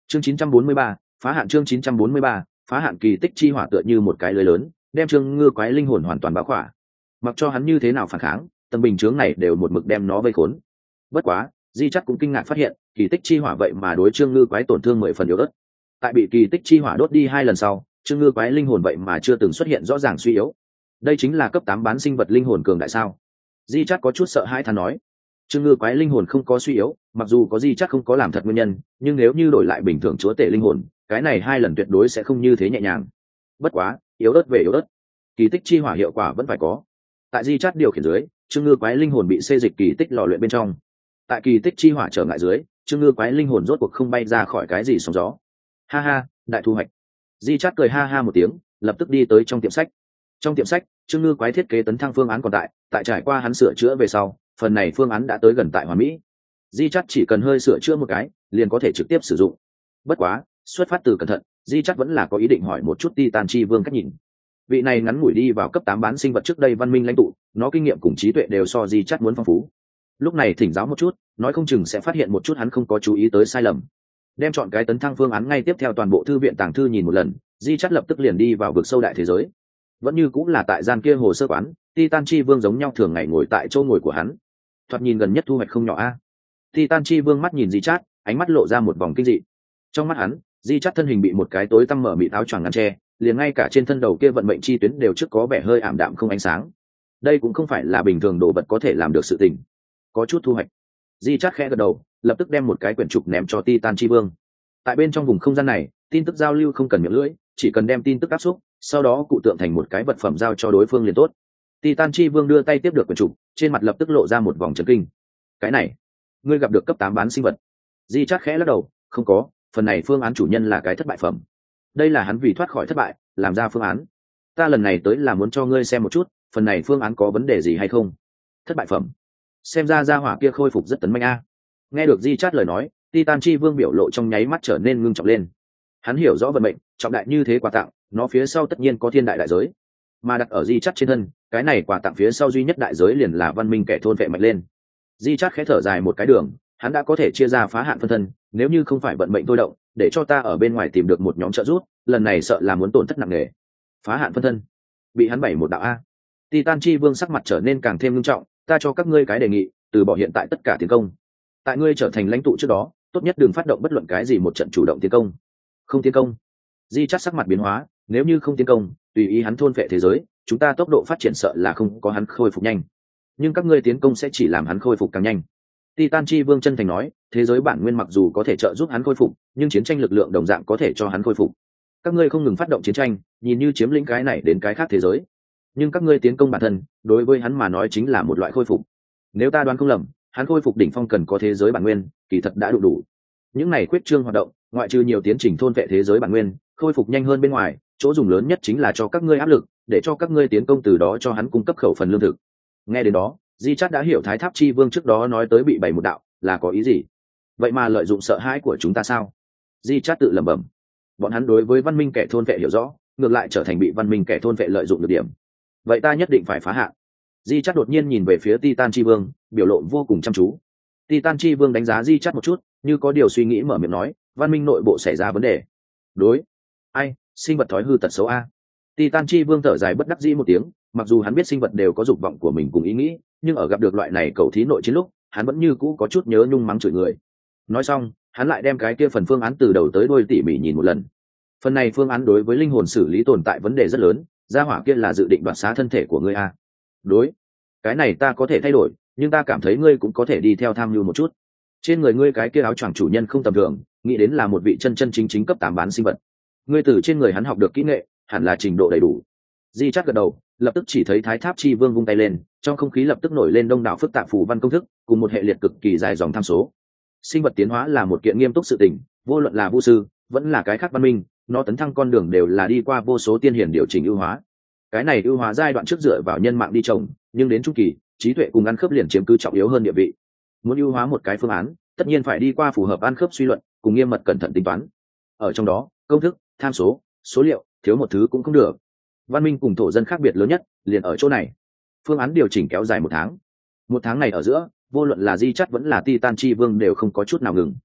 Chương 943, phá hạn. Chương 943, phá hạn. Kỳ tích chi hỏa tựa như một cái lưới lớn, đem Trương Ngư Quái linh hồn hoàn toàn bao khỏa. Mặc cho hắn như thế nào phản kháng, tầng bình chướng này đều một mực đem nó vây khốn. Bất quá, Di Chắc cũng kinh ngạc phát hiện, kỳ tích chi hỏa vậy mà đối Trương Ngư Quái tổn thương 10 phần yếu ớt. Tại bị kỳ tích chi hỏa đốt đi 2 lần sau, Trương Ngư Quái linh hồn vậy mà chưa từng xuất hiện rõ ràng suy yếu. Đây chính là cấp 8 bán sinh vật linh hồn cường đại sao? Di Chắc có chút sợ hãi thán nói. Trương Ngư Quái linh hồn không có suy yếu, mặc dù có Di Chắc không có làm thật nguyên nhân, nhưng nếu như đổi lại bình thường chúa tể linh hồn, cái này 2 lần tuyệt đối sẽ không như thế nhẹ nhàng. Bất quá, yếu ớt về yếu ớt, kỳ tích chi hỏa hiệu quả vẫn phải có. Tại Di Chắc điều khiển dưới, Trương Ngư Quái linh hồn bị xê dịch kỳ tích lò luyện bên trong. Tại kỳ tích chi hỏa trở ngại dưới, Trương Ngư Quái linh hồn rốt cuộc không bay ra khỏi cái gì sóng gió. Ha ha, đại thu hoạch. Di Chắc cười ha ha một tiếng, lập tức đi tới trong tiệm sách. Trong tiệm sách, Trương Ngư Quái thiết kế tấn thăng phương án còn tại trải qua hắn sửa chữa về sau, phần này phương án đã tới gần tại hoàn mỹ. Di Chắc chỉ cần hơi sửa chữa một cái, liền có thể trực tiếp sử dụng. Bất quá, xuất phát từ cẩn thận, Di Chắc vẫn là có ý định hỏi một chút Titan Chi Vương cách nhìn. Vị này ngắn ngủi đi vào cấp 8 bán sinh vật trước đây văn minh lãnh tụ, nó kinh nghiệm cùng trí tuệ đều so Di Chắc muốn phong phú. Lúc này thỉnh giáo một chút, nói không chừng sẽ phát hiện một chút hắn không có chú ý tới sai lầm. Đem chọn cái tấn thăng phương án ngay tiếp theo toàn bộ thư viện tàng thư nhìn một lần, Di Chắc lập tức liền đi vào vực sâu đại thế giới. Vẫn như cũng là tại gian kia hồ sơ quán, Titan Chi Vương giống nhau thường ngày ngồi tại chỗ ngồi của hắn. Thoạt nhìn gần nhất thu hoạch không nhỏ a. Titan Chi Vương mắt nhìn Di Chát, ánh mắt lộ ra một vòng kinh dị. Trong mắt hắn, Di Chát thân hình bị một cái tối tăm mở mịt áo choàng ngăn che, liền ngay cả trên thân đầu kia vận mệnh chi tuyến đều trước có vẻ hơi ảm đạm không ánh sáng. Đây cũng không phải là bình thường đồ vật có thể làm được sự tình. Có chút thu hoạch. Di Chát khẽ gật đầu, lập tức đem một cái quyển trục ném cho Titan Chi Vương. Tại bên trong vùng không gian này, tin tức giao lưu không cần miệng lưỡi, chỉ cần đem tin tức áp xúc, sau đó cụ tượng thành một cái vật phẩm giao cho đối phương liền tốt. Titan Chi Vương đưa tay tiếp được quyển trục, trên mặt lập tức lộ ra một vòng chấn kinh. Cái này, ngươi gặp được cấp 8 bán sinh vật? Di Chát khẽ lắc đầu, không có, phần này phương án chủ nhân là cái thất bại phẩm. Đây là hắn vì thoát khỏi thất bại, làm ra phương án. Ta lần này tới là muốn cho ngươi xem một chút, phần này phương án có vấn đề gì hay không. Thất bại phẩm? Xem ra gia hỏa kia khôi phục rất tấn manh a. Nghe được Di Chát lời nói, Titan Chi Vương biểu lộ trong nháy mắt trở nên ngưng trọng lên. Hắn hiểu rõ vận mệnh, trọng đại như thế quà tặng, nó phía sau tất nhiên có thiên đại đại giới. Mà đặt ở Di Chát trên thân, cái này quà tặng phía sau duy nhất đại giới liền là văn minh kẻ thôn vệ mạnh lên. Di Chát khẽ thở dài một cái đường, hắn đã có thể chia ra phá hạn phân thân, nếu như không phải vận mệnh tôi động, để cho ta ở bên ngoài tìm được một nhóm trợ giúp, lần này sợ là muốn tổn thất nặng nề. Phá hạn phân thân, bị hắn bảy một đạo a. Titan Chi Vương sắc mặt trở nên càng thêm nghiêm trọng, ta cho các ngươi cái đề nghị, từ bỏ hiện tại tất cả tiến công. Tại ngươi trở thành lãnh tụ trước đó, tốt nhất đừng phát động bất luận cái gì một trận chủ động tiến công. Không tiến công? Di Chát sắc mặt biến hóa, nếu như không tiến công, tùy ý hắn thôn phệ thế giới, chúng ta tốc độ phát triển sợ là không có hắn khôi phục nhanh. Nhưng các ngươi tiến công sẽ chỉ làm hắn khôi phục càng nhanh. Titan Chi Vương chân thành nói, thế giới bản nguyên mặc dù có thể trợ giúp hắn khôi phục, nhưng chiến tranh lực lượng đồng dạng có thể cho hắn khôi phục. Các ngươi không ngừng phát động chiến tranh, nhìn như chiếm lĩnh cái này đến cái khác thế giới. Nhưng các ngươi tiến công bản thân, đối với hắn mà nói chính là một loại khôi phục. Nếu ta đoán không lầm, hắn khôi phục đỉnh phong cần có thế giới bản nguyên, kỳ thật đã đủ. Những này khuyết trương hoạt động, ngoại trừ nhiều tiến trình thôn vệ thế giới bản nguyên, khôi phục nhanh hơn bên ngoài, chỗ dùng lớn nhất chính là cho các ngươi áp lực, để cho các ngươi tiến công từ đó cho hắn cung cấp khẩu phần lương thực. Nghe đến đó, Di Chát đã hiểu Thái Tháp Chi Vương trước đó nói tới bị bảy một đạo là có ý gì. Vậy mà lợi dụng sợ hãi của chúng ta sao? Di Chát tự lẩm bẩm. Bọn hắn đối với văn minh kẻ thôn vệ hiểu rõ, ngược lại trở thành bị văn minh kẻ thôn vệ lợi dụng được điểm. Vậy ta nhất định phải phá hạn. Di Chát đột nhiên nhìn về phía Titan Chi Vương, biểu lộ vô cùng chăm chú. Titan Chi Vương đánh giá Di Chát một chút, như có điều suy nghĩ mở miệng nói, văn minh nội bộ xảy ra vấn đề. Đối. Ai, sinh vật thói hư tật xấu a. Titan Chi Vương thở dài bất đắc dĩ một tiếng, mặc dù hắn biết sinh vật đều có dục vọng của mình cùng ý nghĩ, nhưng ở gặp được loại này cầu thí nội chiến lúc, hắn vẫn như cũ có chút nhớ nhung mắng chửi người. Nói xong, hắn lại đem cái kia phần phương án từ đầu tới đuôi tỉ mỉ nhìn một lần. Phần này phương án đối với linh hồn xử lý tồn tại vấn đề rất lớn, gia hỏa kia là dự định đoạt xá thân thể của ngươi a. Đối. Cái này ta có thể thay đổi, nhưng ta cảm thấy ngươi cũng có thể đi theo tham mưu một chút. Trên người ngươi cái kia áo choàng chủ nhân không tầm thường, nghĩ đến là một vị chân chân chính chính cấp 8 bán sinh vật. Ngươi từ trên người hắn học được kỹ nghệ, hẳn là trình độ đầy đủ. Di Chát gật đầu, lập tức chỉ thấy Thái Tháp Chi Vương vung tay lên, trong không khí lập tức nổi lên đông đảo phức tạp phù văn công thức, cùng một hệ liệt cực kỳ dài dòng tham số. Sinh vật tiến hóa là một kiện nghiêm túc sự tình, vô luận là vu sư, vẫn là cái khác văn minh, nó tấn thăng con đường đều là đi qua vô số tiên hiển điều chỉnh ưu hóa. Cái này ưu hóa giai đoạn trước dựa vào nhân mạng đi trồng, nhưng đến trung kỳ, trí tuệ cùng ăn khớp liền chiếm cứ trọng yếu hơn địa vị. Muốn ưu hóa một cái phương án, tất nhiên phải đi qua phù hợp ăn khớp suy luận, cùng nghiêm mật cẩn thận tính toán. Ở trong đó, công thức, tham số, số liệu, thiếu một thứ cũng không được. Văn minh cùng thổ dân khác biệt lớn nhất liền ở chỗ này. Phương án điều chỉnh kéo dài 1 tháng. 1 tháng này ở giữa, vô luận là Di Chát vẫn là Titan Chi Vương đều không có chút nào ngừng.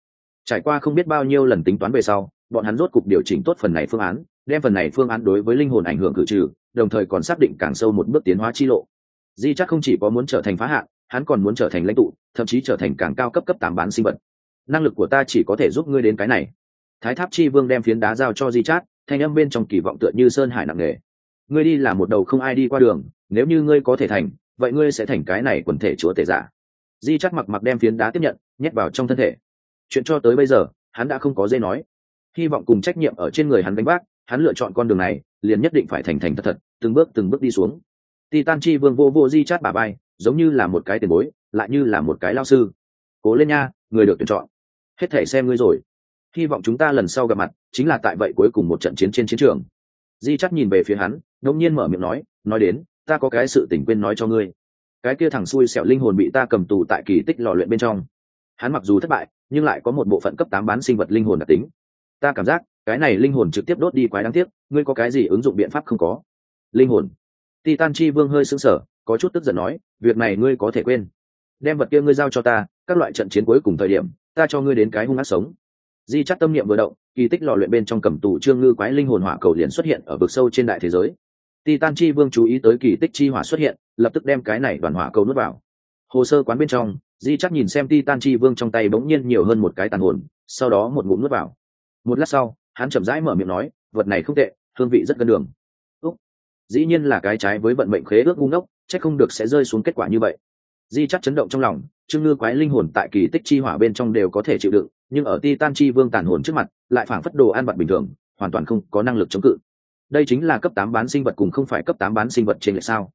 Trải qua không biết bao nhiêu lần tính toán về sau, bọn hắn rốt cục điều chỉnh tốt phần này phương án, đem phần này phương án đối với linh hồn ảnh hưởng khử trừ, đồng thời còn xác định càng sâu một bước tiến hóa chi lộ. Di chắc không chỉ có muốn trở thành phá hạn, hắn còn muốn trở thành lãnh tụ, thậm chí trở thành càng cao cấp 8 bán sinh vật. Năng lực của ta chỉ có thể giúp ngươi đến cái này. Thái Tháp Chi Vương đem phiến đá giao cho Di Chát, thanh âm bên trong kỳ vọng tựa như sơn hải nặng nề. Ngươi đi là một đầu không ai đi qua đường, nếu như ngươi có thể thành, vậy ngươi sẽ thành cái này quần thể chúa tể giả. Di Chát mặc đem phiến đá tiếp nhận, nhét vào trong thân thể. Chuyện cho tới bây giờ, hắn đã không có dễ nói. Hy vọng cùng trách nhiệm ở trên người hắn gánh vác, hắn lựa chọn con đường này, liền nhất định phải thành thật thật, từng bước đi xuống. Titan Chi Vương vô Di Chát bả vai, giống như là một cái tiền bối, lại như là một cái lao sư. Cố lên nha, người được tuyển chọn. Hết thể xem ngươi rồi. Hy vọng chúng ta lần sau gặp mặt, chính là tại vậy cuối cùng một trận chiến trên chiến trường. Di Chát nhìn về phía hắn, đột nhiên mở miệng nói đến, ta có cái sự tình quên nói cho ngươi. Cái kia thằng xui xẻo linh hồn bị ta cầm tù tại kỳ tích lò luyện bên trong. Hắn mặc dù thất bại, nhưng lại có một bộ phận cấp 8 bán sinh vật linh hồn đặc tính. Ta cảm giác, cái này linh hồn trực tiếp đốt đi quái đáng tiếc, ngươi có cái gì ứng dụng biện pháp không có? Linh hồn. Titan Chi Vương hơi sững sờ, có chút tức giận nói, việc này ngươi có thể quên. Đem vật kia ngươi giao cho ta, các loại trận chiến cuối cùng thời điểm, ta cho ngươi đến cái hung ác sống. Di chắc tâm niệm vừa động, kỳ tích lò luyện bên trong cầm tù trương ngư quái linh hồn hỏa cầu liền xuất hiện ở vực sâu trên đại thế giới. Titan Chi Vương chú ý tới kỳ tích chi hỏa xuất hiện, lập tức đem cái này đoàn hỏa cầu nuốt vào. Hồ sơ quán bên trong, Di chắc nhìn xem Titan Chi Vương trong tay bỗng nhiên nhiều hơn một cái tàn hồn, sau đó một ngụm nuốt vào. Một lát sau, hắn chậm rãi mở miệng nói, vật này không tệ, hương vị rất cân đường. Úc, dĩ nhiên là cái trái với vận mệnh khế ước ngu ngốc, chắc không được sẽ rơi xuống kết quả như vậy. Di chắc chấn động trong lòng, trương ngư quái linh hồn tại kỳ tích chi hỏa bên trong đều có thể chịu đựng, nhưng ở Titan Chi Vương tàn hồn trước mặt, lại phảng phất đồ ăn vặt bình thường, hoàn toàn không có năng lực chống cự. Đây chính là cấp 8 bán sinh vật cùng không phải cấp 8 bán sinh vật trên lệch sao?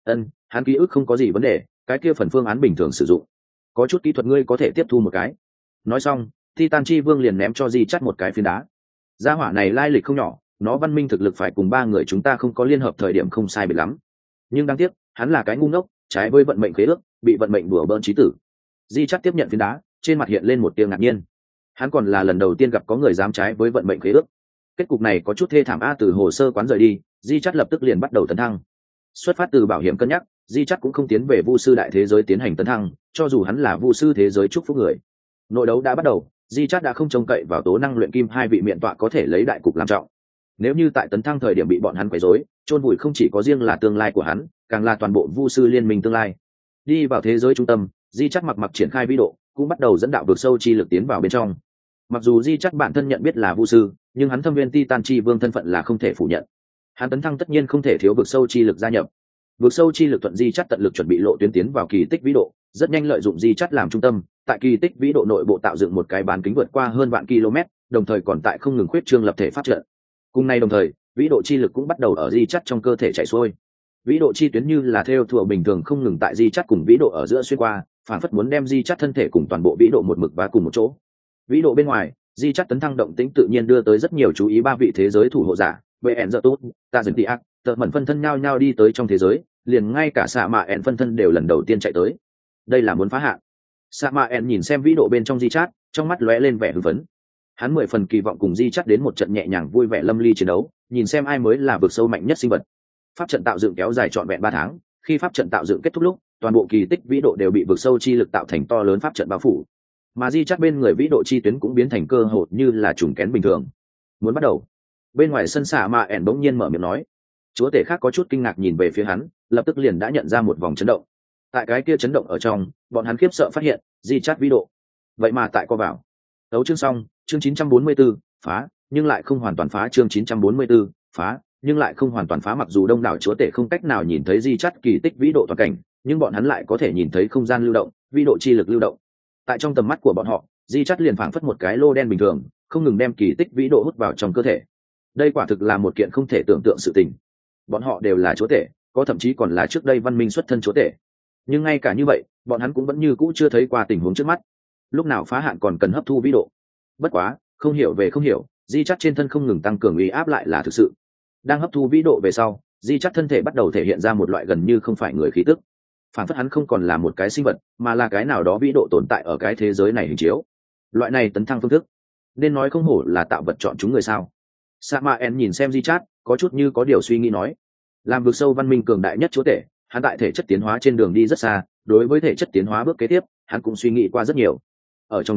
Hắn ký ức không có gì vấn đề, cái kia phần phương án bình thường sử dụng. Có chút kỹ thuật ngươi có thể tiếp thu một cái. Nói xong, Titan Chi Vương liền ném cho Di chắt một cái phiến đá. Gia hỏa này lai lịch không nhỏ, nó văn minh thực lực phải cùng 3 người chúng ta không có liên hợp thời điểm không sai biệt lắm. Nhưng đáng tiếc, hắn là cái ngu ngốc, trái với vận mệnh khế ước, bị vận mệnh đùa bỡn chí tử. Di chắt tiếp nhận phiến đá, trên mặt hiện lên một tia ngạc nhiên. Hắn còn là lần đầu tiên gặp có người dám trái với vận mệnh khế ước. Kết cục này có chút thê thảm từ hồ sơ quán rời đi, Di chắt lập tức liền bắt đầu tấn thăng. Xuất phát từ bảo hiểm cân nhắc, Di chắt cũng không tiến về vu sư đại thế giới tiến hành tấn thăng, cho dù hắn là vu sư thế giới chúc phúc người. Nội đấu đã bắt đầu, Di chắt đã không trông cậy vào tố năng luyện kim 2 vị miện tọa có thể lấy đại cục làm trọng. Nếu như tại tấn thăng thời điểm bị bọn hắn quấy rối, chôn vùi không chỉ có riêng là tương lai của hắn, càng là toàn bộ vu sư liên minh tương lai. Đi vào thế giới trung tâm, Di chắt mặc triển khai vĩ độ, cũng bắt đầu dẫn đạo vực sâu chi lực tiến vào bên trong. Mặc dù Di chắt bản thân nhận biết là vu sư, nhưng hắn thâm viên Titan Chi Vương thân phận là không thể phủ nhận. Hắn tấn thăng tất nhiên không thể thiếu vực sâu chi lực gia nhập. Vực sâu chi lực thuận Di chắt tận lực chuẩn bị lộ tuyến tiến vào kỳ tích vĩ độ, rất nhanh lợi dụng Di chắt làm trung tâm, tại kỳ tích vĩ độ nội bộ tạo dựng một cái bán kính vượt qua hơn vạn km, đồng thời còn tại không ngừng khuyết trương lập thể phát trận. Cùng nay đồng thời, vĩ độ chi lực cũng bắt đầu ở Di chắt trong cơ thể chảy xuôi. Vĩ độ chi tuyến như là theo thùa bình thường không ngừng tại Di chắt cùng vĩ độ ở giữa xuyên qua, phản phất muốn đem Di chắt thân thể cùng toàn bộ vĩ độ một mực vá cùng một chỗ. Vĩ độ bên ngoài, Di chắt tấn thăng động tĩnh tự nhiên đưa tới rất nhiều chú ý 3 vị thế giới thủ hộ giả, về ẻn giờ tốt, ta dần tị ác, tợ mẩn phân thân nhao nhao đi tới trong thế giới, liền ngay cả xạ mạ ẻn phân thân đều lần đầu tiên chạy tới. Đây là muốn phá hạn. Xạ mạ ẻn nhìn xem vĩ độ bên trong Di chắt, trong mắt lóe lên vẻ hưng phấn. Hắn 10 phần kỳ vọng cùng Di chắt đến một trận nhẹ nhàng vui vẻ lâm ly chiến đấu, nhìn xem ai mới là vực sâu mạnh nhất sinh vật. Pháp trận tạo dựng kéo dài trọn vẹn 3 tháng, khi pháp trận tạo dựng kết thúc lúc, toàn bộ kỳ tích vĩ độ đều bị vực sâu chi lực tạo thành to lớn pháp trận bao phủ. Mà Di chắt bên người vĩ độ chi tuyến cũng biến thành cơ hội như là trùng kén bình thường. Muốn bắt đầu. Bên ngoài sân xạ mạ ẻn bỗng nhiên mở miệng nói. Chúa tể khác có chút kinh ngạc nhìn về phía hắn, lập tức liền đã nhận ra một vòng chấn động. Tại cái kia chấn động ở trong, bọn hắn khiếp sợ phát hiện, Di chắt vĩ độ. Vậy mà tại co vào. Đấu chương xong, chương 944, phá, nhưng lại không hoàn toàn phá chương 944, phá, nhưng lại không hoàn toàn phá mặc dù đông đảo chúa tể không cách nào nhìn thấy Di chắt kỳ tích vĩ độ toàn cảnh, nhưng bọn hắn lại có thể nhìn thấy không gian lưu động, vĩ độ chi lực lưu động. Tại trong tầm mắt của bọn họ, Di chắt liền phảng phất một cái lô đen bình thường, không ngừng đem kỳ tích vĩ độ hút vào trong cơ thể. Đây quả thực là một kiện không thể tưởng tượng sự tình. Bọn họ đều là chúa tể, có thậm chí còn là trước đây văn minh xuất thân chúa tể. Nhưng ngay cả như vậy, bọn hắn cũng vẫn như cũ chưa thấy qua tình huống trước mắt. Lúc nào phá hạn còn cần hấp thu vĩ độ. Bất quá, không hiểu về không hiểu, Di chắt trên thân không ngừng tăng cường uy áp lại là thực sự. Đang hấp thu vĩ độ về sau, Di chắt thân thể bắt đầu thể hiện ra một loại gần như không phải người khí tức. Phản phất hắn không còn là một cái sinh vật, mà là cái nào đó vĩ độ tồn tại ở cái thế giới này hình chiếu. Loại này tấn thăng phương thức, nên nói không hổ là tạo vật chọn chúng người sao. Samael nhìn xem Di chắt, có chút như có điều suy nghĩ nói. Làm vực sâu văn minh cường đại nhất chúa tể, hắn tại thể chất tiến hóa trên đường đi rất xa, đối với thể chất tiến hóa bước kế tiếp, hắn cũng suy nghĩ qua rất nhiều. Ở trong đó,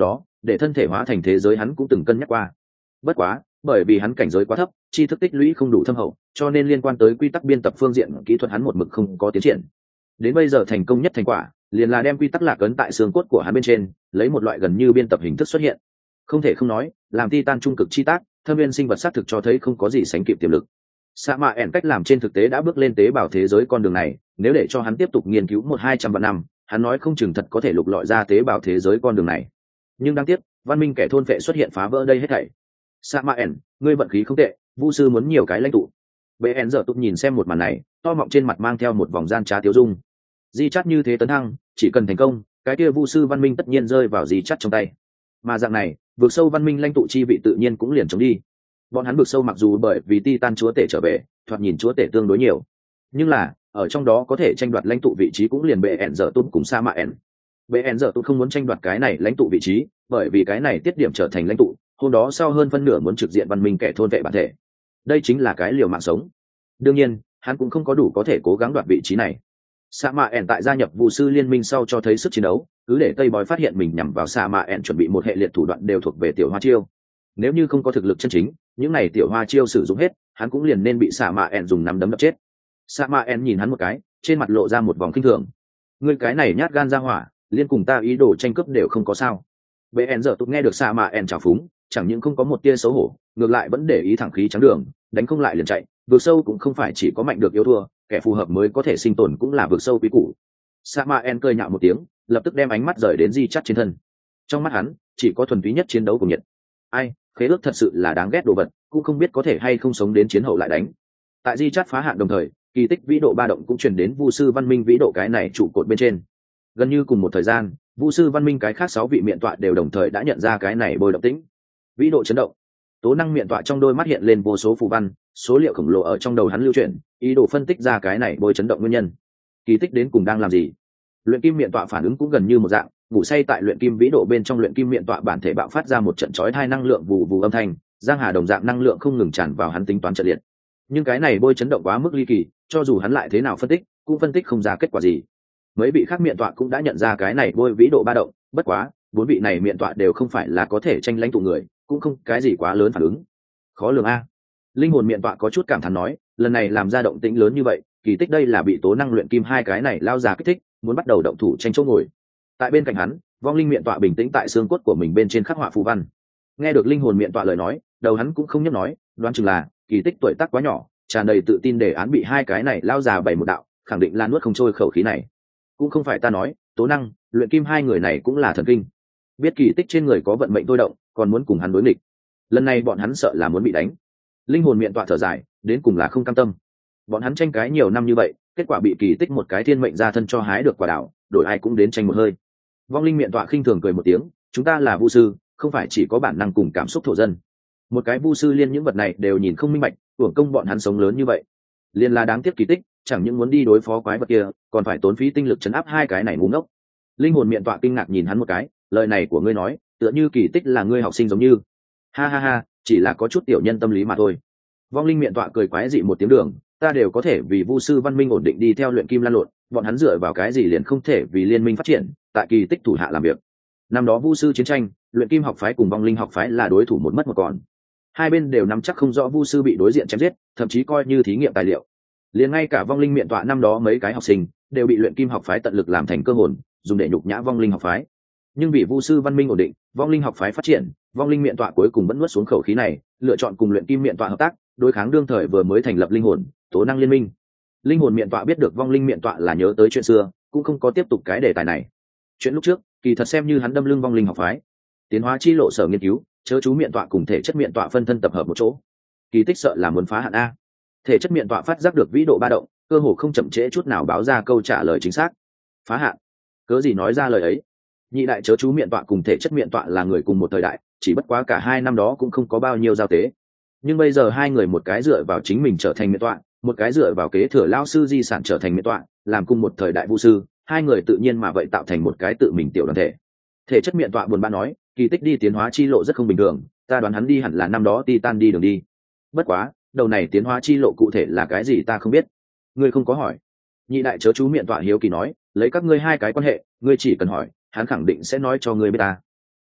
để thân thể hóa thành thế giới hắn cũng từng cân nhắc qua. Bất quá bởi vì hắn cảnh giới quá thấp, tri thức tích lũy không đủ thâm hậu, cho nên liên quan tới quy tắc biên tập phương diện kỹ thuật hắn một mực không có tiến triển. Đến bây giờ thành công nhất thành quả liền là đem quy tắc lạc ấn tại xương cốt của hắn bên trên, lấy một loại gần như biên tập hình thức xuất hiện. Không thể không nói, làm Titan trung cực chi tác, thâm viên sinh vật xác thực cho thấy không có gì sánh kịp tiềm lực. Sa mạ ẻn cách làm trên thực tế đã bước lên tế bào thế giới con đường này, nếu để cho hắn tiếp tục nghiên cứu 100-200 vạn năm, hắn nói không chừng thật có thể lục lọi ra tế bào thế giới con đường này. Nhưng đáng tiếc, văn minh kẻ thôn vệ xuất hiện phá vỡ đây hết thảy. Sa mạ ẻn, ngươi vận khí không tệ, vu sư muốn nhiều cái lãnh tụ. BN giờ tụt nhìn xem một màn này, to mọng trên mặt mang theo một vòng gian trá tiêu dung. Di chắt như thế tấn thăng, chỉ cần thành công, cái kia vu sư văn minh tất nhiên rơi vào di chắt trong tay. Mà dạng này, vượt sâu văn minh lãnh tụ chi vị tự nhiên cũng liền chống đi. Bọn hắn vượt sâu mặc dù bởi vì Titan chúa tể trở về, thoạt nhìn chúa tể tương đối nhiều, nhưng là ở trong đó có thể tranh đoạt lãnh tụ vị trí cũng liền BN giờ tụt cùng Sa mạ ẻn. BN giờ tụt không muốn tranh đoạt cái này lãnh tụ vị trí, bởi vì cái này tiết điểm trở thành lãnh tụ, hôm đó sau hơn phân nửa muốn trực diện văn minh kẻ thôn vệ bản thể. Đây chính là cái liều mạng sống. Đương nhiên, hắn cũng không có đủ có thể cố gắng đoạt vị trí này. Sa mạ ẻn tại gia nhập Vu sư liên minh sau cho thấy sức chiến đấu, cứ để Tây Bói phát hiện mình nhằm vào Sa mạ ẻn chuẩn bị một hệ liệt thủ đoạn đều thuộc về tiểu hoa chiêu. Nếu như không có thực lực chân chính, những này tiểu hoa chiêu sử dụng hết, hắn cũng liền nên bị Sa mạ ẻn dùng nắm đấm đập chết. Sa mạ ẻn nhìn hắn một cái, trên mặt lộ ra một vòng khinh thường. Ngươi cái này nhát gan ra hỏa, liên cùng ta ý đồ tranh cướp đều không có sao. BN giờ tụt nghe được Sa mạ ẻn chào phúng, chẳng những không có một tia xấu hổ, ngược lại vẫn để ý thẳng khí trắng đường, đánh không lại liền chạy. Vượt sâu cũng không phải chỉ có mạnh được yếu thua, kẻ phù hợp mới có thể sinh tồn cũng là vượt sâu quý củ. Sa mạ ẻn cười nhạo một tiếng, lập tức đem ánh mắt rời đến di chắt trên thân. Trong mắt hắn chỉ có thuần túy nhất chiến đấu cùng nhiệt. Ai, khế ước thật sự là đáng ghét đồ vật, cũng không biết có thể hay không sống đến chiến hậu lại đánh. Tại di chắt phá hạn đồng thời, kỳ tích vĩ độ ba động cũng truyền đến vu sư văn minh vĩ độ cái này trụ cột bên trên. Gần như cùng một thời gian, vu sư văn minh cái khác 6 vị miện tọa đều đồng thời đã nhận ra cái này bôi động tĩnh. Vĩ độ chấn động, tố năng miện tọa trong đôi mắt hiện lên vô số phù văn, số liệu khổng lồ ở trong đầu hắn lưu chuyển, ý đồ phân tích ra cái này bôi chấn động nguyên nhân. Kỳ tích đến cùng đang làm gì? Luyện kim miện tọa phản ứng cũng gần như một dạng, ngủ say tại luyện kim vĩ độ bên trong luyện kim miện tọa bản thể bạo phát ra một trận chói tai năng lượng vù vù âm thanh, giang hà đồng dạng năng lượng không ngừng tràn vào hắn tính toán trận liệt. Nhưng cái này bôi chấn động quá mức ly kỳ, cho dù hắn lại thế nào phân tích, cũng phân tích không ra kết quả gì. Mấy vị khác miện tọa cũng đã nhận ra cái này bôi vĩ độ ba động, bất quá, 4 vị này miện tọa đều không phải là có thể tranh lãnh tụ người, cũng không cái gì quá lớn phản ứng. Khó lường a. Linh hồn miện tọa có chút cảm thán nói, lần này làm ra động tĩnh lớn như vậy, kỳ tích đây là bị tố năng luyện kim hai cái này lao ra kích thích, muốn bắt đầu động thủ tranh chỗ ngồi. Tại bên cạnh hắn, vong linh miện tọa bình tĩnh tại xương cốt của mình bên trên khắc họa phù văn. Nghe được linh hồn miện tọa lời nói, đầu hắn cũng không nhấc nói, đoán chừng là kỳ tích tuổi tác quá nhỏ, tràn đầy tự tin đề án bị hai cái này lao già bày một đạo, khẳng định là nuốt không trôi khẩu khí này. Cũng không phải ta nói, tố năng luyện kim hai người này cũng là thần kinh, biết kỳ tích trên người có vận mệnh tôi động, còn muốn cùng hắn đối nghịch. Lần này bọn hắn sợ là muốn bị đánh. Linh hồn miện tọa thở dài, đến cùng là không cam tâm. Bọn hắn tranh cái nhiều năm như vậy, kết quả bị kỳ tích một cái thiên mệnh ra thân cho hái được quả đảo, đổi ai cũng đến tranh một hơi. Vong linh miện tọa khinh thường cười một tiếng, chúng ta là vu sư, không phải chỉ có bản năng cùng cảm xúc thổ dân. Một cái vu sư liên những vật này đều nhìn không minh bạch, uổng công bọn hắn sống lớn như vậy. Liên là đáng tiếc kỳ tích, chẳng những muốn đi đối phó quái vật kia, còn phải tốn phí tinh lực chấn áp hai cái này ngu ngốc. Linh hồn miện tọa kinh ngạc nhìn hắn một cái, lời này của ngươi nói, tựa như kỳ tích là ngươi học sinh giống như. Ha ha ha, chỉ là có chút tiểu nhân tâm lý mà thôi. Vong linh miện tọa cười quái dị một tiếng đường, ta đều có thể vì vu sư văn minh ổn định đi theo luyện kim lan lộn, bọn hắn dựa vào cái gì liền không thể vì liên minh phát triển, tại kỳ tích thủ hạ làm việc. Năm đó vu sư chiến tranh, luyện kim học phái cùng vong linh học phái là đối thủ một mất một còn. Hai bên đều nắm chắc không rõ vu sư bị đối diện chém giết, thậm chí coi như thí nghiệm tài liệu. Liền ngay cả vong linh miện tọa năm đó mấy cái học sinh đều bị luyện kim học phái tận lực làm thành cơ hồn, dùng để nhục nhã vong linh học phái. Nhưng vì vu sư văn minh ổn định, vong linh học phái phát triển, vong linh miện tọa cuối cùng vẫn nuốt xuống khẩu khí này, lựa chọn cùng luyện kim miện tọa hợp tác, đối kháng đương thời vừa mới thành lập linh hồn tố năng liên minh. Linh hồn miện tọa biết được vong linh miện tọa là nhớ tới chuyện xưa, cũng không có tiếp tục cái đề tài này. Chuyện lúc trước kỳ thật xem như hắn đâm lưng vong linh học phái. Tiến hóa chi lộ sở nghiên cứu, chớ chú miện tọa cùng thể chất miện tọa phân thân tập hợp một chỗ. Kỳ tích sợ là muốn phá hạn a. Thể chất miện tọa phát giác được vĩ độ ba động, cơ hồ không chậm trễ chút nào báo ra câu trả lời chính xác. Phá hạn? Cớ gì nói ra lời ấy? Nhị đại chớ chú miện tọa cùng thể chất miện tọa là người cùng một thời đại, chỉ bất quá cả hai năm đó cũng không có bao nhiêu giao tế. Nhưng bây giờ hai người một cái dựa vào chính mình trở thành miện tọa, một cái dựa vào kế thừa lao sư di sản trở thành miện tọa, làm cùng một thời đại vu sư, hai người tự nhiên mà vậy tạo thành một cái tự mình tiểu đoàn thể. Thể chất miện tọa buồn bã nói, kỳ tích đi tiến hóa chi lộ rất không bình thường, ta đoán hắn đi hẳn là năm đó Titan đi đường đi. Bất quá, đầu này tiến hóa chi lộ cụ thể là cái gì ta không biết. Ngươi không có hỏi. Nhị đại chớ chú miện tọa hiếu kỳ nói, lấy các ngươi hai cái quan hệ, ngươi chỉ cần hỏi, hắn khẳng định sẽ nói cho ngươi biết ta.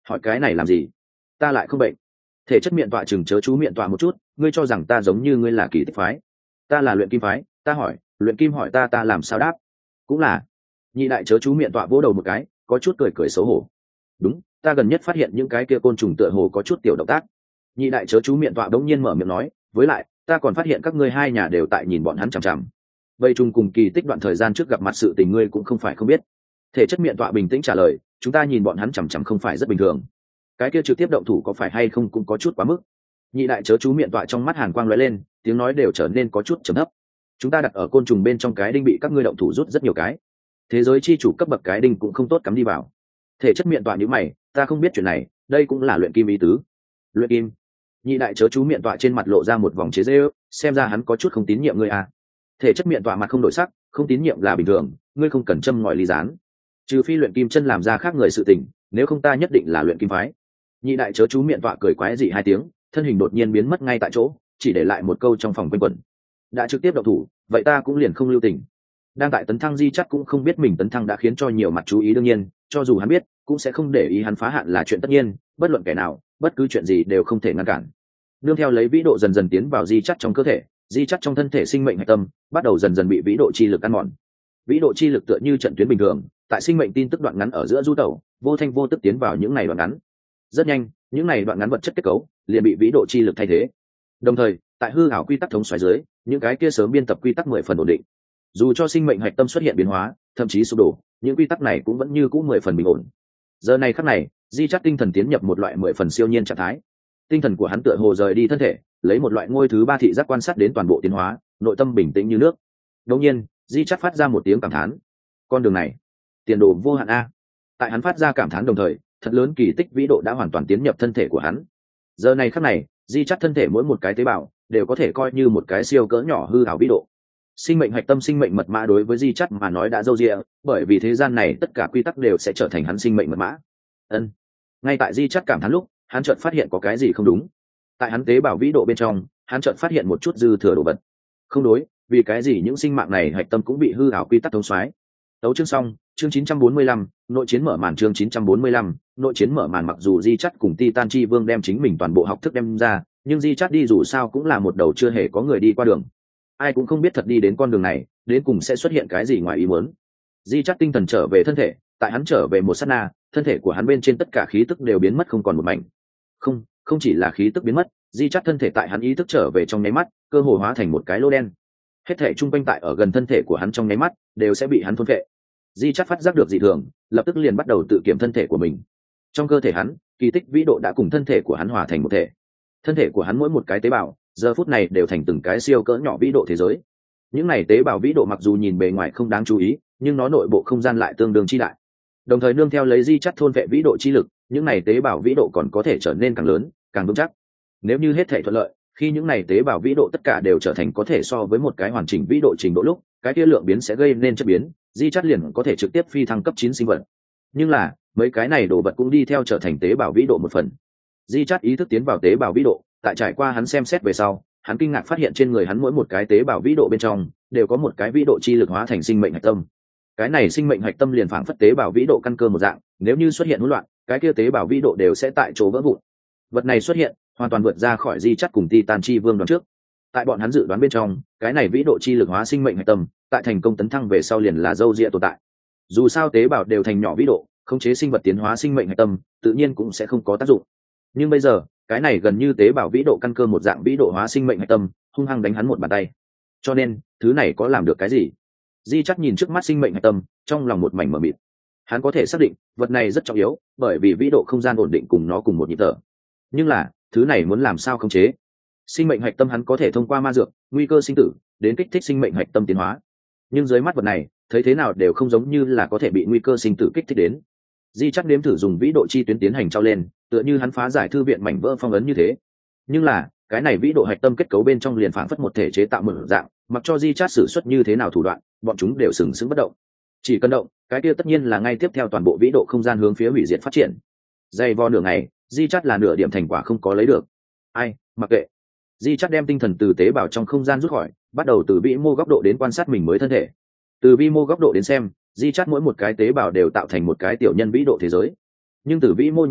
hỏi cái này làm gì? Ta lại không bệnh. Thể chất miệng tọa chừng chớ chú miệng tọa một chút, ngươi cho rằng ta giống như ngươi là kỳ tích phái? Ta là luyện kim phái. Ta hỏi luyện kim hỏi ta làm sao đáp? Cũng là. Nhị đại chớ chú miệng tọa vỗ đầu một cái, có chút cười cười xấu hổ. Đúng, ta gần nhất phát hiện những cái kia côn trùng tựa hồ có chút tiểu động tác. Nhị đại chớ chú miệng tọa bỗng nhiên mở miệng nói, với lại ta còn phát hiện các ngươi hai nhà đều tại nhìn bọn hắn chằm chằm. Vậy trùng cùng kỳ tích đoạn thời gian trước gặp mặt sự tình ngươi cũng không phải không biết. Thể chất miệng tọa bình tĩnh trả lời, chúng ta nhìn bọn hắn chằm chằm không phải rất bình thường. Cái kia trực tiếp động thủ có phải hay không cũng có chút quá mức. Nhị đại chớ chú miệng tọa trong mắt hàn quang lóe lên, tiếng nói đều trở nên có chút trầm thấp. Chúng ta đặt ở côn trùng bên trong cái đinh bị các ngươi động thủ rút rất nhiều cái. Thế giới chi chủ cấp bậc cái đinh cũng không tốt cắm đi vào. Thể chất miệng tọa như mày, ta không biết chuyện này, đây cũng là luyện kim ý tứ. Luyện kim? Nhị đại chớ chú miệng tọa trên mặt lộ ra một vòng chế giễu, xem ra hắn có chút không tín nhiệm ngươi à. Thể chất miệng tọa mặt không đổi sắc, không tín nhiệm là bình thường, ngươi không cần châm ngòi ly gián. Trừ phi luyện kim chân làm ra khác người sự tình, nếu không ta nhất định là luyện kim phái. Nhị đại chớ chú miệng tọa cười quái dị hai tiếng, thân hình đột nhiên biến mất ngay tại chỗ, chỉ để lại một câu trong phòng quanh quẩn. Đã trực tiếp động thủ, vậy ta cũng liền không lưu tình. Đang tại tấn thăng Di chắc cũng không biết mình tấn thăng đã khiến cho nhiều mặt chú ý, đương nhiên cho dù hắn biết cũng sẽ không để ý, hắn phá hạn là chuyện tất nhiên, bất luận kẻ nào bất cứ chuyện gì đều không thể ngăn cản. Nương theo lấy vĩ độ dần dần tiến vào Di chắc trong cơ thể, Di chắc trong thân thể sinh mệnh hạch tâm bắt đầu dần dần bị vĩ độ chi lực ăn mòn. Vĩ độ chi lực tựa như trận tuyến bình thường, tại sinh mệnh tin tức đoạn ngắn ở giữa du tẩu, vô thanh vô tức tiến vào những này đoạn ngắn. Rất nhanh, những này đoạn ngắn vật chất kết cấu liền bị vĩ độ chi lực thay thế. Đồng thời, tại hư ảo quy tắc thống xoáy dưới, những cái kia sớm biên tập quy tắc 10 phần ổn định. Dù cho sinh mệnh hạch tâm xuất hiện biến hóa, thậm chí sụp đổ, những quy tắc này cũng vẫn như cũ 10 phần bình ổn. Giờ này khắc này, Di chắc tinh thần tiến nhập một loại 10 phần siêu nhiên trạng thái. Tinh thần của hắn tựa hồ rời đi thân thể, lấy một loại ngôi thứ ba thị giác quan sát đến toàn bộ tiến hóa, nội tâm bình tĩnh như nước. Đột nhiên, Di chắc phát ra một tiếng cảm thán. Con đường này, tiền đồ vô hạn a. Tại hắn phát ra cảm thán đồng thời, thật lớn kỳ tích vĩ độ đã hoàn toàn tiến nhập thân thể của hắn. Giờ này khắc này, Di chắc thân thể mỗi một cái tế bào đều có thể coi như một cái siêu cỡ nhỏ hư ảo vĩ độ. Sinh mệnh hạch tâm sinh mệnh mật mã đối với Di chắc mà nói đã dâu dịa, bởi vì thế gian này tất cả quy tắc đều sẽ trở thành hắn sinh mệnh mật mã. Ngay tại Di chắc cảm thán lúc, hắn chợt phát hiện có cái gì không đúng. Tại hắn tế bào vĩ độ bên trong, hắn chợt phát hiện một chút dư thừa đồ vật. Không đối, vì cái gì những sinh mạng này hạch tâm cũng bị hư ảo quy tắc thống soái. Tấu chương xong, chương 945, nội chiến mở màn. Chương 945, nội chiến mở màn. Mặc dù Di chắc cùng Titan Chi Vương đem chính mình toàn bộ học thức đem ra, nhưng Di chắc đi dù sao cũng là một đầu chưa hề có người đi qua đường. Ai cũng không biết thật đi đến con đường này, đến cùng sẽ xuất hiện cái gì ngoài ý muốn. Di chắc tinh thần trở về thân thể, tại hắn trở về một sát na, thân thể của hắn bên trên tất cả khí tức đều biến mất không còn một mảnh. Không chỉ là khí tức biến mất, Di chắc thân thể tại hắn ý thức trở về trong nháy mắt, cơ hồ hóa thành một cái lô đen. Hết thể trung quanh tại ở gần thân thể của hắn trong nháy mắt đều sẽ bị hắn thôn phệ. Di chắc phát giác được dị thường, lập tức liền bắt đầu tự kiểm thân thể của mình. Trong cơ thể hắn, kỳ tích vĩ độ đã cùng thân thể của hắn hòa thành một thể. Thân thể của hắn mỗi một cái tế bào giờ phút này đều thành từng cái siêu cỡ nhỏ vĩ độ thế giới. Những này tế bào vĩ độ mặc dù nhìn bề ngoài không đáng chú ý, nhưng nó nội bộ không gian lại tương đương chi đại. Đồng thời nương theo lấy Di chắc thôn vệ vĩ độ chi lực, những này tế bào vĩ độ còn có thể trở nên càng lớn, càng vững chắc. Nếu như hết thể thuận lợi, khi những này tế bào vĩ độ tất cả đều trở thành có thể so với một cái hoàn chỉnh vĩ độ trình độ lúc, cái kia lượng biến sẽ gây nên chất biến, Di chắc liền có thể trực tiếp phi thăng cấp 9 sinh vật. Nhưng là, mấy cái này đồ vật cũng đi theo trở thành tế bào vĩ độ một phần. Di chắc ý thức tiến vào tế bào vĩ độ, tại trải qua hắn xem xét về sau, hắn kinh ngạc phát hiện trên người hắn mỗi một cái tế bào vĩ độ bên trong đều có một cái vĩ độ chi lực hóa thành sinh mệnh hạch tâm. Cái này sinh mệnh hạch tâm liền phảng phất tế bào vĩ độ căn cơ một dạng, nếu như xuất hiện hỗn loạn, cái kia tế bào vĩ độ đều sẽ tại chỗ vỡ vụn. Vật này xuất hiện, hoàn toàn vượt ra khỏi Di chắc cùng Titan Chi Vương đoán trước. Tại bọn hắn dự đoán bên trong, cái này vĩ độ chi lực hóa sinh mệnh hạch tâm, tại thành công tấn thăng về sau liền là dâu dịa tồn tại. Dù sao tế bào đều thành nhỏ vĩ độ, khống chế sinh vật tiến hóa sinh mệnh hạch tâm, tự nhiên cũng sẽ không có tác dụng. Nhưng bây giờ, cái này gần như tế bào vĩ độ căn cơ một dạng vĩ độ hóa sinh mệnh hạch tâm, hung hăng đánh hắn một bàn tay. Cho nên, thứ này có làm được cái gì? Di chắc nhìn trước mắt sinh mệnh hạch tâm, trong lòng một mảnh mờ mịt. Hắn có thể xác định, vật này rất trọng yếu, bởi vì vĩ độ không gian ổn định cùng nó cùng một nhịp thở. Nhưng là, thứ này muốn làm sao khống chế? Sinh mệnh hạch tâm hắn có thể thông qua ma dược, nguy cơ sinh tử, đến kích thích sinh mệnh hạch tâm tiến hóa. Nhưng dưới mắt vật này, thấy thế nào đều không giống như là có thể bị nguy cơ sinh tử kích thích đến. Di chắc nếm thử dùng vĩ độ chi tuyến tiến hành trao lên, tựa như hắn phá giải thư viện mảnh vỡ phong ấn như thế. Nhưng là, cái này vĩ độ hạch tâm kết cấu bên trong liền phảng phất một thể chế tạo một dạng, mặc cho Di chắc sử xuất như thế nào thủ đoạn, bọn chúng đều sừng sững bất động. Chỉ cần động, cái kia tất nhiên là ngay tiếp theo toàn bộ vĩ độ không gian hướng phía hủy diệt phát triển. Dày vò nửa ngày, Di chắc là nửa điểm thành quả không có lấy được. Ai, mặc kệ. Di chắc đem tinh thần từ tế bào trong không gian rút khỏi, bắt đầu từ vĩ mô góc độ đến quan sát mình mới thân thể. Từ vi mô góc độ đến xem, Di chắc mỗi một cái tế bào đều tạo thành một cái tiểu nhân vĩ độ thế giới. Nhưng từ vĩ mô nhìn lại,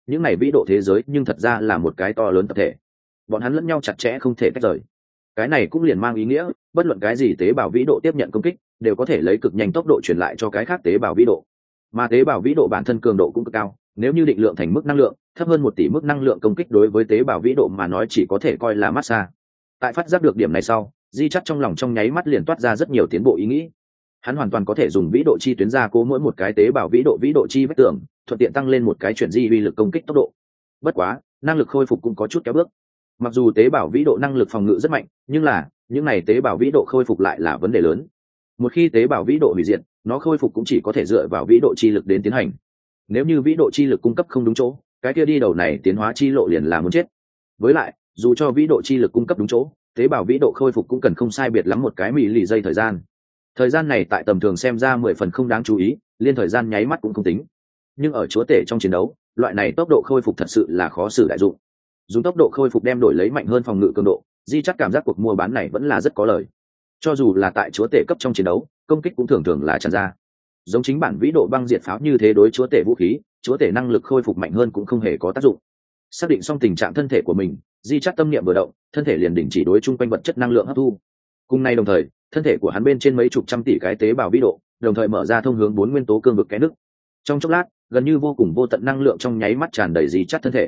những này vĩ độ thế giới nhưng thật ra là một cái to lớn tập thể, bọn hắn lẫn nhau chặt chẽ không thể tách rời. Cái này cũng liền mang ý nghĩa bất luận cái gì tế bào vĩ độ tiếp nhận công kích đều có thể lấy cực nhanh tốc độ truyền lại cho cái khác tế bào vĩ độ, mà tế bào vĩ độ bản thân cường độ cũng cực cao. Nếu như định lượng thành mức năng lượng thấp hơn 1 tỷ mức năng lượng công kích đối với tế bào vĩ độ mà nói chỉ có thể coi là massage. Tại phát giác được điểm này sau, Di Chắt trong lòng trong nháy mắt liền toát ra rất nhiều tiến bộ ý nghĩ. Hắn hoàn toàn có thể dùng vĩ độ chi tuyến ra cố mỗi một cái tế bào vĩ độ chi vách tường, thuận tiện tăng lên một cái chuyển di uy lực công kích tốc độ. Bất quá năng lực khôi phục cũng có chút kéo bước. Mặc dù tế bào vĩ độ năng lực phòng ngự rất mạnh, nhưng là những này tế bào vĩ độ khôi phục lại là vấn đề lớn. Một khi tế bào vĩ độ hủy diệt, nó khôi phục cũng chỉ có thể dựa vào vĩ độ chi lực đến tiến hành. Nếu như vĩ độ chi lực cung cấp không đúng chỗ, cái kia đi đầu này tiến hóa chi lộ liền là muốn chết. Với lại dù cho vĩ độ chi lực cung cấp đúng chỗ, tế bào vĩ độ khôi phục cũng cần không sai biệt lắm một cái mì lì giây thời gian này tại tầm thường xem ra 10 phần không đáng chú ý, liên thời gian nháy mắt cũng không tính, nhưng ở chúa tể trong chiến đấu loại này tốc độ khôi phục thật sự là khó xử đại dụng. Dùng tốc độ khôi phục đem đổi lấy mạnh hơn phòng ngự cường độ, Di chắc cảm giác cuộc mua bán này vẫn là rất có lời. Cho dù là tại chúa tể cấp trong chiến đấu, công kích cũng thường thường là tràn ra. Giống chính bản vĩ độ băng diệt pháo như thế đối chúa tể vũ khí, chúa tể năng lực khôi phục mạnh hơn cũng không hề có tác dụng. Xác định xong tình trạng thân thể của mình, Di chắc tâm niệm vừa động, thân thể liền đình chỉ đối chung quanh vật chất năng lượng hấp thu. Cùng nay đồng thời, thân thể của hắn bên trên mấy chục trăm tỷ cái tế bào vĩ độ đồng thời mở ra thông hướng 4 nguyên tố cương vực kẽ nứt. Trong chốc lát, gần như vô cùng vô tận năng lượng trong nháy mắt tràn đầy Di chắc thân thể.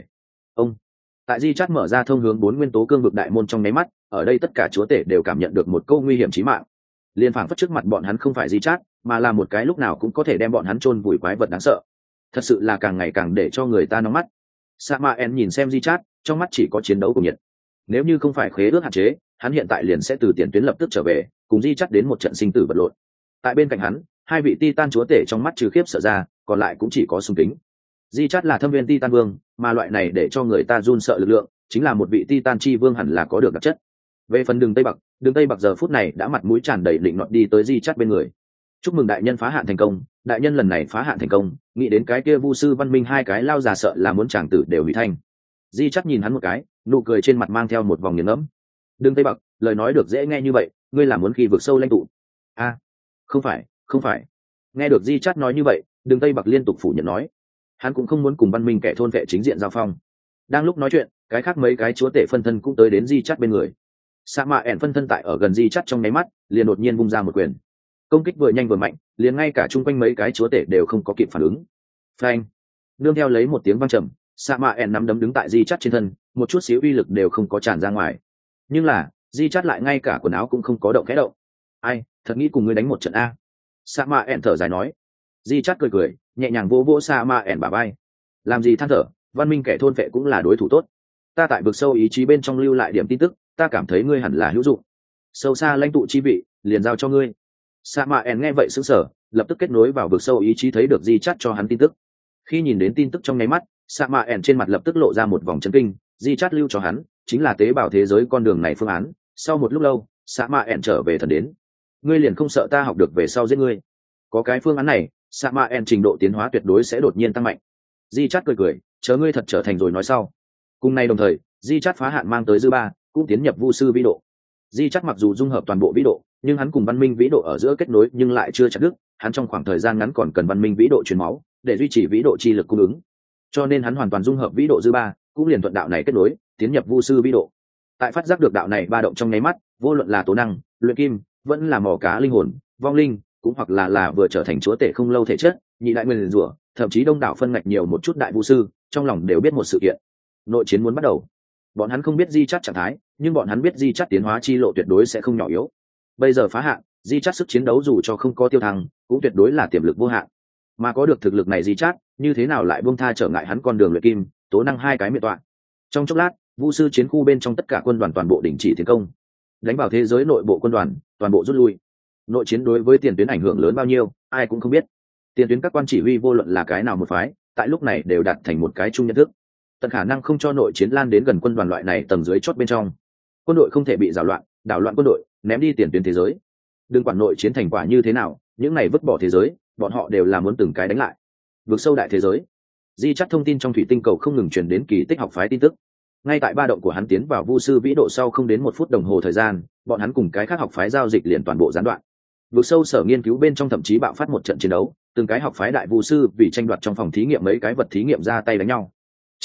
Tại Di chắc mở ra thông hướng 4 nguyên tố cương vực đại môn trong nháy mắt, ở đây tất cả chúa tể đều cảm nhận được một câu nguy hiểm chí mạng. Liên phảng phất trước mặt bọn hắn không phải Di chắc, mà là một cái lúc nào cũng có thể đem bọn hắn chôn vùi quái vật đáng sợ. Thật sự là càng ngày càng để cho người ta nóng mắt. Samael nhìn xem Di chắc, trong mắt chỉ có chiến đấu cùng nhiệt. Nếu như không phải khế ước hạn chế, hắn hiện tại liền sẽ từ tiền tuyến lập tức trở về, cùng Di chắc đến một trận sinh tử vật lộn. Tại bên cạnh hắn, hai vị Titan chúa tể trong mắt trừ khiếp sợ ra, còn lại cũng chỉ có sùng kính. Di chắc là thâm viên Titan vương, mà loại này để cho người ta run sợ lực lượng, chính là một vị Titan chi vương hẳn là có được đặc chất. Về phần đường Tây Bạc giờ phút này đã mặt mũi tràn đầy định nọt đi tới Di chắc bên người. Chúc mừng đại nhân phá hạn thành công, đại nhân lần này phá hạn thành công, nghĩ đến cái kia vu sư văn minh hai cái lao già sợ là muốn chàng tử đều hủy thanh. Di chắc nhìn hắn một cái, nụ cười trên mặt mang theo một vòng nghiền ngẫm. Đường Tây Bạc, lời nói được dễ nghe như vậy, ngươi là muốn khi vực sâu lãnh tụ? Không phải. Nghe được Di chắc nói như vậy, đường Tây Bạc liên tục phủ nhận nói, hắn cũng không muốn cùng văn minh kẻ thôn vệ chính diện giao phong. Đang lúc nói chuyện, cái khác mấy cái chúa tể phân thân cũng tới đến Di chắc bên người. Samael phân thân tại ở gần Di chắc trong nháy mắt, liền đột nhiên vung ra một quyền. Công kích vừa nhanh vừa mạnh, liền ngay cả chung quanh mấy cái chúa tể đều không có kịp phản ứng. Phanh! Nương theo lấy một tiếng vang trầm, Samael nắm đấm đứng tại Di chắc trên thân, một chút xíu uy lực đều không có tràn ra ngoài. Nhưng là, Di chắc lại ngay cả quần áo cũng không có động khẽ động. Ai, thật nghĩ cùng ngươi đánh một trận a? Samael thở dài nói. Di chắc cười, nhẹ nhàng vỗ vỗ Samael bả vai. Làm gì than thở, văn minh kẻ thôn vệ cũng là đối thủ tốt. Ta tại vực sâu ý chí bên trong lưu lại điểm tin tức, ta cảm thấy ngươi hẳn là hữu dụng. Sâu xa lãnh tụ chi vị, liền giao cho ngươi. Samael nghe vậy sững sờ, lập tức kết nối vào vực sâu ý chí thấy được Di chắc cho hắn tin tức. Khi nhìn đến tin tức trong nháy mắt, Samael trên mặt lập tức lộ ra một vòng chấn kinh. Di chắc lưu cho hắn chính là tế bào thế giới con đường này phương án. Sau một lúc lâu, Samael trở về thần đến. Ngươi liền không sợ ta học được về sau giết ngươi? Có cái phương án này, Samael trình độ tiến hóa tuyệt đối sẽ đột nhiên tăng mạnh. Di chắc cười, chờ ngươi thật trở thành rồi nói sau. Cùng nay đồng thời, Di chắc phá hạn mang tới dư ba, cũng tiến nhập vu sư vĩ độ. Di chắc mặc dù dung hợp toàn bộ vĩ độ, nhưng hắn cùng văn minh vĩ độ ở giữa kết nối nhưng lại chưa chặt đứt. Hắn trong khoảng thời gian ngắn còn cần văn minh vĩ độ truyền máu để duy trì vĩ độ chi lực cung ứng. Cho nên hắn hoàn toàn dung hợp vĩ độ dư ba, cũng liền thuận đạo này kết nối, tiến nhập vu sư vĩ độ. Tại phát giác được đạo này ba động trong nháy mắt, vô luận là tố năng, luyện kim, vẫn là mỏ cá linh hồn, vong linh, cũng hoặc là vừa trở thành chúa tể không lâu thể chất, nhị đại nguyên rủa, thậm chí đông đảo phân ngạch nhiều một chút đại vu sư, trong lòng đều biết một sự kiện. Nội chiến muốn bắt đầu. Bọn hắn không biết Di chắc trạng thái, nhưng bọn hắn biết Di chắc tiến hóa chi lộ tuyệt đối sẽ không nhỏ yếu. Bây giờ phá hạn, Di chắc sức chiến đấu dù cho không có tiêu thăng, cũng tuyệt đối là tiềm lực vô hạn. Mà có được thực lực này Di chắc, như thế nào lại buông tha trở ngại hắn con đường luyện kim, tố năng hai cái miệt toạn. Trong chốc lát, vu sư chiến khu bên trong tất cả quân đoàn toàn bộ đình chỉ tiến công. Đánh vào thế giới nội bộ quân đoàn, toàn bộ rút lui. Nội chiến đối với tiền tuyến ảnh hưởng lớn bao nhiêu, ai cũng không biết. Tiền tuyến các quan chỉ huy vô luận là cái nào một phái, tại lúc này đều đạt thành một cái chung nhận thức, tận khả năng không cho nội chiến lan đến gần quân đoàn loại này tầng dưới chót bên trong. Quân đội không thể bị đảo loạn quân đội, ném đi tiền tuyến thế giới. Đừng quản nội chiến thành quả như thế nào, những này vứt bỏ thế giới, bọn họ đều là muốn từng cái đánh lại. Vượt sâu đại thế giới. Di chắc thông tin trong thủy tinh cầu không ngừng truyền đến kỳ tích học phái tin tức. Ngay tại ba động của hắn tiến vào vu sư vĩ độ sau không đến 1 phút đồng hồ thời gian, bọn hắn cùng cái khác học phái giao dịch liền toàn bộ gián đoạn. Vượt sâu sở nghiên cứu bên trong thậm chí bạo phát một trận chiến đấu, từng cái học phái đại vu sư vì tranh đoạt trong phòng thí nghiệm mấy cái vật thí nghiệm ra tay đánh nhau.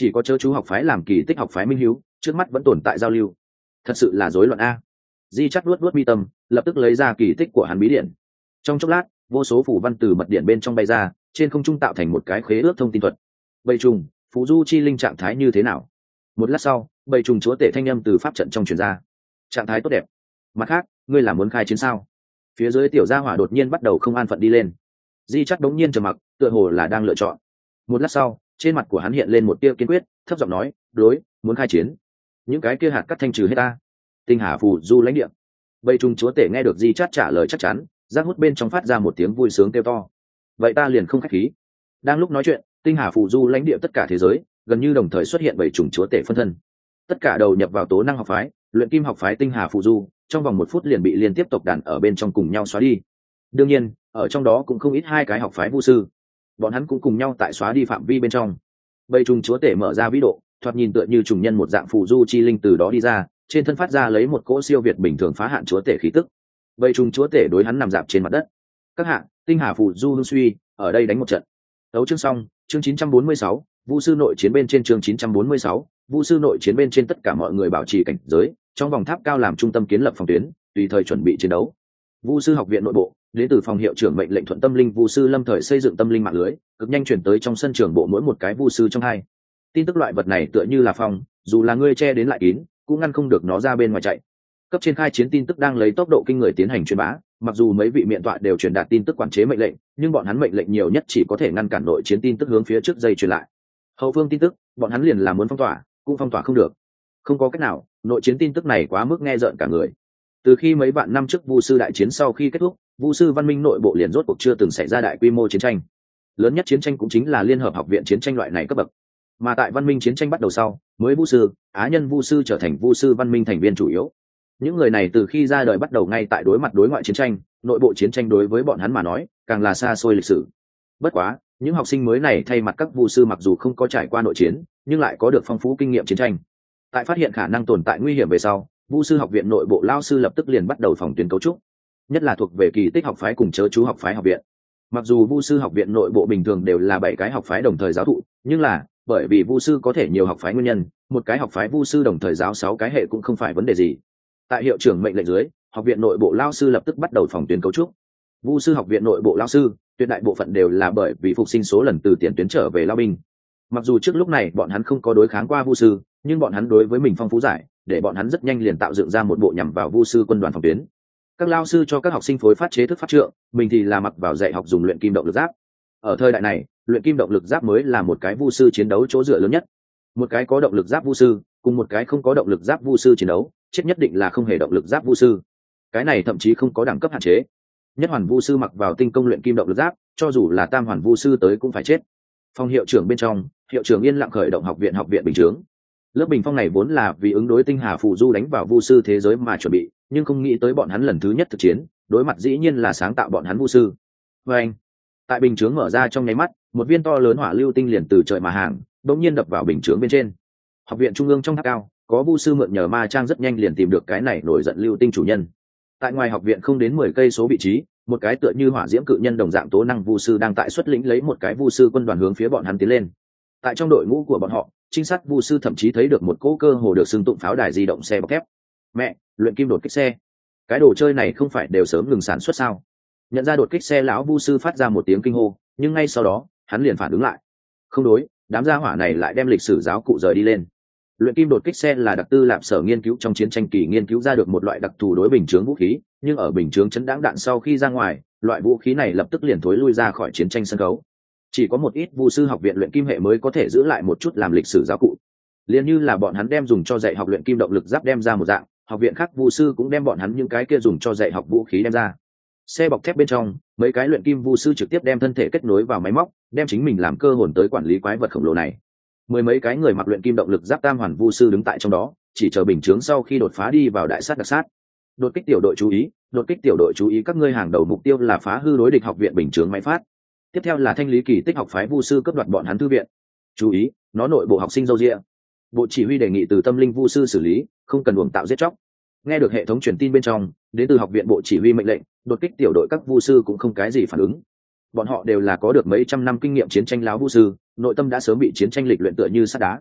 chỉ có chớ chú học phái làm kỳ tích học phái minh hiếu, trước mắt vẫn tồn tại giao lưu. Thật sự là rối loạn a. Di chắc luốt luốt mi tâm, lập tức lấy ra kỳ tích của hắn bí điển. Trong chốc lát, vô số phủ văn từ mật điện bên trong bay ra, trên không trung tạo thành một cái khế ước thông tin thuật. Bầy trùng, phù du chi linh trạng thái như thế nào? Một lát sau, bầy trùng chúa tể thanh âm từ pháp trận trong truyền ra. Trạng thái tốt đẹp. Mặt khác, ngươi là muốn khai chiến sao? Phía dưới tiểu gia hỏa đột nhiên bắt đầu không an phận đi lên. Di chắc đống nhiên trầm mặc, tựa hồ là đang lựa chọn. Một lát sau, trên mặt của hắn hiện lên một tia kiên quyết, thấp giọng nói, đối, muốn khai chiến. Những cái kia hạt cắt thanh trừ hết ta. Tinh hà phù du lãnh địa. Bầy trùng chúa tể nghe được Di chát trả lời chắc chắn, giác hút bên trong phát ra một tiếng vui sướng kêu to. Vậy ta liền không khách khí. Đang lúc nói chuyện, tinh hà phù du lãnh địa tất cả thế giới gần như đồng thời xuất hiện bầy trùng chúa tể phân thân. Tất cả đầu nhập vào tố năng học phái, luyện kim học phái tinh hà phù du, trong vòng 1 phút liền bị liên tiếp tộc đàn ở bên trong cùng nhau xóa đi. Đương nhiên, ở trong đó cũng không ít 2 cái học phái vu sư, bọn hắn cũng cùng nhau tại xóa đi phạm vi bên trong. Bầy trùng chúa tể mở ra vĩ độ, thoạt nhìn tựa như trùng nhân một dạng phù du chi linh từ đó đi ra, trên thân phát ra lấy một cỗ siêu việt bình thường phá hạn chúa tể khí tức. Bầy trùng chúa tể đối hắn nằm dạp trên mặt đất. Các hạ, tinh hà phù du hưng suy, ở đây đánh một trận. Đấu chương xong, chương 946, vu sư nội chiến bên trên chương 946, vu sư nội chiến bên trên tất cả mọi người bảo trì cảnh giới, trong vòng tháp cao làm trung tâm kiến lập phòng tuyến, tùy thời chuẩn bị chiến đấu. Vu sư học viện nội bộ, đến từ phòng hiệu trưởng mệnh lệnh thuận tâm linh vu sư lâm thời xây dựng tâm linh mạng lưới, cực nhanh chuyển tới trong sân trường bộ mỗi một cái vu sư trong hai. Tin tức loại vật này tựa như là phong, dù là ngươi che đến lại kín, cũng ngăn không được nó ra bên ngoài chạy. Cấp trên khai chiến tin tức đang lấy tốc độ kinh người tiến hành truyền bá, mặc dù mấy vị miện tọa đều truyền đạt tin tức quản chế mệnh lệnh, nhưng bọn hắn mệnh lệnh nhiều nhất chỉ có thể ngăn cản nội chiến tin tức hướng phía trước dây truyền lại. Hậu phương tin tức, bọn hắn liền là muốn phong tỏa, cũng phong tỏa không được. Không có cách nào, nội chiến tin tức này quá mức nghe rợn cả người. Từ khi mấy vạn năm trước vu sư đại chiến sau khi kết thúc, vu sư văn minh nội bộ liền rốt cuộc chưa từng xảy ra đại quy mô chiến tranh. Lớn nhất chiến tranh cũng chính là liên hợp học viện chiến tranh loại này cấp bậc. Mà tại văn minh chiến tranh bắt đầu sau, mới vu sư, á nhân vu sư trở thành vu sư văn minh thành viên chủ yếu. Những người này từ khi ra đời bắt đầu ngay tại đối mặt đối ngoại chiến tranh, nội bộ chiến tranh đối với bọn hắn mà nói càng là xa xôi lịch sử. Bất quá, những học sinh mới này thay mặt các vu sư mặc dù không có trải qua nội chiến, nhưng lại có được phong phú kinh nghiệm chiến tranh. Tại phát hiện khả năng tồn tại nguy hiểm về sau, vu sư học viện nội bộ lao sư lập tức liền bắt đầu phòng tuyến cấu trúc, nhất là thuộc về kỳ tích học phái cùng chớ chú học phái học viện. Mặc dù vu sư học viện nội bộ bình thường đều là 7 cái học phái đồng thời giáo thụ, nhưng là bởi vì vu sư có thể nhiều học phái nguyên nhân, một cái học phái vu sư đồng thời giáo 6 cái hệ cũng không phải vấn đề gì. Tại hiệu trưởng mệnh lệnh dưới, học viện nội bộ lao sư lập tức bắt đầu phòng tuyến cấu trúc. Vu sư học viện nội bộ lao sư tuyệt đại bộ phận đều là bởi vì phục sinh số lần từ tiền tuyến trở về lao binh. Mặc dù trước lúc này bọn hắn không có đối kháng qua vu sư, nhưng bọn hắn đối với mình phong phú giải, để bọn hắn rất nhanh liền tạo dựng ra một bộ nhằm vào vu sư quân đoàn phòng tuyến. Các lao sư cho các học sinh phối phát chế thức pháp trượng, mình thì là mặc vào dạy học dùng luyện kim động lực giáp. Ở thời đại này, luyện kim động lực giáp mới là một cái vu sư chiến đấu chỗ dựa lớn nhất. Một cái có động lực giáp vu sư cùng một cái không có động lực giáp vu sư chiến đấu, chết nhất định là không hề động lực giáp vu sư. Cái này thậm chí không có đẳng cấp hạn chế. Nhất hoàn vu sư mặc vào tinh công luyện kim động lực giáp, cho dù là tam hoàn vu sư tới cũng phải chết. Phòng hiệu trưởng bên trong, hiệu trưởng yên lặng khởi động học viện bình chướng. Lớp bình phong này vốn là vì ứng đối tinh hà phù du đánh vào vu sư thế giới mà chuẩn bị, nhưng không nghĩ tới bọn hắn lần thứ nhất thực chiến, đối mặt dĩ nhiên là sáng tạo bọn hắn vu sư. Và anh, tại bình chướng mở ra trong nháy mắt, một viên to lớn hỏa lưu tinh liền từ trời mà hàng, đột nhiên đập vào bình chướng bên trên. Học viện trung ương trong tháp cao, có vu sư mượn nhờ ma trang rất nhanh liền tìm được cái này nổi giận lưu tinh chủ nhân. Tại ngoài học viện không đến 10 cây số vị trí, một cái tựa như hỏa diễm cự nhân đồng dạng tố năng vu sư đang tại xuất lĩnh lấy một cái vu sư quân đoàn hướng phía bọn hắn tiến lên. Tại trong đội ngũ của bọn họ, trinh sát vu sư thậm chí thấy được một cỗ cơ hồ được xưng tụng pháo đài di động xe bọc thép. Mẹ, luyện kim đột kích xe, cái đồ chơi này không phải đều sớm ngừng sản xuất sao? Nhận ra đột kích xe, lão vu sư phát ra một tiếng kinh hô, nhưng ngay sau đó hắn liền phản ứng lại. Không đối, đám gia hỏa này lại đem lịch sử giáo cụ rời đi lên. Luyện kim đột kích xe là đặc tư lạp sở nghiên cứu trong chiến tranh kỳ nghiên cứu ra được một loại đặc thù đối bình chướng vũ khí, nhưng ở bình chướng chấn đáng đạn sau khi ra ngoài, loại vũ khí này lập tức liền thối lui ra khỏi chiến tranh sân khấu. Chỉ có một ít vu sư học viện luyện kim hệ mới có thể giữ lại một chút làm lịch sử giáo cụ, liền như là bọn hắn đem dùng cho dạy học luyện kim động lực giáp đem ra một dạng, học viện khác vu sư cũng đem bọn hắn những cái kia dùng cho dạy học vũ khí đem ra. Xe bọc thép bên trong, mấy cái luyện kim vu sư trực tiếp đem thân thể kết nối vào máy móc, đem chính mình làm cơ hồn tới quản lý quái vật khổng lồ này. 10 mấy cái người mặc luyện kim động lực giáp tam hoàn vu sư đứng tại trong đó, chỉ chờ bình chướng sau khi đột phá đi vào đại sát đặc sát. Đột kích tiểu đội chú ý, đột kích tiểu đội chú ý, các ngươi hàng đầu mục tiêu là phá hư đối địch học viện bình chướng máy phát. Tiếp theo là thanh lý kỳ tích học phái vu sư cướp đoạt bọn hắn thư viện. Chú ý, nó nội bộ học sinh dâu dịa. Bộ chỉ huy đề nghị từ tâm linh vu sư xử lý, không cần uổng tạo giết chóc. Nghe được hệ thống truyền tin bên trong, đến từ học viện bộ chỉ huy mệnh lệnh, đột kích tiểu đội các vu sư cũng không cái gì phản ứng. Bọn họ đều là có được mấy trăm năm kinh nghiệm chiến tranh láo vu sư, nội tâm đã sớm bị chiến tranh lịch luyện tựa như sắt đá,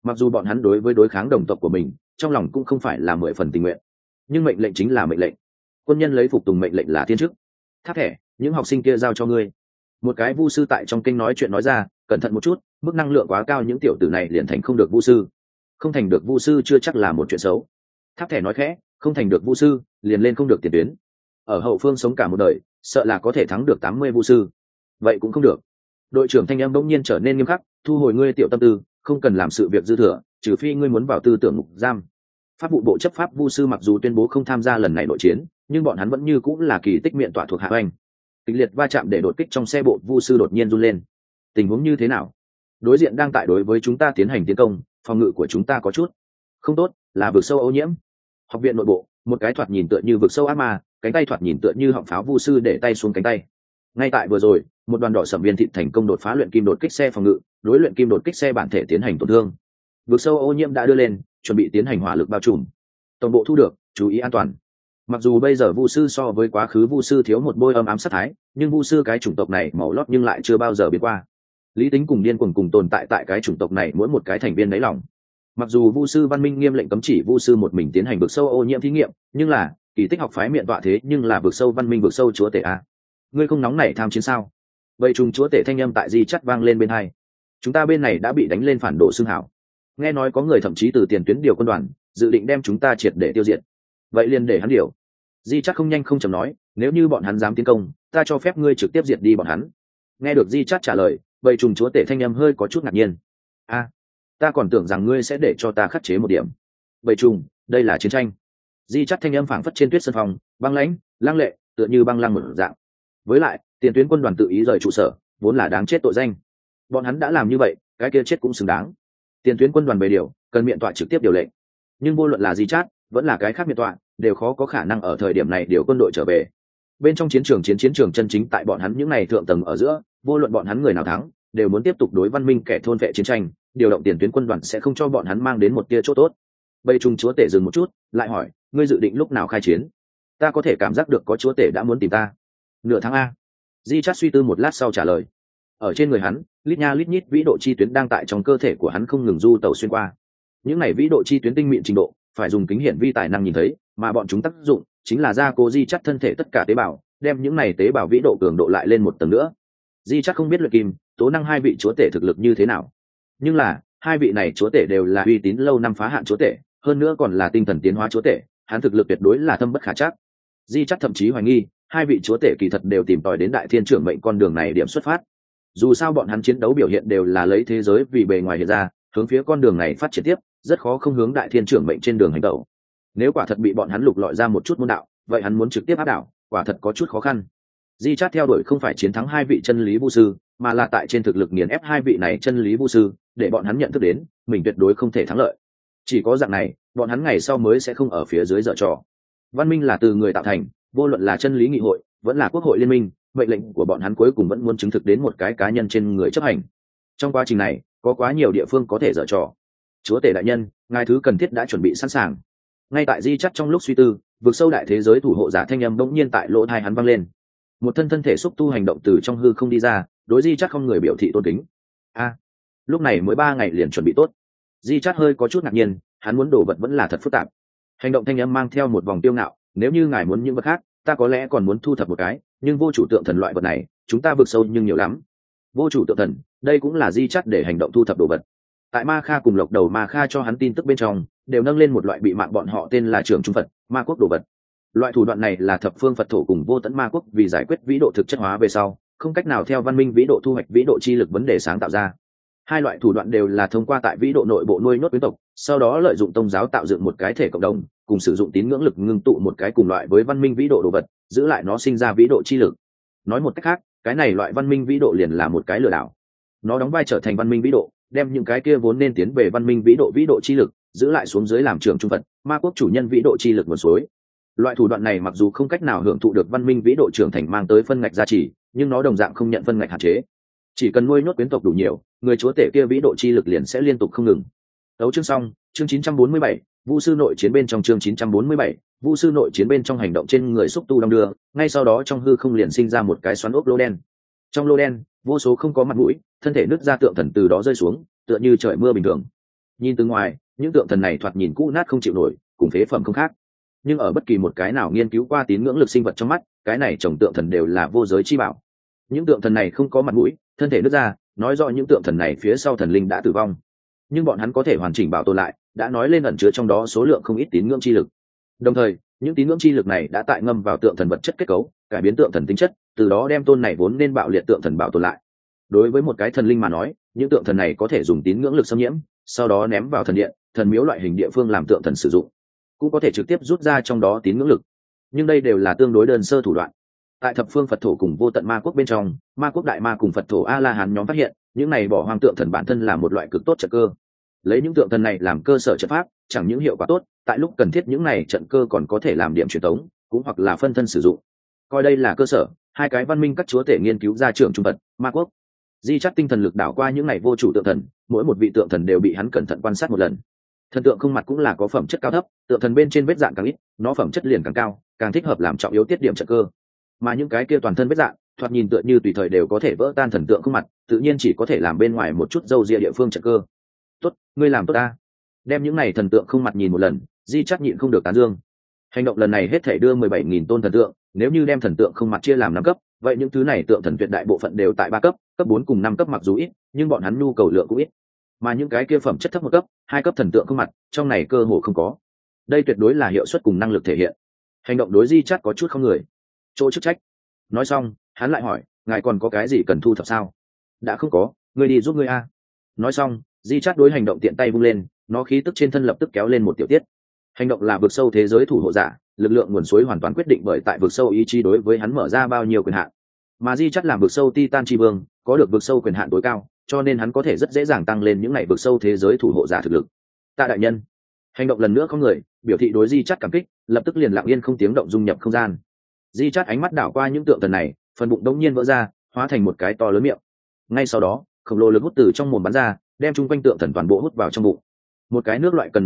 Mặc dù bọn hắn đối với đối kháng đồng tộc của mình trong lòng cũng không phải là 10 phần tình nguyện, nhưng mệnh lệnh chính là mệnh lệnh. Quân nhân lấy phục tùng mệnh lệnh là thiên chức. Tháp thẻ, những học sinh kia giao cho ngươi. Một cái vu sư tại trong kinh nói chuyện nói ra, cẩn thận một chút, mức năng lượng quá cao những tiểu tử này liền thành không được vu sư. Không thành được vu sư chưa chắc là một chuyện xấu. Tháp thẻ nói khẽ, không thành được vu sư liền lên không được tiền tuyến. Ở hậu phương sống cả một đời, sợ là có thể thắng được 80 vu sư. Vậy cũng không được. Đội trưởng thanh âm bỗng nhiên trở nên nghiêm khắc, thu hồi ngươi tiểu tâm tư, không cần làm sự việc dư thừa, trừ phi ngươi muốn vào tư tưởng ngục giam. Pháp vụ bộ chấp pháp vu sư mặc dù tuyên bố không tham gia lần này nội chiến, nhưng bọn hắn vẫn như cũng là kỳ tích miệng tọa thuộc hạ anh. Kịch liệt va chạm để đột kích trong xe bộ vu sư đột nhiên run lên. Tình huống như thế nào? Đối diện đang tại đối với chúng ta tiến hành tiến công, phòng ngự của chúng ta có chút không tốt, là vực sâu ô nhiễm. Học viện nội bộ, một cái thoạt nhìn tựa như vực sâu ác ma, cánh tay thoạt nhìn tựa như họng pháo vu sư để tay xuống cánh tay. Ngay tại vừa rồi, một đoàn đỏ sẩm viên thịt thành công đột phá luyện kim đột kích xe phòng ngự, đối luyện kim đột kích xe bản thể tiến hành tổn thương. Vực sâu ô nhiễm đã đưa lên, chuẩn bị tiến hành hỏa lực bao trùm. Toàn bộ thu được, chú ý an toàn. Mặc dù bây giờ vu sư so với quá khứ vu sư thiếu một bôi âm ám sát thái, nhưng vu sư cái chủng tộc này màu lót nhưng lại chưa bao giờ biến qua. Lý tính cùng điên cuồng cùng tồn tại tại cái chủng tộc này mỗi một cái thành viên đáy lòng. Mặc dù vu sư văn minh nghiêm lệnh cấm chỉ vu sư một mình tiến hành vực sâu ô nhiễm thí nghiệm, nhưng là kỳ tích học phái miệng tọa thế nhưng là vực sâu văn minh vực sâu chúa tể a. Ngươi không nóng nảy tham chiến sao? Vậy trùng chúa tể thanh âm tại di chắt vang lên bên hai. Chúng ta bên này đã bị đánh lên phản đồ xương hảo. Nghe nói có người thậm chí từ tiền tuyến điều quân đoàn, dự định đem chúng ta triệt để tiêu diệt. Vậy liền để hắn điều. Di chắt không nhanh không chậm nói, nếu như bọn hắn dám tiến công, ta cho phép ngươi trực tiếp diệt đi bọn hắn. Nghe được di chắt trả lời, vậy trùng chúa tể thanh âm hơi có chút ngạc nhiên. A, ta còn tưởng rằng ngươi sẽ để cho ta khắc chế một điểm. Vậy trùng, đây là chiến tranh. Di chắt thanh âm phảng phất trên tuyết sân phòng, băng lãnh, lăng lệ, tựa như băng lăng một dạng. Với lại, tiền tuyến quân đoàn tự ý rời trụ sở, vốn là đáng chết tội danh. Bọn hắn đã làm như vậy, cái kia chết cũng xứng đáng. Tiền tuyến quân đoàn bày điều, cần miện tọa trực tiếp điều lệnh. Nhưng vô luận là Di chát, vẫn là cái khác miện tọa, đều khó có khả năng ở thời điểm này điều quân đội trở về. Bên trong chiến trường chân chính tại bọn hắn những này thượng tầng ở giữa, vô luận bọn hắn người nào thắng, đều muốn tiếp tục đối văn minh kẻ thôn vệ chiến tranh, điều động tiền tuyến quân đoàn sẽ không cho bọn hắn mang đến một tia chỗ tốt. Bây trung chúa tể dừng một chút, lại hỏi, ngươi dự định lúc nào khai chiến? Ta có thể cảm giác được có chúa tể đã muốn tìm ta. Nửa tháng a. Di chát suy tư một lát sau trả lời. Ở trên người hắn, lít nha lít nhít vĩ độ chi tuyến đang tại trong cơ thể của hắn không ngừng du tẩu xuyên qua. Những này vĩ độ chi tuyến tinh mịn trình độ, phải dùng kính hiển vi tài năng nhìn thấy, mà bọn chúng tác dụng chính là gia cố di chắt thân thể tất cả tế bào, đem những này tế bào vĩ độ cường độ lại lên một tầng nữa. Di chắt không biết luyện kim, tố năng hai vị chúa tể thực lực như thế nào, nhưng là hai vị này chúa tể đều là uy tín lâu năm phá hạn chúa tể, hơn nữa còn là tinh thần tiến hóa chúa tể, hắn thực lực tuyệt đối là thâm bất khả trắc. Di chắt thậm chí hoài nghi hai vị chúa tể kỳ thật đều tìm tòi đến đại thiên trưởng mệnh con đường này điểm xuất phát. Dù sao bọn hắn chiến đấu biểu hiện đều là lấy thế giới vì bề ngoài hiện ra, hướng phía con đường này phát triển tiếp, rất khó không hướng đại thiên trưởng mệnh trên đường hành tẩu. Nếu quả thật bị bọn hắn lục lọi ra một chút môn đạo, vậy hắn muốn trực tiếp áp đảo, quả thật có chút khó khăn. Di chát theo đuổi không phải chiến thắng hai vị chân lý vu sư, mà là tại trên thực lực nghiền ép hai vị này chân lý vu sư, để bọn hắn nhận thức đến mình tuyệt đối không thể thắng lợi. Chỉ có dạng này, bọn hắn ngày sau mới sẽ không ở phía dưới dở trò. Văn minh là từ người tạo thành, vô luận là chân lý nghị hội, vẫn là quốc hội liên minh, mệnh lệnh của bọn hắn cuối cùng vẫn muốn chứng thực đến một cái cá nhân trên người chấp hành. Trong quá trình này, có quá nhiều địa phương có thể dở trò. Chúa tể đại nhân, ngài thứ cần thiết đã chuẩn bị sẵn sàng. Ngay tại di chắt trong lúc suy tư, vực sâu đại thế giới thủ hộ giả thanh âm bỗng nhiên tại lỗ tai hắn vang lên. Một thân thể xúc tu hành động từ trong hư không đi ra, đối di chắt không người biểu thị tôn kính. A, lúc này mới 3 ngày liền chuẩn bị tốt. Di chắt hơi có chút ngạc nhiên, hắn muốn đồ vật vẫn là thật phức tạp. Hành động thanh âm mang theo một vòng tiêu ngạo, nếu như ngài muốn những vật khác, ta có lẽ còn muốn thu thập một cái, nhưng vô chủ tượng thần loại vật này, chúng ta vực sâu nhưng nhiều lắm. Vô chủ tượng thần, đây cũng là di chắt để hành động thu thập đồ vật. Tại Ma Kha cùng Lộc Đầu Ma Kha cho hắn tin tức bên trong, đều nâng lên một loại bị mạng bọn họ tên là Trường Trung Phật, Ma Quốc đồ vật. Loại thủ đoạn này là thập phương Phật thổ cùng vô tận Ma Quốc vì giải quyết vĩ độ thực chất hóa về sau, không cách nào theo văn minh vĩ độ thu hoạch vĩ độ chi lực vấn đề sáng tạo ra. Hai loại thủ đoạn đều là thông qua tại vĩ độ nội bộ nuôi nhốt quyến tộc, sau đó lợi dụng tôn giáo tạo dựng một cái thể cộng đồng, cùng sử dụng tín ngưỡng lực ngưng tụ một cái cùng loại với văn minh vĩ độ đồ vật, giữ lại nó sinh ra vĩ độ chi lực. Nói một cách khác, cái này loại văn minh vĩ độ liền là một cái lừa đảo. Nó đóng vai trở thành văn minh vĩ độ, đem những cái kia vốn nên tiến về văn minh vĩ độ chi lực giữ lại xuống dưới làm trường trung Phật, Ma Quốc chủ nhân vĩ độ chi lực nguồn suối. Loại thủ đoạn này mặc dù không cách nào hưởng thụ được văn minh vĩ độ trưởng thành mang tới phân ngạch gia trì, nhưng nó đồng dạng không nhận phân ngạch hạn chế. Chỉ cần nuôi nhốt quyến tộc đủ nhiều, người chúa tể kia vĩ độ chi lực liền sẽ liên tục không ngừng. Tấu chương xong, chương 947, Vu sư nội chiến bên trong chương 947, Vu sư nội chiến bên trong hành động trên người xúc tu đong đưa, ngay sau đó trong hư không liền sinh ra một cái xoắn ốc lô đen. Trong lô đen, vô số không có mặt mũi, thân thể nứt ra tượng thần từ đó rơi xuống, tựa như trời mưa bình thường. Nhìn từ ngoài, những tượng thần này thoạt nhìn cũ nát không chịu nổi, cùng phế phẩm không khác, nhưng ở bất kỳ một cái nào nghiên cứu qua tín ngưỡng lực sinh vật trong mắt, cái này trồng tượng thần đều là vô giới chi bảo. Những tượng thần này không có mặt mũi, thân thể nứt ra, nói rõ những tượng thần này phía sau thần linh đã tử vong, nhưng bọn hắn có thể hoàn chỉnh bảo tồn lại, đã nói lên ẩn chứa trong đó số lượng không ít tín ngưỡng chi lực. Đồng thời, những tín ngưỡng chi lực này đã tại ngâm vào tượng thần vật chất kết cấu, cải biến tượng thần tính chất, từ đó đem tôn này vốn nên bạo liệt tượng thần bảo tồn lại. Đối với một cái thần linh mà nói, những tượng thần này có thể dùng tín ngưỡng lực xâm nhiễm, sau đó ném vào thần điện, thần miếu loại hình địa phương làm tượng thần sử dụng, cũng có thể trực tiếp rút ra trong đó tín ngưỡng lực. Nhưng đây đều là tương đối đơn sơ thủ đoạn. Tại thập phương Phật thổ cùng vô tận ma quốc bên trong, ma quốc đại ma cùng Phật thổ A La Hán nhóm phát hiện, những này bỏ hoang tượng thần bản thân là một loại cực tốt trận cơ. Lấy những tượng thần này làm cơ sở trận pháp, chẳng những hiệu quả tốt, tại lúc cần thiết những này trận cơ còn có thể làm điểm truyền tống, cũng hoặc là phân thân sử dụng. Coi đây là cơ sở, hai cái văn minh các chúa tể nghiên cứu ra trưởng trung Phật, ma quốc. Di Chắt tinh thần lực đảo qua những này vô chủ tượng thần, mỗi một vị tượng thần đều bị hắn cẩn thận quan sát một lần. Thần tượng không mặt cũng là có phẩm chất cao thấp, tượng thần bên trên vết dạn càng ít, nó phẩm chất liền càng cao, càng thích hợp làm trọng yếu tiết điểm trận cơ. Mà những cái kia toàn thân vết dạn, thoạt nhìn tựa như tùy thời đều có thể vỡ tan thần tượng không mặt, tự nhiên chỉ có thể làm bên ngoài một chút dâu ria địa phương trận cơ. Tốt, ngươi làm tốt ta. Đem những này thần tượng không mặt nhìn một lần, Di Chắt nhịn không được tán dương. Hành động lần này hết thể đưa 17.000 tôn thần tượng, nếu như đem thần tượng không mặt chia làm 5 cấp, vậy những thứ này tượng thần tuyệt đại bộ phận đều tại 3 cấp, cấp 4 cùng 5 cấp mặc dù ít, nhưng bọn hắn nhu cầu lượng cũng ít. Mà những cái kia phẩm chất thấp 1 cấp, 2 cấp thần tượng không mặt, trong này cơ hồ không có. Đây tuyệt đối là hiệu suất cùng năng lực thể hiện. Hành động đối Di Chắt có chút không người. Chỗ chức trách. Nói xong, hắn lại hỏi, ngài còn có cái gì cần thu thập sao? Đã không có, ngươi đi giúp ngươi a. Nói xong, Di Chắt đối hành động tiện tay vung lên, nó khí tức trên thân lập tức kéo lên một tiểu tiết. Hành động là vực sâu thế giới thủ hộ giả, lực lượng nguồn suối hoàn toàn quyết định bởi tại vực sâu ý chí đối với hắn mở ra bao nhiêu quyền hạn. Mà Di Chắt làm vực sâu Titan chi vương, có được vực sâu quyền hạn tối cao, cho nên hắn có thể rất dễ dàng tăng lên những ngày vực sâu thế giới thủ hộ giả thực lực. Tạ đại nhân. Hành động lần nữa không người, biểu thị đối Di Chắt cảm kích, lập tức liền lặng yên không tiếng động dung nhập không gian. Di Chắt ánh mắt đảo qua những tượng thần này, phần bụng đống nhiên vỡ ra, hóa thành một cái to lớn miệng. Ngay sau đó, khổng lồ lực hút từ trong mồm bắn ra, đem chung quanh tượng thần toàn bộ hút vào trong bụng. Một cái nước loại cần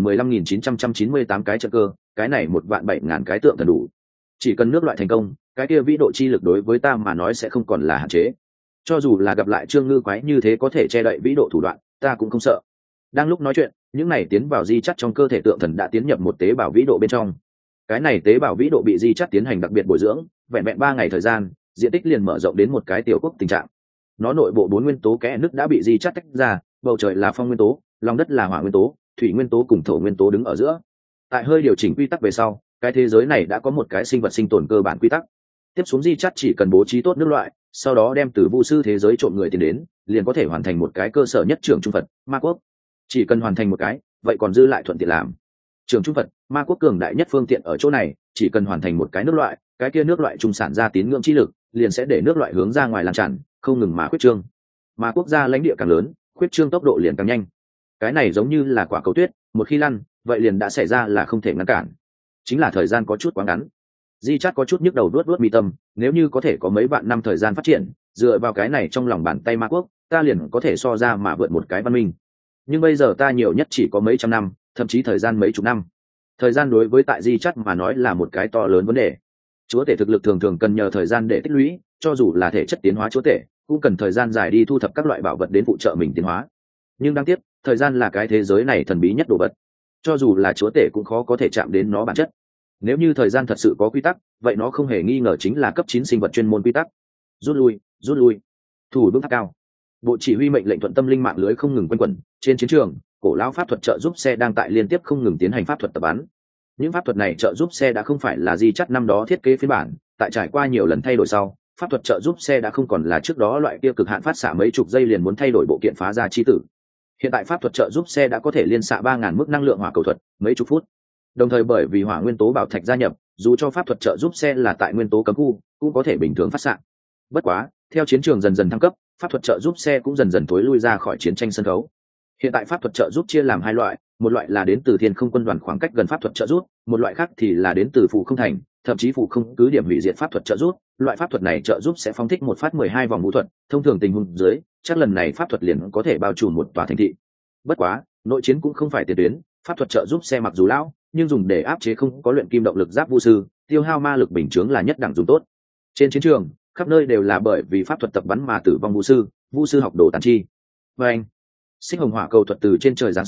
15.998 cái trận cơ, cái này 1.007.000 cái tượng thần đủ. Chỉ cần nước loại thành công, cái kia vĩ độ chi lực đối với ta mà nói sẽ không còn là hạn chế. Cho dù là gặp lại Trương Ngư quái như thế có thể che đậy vĩ độ thủ đoạn, ta cũng không sợ. Đang lúc nói chuyện, những này tiến vào Di Chắt trong cơ thể tượng thần đã tiến nhập một tế bào vĩ độ bên trong. Cái này tế bào vĩ độ bị Di Chắt tiến hành đặc biệt bồi dưỡng, vẹn vẹn 3 ngày thời gian, diện tích liền mở rộng đến một cái tiểu quốc tình trạng. Nó nội bộ 4 nguyên tố kẽ nước đã bị Di Chắt tách ra, bầu trời là phong nguyên tố, lòng đất là hỏa nguyên tố, thủy nguyên tố cùng thổ nguyên tố đứng ở giữa. Tại hơi điều chỉnh quy tắc về sau, cái thế giới này đã có một cái sinh vật sinh tồn cơ bản quy tắc. Tiếp xuống Di Chắt chỉ cần bố trí tốt nước loại, sau đó đem từ vu sư thế giới trộm người tiến đến, liền có thể hoàn thành một cái cơ sở nhất trưởng trung Phật, ma quốc. Chỉ cần hoàn thành một cái, vậy còn dư lại thuận tiện làm. Trưởng trung Phật, ma quốc cường đại nhất phương tiện ở chỗ này, chỉ cần hoàn thành một cái nước loại, cái kia nước loại trung sản ra tín ngưỡng chi lực, liền sẽ để nước loại hướng ra ngoài lan tràn, không ngừng mà khuyết trương. Mà quốc gia lãnh địa càng lớn, khuyết trương tốc độ liền càng nhanh. Cái này giống như là quả cầu tuyết, một khi lăn, vậy liền đã xảy ra là không thể ngăn cản. Chính là thời gian có chút quá ngắn. Di Chắt có chút nhức đầu đuốt mi tâm, nếu như có thể có mấy vạn năm thời gian phát triển, dựa vào cái này trong lòng bàn tay ma quốc, ta liền có thể so ra mà vượt một cái văn minh. Nhưng bây giờ ta nhiều nhất chỉ có mấy trăm năm, thậm chí thời gian mấy chục năm. Thời gian đối với tại Di Chắt mà nói là một cái to lớn vấn đề. Chúa tể thực lực thường thường cần nhờ thời gian để tích lũy, cho dù là thể chất tiến hóa chúa tể, cũng cần thời gian dài đi thu thập các loại bảo vật đến phụ trợ mình tiến hóa. Nhưng đáng tiếc, thời gian là cái thế giới này thần bí nhất đồ vật. Cho dù là chúa tể cũng khó có thể chạm đến nó bản chất. Nếu như thời gian thật sự có quy tắc, vậy nó không hề nghi ngờ chính là cấp 9 sinh vật chuyên môn quy tắc. Rút lui, rút lui. Thủ vững tháp cao. Bộ chỉ huy mệnh lệnh thuận tâm linh mạng lưới không ngừng quanh quẩn, trên chiến trường, cổ lão pháp thuật trợ giúp xe đang tại liên tiếp không ngừng tiến hành pháp thuật tập bắn. Những pháp thuật này trợ giúp xe đã không phải là Di Chắt năm đó thiết kế phiên bản, tại trải qua nhiều lần thay đổi sau, pháp thuật trợ giúp xe đã không còn là trước đó loại kia cực hạn phát xạ mấy chục giây liền muốn thay đổi bộ kiện phá ra chi tử. Hiện tại pháp thuật trợ giúp xe đã có thể liên xạ 3.000 mức năng lượng hỏa cầu thuật, mấy chục phút. Đồng thời bởi vì hỏa nguyên tố bảo thạch gia nhập, dù cho pháp thuật trợ giúp xe là tại nguyên tố cấm khu, cũng có thể bình thường phát xạ. Bất quá, theo chiến trường dần dần thăng cấp, pháp thuật trợ giúp xe cũng dần dần thối lui ra khỏi chiến tranh sân khấu. Hiện tại pháp thuật trợ giúp chia làm 2 loại, một loại là đến từ thiên không quân đoàn khoảng cách gần pháp thuật trợ giúp, một loại khác thì là đến từ phù không thành, thậm chí phù không cứ điểm hủy diệt pháp thuật trợ giúp. Loại pháp thuật này trợ giúp sẽ phóng thích một phát 12 vòng vũ thuật, thông thường tình huống dưới, chắc lần này pháp thuật liền có thể bao trùm một tòa thành thị. Bất quá, nội chiến cũng không phải tiền tuyến, pháp thuật trợ giúp xe mặc dù lão, nhưng dùng để áp chế không có luyện kim động lực giáp vu sư, tiêu hao ma lực bình chướng là nhất đẳng dùng tốt. Trên chiến trường, khắp nơi đều là bởi vì pháp thuật tập bắn mà tử vong vu sư học đồ tàn chi. Và anh, xích hồng hỏa cầu thuật từ trên trời giáng xuống,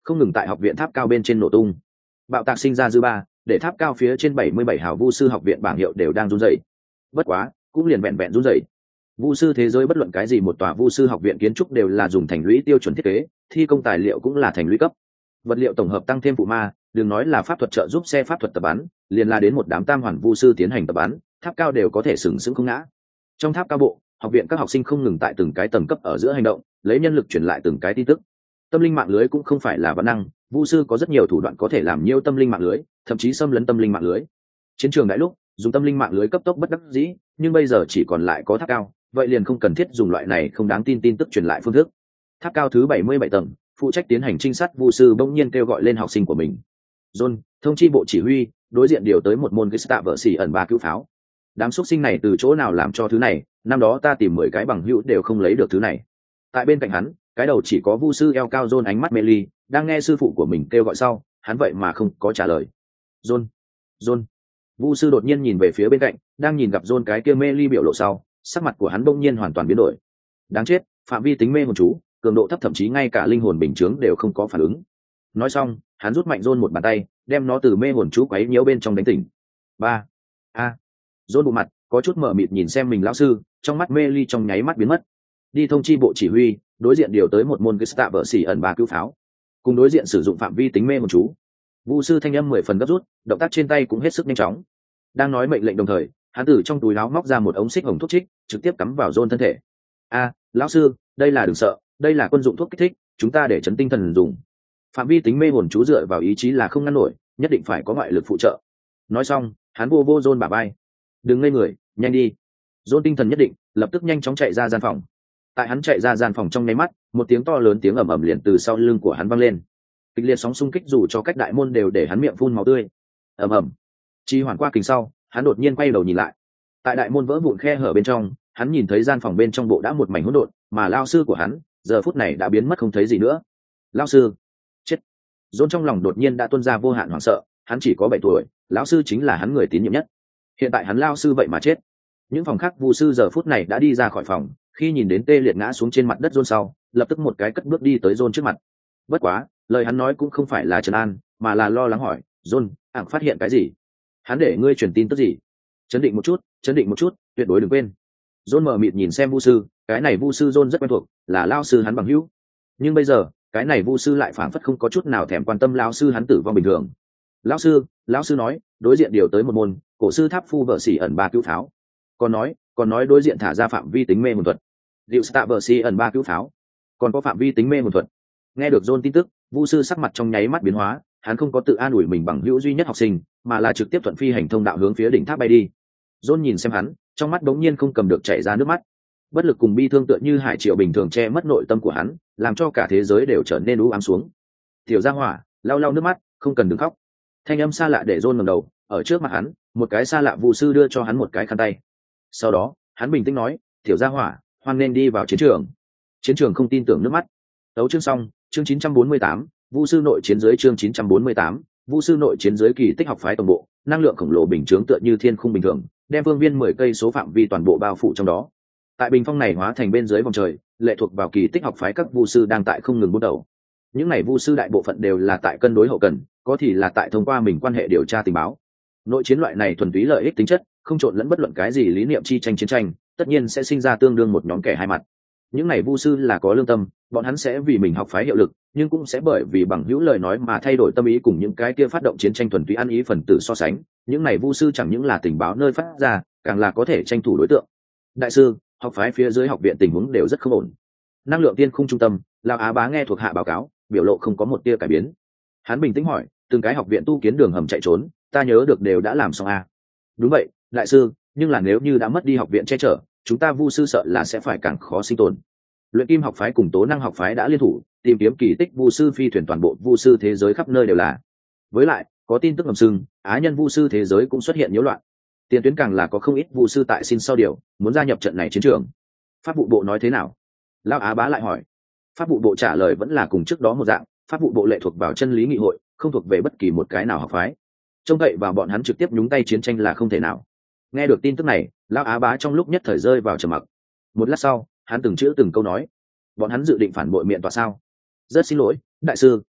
không ngừng tại học viện tháp cao bên trên nổ tung. Bạo tạc sinh ra dư ba, để tháp cao phía trên 77 hào vu sư học viện bảng hiệu đều đang run rẩy. Bất quá, cũng liền vẹn vẹn run rẩy. Vu sư thế giới bất luận cái gì một tòa vu sư học viện kiến trúc đều là dùng thành lũy tiêu chuẩn thiết kế, thi công tài liệu cũng là thành lũy cấp. Vật liệu tổng hợp tăng thêm phụ ma, đừng nói là pháp thuật trợ giúp xe pháp thuật tập bắn, liền là đến một đám tam hoàn vu sư tiến hành tập bắn, tháp cao đều có thể sừng sững không ngã. Trong tháp cao bộ, học viện các học sinh không ngừng tại từng cái tầng cấp ở giữa hành động, lấy nhân lực truyền lại từng cái tin tức. Tâm linh mạng lưới cũng không phải là văn năng, vu sư có rất nhiều thủ đoạn có thể làm nhiễu tâm linh mạng lưới, thậm chí xâm lấn tâm linh mạng lưới. Chiến trường đại lúc dùng tâm linh mạng lưới cấp tốc bất đắc dĩ, nhưng bây giờ chỉ còn lại có tháp cao, vậy liền không cần thiết dùng loại này không đáng tin tin tức truyền lại phương thức. Tháp cao thứ 77 tầng, phụ trách tiến hành trinh sát vu sư bỗng nhiên kêu gọi lên học sinh của mình. John, thông chi bộ chỉ huy, đối diện điều tới một môn Gestapo vợ xỉ ẩn 3 cứu pháo. Đám xuất sinh này từ chỗ nào làm cho thứ này, năm đó ta tìm 10 cái bằng hữu đều không lấy được thứ này. Tại bên cạnh hắn, cái đầu chỉ có vu sư eo cao John ánh mắt mê ly, đang nghe sư phụ của mình kêu gọi sau, hắn vậy mà không có trả lời. John. Vu sư đột nhiên nhìn về phía bên cạnh, đang nhìn gặp John cái kia mê ly biểu lộ sau, sắc mặt của hắn bỗng nhiên hoàn toàn biến đổi. Đáng chết, phạm vi tính mê hồn chú, cường độ thấp thậm chí ngay cả linh hồn bình chướng đều không có phản ứng. Nói xong, hắn rút mạnh John một bàn tay, đem nó từ mê hồn chú quấy nhiễu bên trong đánh tỉnh. John bộ mặt có chút mở mịt nhìn xem mình lão sư, trong mắt mê ly trong nháy mắt biến mất. Đi thông chi bộ chỉ huy, đối diện điều tới một môn Gestapo vợ xỉ ẩn 3 cứu pháo, cùng đối diện sử dụng phạm vi tính mê hồn chú. Vu sư thanh âm 10 phần gấp rút, động tác trên tay cũng hết sức nhanh chóng. Đang nói mệnh lệnh đồng thời, hắn từ trong túi áo móc ra một ống xích hồng thuốc trích, trực tiếp cắm vào John thân thể. Lão sư, đây là đừng sợ, đây là quân dụng thuốc kích thích, chúng ta để chấn tinh thần dùng. Phạm vi tính mê hồn chú dựa vào ý chí là không ngăn nổi, nhất định phải có ngoại lực phụ trợ. Nói xong, hắn vô John bả vai. Đừng ngây người, nhanh đi. John tinh thần nhất định, lập tức nhanh chóng chạy ra gian phòng. Tại hắn chạy ra gian phòng trong nháy mắt, một tiếng to lớn tiếng ầm ầm liền từ sau lưng của hắn vang lên. Kịch liệt sóng xung kích dù cho cách đại môn đều để hắn miệng phun máu tươi. Ầm ầm. Chi hoàn qua kính sau, hắn đột nhiên quay đầu nhìn lại. Tại đại môn vỡ vụn khe hở bên trong, hắn nhìn thấy gian phòng bên trong bộ đã một mảnh hỗn độn, mà lao sư của hắn, giờ phút này đã biến mất không thấy gì nữa. Lao sư, chết. John trong lòng đột nhiên đã tuôn ra vô hạn hoảng sợ, hắn chỉ có 7 tuổi, lão sư chính là hắn người tín nhiệm nhất. Hiện tại hắn lao sư vậy mà chết. Những phòng khác vu sư giờ phút này đã đi ra khỏi phòng, khi nhìn đến tê liệt ngã xuống trên mặt đất John sau, lập tức một cái cất bước đi tới John trước mặt. Bất quá, lời hắn nói cũng không phải là trấn an, mà là lo lắng hỏi, John, phát hiện cái gì? Hắn để ngươi truyền tin tức gì? Chấn định một chút, tuyệt đối đừng quên. John mở mịt nhìn xem vu sư, cái này vu sư John rất quen thuộc, là lao sư hắn bằng hữu. Nhưng bây giờ, cái này vu sư lại phảng phất không có chút nào thèm quan tâm lao sư hắn tử vong bình thường. Lão sư nói, đối diện điều tới một môn, cổ sư tháp phu vợ xỉ ẩn 3 cứu pháo. Còn nói đối diện thả ra phạm vi tính mê hồn thuật. Diệu Stạ vợ xỉ ẩn 3 cứu pháo. Còn có phạm vi tính mê hồn thuật. Nghe được John tin tức, vu sư sắc mặt trong nháy mắt biến hóa, hắn không có tự an ủi mình bằng hữu duy nhất học sinh, mà là trực tiếp thuận phi hành thông đạo hướng phía đỉnh tháp bay đi. John nhìn xem hắn, trong mắt đống nhiên không cầm được chảy ra nước mắt. Bất lực cùng bi thương tựa như hải triều bình thường che mất nội tâm của hắn, làm cho cả thế giới đều trở nên u ám xuống. Tiểu Gia Hỏa, lau lau nước mắt, không cần đừng khóc. Thanh âm xa lạ để John ngẩng đầu, ở trước mặt hắn, một cái xa lạ vu sư đưa cho hắn một cái khăn tay. Sau đó, hắn bình tĩnh nói, "Tiểu Gia Hỏa, hoan nên đi vào chiến trường." Chiến trường không tin tưởng nước mắt. Tấu chương xong, chương 948, vu sư nội chiến dưới chương 948, vu sư nội chiến dưới kỳ tích học phái tổng bộ, năng lượng khổng lồ bình chướng tựa như thiên khung bình thường, đem vương viên 10 cây số phạm vi toàn bộ bao phủ trong đó. Tại bình phong này hóa thành bên dưới vòng trời, lệ thuộc vào kỳ tích học phái các vu sư đang tại không ngừng bút đầu. Những này vu sư đại bộ phận đều là tại cân đối hậu cần, có thì là tại thông qua mình quan hệ điều tra tình báo. Nội chiến loại này thuần túy lợi ích tính chất, không trộn lẫn bất luận cái gì lý niệm chi tranh chiến tranh, tất nhiên sẽ sinh ra tương đương một nhóm kẻ hai mặt. Những này vu sư là có lương tâm, bọn hắn sẽ vì mình học phái hiệu lực, nhưng cũng sẽ bởi vì bằng hữu lời nói mà thay đổi tâm ý cùng những cái kia phát động chiến tranh thuần túy ăn ý phần tử so sánh. Những này vu sư chẳng những là tình báo nơi phát ra, càng là có thể tranh thủ đối tượng. Đại sư, học phái phía dưới học viện tình huống đều rất không ổn. Năng lượng tiên khung trung tâm, Lão Á Bá nghe thuộc hạ báo cáo, biểu lộ không có một tia cải biến. Hắn bình tĩnh hỏi, từng cái học viện tu kiến đường hầm chạy trốn, ta nhớ được đều đã làm xong à? Đúng vậy, đại sư, nhưng là nếu như đã mất đi học viện che chở, chúng ta vu sư sợ là sẽ phải càng khó sinh tồn. Luyện kim học phái cùng tố năng học phái đã liên thủ tìm kiếm kỳ tích vu sư phi thuyền, toàn bộ vu sư thế giới khắp nơi đều là. Với lại có tin tức ngầm sừng á nhân vu sư thế giới cũng xuất hiện nhiễu loạn, tiền tuyến càng là có không ít vu sư tại xin sau điều muốn gia nhập trận này chiến trường. Pháp vụ bộ nói thế nào? Lão Á Bá lại hỏi. Pháp vụ bộ trả lời vẫn là cùng trước đó một dạng, pháp vụ bộ lệ thuộc vào chân lý nghị hội, không thuộc về bất kỳ một cái nào học phái, trông cậy vào bọn hắn trực tiếp nhúng tay chiến tranh là không thể nào. Nghe được tin tức này, Lão Á Bá trong lúc nhất thời rơi vào trầm mặc. Một lát sau, hắn từng chữ từng câu nói, bọn hắn dự định phản bội miệng tòa sao? Rất xin lỗi, đại sư.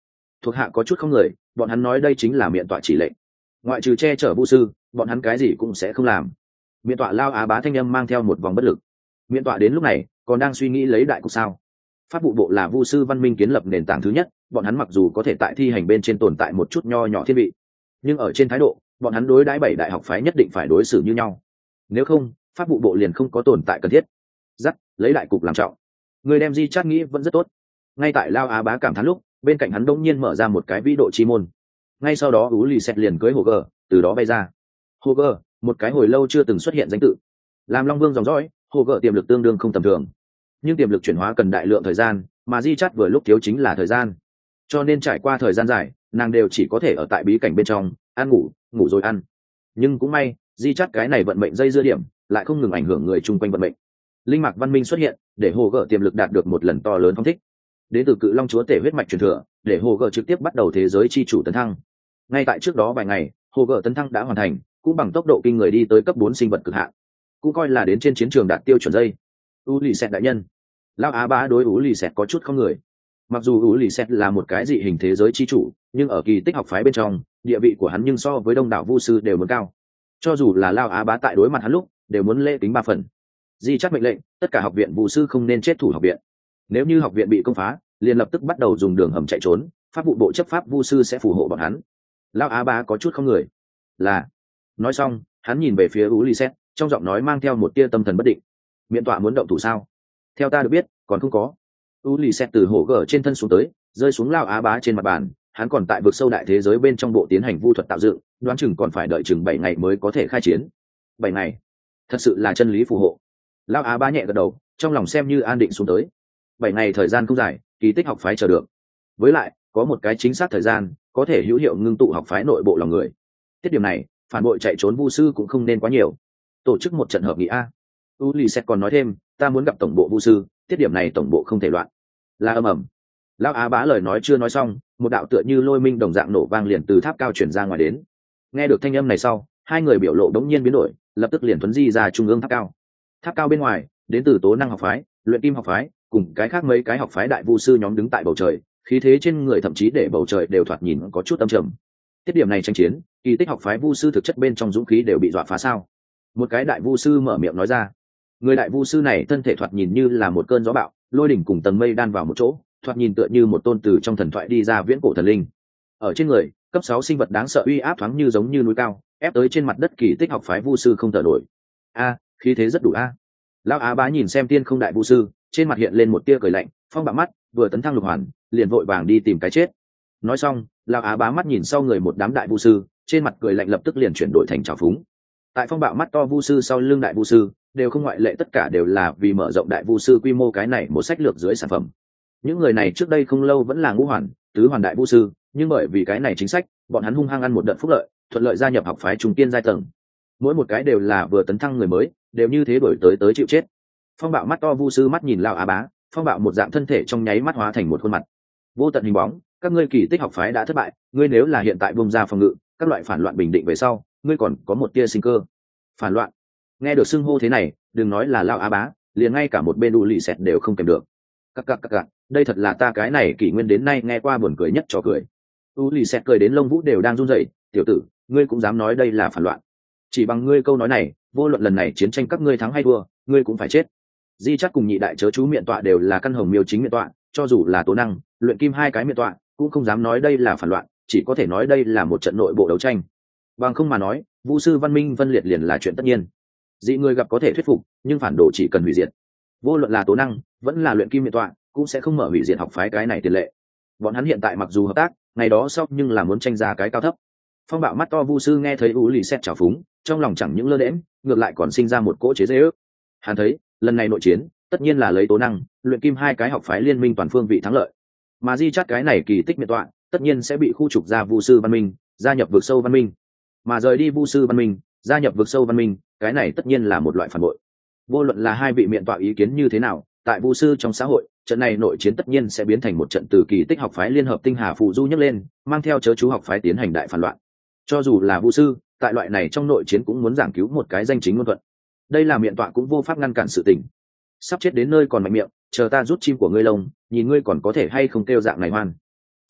Thuộc hạ có chút không người, bọn hắn nói đây chính là miện tọa chỉ lệnh, ngoại trừ che chở vu sư bọn hắn cái gì cũng sẽ không làm. Miện tọa Lao Á Bá thanh âm mang theo một vòng bất lực. Miện tọa đến lúc này còn đang suy nghĩ lấy đại cục sao. Pháp vụ bộ là vu sư văn minh kiến lập nền tảng thứ nhất, bọn hắn mặc dù có thể tại thi hành bên trên tồn tại một chút nho nhỏ thiên vị, nhưng ở trên thái độ bọn hắn đối đãi 7 đại học phái nhất định phải đối xử như nhau, nếu không pháp vụ bộ liền không có tồn tại cần thiết. Dắt lấy đại cục làm trọng, người đem di chát nghĩ vẫn rất tốt. Ngay tại Lao Á Bá cảm thán lúc, bên cạnh hắn đông nhiên mở ra một cái vĩ độ chi môn, ngay sau đó Ú Lì Xẹt liền cưới Hồ Gờ từ đó bay ra. Hồ Gờ, một cái hồi lâu chưa từng xuất hiện danh tự, làm Long Vương dòng dõi, Hồ Gờ tiềm lực tương đương không tầm thường, nhưng tiềm lực chuyển hóa cần đại lượng thời gian, mà di chát vừa lúc thiếu chính là thời gian, cho nên trải qua thời gian dài nàng đều chỉ có thể ở tại bí cảnh bên trong ăn ngủ, ngủ rồi ăn. Nhưng cũng may di chát cái này vận mệnh dây dưa điểm lại không ngừng ảnh hưởng người chung quanh vận mệnh. Linh mạch văn minh xuất hiện để Hồ Gờ tiềm lực đạt được một lần to lớn phong thích, đến từ cự long chúa tể huyết mạch truyền thừa để Hồ Gờ trực tiếp bắt đầu thế giới chi chủ tấn thăng. Ngay tại trước đó vài ngày Hồ Gờ tấn thăng đã hoàn thành, cũng bằng tốc độ kinh người đi tới cấp 4 sinh vật cực hạn, cũng coi là đến trên chiến trường đạt tiêu chuẩn dây. Ú Lì Xẹt đại nhân. Lao Á Bá đối Ú Lì Xẹt có chút không người. Mặc dù Ú Lì Xẹt là một cái dị hình thế giới chi chủ, nhưng ở kỳ tích học phái bên trong địa vị của hắn nhưng so với đông đảo vu sư đều muốn cao. Cho dù là Lao Á Bá tại đối mặt hắn lúc đều muốn lễ kính 3 phần. Di chắt mệnh lệnh tất cả học viện vu sư không nên chết thủ học viện, nếu như học viện bị công phá liền lập tức bắt đầu dùng đường hầm chạy trốn, pháp vụ bộ chấp pháp vu sư sẽ phù hộ bọn hắn. Lao Á Bá có chút không người. Là. Nói xong hắn nhìn về phía Ú Lì Xẹt, trong giọng nói mang theo một tia tâm thần bất định. Miễn tọa muốn động thủ sao? Theo ta được biết còn không có. Ú Lì Xẹt từ hổ gở trên thân xuống tới, rơi xuống Lao Á Bá trên mặt bàn. Hắn còn tại vực sâu đại thế giới bên trong bộ tiến hành vu thuật tạo dựng, đoán chừng còn phải đợi chừng 7 ngày mới có thể khai chiến. 7 ngày, thật sự là chân lý phù hộ. Lao Á Bá nhẹ gật đầu, trong lòng xem như an định xuống tới. 7 ngày thời gian không dài, kỳ tích học phái chờ được. Với lại có một cái chính xác thời gian có thể hữu hiệu ngưng tụ học phái nội bộ lòng người. Tiết điểm này phản bội chạy trốn vu sư cũng không nên quá nhiều. Tổ chức một trận hợp nghị a. U Lì Xẹt còn nói thêm, ta muốn gặp tổng bộ vu sư, tiết điểm này tổng bộ không thể loạn. La ầm ầm. Lão Á Bá lời nói chưa nói xong, một đạo tựa như lôi minh đồng dạng nổ vang liền từ tháp cao truyền ra ngoài đến. Nghe được thanh âm này sau, hai người biểu lộ đống nhiên biến đổi, lập tức liền thuấn di ra trung ương tháp cao. Tháp cao bên ngoài, đến từ tố năng học phái, luyện kim học phái, cùng cái khác mấy cái học phái đại vu sư nhóm đứng tại bầu trời, khí thế trên người thậm chí để bầu trời đều thoạt nhìn có chút âm trầm. Tiết điểm này tranh chiến, kỳ tích học phái vu sư thực chất bên trong dũng khí đều bị dọa phá sao? Một cái đại vu sư mở miệng nói ra. Người đại vu sư này thân thể thoạt nhìn như là một cơn gió bạo, lôi đỉnh cùng tầng mây đan vào một chỗ, thoạt nhìn tựa như một tôn từ trong thần thoại đi ra viễn cổ thần linh. Ở trên người, cấp 6 sinh vật đáng sợ uy áp thoáng như giống như núi cao, ép tới trên mặt đất kỳ tích học phái vu sư không thở nổi. A, khí thế rất đủ a. Lão Á Bá nhìn xem tiên không đại vu sư, trên mặt hiện lên một tia cười lạnh, phong bạo mắt, vừa tấn thăng lục hoàn, liền vội vàng đi tìm cái chết. Nói xong, Lão Á Bá mắt nhìn sau người một đám đại vu sư, trên mặt cười lạnh lập tức liền chuyển đổi thành trào phúng. Tại phong bạo mắt to vu sư sau lưng đại vu sư, đều không ngoại lệ, tất cả đều là vì mở rộng đại vu sư quy mô cái này một sách lược dưới sản phẩm. Những người này trước đây không lâu vẫn là ngũ hoàn, tứ hoàn đại vu sư, nhưng bởi vì cái này chính sách, bọn hắn hung hăng ăn một đợt phúc lợi, thuận lợi gia nhập học phái trung tiên giai tầng. Mỗi một cái đều là vừa tấn thăng người mới, đều như thế đổi tới chịu chết. Phong bạo mắt to vu sư mắt nhìn Lão Á Bá, phong bạo một dạng thân thể trong nháy mắt hóa thành một khuôn mặt vô tận hình bóng. Các ngươi kỳ tích học phái đã thất bại, ngươi nếu là hiện tại bung ra phòng ngự, các loại phản loạn bình định về sau, ngươi còn có một tia sinh cơ. Phản loạn? Nghe được xưng hô thế này, đừng nói là Lão Á Bá, liền ngay cả một bên U Lì Xẹt đều không kèm được. Các, đây thật là ta cái này kỷ nguyên đến nay nghe qua buồn cười nhất trò cười. U Lì Xẹt cười đến lông vũ đều đang run rẩy. Tiểu tử, ngươi cũng dám nói đây là phản loạn? Chỉ bằng ngươi câu nói này, vô luận lần này chiến tranh các ngươi thắng hay thua, ngươi cũng phải chết. Di Chát cùng nhị đại chớ chú miện tọa đều là căn hồng miêu chính miện tọa, cho dù là tố năng, luyện kim hai cái miện tọa, cũng không dám nói đây là phản loạn, chỉ có thể nói đây là một trận nội bộ đấu tranh. Bằng không mà nói, vu sư văn minh phân liệt liền là chuyện tất nhiên. Dị người gặp có thể thuyết phục, nhưng phản đồ chỉ cần hủy diệt. Vô luận là tố năng, vẫn là luyện kim miện tọa, cũng sẽ không mở hủy diệt học phái cái này tiền lệ. Bọn hắn hiện tại mặc dù hợp tác, ngày đó sau nhưng là muốn tranh ra cái cao thấp. Phong bạo mắt to vu sư nghe thấy U Lì Xẹt trào phúng, trong lòng chẳng những lơ đễm, ngược lại còn sinh ra một cỗ chế giễu. Hắn thấy, lần này nội chiến, tất nhiên là lấy tố năng, luyện kim hai cái học phái liên minh toàn phương vị thắng lợi. Mà Di Chát cái này kỳ tích miện tọa, tất nhiên sẽ bị khu trục ra vu sư văn minh, gia nhập vực sâu văn minh. Mà rời đi vu sư văn minh, gia nhập vực sâu văn minh, cái này tất nhiên là một loại phản bội. Vô luận là hai vị miện tọa ý kiến như thế nào, tại vu sư trong xã hội, trận này nội chiến tất nhiên sẽ biến thành một trận từ kỳ tích học phái liên hợp tinh hà phụ du nhấc lên, mang theo chớ chú học phái tiến hành đại phản loạn. Cho dù là vu sư, tại loại này trong nội chiến cũng muốn giảng cứu một cái danh chính ngôn thuận. Đây là miện tọa cũng vô pháp ngăn cản sự tình. Sắp chết đến nơi còn mạnh miệng, chờ ta rút chim của ngươi lông, nhìn ngươi còn có thể hay không kêu dạng này hoan.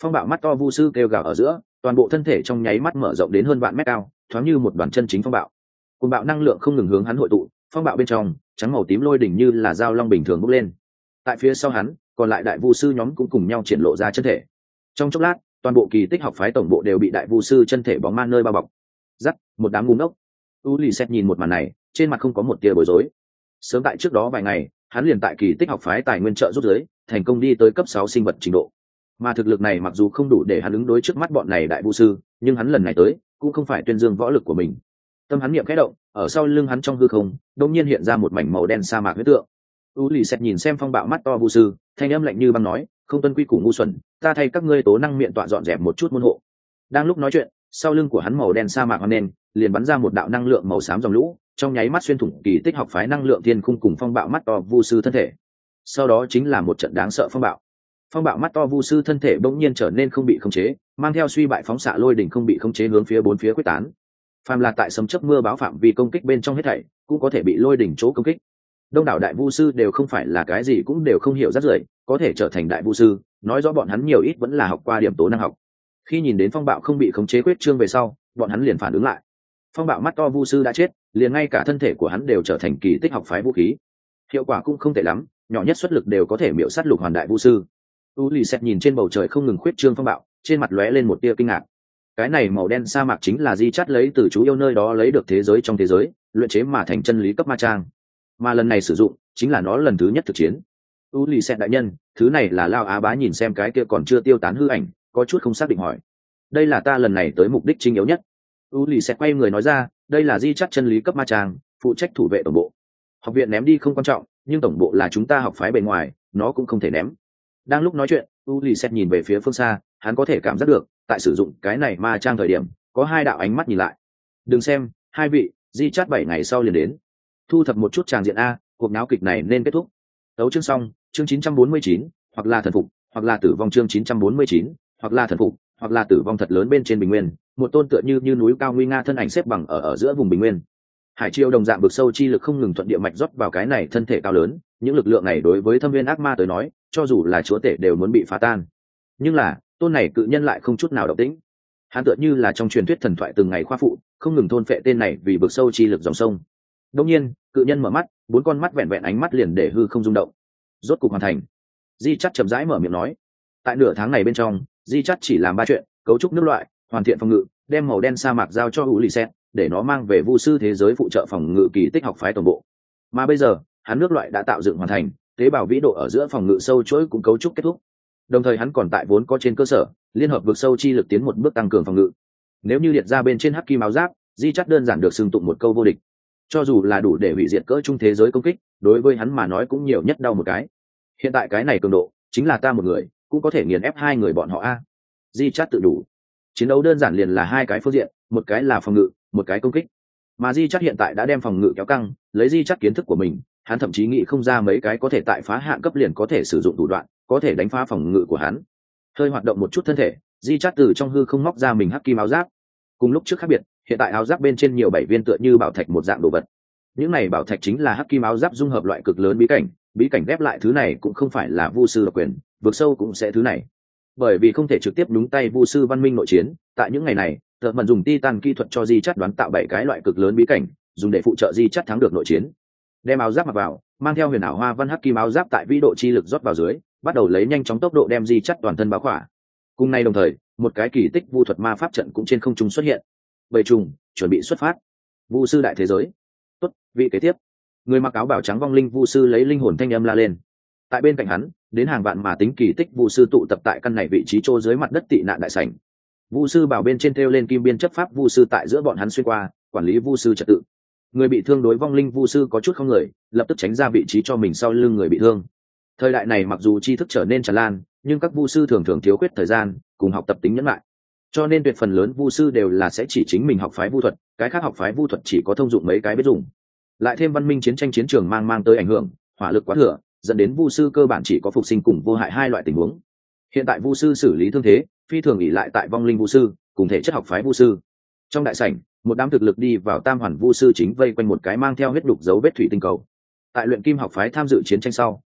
Phong bạo mắt to vu sư kêu gào ở giữa, toàn bộ thân thể trong nháy mắt mở rộng đến hơn vạn mét cao, thoáng như một đoàn chân chính phong bạo. Cùng bạo năng lượng không ngừng hướng hắn hội tụ, phong bạo bên trong trắng màu tím lôi đỉnh như là dao long bình thường bốc lên. Tại phía sau hắn, còn lại đại vu sư nhóm cũng cùng nhau triển lộ ra chân thể. Trong chốc lát, toàn bộ kỳ tích học phái tổng bộ đều bị đại vu sư chân thể bóng ma nơi bao bọc. Dắt, một đám ngu ngốc. Ulysses nhìn một màn này, trên mặt không có một tia bối rối. Sớm tại trước đó vài ngày, hắn liền tại kỳ tích học phái tài nguyên trợ giúp giới, thành công đi tới cấp 6 sinh vật trình độ. Mà thực lực này mặc dù không đủ để hắn ứng đối trước mắt bọn này đại vu sư, nhưng hắn lần này tới, cũng không phải tuyên dương võ lực của mình. Tâm hắn niệm khẽ động, ở sau lưng hắn trong hư không, đột nhiên hiện ra một mảnh màu đen sa mạc huyết tượng. Ulysses nhìn xem phong bạo mắt to vu sư, thanh âm lạnh như băng nói, không tuân quy củ ngu xuẩn, ta thay các ngươi tố năng miệng tọa dọn dẹp một chút môn hộ. Đang lúc nói chuyện, sau lưng của hắn màu đen sa mạc hoa nền, liền bắn ra một đạo năng lượng màu xám dòng lũ, trong nháy mắt xuyên thủng kỳ tích học phái năng lượng thiên khung cùng phong bạo mắt to vu sư thân thể. Sau đó chính là một trận đáng sợ phong bạo. Phong bạo mắt to vu sư thân thể bỗng nhiên trở nên không bị khống chế, mang theo suy bại phóng xạ lôi đỉnh không bị khống chế hướng phía bốn phía quyết tán. Phàm là tại sấm chớp mưa báo phạm vi công kích bên trong hết thảy, cũng có thể bị lôi đỉnh chỗ công kích. Đông đảo đại vu sư đều không phải là cái gì cũng đều không hiểu rất rưởi, có thể trở thành đại vu sư, nói rõ bọn hắn nhiều ít vẫn là học qua điểm tố năng học. Khi nhìn đến phong bạo không bị khống chế quyết trương về sau, bọn hắn liền phản ứng lại. Phong bạo mắt to vu sư đã chết, liền ngay cả thân thể của hắn đều trở thành kỳ tích học phái vũ khí. Hiệu quả cũng không tệ lắm, nhỏ nhất xuất lực đều có thể miểu sát lục hoàn đại vu sư. Ulysses nhìn trên bầu trời không ngừng khuyết trương phong bạo, trên mặt lóe lên một tia kinh ngạc. Cái này màu đen sa mạc chính là di chắt lấy từ chú yêu nơi đó lấy được thế giới trong thế giới, luyện chế mà thành chân lý cấp ma trang. Mà lần này sử dụng, chính là nó lần thứ nhất thực chiến. Ulysses đại nhân, thứ này là Lao Á Bá nhìn xem cái kia còn chưa tiêu tán hư ảnh, có chút không xác định hỏi. Đây là ta lần này tới mục đích chính yếu nhất. Ulysses quay người nói ra, đây là di chắt chân lý cấp ma trang, phụ trách thủ vệ tổng bộ. Học viện ném đi không quan trọng, nhưng tổng bộ là chúng ta học phái bề ngoài, nó cũng không thể ném. Đang lúc nói chuyện, Ulysses nhìn về phía phương xa, hắn có thể cảm giác được, tại sử dụng cái này ma trang thời điểm, có hai đạo ánh mắt nhìn lại. Đừng xem, hai vị, di chắt 7 ngày sau liền đến. Thu thập một chút tràng diện a, cuộc náo kịch này nên kết thúc. Tấu chương xong, chương 949, hoặc là thần phục, hoặc là tử vong chương 949, hoặc là thần phục, hoặc là tử vong thật lớn bên trên bình nguyên, một tôn tựa như núi cao nguy nga thân ảnh xếp bằng ở giữa vùng bình nguyên. Hải triều đồng dạng vực sâu chi lực không ngừng thuận địa mạch rót vào cái này thân thể cao lớn, những lực lượng này đối với thâm viên ác ma tới nói, cho dù là chúa tể đều muốn bị phá tan. Nhưng là, tôn này cự nhân lại không chút nào động tĩnh. Hắn tựa như là trong truyền thuyết thần thoại từng ngày khoa phụ, không ngừng thôn phệ tên này vì vực sâu chi lực dòng sông. Đương nhiên, cự nhân mở mắt, 4 con mắt vẹn vẹn ánh mắt liền để hư không rung động. Rốt cục hoàn thành. Di Chắt chậm rãi mở miệng nói, tại nửa tháng này bên trong, Di Chắt chỉ làm 3 chuyện: cấu trúc nước loại, hoàn thiện phòng ngự, đem màu đen sa mạc giao cho Ulysses, để nó mang về vu sư thế giới phụ trợ phòng ngự kỳ tích học phái tổng bộ. Mà bây giờ, hắn nước loại đã tạo dựng hoàn thành, tế bào vĩ độ ở giữa phòng ngự sâu chuỗi cũng cấu trúc kết thúc. Đồng thời hắn còn tại vốn có trên cơ sở, liên hợp vực sâu chi lực tiến một bước tăng cường phòng ngự. Nếu như liệt ra bên trên hắc kim áo giáp, Di Chắt đơn giản được xưng tụng một câu vô địch. Cho dù là đủ để hủy diệt cỡ trung thế giới công kích, đối với hắn mà nói cũng nhiều nhất đau một cái. Hiện tại cái này cường độ, chính là ta một người, cũng có thể nghiền ép 2 người bọn họ a. Di Chắt tự đủ. Chiến đấu đơn giản liền là 2 cái phương diện, một cái là phòng ngự, một cái công kích. Mà Di Chắt hiện tại đã đem phòng ngự kéo căng, lấy Di Chắt kiến thức của mình, hắn thậm chí nghĩ không ra mấy cái có thể tại phá hạn cấp liền có thể sử dụng thủ đoạn, có thể đánh phá phòng ngự của hắn. Hơi hoạt động một chút thân thể, Di Chắt từ trong hư không móc ra mình hắc kim áo giáp. Cùng lúc trước khác biệt, hiện tại áo giáp bên trên nhiều 7 viên tựa như bảo thạch một dạng đồ vật. Những này bảo thạch chính là hắc kim áo giáp dung hợp loại cực lớn bí cảnh ghép lại thứ này cũng không phải là vu sư độc quyền, vượt sâu cũng sẽ thứ này. Bởi vì không thể trực tiếp đúng tay vu sư văn minh nội chiến, tại những ngày này, Tợ Mẩn dùng Titan kỹ thuật cho Di Chắt đoán tạo 7 cái loại cực lớn bí cảnh, dùng để phụ trợ Di Chắt thắng được nội chiến. Đem áo giáp mặc vào, mang theo huyền ảo hoa văn hắc kim áo giáp tại vĩ độ chi lực rót vào dưới, bắt đầu lấy nhanh chóng tốc độ đem Di Chắt toàn thân bao khỏa. Cùng nay đồng thời, một cái kỳ tích vu thuật ma pháp trận cũng trên không trung xuất hiện. Bầy trùng, chuẩn bị xuất phát. Vu sư đại thế giới. Tốt, vị kế tiếp. Người mặc áo bào trắng vong linh vu sư lấy linh hồn thanh âm la lên. Tại bên cạnh hắn, đến hàng vạn mà tính kỳ tích vu sư tụ tập tại căn này vị trí trô dưới mặt đất tị nạn đại sảnh. Vu sư bảo bên trên thêu lên kim biên chấp pháp vu sư tại giữa bọn hắn xuyên qua, quản lý vu sư trật tự. Người bị thương đối vong linh vu sư có chút không người, lập tức tránh ra vị trí cho mình sau lưng người bị thương. Thời đại này mặc dù tri thức trở nên tràn lan, nhưng các vu sư thường thường thiếu khuyết thời gian cùng học tập tính nhẫn lại, cho nên tuyệt phần lớn vu sư đều là sẽ chỉ chính mình học phái vu thuật, cái khác học phái vu thuật chỉ có thông dụng mấy cái biết dùng. Lại thêm văn minh chiến tranh chiến trường mang tới ảnh hưởng, hỏa lực quá thừa, dẫn đến vu sư cơ bản chỉ có phục sinh cùng vô hại 2 loại tình huống. Hiện tại vu sư xử lý thương thế, phi thường ỷ lại tại vong linh vu sư cùng thể chất học phái vu sư. Trong đại sảnh, một đám thực lực đi vào tam hoàn vu sư chính vây quanh một cái mang theo huyết đục dấu vết thủy tinh cầu. Tại luyện kim học phái tham dự chiến tranh sau,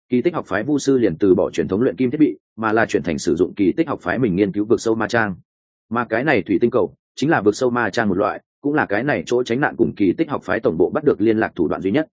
Kỳ tích học phái vu sư liền từ bỏ truyền thống luyện kim thiết bị, mà là chuyển thành sử dụng kỳ tích học phái mình nghiên cứu vực sâu ma trang. Mà cái này thủy tinh cầu chính là vực sâu ma trang một loại, cũng là cái này chỗ tránh nạn cùng kỳ tích học phái tổng bộ bắt được liên lạc thủ đoạn duy nhất.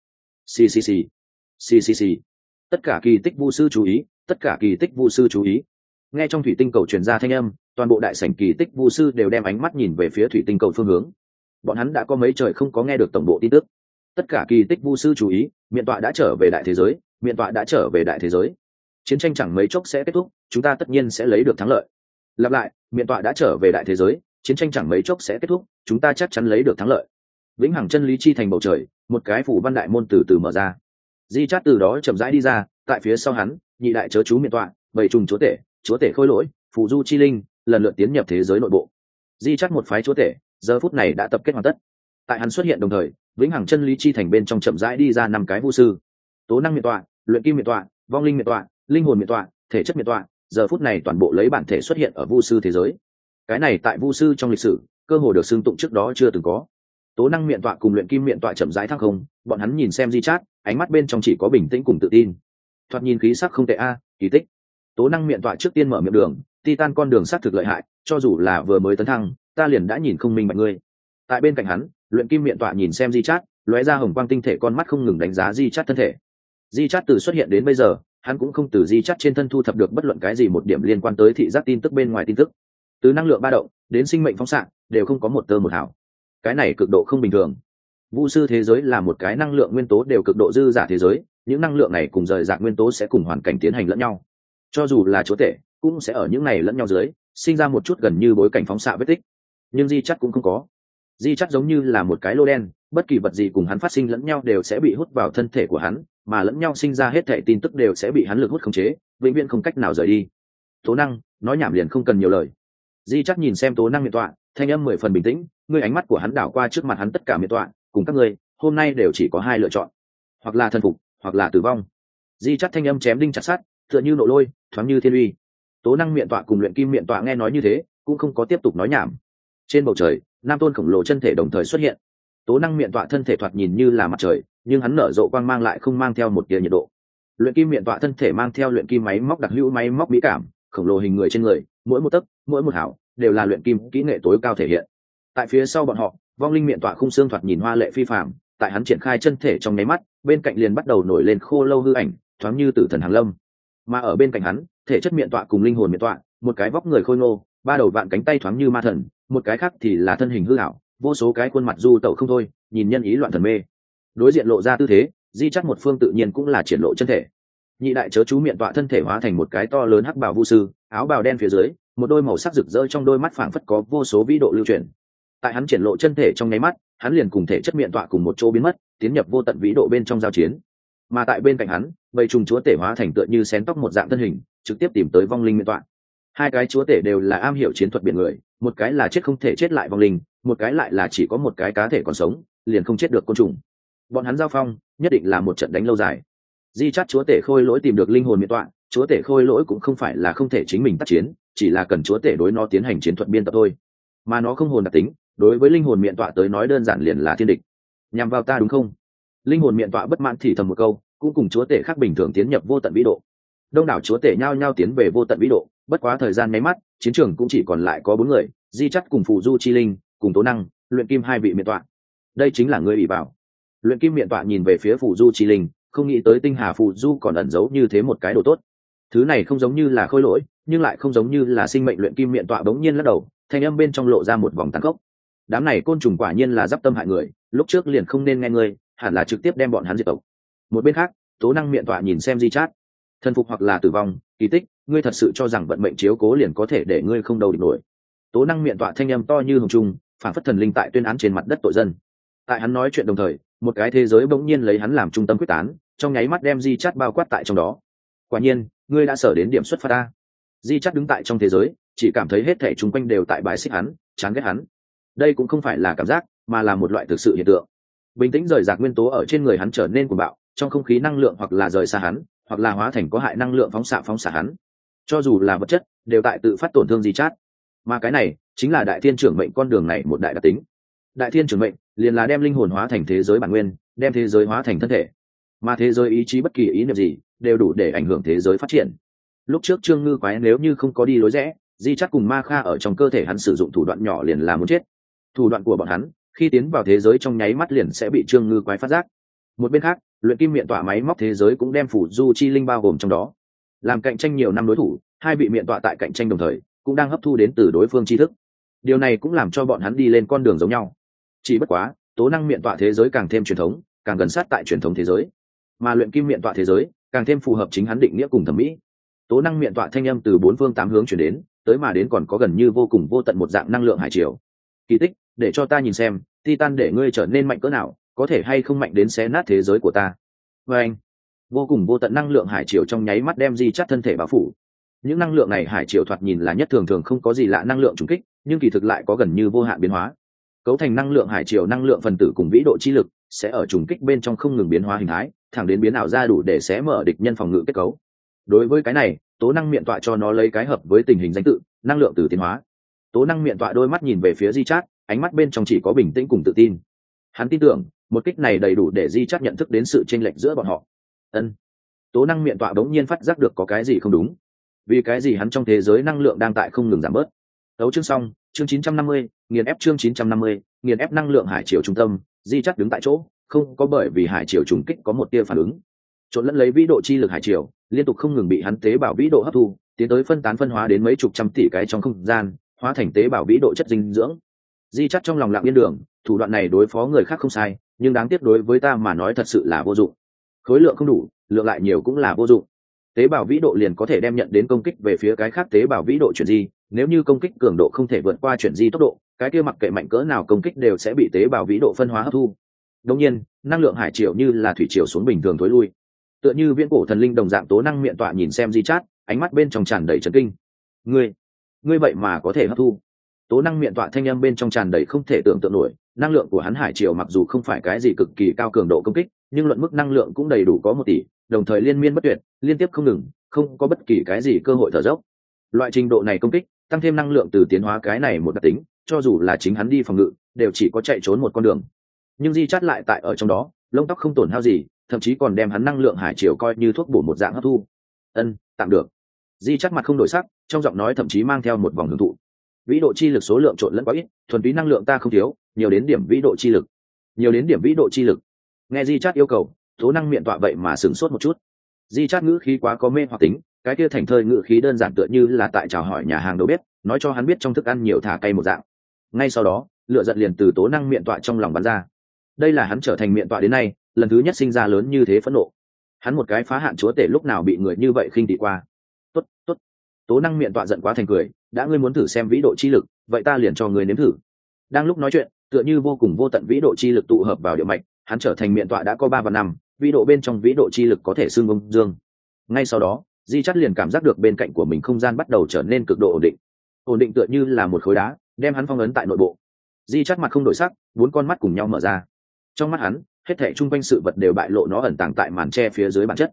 Ccc. Tất cả kỳ tích vu sư chú ý, tất cả kỳ tích vu sư chú ý. Nghe trong thủy tinh cầu truyền ra thanh âm, toàn bộ đại sảnh kỳ tích vu sư đều đem ánh mắt nhìn về phía thủy tinh cầu phương hướng. Bọn hắn đã có mấy trời không có nghe được tổng bộ tin tức. Tất cả kỳ tích vu sư chú ý, miện tọa đã trở về đại thế giới, miện tọa đã trở về đại thế giới. Chiến tranh chẳng mấy chốc sẽ kết thúc, chúng ta tất nhiên sẽ lấy được thắng lợi. Lặp lại, miện tọa đã trở về đại thế giới, chiến tranh chẳng mấy chốc sẽ kết thúc, chúng ta chắc chắn lấy được thắng lợi. Vĩnh hằng chân lý chi thành bầu trời, một cái phủ văn đại môn từ từ mở ra. Di Chát từ đó chậm rãi đi ra, tại phía sau hắn, nhị đại chớ chú miện tọa, bảy trùng chúa tể khôi lỗi, phù du chi linh, lần lượt tiến nhập thế giới nội bộ. Di Chát một phái chúa tể, giờ phút này đã tập kết hoàn tất. Tại hắn xuất hiện đồng thời, vĩnh hằng chân lý chi thành bên trong chậm rãi đi ra 5 cái vu sư. Tố năng miện tọa, luyện kim miện tọa, vong linh miện tọa, linh hồn miện tọa, thể chất miện tọa, giờ phút này toàn bộ lấy bản thể xuất hiện ở vu sư thế giới. Cái này tại vu sư trong lịch sử, cơ hồ được xưng tụng trước đó chưa từng có. Tố năng miện tọa cùng luyện kim miện tọa chậm rãi thăng không, bọn hắn nhìn xem Di Chát, ánh mắt bên trong chỉ có bình tĩnh cùng tự tin. Thoạt nhìn khí sắc không tệ a, kỳ tích. Tố năng miện tọa trước tiên mở miệng đường, Titan con đường xác thực lợi hại, cho dù là vừa mới tấn thăng, ta liền đã nhìn không minh bạch ngươi. Tại bên cạnh hắn, luyện kim miện tọa nhìn xem Di Chát, lóe ra hồng quang tinh thể con mắt không ngừng đánh giá Di Chát thân thể. Di Chát từ xuất hiện đến bây giờ, hắn cũng không từ Di Chát trên thân thu thập được bất luận cái gì một điểm liên quan tới thị giác tin tức bên ngoài tin tức. Từ năng lượng ba động đến sinh mệnh phóng xạ, đều không có một tơ một hào. Cái này cực độ không bình thường. Vu sư thế giới là một cái năng lượng nguyên tố đều cực độ dư giả thế giới, những năng lượng này cùng rời rạc nguyên tố sẽ cùng hoàn cảnh tiến hành lẫn nhau. Cho dù là chúa tể, cũng sẽ ở những này lẫn nhau dưới, sinh ra một chút gần như bối cảnh phóng xạ vết tích. Nhưng Di Chát cũng không có. Di Chát giống như là một cái lô đen, bất kỳ vật gì cùng hắn phát sinh lẫn nhau đều sẽ bị hút vào thân thể của hắn, mà lẫn nhau sinh ra hết thảy tin tức đều sẽ bị hắn lực hút khống chế, vĩnh viễn không cách nào rời đi. Tố năng, nói nhảm liền không cần nhiều lời. Di Chát nhìn xem tố năng miện tọa, thanh âm 10 phần bình tĩnh, ngươi ánh mắt của hắn đảo qua trước mặt hắn tất cả miện tọa, cùng các ngươi, hôm nay đều chỉ có 2 lựa chọn, hoặc là thần phục, hoặc là tử vong. Di Chát thanh âm chém đinh chặt sắt, tựa như nộ lôi, thoáng như thiên uy. Tố năng miện tọa cùng luyện kim miện tọa nghe nói như thế, cũng không có tiếp tục nói nhảm. Trên bầu trời, nam tôn khổng lồ chân thể đồng thời xuất hiện. Tố năng miện tọa thân thể thoạt nhìn như là mặt trời, nhưng hắn nở rộ quang mang lại không mang theo một tia nhiệt độ. Luyện kim miện tọa thân thể mang theo luyện kim máy móc đặc hữu máy móc mỹ cảm, khổng lồ hình người trên người, mỗi một tấc, mỗi một hảo, đều là luyện kim kỹ nghệ tối cao thể hiện. Tại phía sau bọn họ, vong linh miện tọa khung xương thoạt nhìn hoa lệ phi phàm, tại hắn triển khai chân thể trong nháy mắt, bên cạnh liền bắt đầu nổi lên khô lâu hư ảnh, thoáng như tử thần hàng lâm. Mà ở bên cạnh hắn, thể chất miện tọa cùng linh hồn miện tọa, một cái vóc người khôi ngô, 3 đầu vạn cánh tay thoáng như ma thần, một cái khác thì là thân hình hư ảo, vô số cái khuôn mặt du tẩu không thôi, nhìn nhân ý loạn thần mê. Đối diện lộ ra tư thế, Di Chát một phương tự nhiên cũng là triển lộ chân thể. Nhị đại chớ chú miện tọa thân thể hóa thành một cái to lớn hắc bào vu sư, áo bào đen phía dưới, một đôi màu sắc rực rỡ trong đôi mắt phảng phất có vô số vĩ độ lưu chuyển. Tại hắn triển lộ chân thể trong nháy mắt, hắn liền cùng thể chất miện tọa cùng một chỗ biến mất, tiến nhập vô tận vĩ độ bên trong giao chiến. Mà tại bên cạnh hắn, bầy trùng chúa tể hóa thành tựa như xén tóc một dạng thân hình, trực tiếp tìm tới vong linh miện tọa. 2 cái chúa tể đều là am hiểu chiến thuật biển người, một cái là chết không thể chết lại vong linh, một cái lại là chỉ có một cái cá thể còn sống, liền không chết được côn trùng. Bọn hắn giao phong, nhất định là một trận đánh lâu dài. Di Chát chúa tể khôi lỗi tìm được linh hồn miện tọa, chúa tể khôi lỗi cũng không phải là không thể chính mình tác chiến, chỉ là cần chúa tể đối nó tiến hành chiến thuật biên tập thôi. Mà nó không hồn đặc tính, đối với linh hồn miện tọa tới nói đơn giản liền là thiên địch. Nhằm vào ta đúng không? Linh hồn miện tọa bất mãn thì thầm một câu, cũng cùng chúa tể khác bình thường tiến nhập vô tận vĩ độ. Đông đảo chúa tể nhao nhao tiến về vô tận vĩ độ, bất quá thời gian nháy mắt, chiến trường cũng chỉ còn lại có 4 người, Di Chát cùng phù du chi linh, cùng tố năng, luyện kim 2 vị miện tọa. Đây chính là người ủy bảo. Luyện kim miện tọa nhìn về phía phù du chi linh, không nghĩ tới tinh hà phù du còn ẩn giấu như thế một cái đồ tốt. Thứ này không giống như là khôi lỗi, nhưng lại không giống như là sinh mệnh. Luyện kim miện tọa bỗng nhiên lắc đầu, thanh âm bên trong lộ ra một vòng tàn khốc. Đám này côn trùng quả nhiên là giáp tâm hại người, lúc trước liền không nên nghe ngươi, hẳn là trực tiếp đem bọn hắn diệt tộc. Một bên khác, tố năng miện tọa nhìn xem Di Chát, thần phục hoặc là tử vong, kỳ tích, ngươi thật sự cho rằng vận mệnh chiếu cố liền có thể để ngươi không đầu địch nổi? Tố năng miện tọa thanh âm to như hồng trung, phản phất thần linh tại tuyên án trên mặt đất tội dân. Tại hắn nói chuyện đồng thời, một cái thế giới bỗng nhiên lấy hắn làm trung tâm quyết tán, trong nháy mắt đem Di Chát bao quát tại trong đó. Quả nhiên, ngươi đã sở đến điểm xuất phát ta. Di Chát đứng tại trong thế giới, chỉ cảm thấy hết thảy chung quanh đều tại bài xích hắn, chán ghét hắn. Đây cũng không phải là cảm giác, mà là một loại thực sự hiện tượng. Bình tĩnh rời rạc nguyên tố ở trên người hắn trở nên cuồng bạo, trong không khí năng lượng hoặc là rời xa hắn, hoặc là hóa thành có hại năng lượng phóng xạ hắn. Cho dù là vật chất, đều tại tự phát tổn thương Di Chát. Mà cái này chính là đại thiên trưởng mệnh con đường này một đại đặc tính. Đại thiên trưởng mệnh liền là đem linh hồn hóa thành thế giới bản nguyên, đem thế giới hóa thành thân thể. mà thế giới ý chí bất kỳ ý niệm gì đều đủ để ảnh hưởng thế giới phát triển. Lúc trước Trương Ngư Quái nếu như không có đi lối rẽ, Di Chắt cùng Ma Kha ở trong cơ thể hắn sử dụng thủ đoạn nhỏ liền là muốn chết. Thủ đoạn của bọn hắn khi tiến vào thế giới trong nháy mắt liền sẽ bị Trương Ngư Quái phát giác. Một bên khác, luyện kim miện tọa máy móc thế giới cũng đem phủ du chi linh bao gồm trong đó. Làm cạnh tranh nhiều năm đối thủ, hai vị miện tọa tại cạnh tranh đồng thời cũng đang hấp thu đến từ đối phương tri thức. Điều này cũng làm cho bọn hắn đi lên con đường giống nhau. Chỉ bất quá, tố năng miện tọa thế giới càng thêm truyền thống, càng gần sát tại truyền thống thế giới, mà luyện kim miện tọa thế giới càng thêm phù hợp chính hắn định nghĩa cùng thẩm mỹ. Tố năng miện tọa thanh âm từ bốn phương tám hướng chuyển đến, tới mà đến còn có gần như vô cùng vô tận một dạng năng lượng hải triều. Kỳ tích, để cho ta nhìn xem, Titan để ngươi trở nên mạnh cỡ nào, có thể hay không mạnh đến xé nát thế giới của ta. Và anh, vô cùng vô tận năng lượng hải triều trong nháy mắt đem Di Chắt thân thể bao phủ. Những năng lượng này hải triều thoạt nhìn là nhất thường thường không có gì lạ năng lượng trùng kích, nhưng kỳ thực lại có gần như vô hạn biến hóa. Cấu thành năng lượng hải triều năng lượng phần tử cùng vĩ độ chi lực sẽ ở trùng kích bên trong không ngừng biến hóa hình thái, thẳng đến biến ảo ra đủ để xé mở địch nhân phòng ngự kết cấu. Đối với cái này, tố năng miện tọa cho nó lấy cái hợp với tình hình danh tự, năng lượng từ tiến hóa. Tố năng miện tọa đôi mắt nhìn về phía Di Chát, ánh mắt bên trong chỉ có bình tĩnh cùng tự tin. Hắn tin tưởng một kích này đầy đủ để Di Chát nhận thức đến sự chênh lệch giữa bọn họ. Ân. Tố năng miện tọa đống nhiên phát giác được có cái gì không đúng. Vì cái gì hắn trong thế giới năng lượng đang tại không ngừng giảm bớt. Đấu chương xong, chương 950, nghiền ép chương 950, nghiền ép năng lượng hải triều trung tâm, Di Chát đứng tại chỗ, không có bởi vì hải triều trùng kích có một tia phản ứng. Trộn lẫn lấy vĩ độ chi lực hải triều, liên tục không ngừng bị hắn tế bào vĩ độ hấp thu, tiến tới phân tán phân hóa đến mấy chục trăm tỷ cái trong không gian, hóa thành tế bào vĩ độ chất dinh dưỡng. Di Chát trong lòng lặng yên đường, thủ đoạn này đối phó người khác không sai, nhưng đáng tiếc đối với ta mà nói thật sự là vô dụng. Khối lượng không đủ, lượng lại nhiều cũng là vô dụng. Tế bào vĩ độ liền có thể đem nhận đến công kích về phía cái khác tế bào vĩ độ chuyển di, nếu như công kích cường độ không thể vượt qua chuyển di tốc độ, cái kia mặc kệ mạnh cỡ nào công kích đều sẽ bị tế bào vĩ độ phân hóa hấp thu. Đương nhiên, năng lượng hải triều như là thủy triều xuống bình thường thối lui. Tựa như viễn cổ thần linh đồng dạng tố năng miệng tọa nhìn xem Di Chát, ánh mắt bên trong tràn đầy chấn kinh. Ngươi vậy mà có thể hấp thu? Tố năng miệng tọa thanh âm bên trong tràn đầy không thể tưởng tượng nổi, năng lượng của hắn hải triều mặc dù không phải cái gì cực kỳ cao cường độ công kích, nhưng luận mức năng lượng cũng đầy đủ có 1 tỷ, đồng thời liên miên bất tuyệt, liên tiếp không ngừng, không có bất kỳ cái gì cơ hội thở dốc. Loại trình độ này công kích, tăng thêm năng lượng từ tiến hóa cái này một đặc tính, cho dù là chính hắn đi phòng ngự, đều chỉ có chạy trốn một con đường. Nhưng Di Chát lại tại ở trong đó, lông tóc không tổn hao gì, thậm chí còn đem hắn năng lượng hải triều coi như thuốc bổ một dạng hấp thu. Tạm được. Di Chát mặt không đổi sắc, trong giọng nói thậm chí mang theo một vòng hưởng thụ. Vĩ độ chi lực số lượng trộn lẫn quá ít, thuần túy năng lượng ta không thiếu, nhiều đến điểm vĩ độ chi lực. Nhiều đến điểm vĩ độ chi lực. Nghe Di Chát yêu cầu, tố năng miệng tọa vậy mà sửng sốt một chút. Di Chát ngữ khí quá có mê hoặc tính, cái kia thành thơi ngữ khí đơn giản tựa như là tại chào hỏi nhà hàng đầu bếp, nói cho hắn biết trong thức ăn nhiều thả cay một dạng. Ngay sau đó, lửa giận liền từ tố năng miệng tọa trong lòng bắn ra. Đây là hắn trở thành miệng tọa đến nay lần thứ nhất sinh ra lớn như thế phẫn nộ. Hắn một cái phá hạn chúa tể lúc nào bị người như vậy khinh thị qua. Tốt. Tố năng miệng tọa giận quá thành cười, đã ngươi muốn thử xem vĩ độ chi lực, vậy ta liền cho ngươi nếm thử. Đang lúc nói chuyện, tựa như vô cùng vô tận vĩ độ chi lực tụ hợp vào địa mạch, hắn trở thành miệng tọa đã có 3 và 5, vĩ độ bên trong vĩ độ chi lực có thể xưng ông dương. Ngay sau đó, Di Chát liền cảm giác được bên cạnh của mình không gian bắt đầu trở nên cực độ ổn định tựa như là một khối đá đem hắn phong ấn tại nội bộ. Di Chát mặt không đổi sắc, 4 con mắt cùng nhau mở ra. Trong mắt hắn, hết thảy chung quanh sự vật đều bại lộ nó ẩn tàng tại màn tre phía dưới bản chất.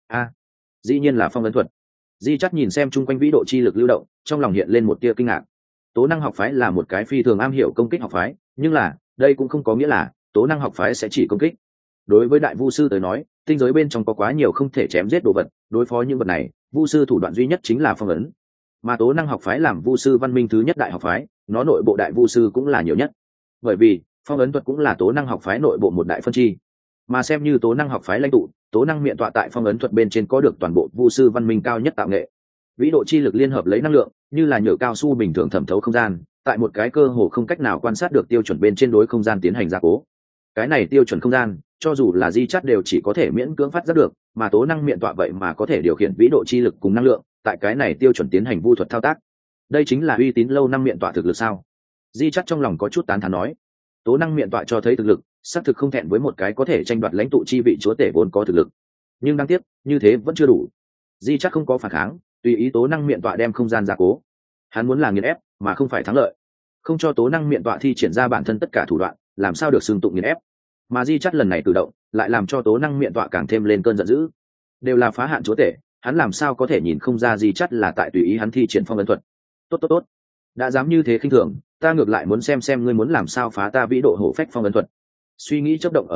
Dĩ nhiên là phong ấn thuật. Di Chát nhìn xem chung quanh vĩ độ chi lực lưu động, trong lòng hiện lên một tia kinh ngạc. Tố năng học phái là một cái phi thường am hiểu công kích học phái, nhưng là, đây cũng không có nghĩa là tố năng học phái sẽ chỉ công kích. Đối với đại vu sư tới nói, tinh giới bên trong có quá nhiều không thể chém giết đồ vật, đối phó những vật này, vu sư thủ đoạn duy nhất chính là phong ấn. Mà tố năng học phái làm vu sư văn minh thứ nhất đại học phái, nó nội bộ đại vu sư cũng là nhiều nhất. Bởi vì, phong ấn thuật cũng là tố năng học phái nội bộ một đại phân chi. Mà xem như tố năng học phái lãnh tụ, tố năng miệng tọa tại phong ấn thuật bên trên có được toàn bộ vu sư văn minh cao nhất tạo nghệ. Vĩ độ chi lực liên hợp lấy năng lượng, như là nhựa cao su bình thường thẩm thấu không gian, tại một cái cơ hồ không cách nào quan sát được tiêu chuẩn bên trên đối không gian tiến hành gia cố. Cái này tiêu chuẩn không gian, cho dù là Di Chát đều chỉ có thể miễn cưỡng phát giác được, mà tố năng miệng tọa vậy mà có thể điều khiển vĩ độ chi lực cùng năng lượng, tại cái này tiêu chuẩn tiến hành vu thuật thao tác. Đây chính là uy tín lâu năm miệng tọa thực lực sao? Di Chát trong lòng có chút tán thán nói. Tố năng miệng tọa cho thấy thực lực, xác thực không thẹn với một cái có thể tranh đoạt lãnh tụ chi vị chúa tể vốn có thực lực. Nhưng đáng tiếc, như thế vẫn chưa đủ. Di Chát không có phản kháng, tùy ý tố năng miệng tọa đem không gian gia cố. Hắn muốn là nghiền ép, mà không phải thắng lợi. Không cho tố năng miệng tọa thi triển ra bản thân tất cả thủ đoạn, làm sao được xưng tụng nghiền ép. Mà Di Chát lần này cử động, lại làm cho tố năng miệng tọa càng thêm lên cơn giận dữ. Đều là phá hạn chúa tể, hắn làm sao có thể nhìn không ra Di Chát là tại tùy ý hắn thi triển phong ấn thuật. Tốt. Đã dám như thế khinh thường, ta ngược lại muốn xem ngươi muốn làm sao phá ta vĩ độ hổ phách phong ấn thuật. Suy nghĩ chớp động ở giữa,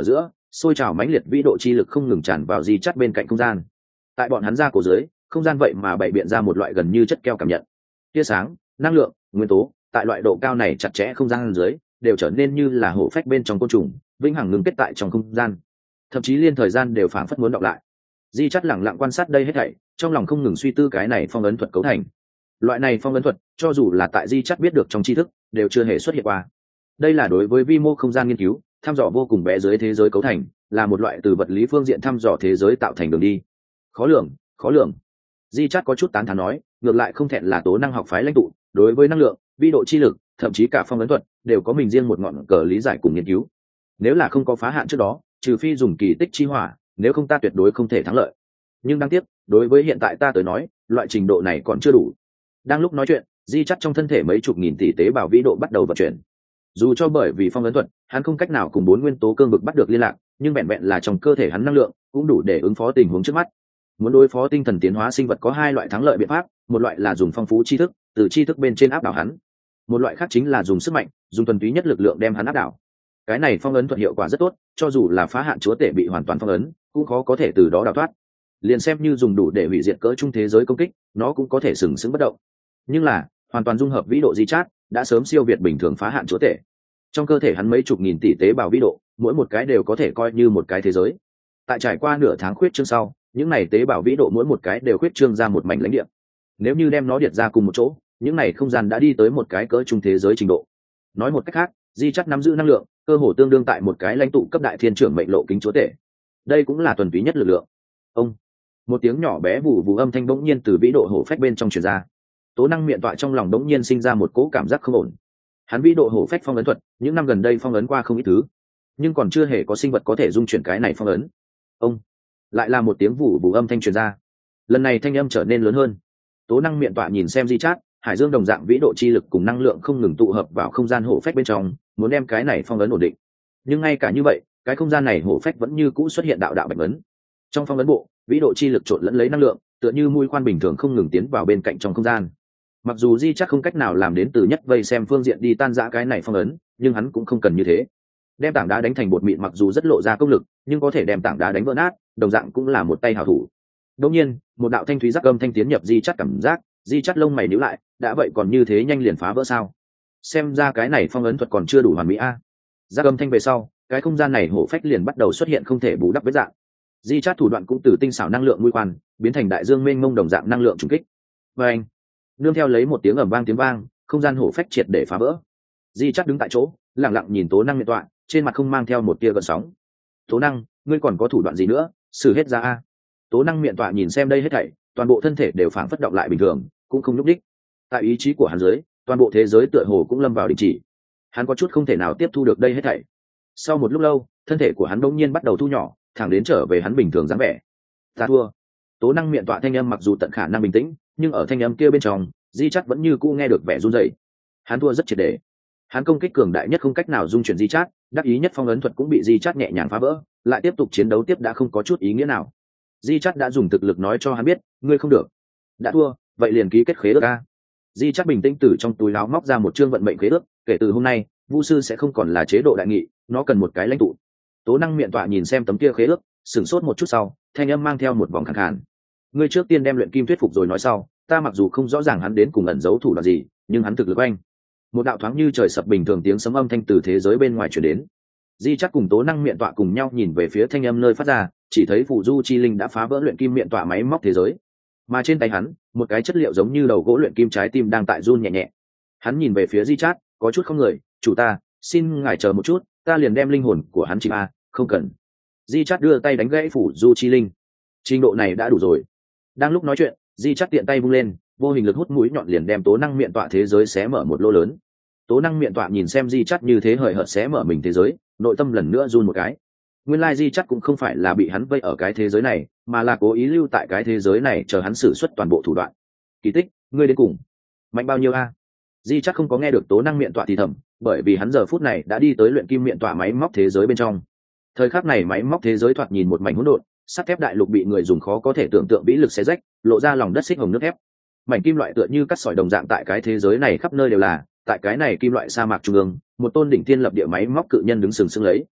xôi trào mãnh liệt vĩ độ chi lực không ngừng tràn vào di chắt bên cạnh không gian. Tại bọn hắn ra cổ dưới, không gian vậy mà bày biện ra một loại gần như chất keo cảm nhận. Tia sáng, năng lượng, nguyên tố, tại loại độ cao này chặt chẽ không gian dưới đều trở nên như là hổ phách bên trong côn trùng, vĩnh hằng ngưng kết tại trong không gian, thậm chí liên thời gian đều phảng phất muốn đọc lại. Di chắt lẳng lặng quan sát đây hết thảy, trong lòng không ngừng suy tư cái này phong ấn thuật cấu thành. Loại này phong ấn thuật, cho dù là tại Di chắt biết được trong tri thức, đều chưa hề xuất hiện qua. Đây là đối với vi mô không gian nghiên cứu, thăm dò vô cùng bé dưới thế giới cấu thành, là một loại từ vật lý phương diện thăm dò thế giới tạo thành đường đi. Khó lường, khó lường. Di chắt có chút tán thán nói, ngược lại không thẹn là tố năng học phái lãnh tụ, đối với năng lượng, vi độ chi lực, thậm chí cả phong ấn thuật, đều có mình riêng một ngọn cờ lý giải cùng nghiên cứu. Nếu là không có phá hạn trước đó, trừ phi dùng kỳ tích chi hỏa, nếu không ta tuyệt đối không thể thắng lợi. Nhưng đáng tiếc, đối với hiện tại ta tới nói, loại trình độ này còn chưa đủ. Đang lúc nói chuyện, Di chắt trong thân thể mấy chục nghìn tỷ tế bào vĩ độ bắt đầu vận chuyển. Dù cho bởi vì phong ấn thuật, hắn không cách nào cùng 4 nguyên tố cương vực bắt được liên lạc, nhưng vẹn vẹn là trong cơ thể hắn năng lượng cũng đủ để ứng phó tình huống trước mắt. Muốn đối phó tinh thần tiến hóa sinh vật có 2 loại thắng lợi biện pháp, một loại là dùng phong phú tri thức, từ tri thức bên trên áp đảo hắn. Một loại khác chính là dùng sức mạnh, dùng thuần túy nhất lực lượng đem hắn áp đảo. Cái này phong ấn thuật hiệu quả rất tốt, cho dù là phá hạn chúa tể bị hoàn toàn phong ấn, cũng khó có thể từ đó đào thoát. Liền xem như dùng đủ để hủy diệt cỡ trung thế giới công kích, nó cũng có thể sừng sững bất động. Nhưng là, hoàn toàn dung hợp vĩ độ di chát, đã sớm siêu việt bình thường phá hạn chúa tể. Trong cơ thể hắn mấy chục nghìn tỷ tế bào vĩ độ, mỗi một cái đều có thể coi như một cái thế giới. Tại trải qua nửa tháng khuyết trương sau, những này tế bào vĩ độ mỗi một cái đều khuyết trương ra một mảnh lãnh địa. Nếu như đem nó điệt ra cùng một chỗ, những này không gian đã đi tới một cái cỡ trung thế giới trình độ. Nói một cách khác, di chắt nắm giữ năng lượng, cơ hồ tương đương tại một cái lãnh tụ cấp đại thiên trưởng mệnh lộ kính chúa tể. Đây cũng là thuần túy nhất lực lượng. Ông, một tiếng nhỏ bé vù vù âm thanh bỗng nhiên từ vĩ độ hổ phách bên trong truyền ra. Tố năng miệng tọa trong lòng bỗng nhiên sinh ra một cỗ cảm giác không ổn. Hắn vĩ độ hổ phách phong ấn thuật, những năm gần đây phong ấn qua không ít thứ, nhưng còn chưa hề có sinh vật có thể dung chuyển cái này phong ấn. Ông, lại là một tiếng vù vù âm thanh truyền ra. Lần này thanh âm trở nên lớn hơn. Tố năng miệng tọa nhìn xem di chát, hải dương đồng dạng vĩ độ chi lực cùng năng lượng không ngừng tụ hợp vào không gian hổ phách bên trong, muốn đem cái này phong ấn ổn định. Nhưng ngay cả như vậy, cái không gian này hổ phách vẫn như cũ xuất hiện đạo đạo bạch ấn. Trong phong ấn bộ, vĩ độ chi lực trộn lẫn lấy năng lượng, tựa như mũi khoan bình thường không ngừng tiến vào bên cạnh trong không gian. Mặc dù di chắc không cách nào làm đến từ nhất vây xem phương diện đi tan rã cái này phong ấn, nhưng hắn cũng không cần như thế. Đem tảng đá đánh thành bột mịn mặc dù rất lộ ra công lực, nhưng có thể đem tảng đá đánh vỡ nát, đồng dạng cũng là một tay hảo thủ. Đột nhiên, một đạo thanh thúy giác âm thanh tiến nhập di chắc cảm giác, di chắc lông mày nhíu lại, đã vậy còn như thế nhanh liền phá vỡ sao? Xem ra cái này phong ấn thuật còn chưa đủ hoàn mỹ a. Giác âm thanh về sau, cái không gian này hổ phách liền bắt đầu xuất hiện không thể bù đắp vết dạng. Di chát thủ đoạn cũng từ tinh xảo năng lượng mũi khoan biến thành đại dương mênh mông đồng dạng năng lượng trùng kích. Và anh, nương theo lấy một tiếng ầm vang tiếng vang, không gian hổ phách triệt để phá vỡ. Di chát đứng tại chỗ, lặng lặng nhìn tố năng miệng tọa, trên mặt không mang theo một tia gợn sóng. Tố năng, ngươi còn có thủ đoạn gì nữa? Sử hết ra a. Tố năng miệng tọa nhìn xem đây hết thảy, toàn bộ thân thể đều phảng phất động lại bình thường, cũng không nhúc đích. Tại ý chí của hắn dưới, toàn bộ thế giới tựa hồ cũng lâm vào đình chỉ. Hắn có chút không thể nào tiếp thu được đây hết thảy. Sau một lúc lâu, thân thể của hắn bỗng nhiên bắt đầu thu nhỏ, thẳng đến trở về hắn bình thường dáng vẻ. Ta thua. Tố năng miệng tọa thanh âm mặc dù tận khả năng bình tĩnh, nhưng ở thanh âm kia bên trong, di chát vẫn như cũ nghe được vẻ run rẩy. Hắn thua rất triệt để. Hắn công kích cường đại nhất không cách nào dung chuyển di chát, đắc ý nhất phong ấn thuật cũng bị di chát nhẹ nhàng phá vỡ, lại tiếp tục chiến đấu tiếp đã không có chút ý nghĩa nào. Di chát đã dùng thực lực nói cho hắn biết, ngươi không được. Đã thua, vậy liền ký kết khế ước a. Di chát bình tĩnh từ trong túi áo móc ra một chương vận mệnh khế ước, kể từ hôm nay, Vu sư sẽ không còn là chế độ đại nghị, nó cần một cái lãnh tụ. Tố năng miệng tọa nhìn xem tấm kia khế ước, sửng sốt một chút sau, thanh âm mang theo một vòng khàn khàn. Ngươi trước tiên đem luyện kim thuyết phục rồi nói sau, ta mặc dù không rõ ràng hắn đến cùng ẩn giấu thủ đoạn gì, nhưng hắn thực lực anh. Một đạo thoáng như trời sập bình thường tiếng sấm âm thanh từ thế giới bên ngoài truyền đến. Di chắc cùng tố năng miệng tọa cùng nhau nhìn về phía thanh âm nơi phát ra, chỉ thấy phù du chi linh đã phá vỡ luyện kim miệng tọa máy móc thế giới, mà trên tay hắn, một cái chất liệu giống như đầu gỗ luyện kim trái tim đang tại run nhẹ nhẹ. Hắn nhìn về phía Di chát, có chút không người, chủ ta, xin ngài chờ một chút, ta liền đem linh hồn của hắn chìm a, không cần. Di chát đưa tay đánh gãy phủ du chi linh. Trình độ này đã đủ rồi. Đang lúc nói chuyện, Di chát tiện tay vung lên, vô hình lực hút mũi nhọn liền đem tố năng miệng tọa thế giới xé mở một lỗ lớn. Tố năng miệng tọa nhìn xem Di chát như thế hời hợt xé mở mình thế giới, nội tâm lần nữa run một cái. Nguyên lai Di chát cũng không phải là bị hắn vây ở cái thế giới này, mà là cố ý lưu tại cái thế giới này chờ hắn sử xuất toàn bộ thủ đoạn. Kỳ tích, ngươi đến cùng mạnh bao nhiêu a? Di chát không có nghe được tố năng miệng tọa thì thầm, bởi vì hắn giờ phút này đã đi tới luyện kim miệng tọa máy móc thế giới bên trong. Thời khắc này máy móc thế giới thoạt nhìn một mảnh hỗn độn, sắt thép đại lục bị người dùng khó có thể tưởng tượng vĩ lực xé rách, lộ ra lòng đất xích hồng nước thép. Mảnh kim loại tựa như cắt sỏi đồng dạng tại cái thế giới này khắp nơi đều là, tại cái này kim loại sa mạc trung ương, một tôn đỉnh thiên lập địa máy móc cự nhân đứng sừng sững lấy.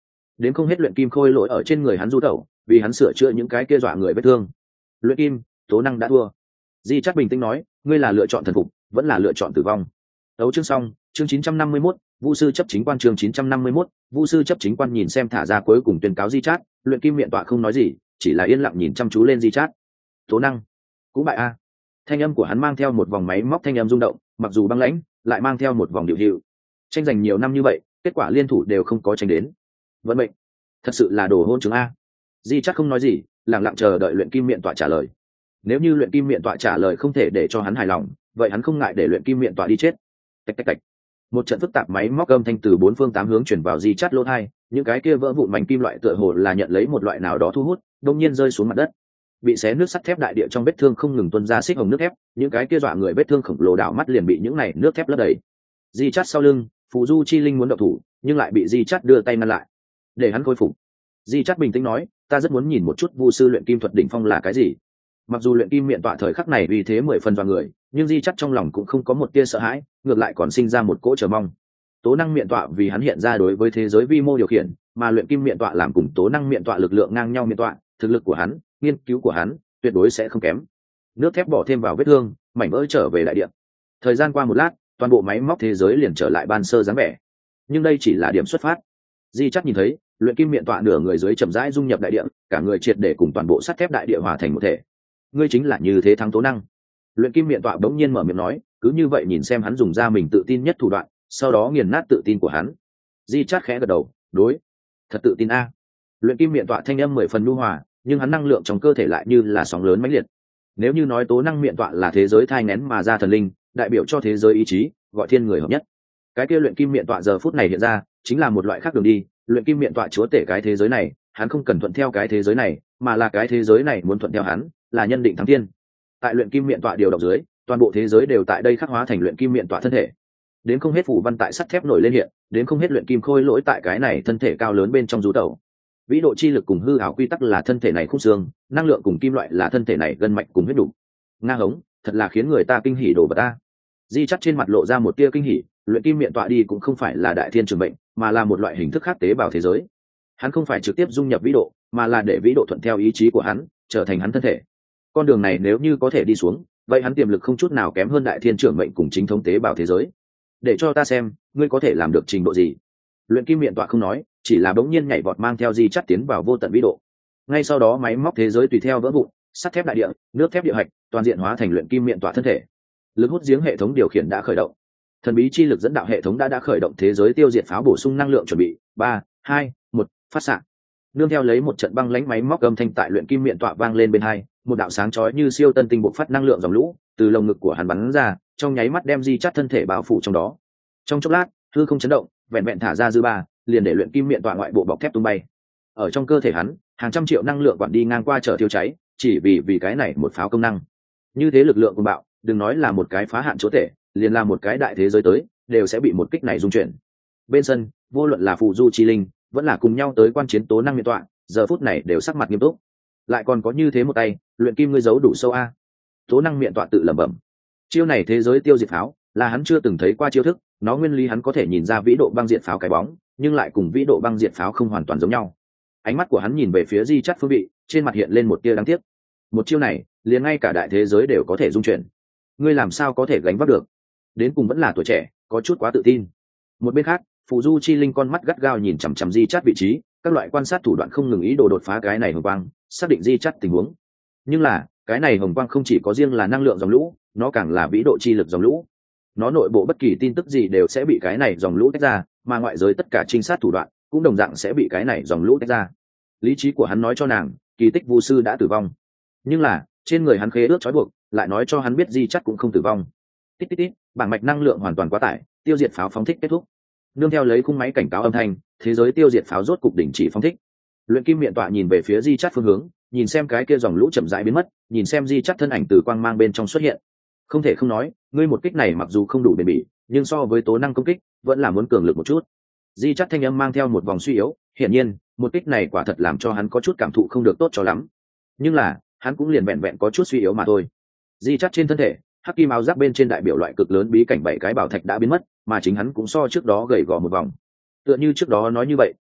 đến không hết luyện kim khôi lỗi ở trên người hắn du tẩu, vì hắn sửa chữa những cái kia dọa người vết thương. Luyện kim, Tố Năng đã thua. Di Chát bình tĩnh nói, ngươi là lựa chọn thần phục vẫn là lựa chọn tử vong. Đấu chương xong, chương 951, Vu sư chấp chính quan chương 951, Vu sư chấp chính quan nhìn xem thả ra cuối cùng tuyên cáo Di Chát, luyện kim miệng tọa không nói gì, chỉ là yên lặng nhìn chăm chú lên Di Chát. Tố Năng, cũng bại a. Thanh âm của hắn mang theo một vòng máy móc thanh âm rung động, mặc dù băng lãnh, lại mang theo một vòng điệu hiệu. Tranh giành nhiều năm như vậy, kết quả liên thủ đều không có tranh đến. Vận mệnh, thật sự là đồ hôn chứng a. Di Chát không nói gì, lặng lặng chờ đợi luyện kim miệng tọa trả lời. Nếu như luyện kim miệng tọa trả lời không thể để cho hắn hài lòng, vậy hắn không ngại để luyện kim miệng tọa đi chết. Tạch tạch tạch. Một trận phức tạp máy móc âm thanh từ bốn phương tám hướng chuyển vào Di Chát lỗ tai, những cái kia vỡ vụn mảnh kim loại tựa hồ là nhận lấy một loại nào đó thu hút, đột nhiên rơi xuống mặt đất. Bị xé nước sắt thép đại địa trong vết thương không ngừng tuôn ra xích hồng nước thép, những cái kia dọa người vết thương khổng lồ đảo mắt liền bị những này nước thép lấp đầy. Di Chát sau lưng, Phù Du Chi Linh muốn động thủ, nhưng lại bị Di Chát đưa tay ngăn lại, để hắn khôi phục. Di Chát bình tĩnh nói, ta rất muốn nhìn một chút Vu sư luyện kim thuật đỉnh phong là cái gì. Mặc dù luyện kim miệng tọa thời khắc này uy thế 10 phần dọa người, nhưng Di Chát trong lòng cũng không có một tia sợ hãi, ngược lại còn sinh ra một cỗ chờ mong. Tố năng miệng tọa vì hắn hiện ra đối với thế giới vi mô điều khiển, mà luyện kim miệng tọa làm cùng tố năng miệng tọa lực lượng ngang nhau miệng tọa, thực lực của hắn, nghiên cứu của hắn, tuyệt đối sẽ không kém. Nước thép bỏ thêm vào vết thương, mảnh vỡ trở về đại địa. Thời gian qua một lát, toàn bộ máy móc thế giới liền trở lại ban sơ dáng vẻ. Nhưng đây chỉ là điểm xuất phát. Di Chát nhìn thấy, luyện kim miệng tọa nửa người dưới chậm rãi dung nhập đại địa, cả người triệt để cùng toàn bộ sắt thép đại địa hòa thành một thể. Ngươi chính là như thế thắng tố năng. Luyện kim miệng tọa bỗng nhiên mở miệng nói, cứ như vậy nhìn xem hắn dùng ra mình tự tin nhất thủ đoạn, sau đó nghiền nát tự tin của hắn. Di Chát khẽ gật đầu, đối, thật tự tin a. Luyện kim miệng tọa thanh âm 10 phần nhu hòa, nhưng hắn năng lượng trong cơ thể lại như là sóng lớn mãnh liệt. Nếu như nói tố năng miệng tọa là thế giới thai nghén mà ra thần linh, đại biểu cho thế giới ý chí, gọi thiên người hợp nhất. Cái kia luyện kim miệng tọa giờ phút này hiện ra, chính là một loại khác đường đi, luyện kim miệng tọa chúa tể cái thế giới này, hắn không cần thuận theo cái thế giới này, mà là cái thế giới này muốn thuận theo hắn, là nhân định thắng thiên. Tại luyện kim miệng tọa điều động dưới, toàn bộ thế giới đều tại đây khắc hóa thành luyện kim miệng tọa thân thể. Đến không hết phủ văn tại sắt thép nổi lên hiện, đến không hết luyện kim khôi lỗi tại cái này thân thể cao lớn bên trong rú tẩu. Vĩ độ chi lực cùng hư ảo quy tắc là thân thể này khung xương, năng lượng cùng kim loại là thân thể này gân mạch cùng huyết đủ. Nga hống, thật là khiến người ta kinh hỉ đồ vật ta. Di Chát trên mặt lộ ra một tia kinh hỉ, luyện kim miệng tọa đi cũng không phải là đại thiên trường bệnh, mà là một loại hình thức khác tế bào thế giới. Hắn không phải trực tiếp dung nhập vĩ độ, mà là để vĩ độ thuận theo ý chí của hắn, trở thành hắn thân thể. Con đường này nếu như có thể đi xuống, vậy hắn tiềm lực không chút nào kém hơn đại thiên trưởng mệnh cùng chính thống tế bào thế giới. Để cho ta xem, ngươi có thể làm được trình độ gì. Luyện kim miệng tọa không nói, chỉ là bỗng nhiên nhảy vọt mang theo Di Chát tiến vào vô tận vĩ độ. Ngay sau đó máy móc thế giới tùy theo vỡ vụn, sắt thép đại địa, nước thép địa hạch, toàn diện hóa thành luyện kim miệng tọa thân thể. Lực hút giếng hệ thống điều khiển đã khởi động. Thần bí chi lực dẫn đạo hệ thống đã khởi động thế giới tiêu diệt pháo bổ sung năng lượng chuẩn bị. 3, 2, 1, phát xạ. Nương theo lấy một trận băng lãnh máy móc âm thanh tại luyện kim miệng tọa vang lên bên hai, một đạo sáng chói như siêu tân tinh bộc phát năng lượng dòng lũ từ lồng ngực của hắn bắn ra, trong nháy mắt đem Di Chát thân thể bao phủ trong đó. Trong chốc lát, hư không chấn động, vẹn vẹn thả ra dư ba, liền để luyện kim miệng tọa ngoại bộ bọc thép tung bay. Ở trong cơ thể hắn, hàng trăm triệu năng lượng quản đi ngang qua chở thiêu cháy, chỉ vì cái này một pháo công năng. Như thế lực lượng của bạo, đừng nói là một cái phá hạn chúa tể, liền là một cái đại thế giới tới, đều sẽ bị một kích này dung chuyển. Bên sân, vô luận là Phù Du Chi Linh, vẫn là cùng nhau tới quan chiến tố năng miệng tọa, giờ phút này đều sắc mặt nghiêm túc. Lại còn có như thế một tay, luyện kim ngươi giấu đủ sâu a. Tố năng miệng tọa tự lẩm bẩm. Chiêu này thế giới tiêu diệt pháo, là hắn chưa từng thấy qua chiêu thức, nó nguyên lý hắn có thể nhìn ra vĩ độ băng diệt pháo cái bóng, nhưng lại cùng vĩ độ băng diệt pháo không hoàn toàn giống nhau. Ánh mắt của hắn nhìn về phía Di Chát phương vị, trên mặt hiện lên một tia đáng tiếc. Một chiêu này, liền ngay cả đại thế giới đều có thể dung chuyển. Ngươi làm sao có thể gánh vác được? Đến cùng vẫn là tuổi trẻ, có chút quá tự tin. Một bên khác, Phù Du Chi Linh con mắt gắt gao nhìn chằm chằm Di Chát vị trí, các loại quan sát thủ đoạn không ngừng ý đồ đột phá cái này hồng quang, xác định Di Chát tình huống. Nhưng là, cái này hồng quang không chỉ có riêng là năng lượng dòng lũ, nó càng là vĩ độ chi lực dòng lũ. Nó nội bộ bất kỳ tin tức gì đều sẽ bị cái này dòng lũ tách ra, mà ngoại giới tất cả trinh sát thủ đoạn cũng đồng dạng sẽ bị cái này dòng lũ tách ra. Lý trí của hắn nói cho nàng, kỳ tích Vu sư đã tử vong. Nhưng là, trên người hắn khế ước trói buộc, lại nói cho hắn biết Di Chát cũng không tử vong. Tít tít tít, bảng mạch năng lượng hoàn toàn quá tải, tiêu diệt pháo phóng thích kết thúc. Nương theo lấy khung máy cảnh cáo âm thanh, thế giới tiêu diệt pháo rốt cục đình chỉ phóng thích. Luyện kim miệng tọa nhìn về phía Di Chát phương hướng, nhìn xem cái kia dòng lũ chậm rãi biến mất, nhìn xem Di Chát thân ảnh từ quang mang bên trong xuất hiện. Không thể không nói, ngươi một kích này mặc dù không đủ bền bỉ, nhưng so với tố năng công kích, vẫn là muốn cường lực một chút. Di Chát thanh âm mang theo một vòng suy yếu, hiển nhiên, một kích này quả thật làm cho hắn có chút cảm thụ không được tốt cho lắm. Nhưng là, hắn cũng liền vẹn vẹn có chút suy yếu mà thôi. Di Chát trên thân thể, hắc kim áo giáp bên trên đại biểu loại cực lớn bí cảnh 7 cái bảo thạch đã biến mất, mà chính hắn cũng so trước đó gầy gò một vòng. Tựa như trước đó nói như vậy,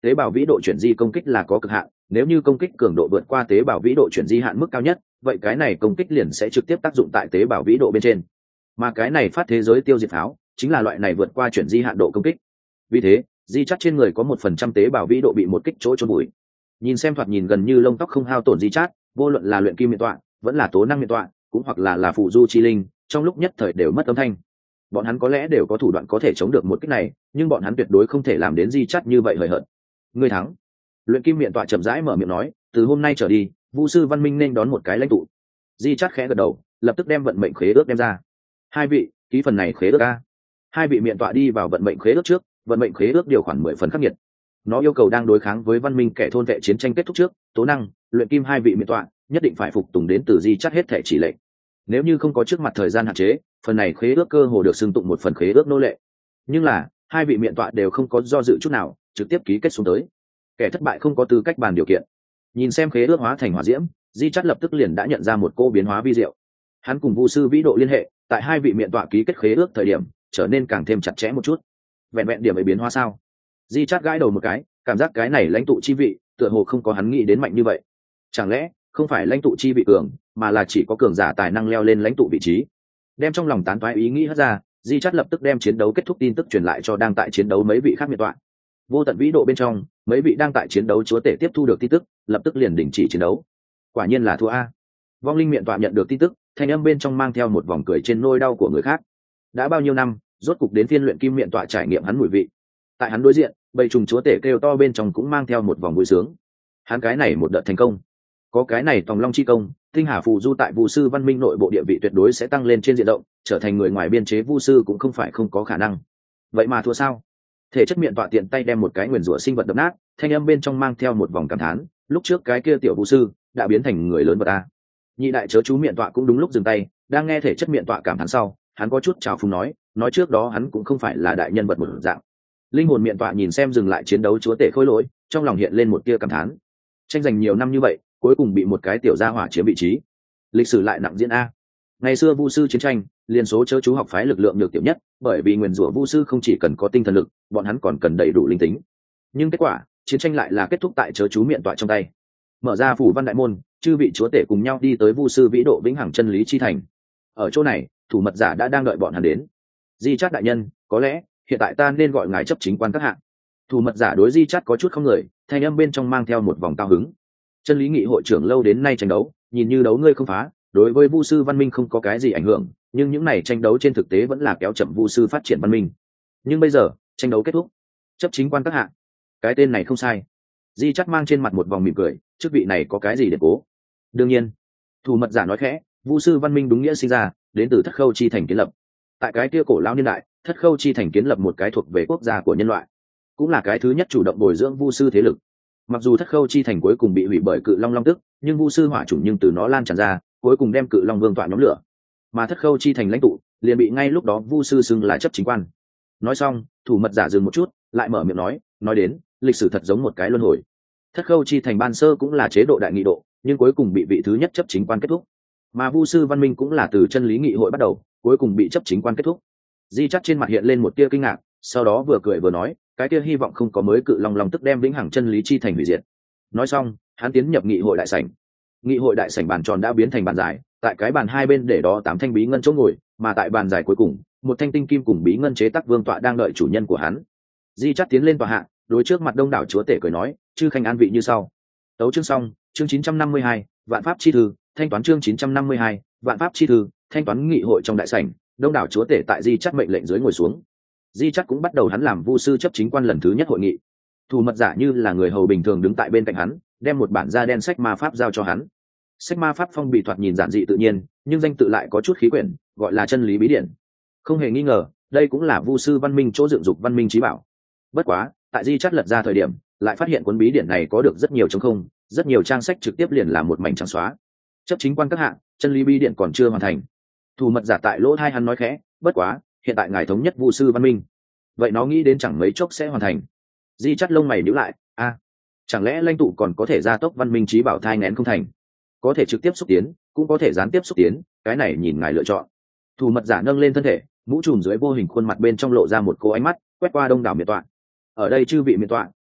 tế bào vĩ độ chuyển di công kích là có cực hạn, nếu như công kích cường độ vượt qua tế bào vĩ độ chuyển di hạn mức cao nhất, vậy cái này công kích liền sẽ trực tiếp tác dụng tại tế bào vĩ độ bên trên, mà cái này phát thế giới tiêu diệt pháo chính là loại này vượt qua chuyển di hạn độ công kích. Vì thế di chắt trên người có 1% tế bào vĩ độ bị một kích chỗ chôn bụi. Nhìn xem thoạt nhìn gần như lông tóc không hao tổn di chát, vô luận là luyện kim miện tọa vẫn là tố năng miện tọa cũng hoặc là phụ du chi linh, trong lúc nhất thời đều mất âm thanh. Bọn hắn có lẽ đều có thủ đoạn có thể chống được một kích này, nhưng bọn hắn tuyệt đối không thể làm đến di chắt như vậy hời hợt. Người thắng. Luyện kim miện tọa chậm rãi mở miệng nói, từ hôm nay trở đi vu sư văn minh nên đón một cái lãnh tụ. Di chắt khẽ gật đầu, lập tức đem vận mệnh khế ước đem ra. Hai vị ký phần này khế ước a. Hai vị miện tọa đi vào vận mệnh khế ước trước. Vận mệnh khế ước điều khoản 10 phần khắc nghiệt. Nó yêu cầu đang đối kháng với văn minh kẻ thôn vệ chiến tranh kết thúc trước, tố năng, luyện kim hai vị miện tọa nhất định phải phục tùng đến từ di chắt hết thể chỉ lệnh. Nếu như không có trước mặt thời gian hạn chế, phần này khế ước cơ hồ được xưng tụng một phần khế ước nô lệ. Nhưng là hai vị miện tọa đều không có do dự chút nào, trực tiếp ký kết xuống tới. Kẻ thất bại không có tư cách bàn điều kiện. Nhìn xem khế ước hóa thành hỏa diễm, di chắt lập tức liền đã nhận ra một cô biến hóa vi diệu. Hắn cùng vu sư vĩ độ liên hệ, tại hai vị miện tọa ký kết khế ước thời điểm trở nên càng thêm chặt chẽ một chút. Vẹn vẹn điểm ấy biến hóa sao? Di chát gãi đầu một cái, cảm giác cái này lãnh tụ chi vị tựa hồ không có hắn nghĩ đến mạnh như vậy. Chẳng lẽ không phải lãnh tụ chi vị cường, mà là chỉ có cường giả tài năng leo lên lãnh tụ vị trí? Đem trong lòng tán toái ý nghĩ hất ra, di chát lập tức đem chiến đấu kết thúc tin tức truyền lại cho đang tại chiến đấu mấy vị khác miện tọa. Vô tận vĩ độ bên trong, mấy vị đang tại chiến đấu chúa tể tiếp thu được tin tức, lập tức liền đình chỉ chiến đấu. Quả nhiên là thua a. Vong linh miện tọa nhận được tin tức, thanh âm bên trong mang theo một vòng cười trên nỗi đau của người khác. Đã bao nhiêu năm, rốt cục đến phiên luyện kim miện tọa trải nghiệm hắn mùi vị. Tại hắn đối diện, bầy trùng chúa tể kêu to bên trong cũng mang theo một vòng vui sướng. Hắn cái này một đợt thành công, có cái này tòng long chi công, tinh hà phù du tại vu sư văn minh nội bộ địa vị tuyệt đối sẽ tăng lên trên diện rộng, trở thành người ngoài biên chế vu sư cũng không phải không có khả năng. Vậy mà thua sao? Thể chất miệng tọa tiện tay đem một cái nguyền rủa sinh vật đập nát, thanh âm bên trong mang theo một vòng cảm thán, lúc trước cái kia tiểu vu sư đã biến thành người lớn vật a. Nhị đại chớ chú miệng tọa cũng đúng lúc dừng tay, đang nghe thể chất miệng tọa cảm thán sau, hắn có chút trào phúng nói trước đó hắn cũng không phải là đại nhân vật một dạng. Linh hồn miệng tọa nhìn xem dừng lại chiến đấu chúa tể khôi lỗi, trong lòng hiện lên một tia cảm thán. Tranh giành nhiều năm như vậy, cuối cùng bị một cái tiểu gia hỏa chiếm vị trí. Lịch sử lại nặng diễn a. Ngày xưa vu sư chiến tranh, liên số chớ chú học phái lực lượng nhược tiểu nhất, bởi vì nguyền rủa vu sư không chỉ cần có tinh thần lực, bọn hắn còn cần đầy đủ linh tính. Nhưng kết quả, chiến tranh lại là kết thúc tại chớ chú miệng tọa trong tay. Mở ra phủ văn đại môn, chư vị chúa tể cùng nhau đi tới vu sư vĩ độ vĩnh hằng chân lý chi thành. Ở chỗ này, thủ mật giả đã đang đợi bọn hắn đến. Di Chát đại nhân, có lẽ hiện tại ta nên gọi ngài chấp chính quan các hạng. Thủ mật giả đối Di Chát có chút không người, thanh âm bên trong mang theo một vòng cao hứng. Chân lý nghị hội trưởng lâu đến nay tranh đấu, nhìn như đấu ngươi không phá, đối với vu sư văn minh không có cái gì ảnh hưởng, nhưng những này tranh đấu trên thực tế vẫn là kéo chậm vu sư phát triển văn minh. Nhưng bây giờ tranh đấu kết thúc, chấp chính quan các hạng, cái tên này không sai. Di Chát mang trên mặt một vòng mỉm cười, chức vị này có cái gì để cố? Đương nhiên, thủ mật giả nói khẽ, vu sư văn minh đúng nghĩa sinh ra đến từ Thất Khâu chi thành kiến lập. Tại cái kia cổ lão niên đại, Thất Khâu chi thành kiến lập một cái thuộc về quốc gia của nhân loại, cũng là cái thứ nhất chủ động bồi dưỡng vu sư thế lực. Mặc dù Thất Khâu chi thành cuối cùng bị hủy bởi cự long long tức, nhưng vu sư hỏa chủng nhưng từ nó lan tràn ra, cuối cùng đem cự long vương tọa nhóm lửa. Mà Thất Khâu chi thành lãnh tụ liền bị ngay lúc đó vu sư xưng là chấp chính quan. Nói xong, thủ mật giả dừng một chút, lại mở miệng nói đến, lịch sử thật giống một cái luân hồi. Thất Khâu chi thành ban sơ cũng là chế độ đại nghị độ, nhưng cuối cùng bị vị thứ nhất chấp chính quan kết thúc. Mà vu sư văn minh cũng là từ chân lý nghị hội bắt đầu, cuối cùng bị chấp chính quan kết thúc. Di Chát trên mặt hiện lên một tia kinh ngạc, sau đó vừa cười vừa nói, cái kia hy vọng không có mới cự long long tức đem vĩnh hằng chân lý chi thành hủy diệt. Nói xong, hắn tiến nhập nghị hội đại sảnh. Nghị hội đại sảnh bàn tròn đã biến thành bàn dài, tại cái bàn hai bên để đó 8 thanh bí ngân chỗ ngồi, mà tại bàn dài cuối cùng, một thanh tinh kim cùng bí ngân chế tác vương tọa đang đợi chủ nhân của hắn. Di Chát tiến lên tọa hạ, đối trước mặt đông đảo chúa tể cười nói, chư khanh an vị như sau. Tấu chương xong, chương 952, vạn pháp chi thư, thanh toán chương 952, vạn pháp chi thư, thanh toán. Nghị hội trong đại sảnh, đông đảo chúa tể tại Di Chát mệnh lệnh dưới ngồi xuống. Di Chát cũng bắt đầu hắn làm vu sư chấp chính quan lần thứ nhất hội nghị. Thủ mật giả như là người hầu bình thường đứng tại bên cạnh hắn, đem một bản da đen sách ma pháp giao cho hắn. Sách ma pháp phong bì thoạt nhìn giản dị tự nhiên, nhưng danh tự lại có chút khí quyển, gọi là chân lý bí điển. Không hề nghi ngờ, đây cũng là vu sư văn minh chỗ dựng dục văn minh trí bảo. Bất quá, tại Di Chát lật ra thời điểm, lại phát hiện cuốn bí điển này có được rất nhiều trống không, rất nhiều trang sách trực tiếp liền là một mảnh trắng xóa. Chấp chính quan các hạng, chân lý bí điển còn chưa hoàn thành. Thủ mật giả tại lỗ tai hắn nói khẽ, bất quá, hiện tại ngài thống nhất vu sư văn minh, vậy nó nghĩ đến chẳng mấy chốc sẽ hoàn thành. Di Chát lông mày nhíu lại, chẳng lẽ lãnh tụ còn có thể gia tốc văn minh trí bảo thai nghén không thành? Có thể trực tiếp xúc tiến, cũng có thể gián tiếp xúc tiến, cái này nhìn ngài lựa chọn. Thủ mật giả nâng lên thân thể, mũ trùm dưới vô hình khuôn mặt bên trong lộ ra một cô ánh mắt, quét qua đông đảo miện tọa. Ở đây chư vị miện tọa,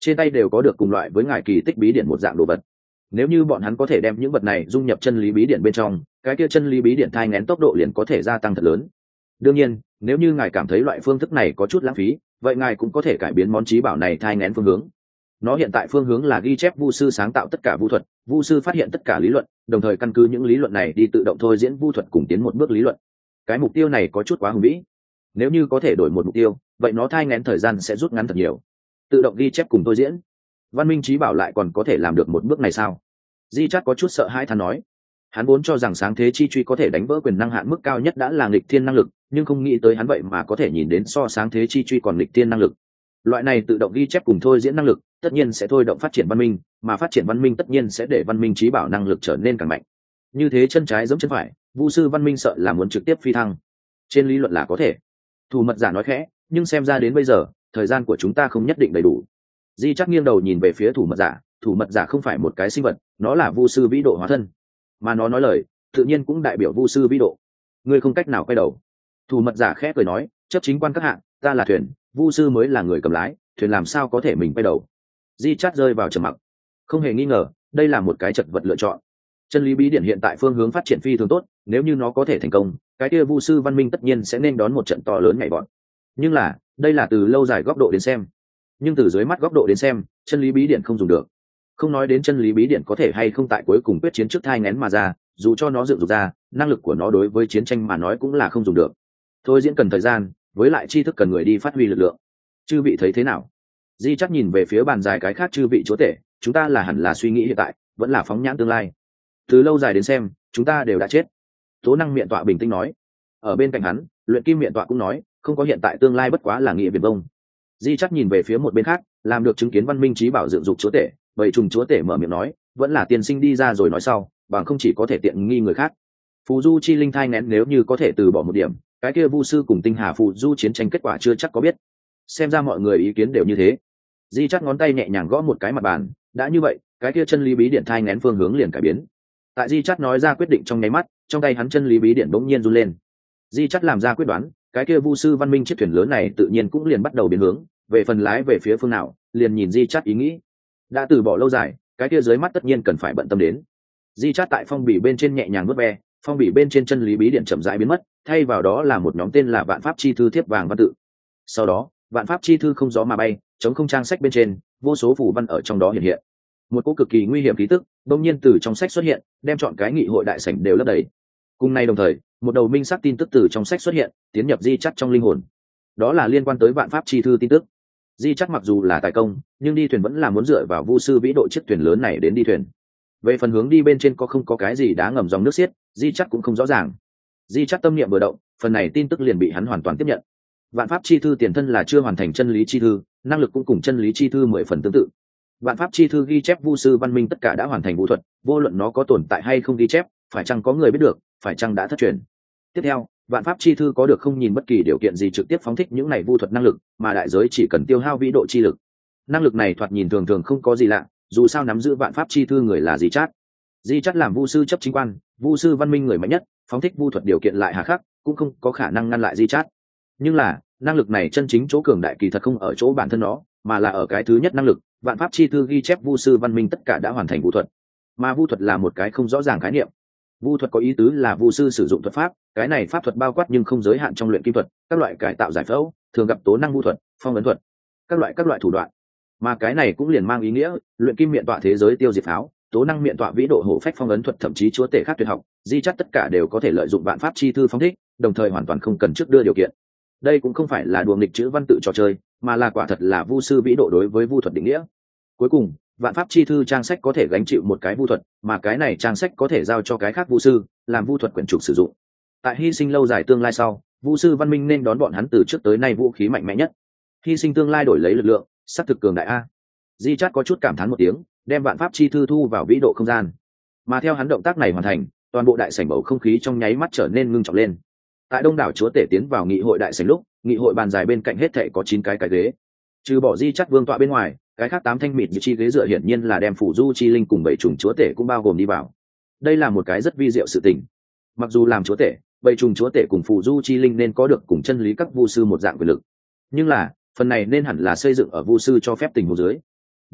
trên tay đều có được cùng loại với ngài kỳ tích bí điển một dạng đồ vật. Nếu như bọn hắn có thể đem những vật này dung nhập chân lý bí điển bên trong, cái kia chân lý bí điển thai nghén tốc độ liền có thể gia tăng thật lớn. Đương nhiên, nếu như ngài cảm thấy loại phương thức này có chút lãng phí, vậy ngài cũng có thể cải biến món trí bảo này thai nghén phương hướng. Nó hiện tại phương hướng là ghi chép vu sư sáng tạo tất cả vu thuật, vu sư phát hiện tất cả lý luận, đồng thời căn cứ những lý luận này đi tự động thôi diễn vu thuật cùng tiến một bước lý luận. Cái mục tiêu này có chút quá hùng vĩ. Nếu như có thể đổi một mục tiêu, vậy nó thai nghén thời gian sẽ rút ngắn thật nhiều. Tự động ghi chép cùng thôi diễn, văn minh trí bảo lại còn có thể làm được một bước này sao? Di Chát có chút sợ hãi thán nói. Hắn vốn cho rằng sáng thế chi truy có thể đánh vỡ quyền năng hạn mức cao nhất đã là nghịch thiên năng lực, nhưng không nghĩ tới hắn vậy mà có thể nhìn đến so sáng thế chi truy còn nghịch thiên năng lực. Loại này tự động ghi chép cùng thôi diễn năng lực, tất nhiên sẽ thôi động phát triển văn minh, mà phát triển văn minh tất nhiên sẽ để văn minh trí bảo năng lực trở nên càng mạnh. Như thế chân trái giống chân phải, vu sư văn minh sợ là muốn trực tiếp phi thăng. Trên lý luận là có thể. Thủ mật giả nói khẽ, nhưng xem ra đến bây giờ, thời gian của chúng ta không nhất định đầy đủ. Di Chát nghiêng đầu nhìn về phía thủ mật giả không phải một cái sinh vật, nó là vu sư vĩ độ hóa thân, mà nó nói lời tự nhiên cũng đại biểu vu sư vĩ độ. Ngươi không cách nào quay đầu. Thủ mật giả khẽ cười nói, chấp chính quan các hạng, ta là thuyền, vu sư mới là người cầm lái, thuyền làm sao có thể mình quay đầu. Di Chát rơi vào trầm mặc. Không hề nghi ngờ, đây là một cái chật vật lựa chọn. Chân lý bí điển hiện tại phương hướng phát triển phi thường tốt, nếu như nó có thể thành công, cái kia vu sư văn minh tất nhiên sẽ nên đón một trận to lớn nhảy vọt. Nhưng là, đây là từ lâu dài góc độ đến xem. Nhưng từ dưới mắt góc độ đến xem, chân lý bí điển không dùng được. Không nói đến chân lý bí điển có thể hay không tại cuối cùng quyết chiến trước thai nghén mà ra, dù cho nó dựng dục ra, năng lực của nó đối với chiến tranh mà nói cũng là không dùng được. Thôi diễn cần thời gian, với lại tri thức cần người đi phát huy lực lượng. Chư vị thấy thế nào? Di Chát nhìn về phía bàn dài cái khác chư vị chúa tể, chúng ta là hẳn là suy nghĩ hiện tại, vẫn là phóng nhãn tương lai. Từ lâu dài đến xem, chúng ta đều đã chết. Tố năng miệng tọa bình tĩnh nói. Ở bên cạnh hắn, luyện kim miệng tọa cũng nói, không có hiện tại tương lai bất quá là nghĩa viển vông. Di Chát nhìn về phía một bên khác, làm được chứng kiến văn minh trí bảo dựng dục chúa tể, vậy trùng chúa tể mở miệng nói, vẫn là tiên sinh đi ra rồi nói sau, bằng không chỉ có thể tiện nghi người khác. Phù du chi linh thai nén nếu như có thể từ bỏ một điểm, cái kia vu sư cùng tinh hà phù du chiến tranh kết quả chưa chắc có biết. Xem ra mọi người ý kiến đều như thế. Di Chát ngón tay nhẹ nhàng gõ một cái mặt bàn, đã như vậy, cái kia chân lý bí điện thai nén phương hướng liền cải biến. Tại Di Chát nói ra quyết định trong nháy mắt, trong tay hắn chân lý bí điện bỗng nhiên run lên. Di Chát làm ra quyết đoán, cái kia vu sư văn minh chiếc thuyền lớn này tự nhiên cũng liền bắt đầu biến hướng, về phần lái về phía phương nào, liền nhìn Di Chát ý nghĩ. Đã từ bỏ lâu dài, cái kia dưới mắt tất nhiên cần phải bận tâm đến. Di Chát tại phong bì bên trên nhẹ nhàng vớt ve, phong bì bên trên chân lý bí điện chậm rãi biến mất, thay vào đó là một nhóm tên là Vạn Pháp chi thư thiếp vàng văn tự. Sau đó, Vạn Pháp chi thư không gió mà bay, chống không trang sách bên trên, vô số phù văn ở trong đó hiện hiện. Một cỗ cực kỳ nguy hiểm khí tức đột nhiên từ trong sách xuất hiện, đem chọn cái nghị hội đại sảnh đều lấp đầy. Cùng nay đồng thời, một đầu minh sắc tin tức từ trong sách xuất hiện, tiến nhập Di Chát trong linh hồn. Đó là liên quan tới Vạn Pháp chi thư tin tức. Di Chát mặc dù là tài công, nhưng đi thuyền vẫn là muốn dựa vào vu sư vĩ độ chiếc thuyền lớn này đến đi thuyền. Về phần hướng đi bên trên có không có cái gì đá ngầm dòng nước xiết, Di Chát cũng không rõ ràng. Di Chát tâm niệm vừa động, phần này tin tức liền bị hắn hoàn toàn tiếp nhận. Vạn Pháp chi thư tiền thân là chưa hoàn thành chân lý chi thư, năng lực cũng cùng chân lý chi thư 10 phần tương tự. Vạn Pháp chi thư ghi chép vu sư văn minh tất cả đã hoàn thành vũ thuật, vô luận nó có tồn tại hay không ghi chép, phải chăng có người biết được, phải chăng đã thất truyền. Tiếp theo, Vạn Pháp chi thư có được không nhìn bất kỳ điều kiện gì trực tiếp phóng thích những này vu thuật năng lực, mà đại giới chỉ cần tiêu hao vĩ độ chi lực. Năng lực này thoạt nhìn thường thường không có gì lạ, dù sao nắm giữ Vạn Pháp chi thư người là Di Chát. Di Chát làm vu sư chấp chính quan, vu sư văn minh người mạnh nhất, phóng thích vu thuật điều kiện lại hà khắc, cũng không có khả năng ngăn lại Di Chát. Nhưng là, năng lực này chân chính chỗ cường đại kỳ thật không ở chỗ bản thân nó, mà là ở cái thứ nhất năng lực, Vạn Pháp chi thư ghi chép vu sư văn minh tất cả đã hoàn thành vu thuật. Mà vu thuật là một cái không rõ ràng khái niệm. Vu thuật có ý tứ là vu sư sử dụng thuật pháp, cái này pháp thuật bao quát nhưng không giới hạn trong luyện kim thuật, các loại cải tạo giải phẫu, thường gặp tố năng vu thuật, phong ấn thuật, các loại thủ đoạn. Mà cái này cũng liền mang ý nghĩa, luyện kim miện tọa thế giới tiêu diệt pháo, tố năng miện tọa vĩ độ hổ phách phong ấn thuật, thậm chí chúa tể khác tuyệt học, Di Chát tất cả đều có thể lợi dụng Vạn Pháp chi thư phóng thích, đồng thời hoàn toàn không cần trước đưa điều kiện. Đây cũng không phải là đùa nghịch chữ văn tự trò chơi, mà là quả thật là vu sư vĩ độ đối với vu thuật định nghĩa. Cuối cùng, Vạn Pháp chi thư trang sách có thể gánh chịu một cái vu thuật, mà cái này trang sách có thể giao cho cái khác vu sư làm vu thuật quyển trục sử dụng. Tại hy sinh lâu dài tương lai sau, vu sư văn minh nên đón bọn hắn từ trước tới nay vũ khí mạnh mẽ nhất. Hy sinh tương lai đổi lấy lực lượng, sắc thực cường đại a. Di Chát có chút cảm thán một tiếng, đem Vạn Pháp chi thư thu vào vĩ độ không gian. Mà theo hắn động tác này hoàn thành, toàn bộ đại sảnh bầu không khí trong nháy mắt trở nên ngưng trọng lên. Tại đông đảo chúa tể tiến vào nghị hội đại sảnh lúc, nghị hội bàn dài bên cạnh hết thảy có 9 cái ghế. Trừ bỏ Di Chát vương tọa bên ngoài, cái khác 8 thanh mịt chi ghế dựa hiển nhiên là đem phủ du chi linh cùng 7 trùng chúa tể cũng bao gồm đi vào. Đây là một cái rất vi diệu sự tình. Mặc dù làm chúa tể, 7 trùng chúa tể cùng phủ du chi linh nên có được cùng chân lý các vu sư một dạng quyền lực, nhưng là phần này nên hẳn là xây dựng ở vu sư cho phép tình huống dưới.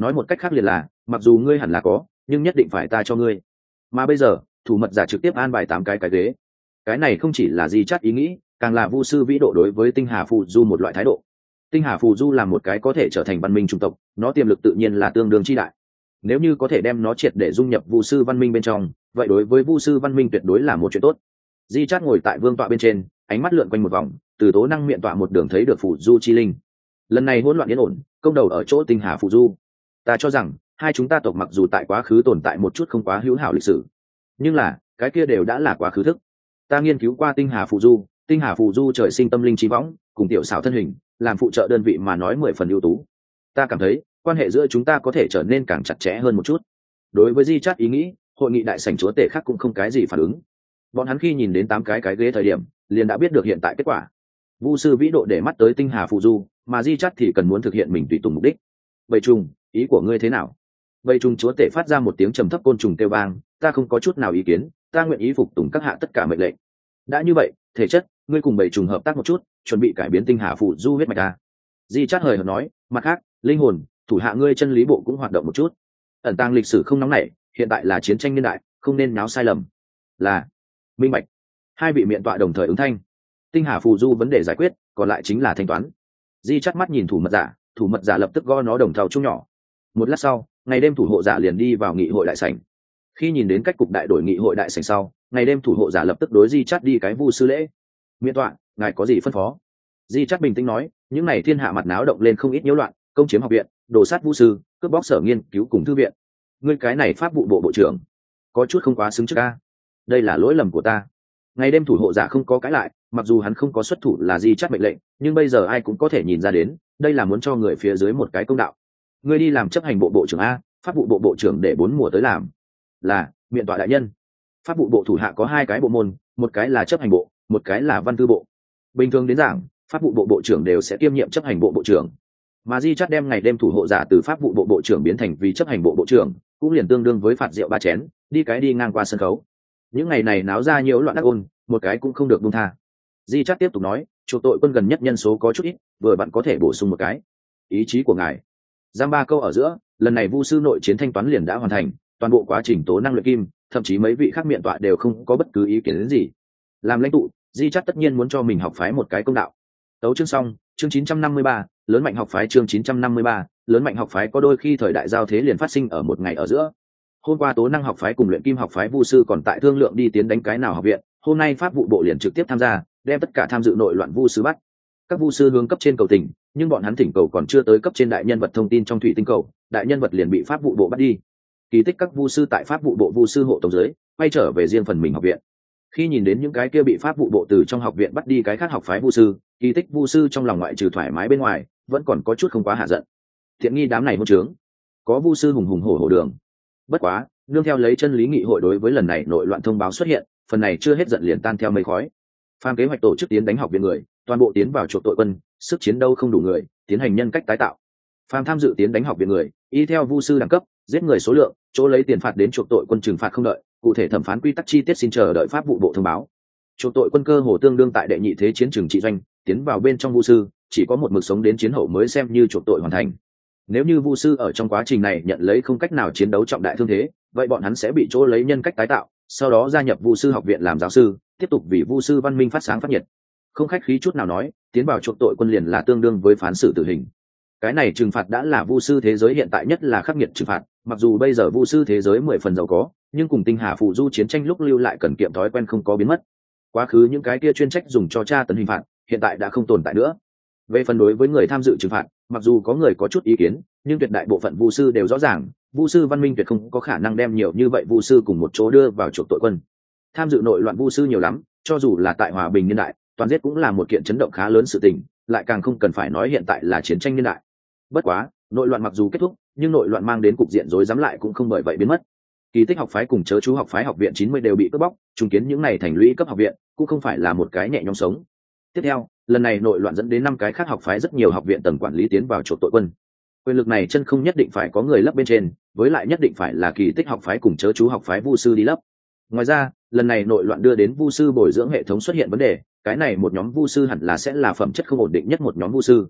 nói một cách khác liền là mặc dù ngươi hẳn là có nhưng nhất định phải ta cho ngươi. Mà bây giờ thủ mật giả trực tiếp an bài 8 cái ghế. Cái này không chỉ là Di Chát ý nghĩ, càng là Vu sư vĩ độ đối với tinh hà phù du một loại thái độ. Tinh hà phù du là một cái có thể trở thành văn minh chủng tộc, nó tiềm lực tự nhiên là tương đương chi đại. Nếu như có thể đem nó triệt để dung nhập Vu sư văn minh bên trong, vậy đối với Vu sư văn minh tuyệt đối là một chuyện tốt. Di Chát ngồi tại vương tọa bên trên, ánh mắt lượn quanh một vòng, từ tố năng miệng tọa một đường thấy được phù du chi linh. Lần này hỗn loạn yên ổn, công đầu ở chỗ tinh hà phù du. Ta cho rằng hai chúng ta tộc mặc dù tại quá khứ tồn tại một chút không quá hữu hảo lịch sử, nhưng là cái kia đều đã là quá khứ thức. Ta nghiên cứu qua tinh hà phù du trời sinh tâm linh trí võng, cùng tiểu xảo thân hình, làm phụ trợ đơn vị mà nói 10 phần ưu tú. Ta cảm thấy quan hệ giữa chúng ta có thể trở nên càng chặt chẽ hơn một chút. Đối với Di Chát ý nghĩ, hội nghị đại sảnh chúa tể khác cũng không cái gì phản ứng. Bọn hắn khi nhìn đến 8 cái ghế thời điểm, liền đã biết được hiện tại kết quả. Vu sư vĩ độ để mắt tới tinh hà phù du, mà Di Chát thì cần muốn thực hiện mình tùy tùng mục đích. Bầy trùng, ý của ngươi thế nào? Bầy trùng chúa tể phát ra một tiếng trầm thấp côn trùng kêu vang, ta không có chút nào ý kiến, ta nguyện ý phục tùng các hạ tất cả mệnh lệnh. Đã như vậy, thể chất, ngươi cùng bầy trùng hợp tác một chút, chuẩn bị cải biến tinh hà phù du huyết mạch ta. Di Chát hời hợt nói, mặt khác, linh hồn, thủ hạ ngươi chân lý bộ cũng hoạt động một chút. Ẩn tàng lịch sử không nóng nảy, hiện tại là chiến tranh niên đại, không nên náo sai lầm. Là minh bạch. Hai vị miệng tọa đồng thời ứng thanh. Tinh hà phù du vấn đề giải quyết, còn lại chính là thanh toán. Di Chát mắt nhìn thủ mật giả lập tức gõ nó đồng thau chung nhỏ. Một lát sau, ngày đêm thủ hộ giả liền đi vào nghị hội đại sảnh. Khi nhìn đến cách cục đại đổi nghị hội đại sảnh sau, ngày đêm thủ hộ giả lập tức đối Di Chát đi cái vu sư lễ. Miễn tọa, ngài có gì phân phó? Di Chát bình tĩnh nói, những này thiên hạ mặt náo động lên không ít nhiễu loạn, công chiếm học viện, đổ sát vu sư, cướp bóc sở nghiên cứu cùng thư viện. Ngươi cái này pháp vụ bộ bộ trưởng, có chút không quá xứng trước a. Đây là lỗi lầm của ta. Ngày đêm thủ hộ giả không có cãi lại, mặc dù hắn không có xuất thủ là Di Chát mệnh lệnh, nhưng bây giờ ai cũng có thể nhìn ra đến, đây là muốn cho người phía dưới một cái công đạo. Ngươi đi làm chấp hành bộ bộ trưởng a, pháp vụ bộ bộ trưởng để 4 mùa tới làm. Là, miện tọa đại nhân. Pháp vụ bộ thủ hạ có 2 cái bộ môn, một cái là chấp hành bộ, một cái là văn thư bộ. Bình thường đến giảng, pháp vụ bộ bộ trưởng đều sẽ kiêm nhiệm chấp hành bộ bộ trưởng. Mà Di Chát đem ngày đêm thủ hộ giả từ pháp vụ bộ bộ trưởng biến thành vì chấp hành bộ bộ trưởng, cũng liền tương đương với phạt rượu 3 chén, đi ngang qua sân khấu. Những ngày này náo ra nhiều loạn ác ôn, một cái cũng không được buông tha. Di Chát tiếp tục nói, chuộc tội quân gần nhất nhân số có chút ít, vừa bạn có thể bổ sung một cái. Ý chí của ngài. Giam 3 câu ở giữa, lần này vu sư nội chiến thanh toán liền đã hoàn thành, toàn bộ quá trình tố năng luyện kim, thậm chí mấy vị khác miệng tọa đều không có bất cứ ý kiến gì. Làm lãnh tụ, Di Chát tất nhiên muốn cho mình học phái một cái công đạo. Tấu chương xong, chương 953, lớn mạnh học phái chương 953, lớn mạnh học phái có đôi khi thời đại giao thế liền phát sinh ở một ngày ở giữa. Hôm qua tố năng học phái cùng luyện kim học phái vu sư còn tại thương lượng đi tiến đánh cái nào học viện, hôm nay pháp vụ bộ liền trực tiếp tham gia, đem tất cả tham dự nội loạn vu sư bắt. Các vu sư hướng cấp trên cầu tình, nhưng bọn hắn thỉnh cầu còn chưa tới cấp trên đại nhân vật thông tin trong thủy tinh cầu, đại nhân vật liền bị pháp vụ bộ bắt đi. Kỳ tích các vu sư tại pháp vụ bộ vu sư hộ tống dưới, quay trở về riêng phần mình học viện. Khi nhìn đến những cái kia bị pháp vụ bộ từ trong học viện bắt đi cái khác học phái vu sư, kỳ tích vu sư trong lòng ngoại trừ thoải mái bên ngoài, vẫn còn có chút không quá hạ giận. Thiện nghi đám này hôn trướng, có vu sư hùng hùng hổ đường. Bất quá, nương theo lấy chân lý nghị hội đối với lần này nội loạn thông báo xuất hiện, phần này chưa hết giận liền tan theo mây khói. Phàm kế hoạch tổ chức tiến đánh học viện người, toàn bộ tiến vào chuộc tội quân, sức chiến đấu không đủ người, tiến hành nhân cách tái tạo. Phàm tham dự tiến đánh học viện người, y theo vu sư đẳng cấp, giết người số lượng, chỗ lấy tiền phạt đến chuộc tội quân trừng phạt không đợi, cụ thể thẩm phán quy tắc chi tiết xin chờ đợi pháp vụ bộ thông báo. Chuộc tội quân cơ hồ tương đương tại đệ nhị thế chiến trường trị doanh, tiến vào bên trong vu sư, chỉ có một mực sống đến chiến hậu mới xem như chuộc tội hoàn thành. Nếu như vu sư ở trong quá trình này nhận lấy không cách nào chiến đấu trọng đại thương thế, vậy bọn hắn sẽ bị chỗ lấy nhân cách tái tạo, sau đó gia nhập vu sư học viện làm giáo sư, tiếp tục vì vu sư văn minh phát sáng phát nhiệt. Không khách khí chút nào nói, tiến vào chuộc tội quân liền là tương đương với phán xử tử hình. Cái này trừng phạt đã là vu sư thế giới hiện tại nhất là khắc nghiệt trừng phạt, mặc dù bây giờ vu sư thế giới 10 phần giàu có, nhưng cùng tinh hà phù du chiến tranh lúc lưu lại cần kiệm thói quen không có biến mất. Quá khứ những cái kia chuyên trách dùng cho tra tấn hình phạt, hiện tại đã không tồn tại nữa. Về phần đối với người tham dự trừng phạt, mặc dù có người có chút ý kiến, nhưng tuyệt đại bộ phận vu sư đều rõ ràng, vu sư văn minh tuyệt không có khả năng đem nhiều như vậy vu sư cùng một chỗ đưa vào chuộc tội quân. Tham dự nội loạn vu sư nhiều lắm, cho dù là tại hòa bình niên đại, toàn giết cũng là một kiện chấn động khá lớn sự tình, lại càng không cần phải nói hiện tại là chiến tranh niên đại. Bất quá, nội loạn mặc dù kết thúc, nhưng nội loạn mang đến cục diện rối rắm lại cũng không bởi vậy biến mất. Kỳ tích học phái cùng chớ chú học phái học viện 90 đều bị cướp bóc, trùng kiến những này thành lũy cấp học viện, cũng không phải là một cái nhẹ nhõm sống. Tiếp theo, lần này nội loạn dẫn đến 5 cái khác học phái rất nhiều học viện tầng quản lý tiến vào chuộc tội quân. Quyền lực này chân không nhất định phải có người lấp bên trên, với lại nhất định phải là kỳ tích học phái cùng chớ chú học phái vu sư đi lấp. Ngoài ra, lần này nội loạn đưa đến vu sư bồi dưỡng hệ thống xuất hiện vấn đề, cái này một nhóm vu sư hẳn là sẽ là phẩm chất không ổn định nhất một nhóm vu sư.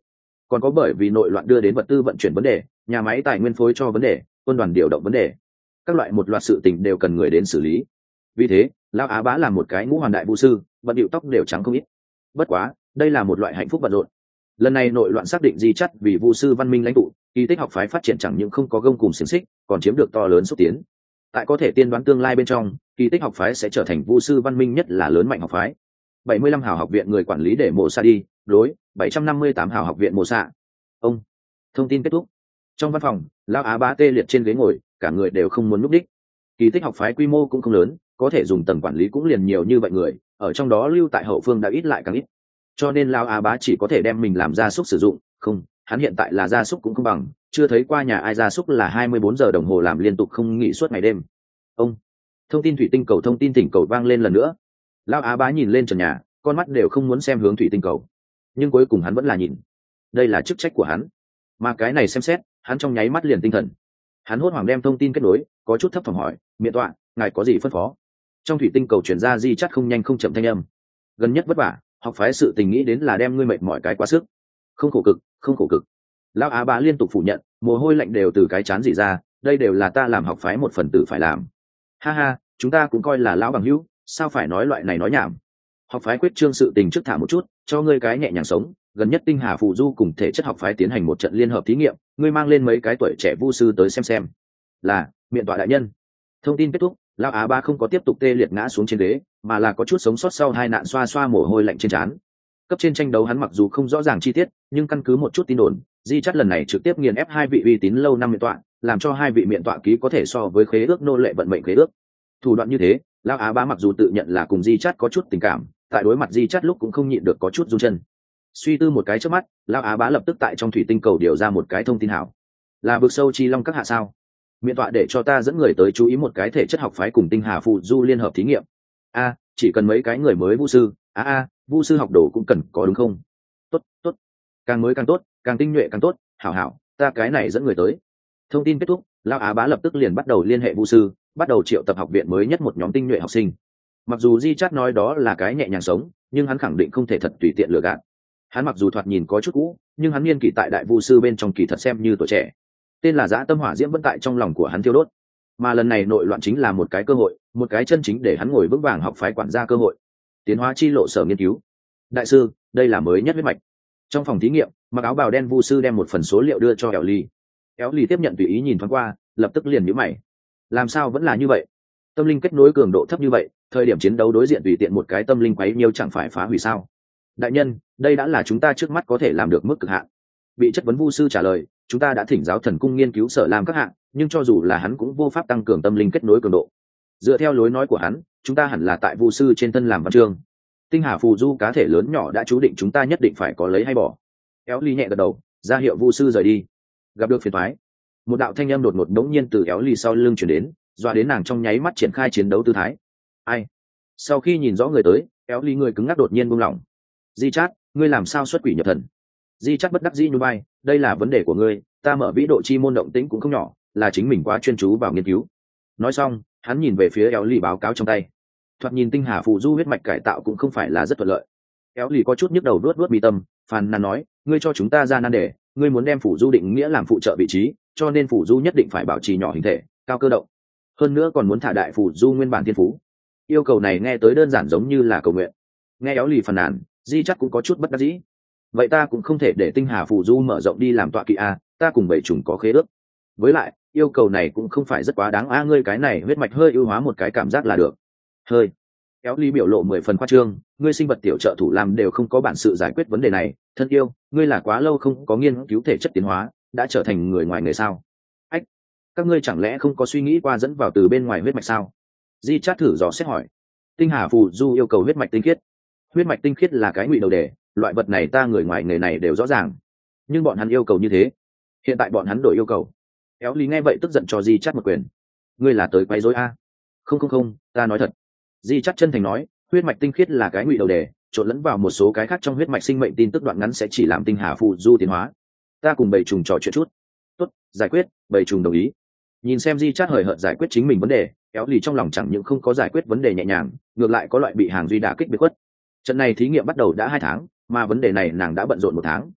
còn có bởi vì nội loạn đưa đến vật tư vận chuyển vấn đề, nhà máy tài nguyên phối cho vấn đề, quân đoàn điều động vấn đề, các loại một loạt sự tình đều cần người đến xử lý. Vì thế lão Á Bá làm một cái ngũ hoàn đại vu sư, bận điệu tóc đều trắng không ít. Bất quá đây là một loại hạnh phúc bận rộn. Lần này nội loạn xác định di chắt vì vu sư văn minh lãnh tụ, kỳ tích học phái phát triển chẳng những không có gông cùng xiềng xích, còn chiếm được to lớn xúc tiến. Tại có thể tiên đoán tương lai bên trong, kỳ tích học phái sẽ trở thành vu sư văn minh nhất là lớn mạnh học phái. 75 hào học viện người quản lý để mộ xa đi, đối 758 hào học viện mộ xạ. Ông thông tin kết thúc. Trong văn phòng lão Á Bá tê liệt trên ghế ngồi, cả người đều không muốn núp đích. Kỳ tích học phái quy mô cũng không lớn, có thể dùng tầng quản lý cũng liền nhiều như vậy người, ở trong đó lưu tại hậu phương đã ít lại càng ít, cho nên lão Á Bá chỉ có thể đem mình làm gia súc sử dụng. Không, hắn hiện tại là gia súc cũng không bằng, chưa thấy qua nhà ai gia súc là 24 giờ đồng hồ làm liên tục không nghỉ suốt ngày đêm. Ông thông tin thủy tinh cầu thông tin thỉnh cầu vang lên lần nữa. Lão Á Bá nhìn lên trần nhà, con mắt đều không muốn xem hướng thủy tinh cầu, nhưng cuối cùng hắn vẫn là nhìn. Đây là chức trách của hắn, mà cái này xem xét hắn trong nháy mắt liền tinh thần. Hắn hốt hoảng đem thông tin kết nối, có chút thấp thỏm hỏi, miện tọa ngài có gì phân phó? Trong thủy tinh cầu chuyển ra di chắt không nhanh không chậm thanh âm. Gần nhất vất vả, học phái sự tình nghĩ đến là đem ngươi mệt mỏi cái quá sức. Không khổ cực, không khổ cực. Lão Á Bá liên tục phủ nhận, mồ hôi lạnh đều từ cái chán rỉ ra, đây đều là ta làm học phái một phần tử phải làm. Ha ha, chúng ta cũng coi là lão bằng hữu, sao phải nói loại này nói nhảm. Học phái quyết trương sự tình trước thả một chút, cho ngươi cái nhẹ nhàng sống. Gần nhất tinh hà phù du cùng thể chất học phái tiến hành một trận liên hợp thí nghiệm, ngươi mang lên mấy cái tuổi trẻ vu sư tới xem. Là miện tọa đại nhân. Thông tin kết thúc, lão Á Bá không có tiếp tục tê liệt ngã xuống trên ghế, mà là có chút sống sót sau hai nạn xoa xoa mồ hôi lạnh trên trán. Cấp trên tranh đấu hắn mặc dù không rõ ràng chi tiết, nhưng căn cứ một chút tin đồn, di chắt lần này trực tiếp nghiền ép hai vị uy tín lâu năm miện tọa, làm cho hai vị miện tọa ký có thể so với khế ước nô lệ vận mệnh khế ước. Thủ đoạn như thế, lão Á Bá mặc dù tự nhận là cùng di chắt có chút tình cảm, tại đối mặt di chắt lúc cũng không nhịn được có chút run chân. Suy tư một cái trước mắt, lão Á Bá lập tức tại trong thủy tinh cầu điều ra một cái thông tin hảo. Là vực sâu chi long các hạ sao? Miện tọa để cho ta dẫn người tới chú ý một cái thể chất học phái cùng tinh hà phù du liên hợp thí nghiệm. A, chỉ cần mấy cái người mới vu sư. Vu sư học đồ cũng cần có đúng không? Tốt, càng mới càng tốt, càng tinh nhuệ càng tốt. Hảo, ta cái này dẫn người tới. Thông tin kết thúc, lão Á Bá lập tức liền bắt đầu liên hệ vu sư, bắt đầu triệu tập học viện mới nhất một nhóm tinh nhuệ học sinh. Mặc dù di chát nói đó là cái nhẹ nhàng sống, nhưng hắn khẳng định không thể thật tùy tiện lừa gạt. Hắn mặc dù thoạt nhìn có chút cũ, nhưng hắn niên kỷ tại đại vu sư bên trong kỳ thật xem như tuổi trẻ. Tên là dã tâm hỏa diễm vẫn tại trong lòng của hắn thiêu đốt, mà lần này nội loạn chính là một cái cơ hội, một cái chân chính để hắn ngồi vững vàng học phái quản gia cơ hội. Tiến hóa chi lộ sở nghiên cứu. Đại sư, đây là mới nhất huyết mạch. Trong phòng thí nghiệm, mặc áo bào đen vu sư đem một phần số liệu đưa cho Éo Ly tiếp nhận tùy ý nhìn thoáng qua, lập tức liền nhíu mày. Làm sao vẫn là như vậy? Tâm linh kết nối cường độ thấp như vậy, thời điểm chiến đấu đối diện tùy tiện một cái tâm linh quấy nhiêu chẳng phải phá hủy sao? Đại nhân, đây đã là chúng ta trước mắt có thể làm được mức cực hạn. Bị chất vấn vu sư trả lời, chúng ta đã thỉnh giáo thần cung nghiên cứu sở làm các hạng, nhưng cho dù là hắn cũng vô pháp tăng cường tâm linh kết nối cường độ. Dựa theo lối nói của hắn, chúng ta hẳn là tại vu sư trên thân làm văn chương. Tinh hà phù du cá thể lớn nhỏ đã chú định chúng ta nhất định phải có lấy hay bỏ. Éo Ly nhẹ gật đầu, ra hiệu vu sư rời đi. Gặp được phiền toái. Một đạo thanh âm đột ngột đống nhiên từ Éo Ly sau lưng chuyển đến, dọa đến nàng trong nháy mắt triển khai chiến đấu tư thái. Ai? Sau khi nhìn rõ người tới, Éo Ly người cứng ngắc đột nhiên buông lỏng. Di Chát, ngươi làm sao xuất quỷ nhập thần? Di Chát bất đắc dĩ nhún vai, đây là vấn đề của ngươi, ta mở vĩ độ chi môn động tĩnh cũng không nhỏ, là chính mình quá chuyên chú vào nghiên cứu. Nói xong, hắn nhìn về phía Éo Ly báo cáo trong tay. Thoạt nhìn tinh hà phù du huyết mạch cải tạo cũng không phải là rất thuận lợi. Éo Ly có chút nhức đầu vuốt mi tâm, phàn nàn nói, ngươi cho chúng ta ra nan đề, ngươi muốn đem phù du định nghĩa làm phụ trợ vị trí, cho nên phù du nhất định phải bảo trì nhỏ hình thể, cao cơ động. Hơn nữa còn muốn thả đại phù du nguyên bản thiên phú. Yêu cầu này nghe tới đơn giản giống như là cầu nguyện. Nghe Éo Ly phàn nàn, Di chắc cũng có chút bất đắc dĩ. Vậy ta cũng không thể để tinh hà phù du mở rộng đi làm tọa kỵ a, ta cùng bảy chủng có khế ước. Với lại yêu cầu này cũng không phải rất quá đáng a, ngươi cái này huyết mạch hơi ưu hóa một cái cảm giác là được. Hơi. Éo Ly biểu lộ 10 phần khoa trương, ngươi sinh vật tiểu trợ thủ làm đều không có bản sự giải quyết vấn đề này, thân yêu, ngươi là quá lâu không có nghiên cứu thể chất tiến hóa, đã trở thành người ngoài người sao? Ách, các ngươi chẳng lẽ không có suy nghĩ qua dẫn vào từ bên ngoài huyết mạch sao? Di chát thử dò xét hỏi. Tinh hà phù du yêu cầu huyết mạch tinh khiết. Huyết mạch tinh khiết là cái ngụy đầu đề, loại vật này ta người ngoài người này đều rõ ràng, nhưng bọn hắn yêu cầu như thế, hiện tại bọn hắn đổi yêu cầu. Éo Ly nghe vậy tức giận cho Di chát một quyền. Ngươi là tới quấy rối a? Không, ta nói thật. Di chát chân thành nói, huyết mạch tinh khiết là cái ngụy đầu đề, trộn lẫn vào một số cái khác trong huyết mạch sinh mệnh tin tức đoạn ngắn sẽ chỉ làm tinh hà phù du tiến hóa. Ta cùng bầy trùng trò chuyện chút. Tốt, giải quyết. Bầy trùng đồng ý. Nhìn xem Di chát hời hợt giải quyết chính mình vấn đề, Éo Ly trong lòng chẳng những không có giải quyết vấn đề nhẹ nhàng, ngược lại có loại bị hàng duy đả kích biệt khuất. Trận này thí nghiệm bắt đầu đã 2 tháng, mà vấn đề này nàng đã bận rộn 1 tháng.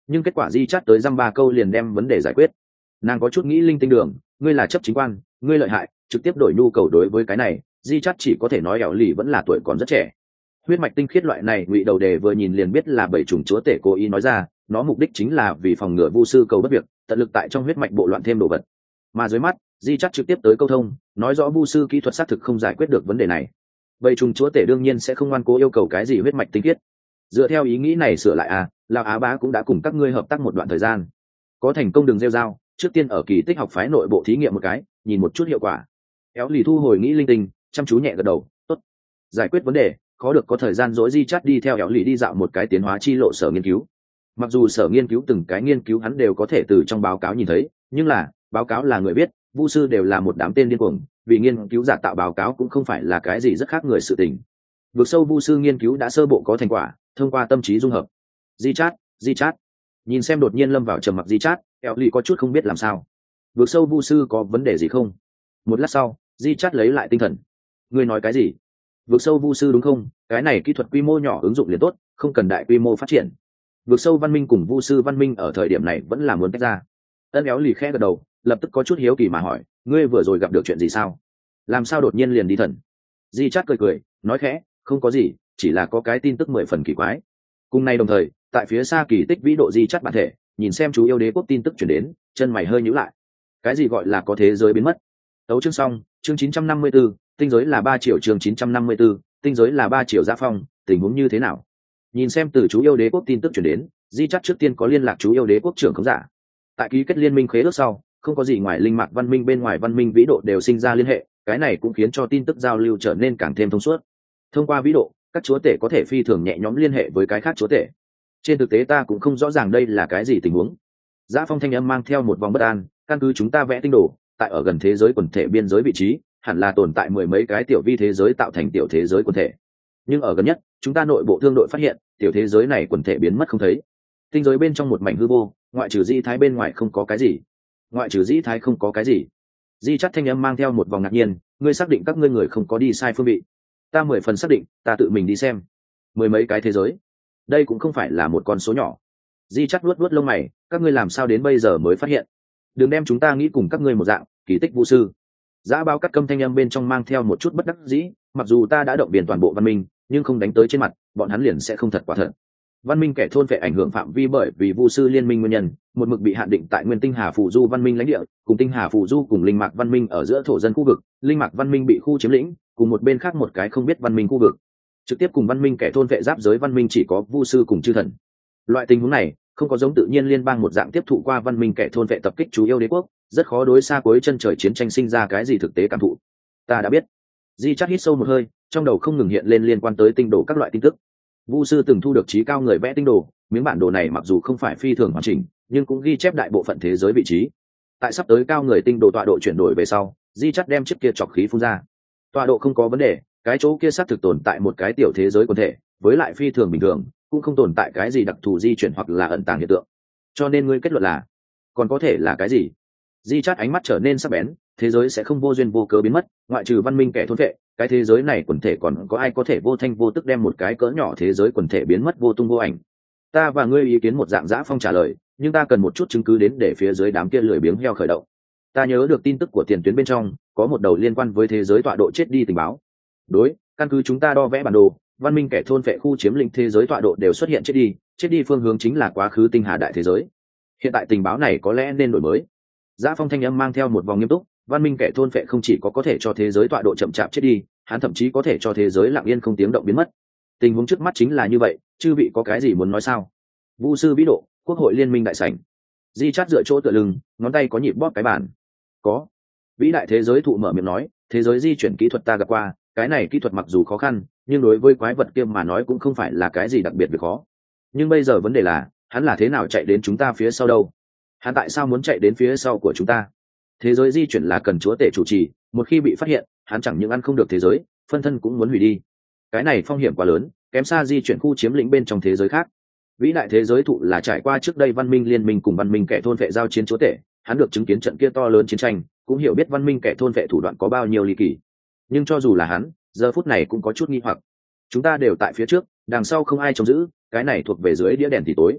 nhưng kết quả di chắt tới dăm ba câu liền đem vấn đề giải quyết. Nàng có chút nghĩ linh tinh đường, ngươi là chấp chính quan, ngươi lợi hại, trực tiếp đổi nhu cầu. đối với cái này di chắt chỉ có thể nói ẻo lì vẫn là tuổi còn rất trẻ. Huyết mạch tinh khiết loại này ngụy đầu đề vừa nhìn liền biết là bảy chủng chúa tể cố ý nói ra, nó mục đích chính là vì phòng ngừa vu sư cầu bất việc, tận lực tại trong huyết mạch bộ loạn thêm đồ vật. Mà dưới mắt di chắt trực tiếp tới câu thông, nói rõ vu sư kỹ thuật xác thực không giải quyết được vấn đề này. Bảy chủng chúa tể đương nhiên sẽ không ngoan cố yêu cầu cái gì huyết mạch tinh khiết. Dựa theo ý nghĩ này sửa lại lão Á Bá cũng đã cùng các ngươi hợp tác một đoạn thời gian, có thành công đường rêu dao, trước tiên ở kỳ tích học phái nội bộ thí nghiệm một cái, nhìn một chút hiệu quả. Éo lì thu hồi nghĩ linh tinh, chăm chú nhẹ gật đầu, tốt. Giải quyết vấn đề, khó được có thời gian dỗi di chắt đi theo éo lì đi dạo một cái tiến hóa chi lộ sở nghiên cứu. Mặc dù sở nghiên cứu từng cái nghiên cứu hắn đều có thể từ trong báo cáo nhìn thấy, nhưng là báo cáo là người viết, vu sư đều là một đám tên điên cuồng, vì nghiên cứu giả tạo báo cáo cũng không phải là cái gì rất khác người sự tình. Vượt sâu vu sư nghiên cứu đã sơ bộ có thành quả, thông qua tâm trí dung hợp. Di chát nhìn xem đột nhiên lâm vào trầm mặc di chát, éo lì có chút không biết làm sao. Vượt sâu vu sư có vấn đề gì không? Một lát sau di chát lấy lại tinh thần. Ngươi nói cái gì? Vượt sâu vu sư đúng không? Cái này kỹ thuật quy mô nhỏ ứng dụng liền tốt, không cần đại quy mô phát triển. Vượt sâu văn minh cùng vu sư văn minh ở thời điểm này vẫn là muốn tách ra. Éo lì khẽ gật đầu, lập tức có chút hiếu kỳ mà hỏi, ngươi vừa rồi gặp được chuyện gì sao? Làm sao đột nhiên liền đi thần? Di chát cười nói khẽ, không có gì, chỉ là có cái tin tức 10 phần kỳ quái. Cùng nay đồng thời, tại phía xa kỳ tích vĩ độ di chắt bản thể, nhìn xem chú yêu đế quốc tin tức chuyển đến, chân mày hơi nhíu lại. Cái gì gọi là có thế giới biến mất? Tấu chương xong, chương 954, tinh giới là 3 triệu, chương 954, tinh giới là 3 triệu Giá Phong, tình huống như thế nào? Nhìn xem từ chú yêu đế quốc tin tức chuyển đến, di chắt trước tiên có liên lạc chú yêu đế quốc trưởng khống giả. Tại ký kết liên minh khế ước sau, không có gì ngoài linh mạc văn minh bên ngoài văn minh vĩ độ đều sinh ra liên hệ, cái này cũng khiến cho tin tức giao lưu trở nên càng thêm thông suốt. Thông qua vĩ độ, các chúa tể có thể phi thường nhẹ nhõm liên hệ với cái khác chúa tể. Trên thực tế ta cũng không rõ ràng đây là cái gì tình huống. Giá Phong thanh âm mang theo một vòng bất an, căn cứ chúng ta vẽ tinh đồ, tại ở gần thế giới quần thể biên giới vị trí, hẳn là tồn tại 10 mấy cái tiểu vi thế giới tạo thành tiểu thế giới quần thể. Nhưng ở gần nhất, chúng ta nội bộ thương đội phát hiện, tiểu thế giới này quần thể biến mất không thấy. Tinh giới bên trong một mảnh hư vô, ngoại trừ Dĩ Thái bên ngoài không có cái gì. Ngoại trừ Dĩ Thái không có cái gì. Di Chắt thanh âm mang theo một vòng ngạc nhiên, ngươi xác định các ngươi người không có đi sai phương vị? Ta 10 phần xác định, ta tự mình đi xem. 10 mấy cái thế giới, đây cũng không phải là một con số nhỏ. Di Chắt luốt lông mày, các ngươi làm sao đến bây giờ mới phát hiện? Đừng đem chúng ta nghĩ cùng các ngươi một dạng, kỳ tích vũ sư. Giá báo cắt câm thanh âm bên trong mang theo một chút bất đắc dĩ, mặc dù ta đã động viên toàn bộ văn minh, nhưng không đánh tới trên mặt, bọn hắn liền sẽ không thật quả thật. Văn minh kẻ thôn vệ ảnh hưởng phạm vi bởi vì vu sư liên minh nguyên nhân, một mực bị hạn định tại nguyên tinh hà phù du văn minh lãnh địa, cùng tinh hà phù du cùng linh mạc văn minh ở giữa thổ dân khu vực, linh mạc văn minh bị khu chiếm lĩnh, cùng một bên khác một cái không biết văn minh khu vực. Trực tiếp cùng văn minh kẻ thôn vệ giáp giới văn minh chỉ có vu sư cùng chư thần. Loại tình huống này không có giống tự nhiên liên bang một dạng tiếp thụ qua văn minh kẻ thôn vệ tập kích chủ yêu đế quốc, rất khó đối xa cuối chân trời chiến tranh sinh ra cái gì thực tế cảm thụ. Ta đã biết. Di Chát hít sâu một hơi, trong đầu không ngừng hiện lên liên quan tới tinh đồ các loại tin tức. Vu sư từng thu được trí cao người vẽ tinh đồ, miếng bản đồ này mặc dù không phải phi thường hoàn chỉnh, nhưng cũng ghi chép đại bộ phận thế giới vị trí. Tại sắp tới cao người tinh đồ tọa độ chuyển đổi về sau, Di Chát đem chiếc kia chọc khí phun ra. Tọa độ không có vấn đề, cái chỗ kia xác thực tồn tại một cái tiểu thế giới quần thể, với lại phi thường bình thường, cũng không tồn tại cái gì đặc thù di chuyển hoặc là ẩn tàng hiện tượng. Cho nên ngươi kết luận là, còn có thể là cái gì? Di Chát ánh mắt trở nên sắc bén, thế giới sẽ không vô duyên vô cớ biến mất, ngoại trừ văn minh kẻ thôn vệ, cái thế giới này quần thể còn có ai có thể vô thanh vô tức đem một cái cỡ nhỏ thế giới quần thể biến mất vô tung vô ảnh? Ta và ngươi ý kiến một dạng. Dã Phong trả lời, nhưng ta cần một chút chứng cứ đến để phía dưới đám kia lười biếng heo khởi động. Ta nhớ được tin tức của tiền tuyến bên trong có một đầu liên quan với thế giới tọa độ chết đi tình báo. Đối, căn cứ chúng ta đo vẽ bản đồ, văn minh kẻ thôn vệ khu chiếm lĩnh thế giới tọa độ đều xuất hiện chết đi phương hướng chính là quá khứ tinh hà đại thế giới. Hiện tại tình báo này có lẽ nên đổi mới. Dã Phong thanh âm mang theo một vòng nghiêm túc, văn minh kẻ thôn vệ không chỉ có thể cho thế giới tọa độ chậm chạp chết đi, hắn thậm chí có thể cho thế giới lặng yên không tiếng động biến mất. Tình huống trước mắt chính là như vậy, chư vị có cái gì muốn nói sao? Vu sư vĩ độ, quốc hội liên minh đại sảnh. Di Chát dựa chỗ tựa lưng, ngón tay có nhịp bóp cái bàn. Có. Vĩ đại thế giới thụ mở miệng nói, thế giới di chuyển kỹ thuật ta gặp qua, cái này kỹ thuật mặc dù khó khăn, nhưng đối với quái vật kia mà nói cũng không phải là cái gì đặc biệt việc khó. Nhưng bây giờ vấn đề là, hắn là thế nào chạy đến chúng ta phía sau đâu? Hắn tại sao muốn chạy đến phía sau của chúng ta? Thế giới di chuyển là cần chúa tể chủ trì, một khi bị phát hiện, hắn chẳng những ăn không được thế giới, phân thân cũng muốn hủy đi. Cái này phong hiểm quá lớn, kém xa di chuyển khu chiếm lĩnh bên trong thế giới khác. Vĩ đại thế giới thụ là trải qua trước đây văn minh liên minh cùng văn minh kẻ thôn vệ giao chiến chúa tể, hắn được chứng kiến trận kia to lớn chiến tranh, cũng hiểu biết văn minh kẻ thôn vệ thủ đoạn có bao nhiêu ly kỳ. Nhưng cho dù là hắn, giờ phút này cũng có chút nghi hoặc. Chúng ta đều tại phía trước, đằng sau không ai trông giữ, cái này thuộc về dưới đĩa đèn thì tối.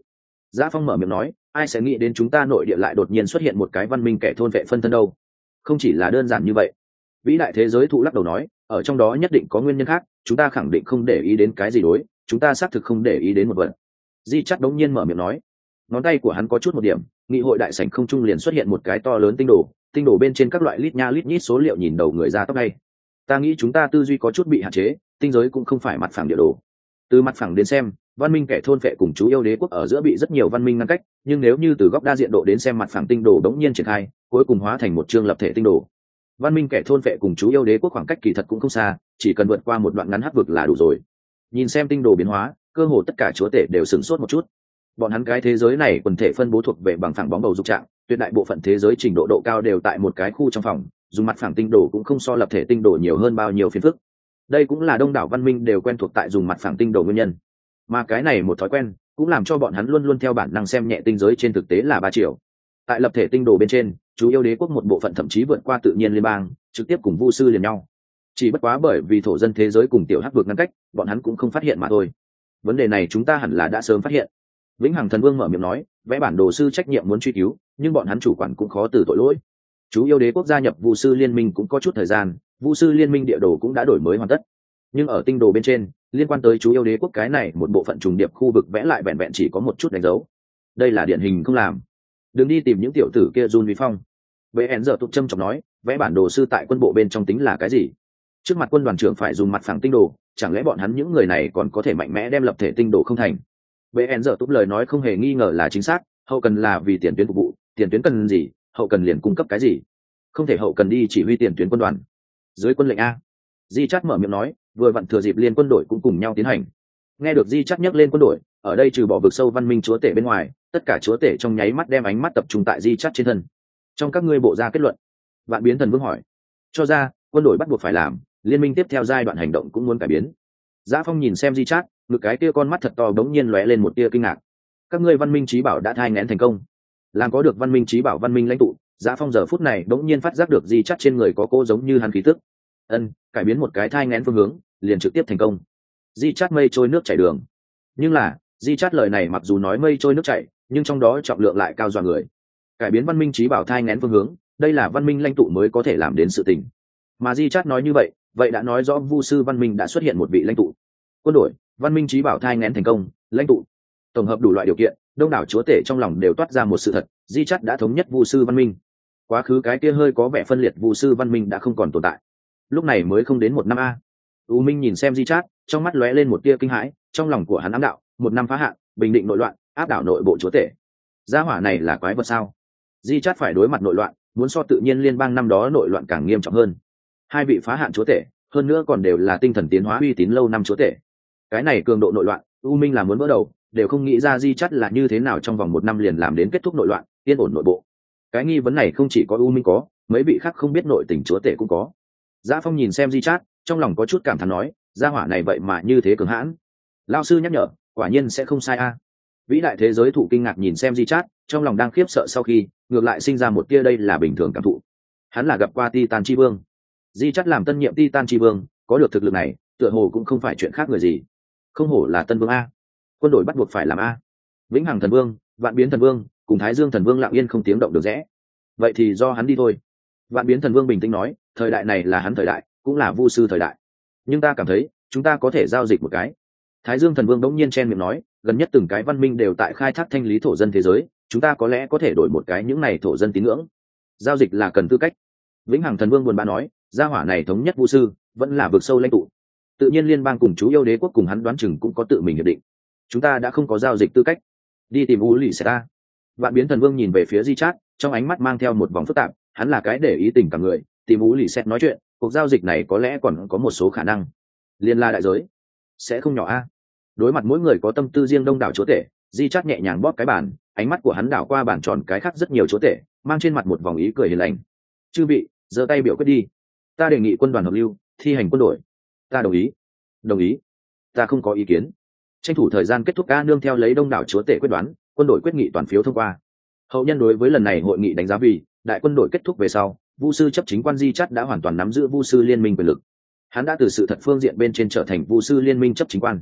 Giá Phong mở miệng nói, ai sẽ nghĩ đến chúng ta nội địa lại đột nhiên xuất hiện một cái văn minh kẻ thôn vệ phân thân đâu. Không chỉ là đơn giản như vậy. Vĩ đại thế giới thụ lắc đầu nói, ở trong đó nhất định có nguyên nhân khác, chúng ta khẳng định không để ý đến cái gì đối, chúng ta xác thực không để ý đến một vật. Di Chát đống nhiên mở miệng nói, ngón tay của hắn có chút một điểm, nghị hội đại sảnh không trung liền xuất hiện một cái to lớn tinh đồ bên trên các loại lít nha lít nhít số liệu nhìn đầu người ra tóc ngay. Ta nghĩ chúng ta tư duy có chút bị hạn chế, tinh giới cũng không phải mặt phẳng địa đồ. Từ mặt phẳng đến xem, văn minh kẻ thôn phệ cùng chú yêu đế quốc ở giữa bị rất nhiều văn minh ngăn cách, nhưng nếu như từ góc đa diện độ đến xem, mặt phẳng tinh đồ đống nhiên triển khai, cuối cùng hóa thành một chương lập thể tinh đồ. Văn minh kẻ thôn phệ cùng chú yêu đế quốc khoảng cách kỳ thật cũng không xa, chỉ cần vượt qua một đoạn ngắn hắc vực là đủ rồi. Nhìn xem tinh đồ biến hóa, cơ hồ tất cả chúa tể đều sửng sốt một chút. Bọn hắn cái thế giới này quần thể phân bố thuộc về bằng phẳng bóng bầu dục trạng, tuyệt đại bộ phận thế giới trình độ độ cao đều tại một cái khu trong phòng, dùng mặt phẳng tinh đồ cũng không so lập thể tinh đồ nhiều hơn bao nhiêu phiền phức. Đây cũng là đông đảo văn minh đều quen thuộc tại dùng mặt phẳng tinh đồ nguyên nhân. Mà cái này một thói quen cũng làm cho bọn hắn luôn luôn theo bản năng xem nhẹ tinh giới trên thực tế là 3 triệu. Tại lập thể tinh đồ bên trên, chú yêu đế quốc một bộ phận thậm chí vượt qua tự nhiên liên bang, trực tiếp cùng vu sư liền nhau. Chỉ bất quá bởi vì thổ dân thế giới cùng tiểu hắc vực ngăn cách, bọn hắn cũng không phát hiện mà thôi. Vấn đề này chúng ta hẳn là đã sớm phát hiện. Vĩnh Hằng Thần Vương mở miệng nói, vẽ bản đồ sư trách nhiệm muốn truy cứu, nhưng bọn hắn chủ quản cũng khó từ tội lỗi. Chú yêu đế quốc gia nhập vu sư liên minh cũng có chút thời gian, vu sư liên minh địa đồ cũng đã đổi mới hoàn tất. Nhưng ở tinh đồ bên trên, liên quan tới chú yêu đế quốc cái này một bộ phận trùng điệp khu vực vẽ lại vẹn vẹn chỉ có một chút đánh dấu. Đây là điển hình không làm. Đừng đi tìm những tiểu tử kia run vi phong. Bệ hẹn giờ tục châm trọng nói, vẽ bản đồ sư tại quân bộ bên trong tính là cái gì? Trước mặt quân đoàn trưởng phải dùng mặt phẳng tinh đồ, chẳng lẽ bọn hắn những người này còn có thể mạnh mẽ đem lập thể tinh đồ không thành? Bệ hẹn giờ tục lời nói không hề nghi ngờ là chính xác, hậu cần là vì tiền tuyến phục vụ, tiền tuyến cần gì, hậu cần liền cung cấp cái gì. Không thể hậu cần đi chỉ huy tiền tuyến quân đoàn. Dưới quân lệnh a. Di Chát mở miệng nói, vừa vặn thừa dịp liên quân đội cũng cùng nhau tiến hành. Nghe được Di Chát nhắc lên quân đội, ở đây trừ bỏ vực sâu văn minh chúa tể bên ngoài, tất cả chúa tể trong nháy mắt đem ánh mắt tập trung tại Di Chát trên thân. Trong các ngươi bộ ra kết luận, Vạn Biến Thần Vương hỏi, cho ra quân đội bắt buộc phải làm, liên minh tiếp theo giai đoạn hành động cũng muốn cải biến. Giá Phong nhìn xem Di Chát, ngực cái kia con mắt thật to bỗng nhiên lóe lên một tia kinh ngạc. Các ngươi văn minh trí bảo đã thai nghén thành công, làm có được văn minh trí bảo văn minh lãnh tụ. Giá Phong giờ phút này bỗng nhiên phát giác được Di Chát trên người có cô giống như hắn khí tức. Cải biến một cái thai nghén phương hướng, liền trực tiếp thành công. Di Chát mây trôi nước chảy đường. Nhưng là, Di Chát lời này mặc dù nói mây trôi nước chảy, nhưng trong đó trọng lượng lại cao dọa người. Cải biến văn minh trí bảo thai nghén phương hướng, đây là văn minh lãnh tụ mới có thể làm đến sự tình. Mà Di Chát nói như vậy, vậy đã nói rõ vu sư văn minh đã xuất hiện một vị lãnh tụ. Quân đội, văn minh trí bảo thai nghén thành công, lãnh tụ. Tổng hợp đủ loại điều kiện, đông đảo chúa tể trong lòng đều toát ra một sự thật, Di Chát đã thống nhất vu sư văn minh. Quá khứ cái kia hơi có vẻ phân liệt vu sư văn minh đã không còn tồn tại. Lúc này mới không đến 1 năm a. U Minh nhìn xem Di Chát, trong mắt lóe lên một tia kinh hãi, trong lòng của hắn ám đạo, 1 năm phá hạn, bình định nội loạn, áp đảo nội bộ chúa tể. Gia hỏa này là quái vật sao? Di Chát phải đối mặt nội loạn, muốn so tự nhiên liên bang năm đó nội loạn càng nghiêm trọng hơn. 2 vị phá hạn chúa tể, hơn nữa còn đều là tinh thần tiến hóa uy tín lâu năm chúa tể. Cái này cường độ nội loạn, U Minh là muốn vỡ đầu, đều không nghĩ ra Di Chát là như thế nào trong vòng 1 năm liền làm đến kết thúc nội loạn, yên ổn nội bộ. Cái nghi vấn này không chỉ có U Minh có, mấy vị khác không biết nội tình chúa tể cũng có. Giá Phong nhìn xem Di Chát, trong lòng có chút cảm thán nói, gia hỏa này vậy mà như thế cường hãn. Lão sư nhắc nhở, quả nhiên sẽ không sai a. Vĩ đại thế giới thụ kinh ngạc nhìn xem Di Chát, trong lòng đang khiếp sợ sau khi, ngược lại sinh ra một tia đây là bình thường cảm thụ. Hắn là gặp qua Titan chi vương. Di Chát làm tân nhiệm Titan chi vương, có được thực lực này, tựa hồ cũng không phải chuyện khác người gì. Không hổ là tân vương a. Quân đội bắt buộc phải làm a. Vĩnh Hằng Thần Vương, Vạn Biến Thần Vương, cùng Thái Dương Thần Vương lặng yên không tiếng động được rẽ. Vậy thì do hắn đi thôi. Vạn Biến Thần Vương bình tĩnh nói, thời đại này là hắn thời đại, cũng là vu sư thời đại. Nhưng ta cảm thấy, chúng ta có thể giao dịch một cái. Thái Dương Thần Vương đống nhiên chen miệng nói, gần nhất từng cái văn minh đều tại khai thác thanh lý thổ dân thế giới, chúng ta có lẽ có thể đổi một cái những này thổ dân tín ngưỡng. Giao dịch là cần tư cách. Vĩnh Hằng Thần Vương buồn bã nói, gia hỏa này thống nhất vu sư, vẫn là vực sâu lãnh tụ. Tự nhiên liên bang cùng chú yêu đế quốc cùng hắn đoán chừng cũng có tự mình hiệp định. Chúng ta đã không có giao dịch tư cách. Đi tìm U Lì Seta. Vạn Biến Thần Vương nhìn về phía Di Chát, trong ánh mắt mang theo một vòng phức tạp, hắn là cái để ý tình cả người, tìm U Lì Set nói chuyện, cuộc giao dịch này có lẽ còn có một số khả năng. Liên la đại giới sẽ không nhỏ a. Đối mặt mỗi người có tâm tư riêng đông đảo chúa tể, Di Chát nhẹ nhàng bóp cái bàn, ánh mắt của hắn đảo qua bàn tròn cái khác rất nhiều chúa tể, mang trên mặt một vòng ý cười hiền lành. Chư vị, giơ tay biểu quyết đi. Ta đề nghị quân đoàn hợp lưu, thi hành quân đội. Ta đồng ý. Đồng ý. Ta không có ý kiến. Tranh thủ thời gian kết thúc ca nương theo lấy đông đảo chúa tể quyết đoán, quân đội quyết nghị toàn phiếu thông qua. Hậu nhân đối với lần này hội nghị đánh giá vì đại quân đội kết thúc về sau, vu sư chấp chính quan Di Chát đã hoàn toàn nắm giữ vu sư liên minh quyền lực. Hắn đã từ sự thật phương diện bên trên trở thành vu sư liên minh chấp chính quan.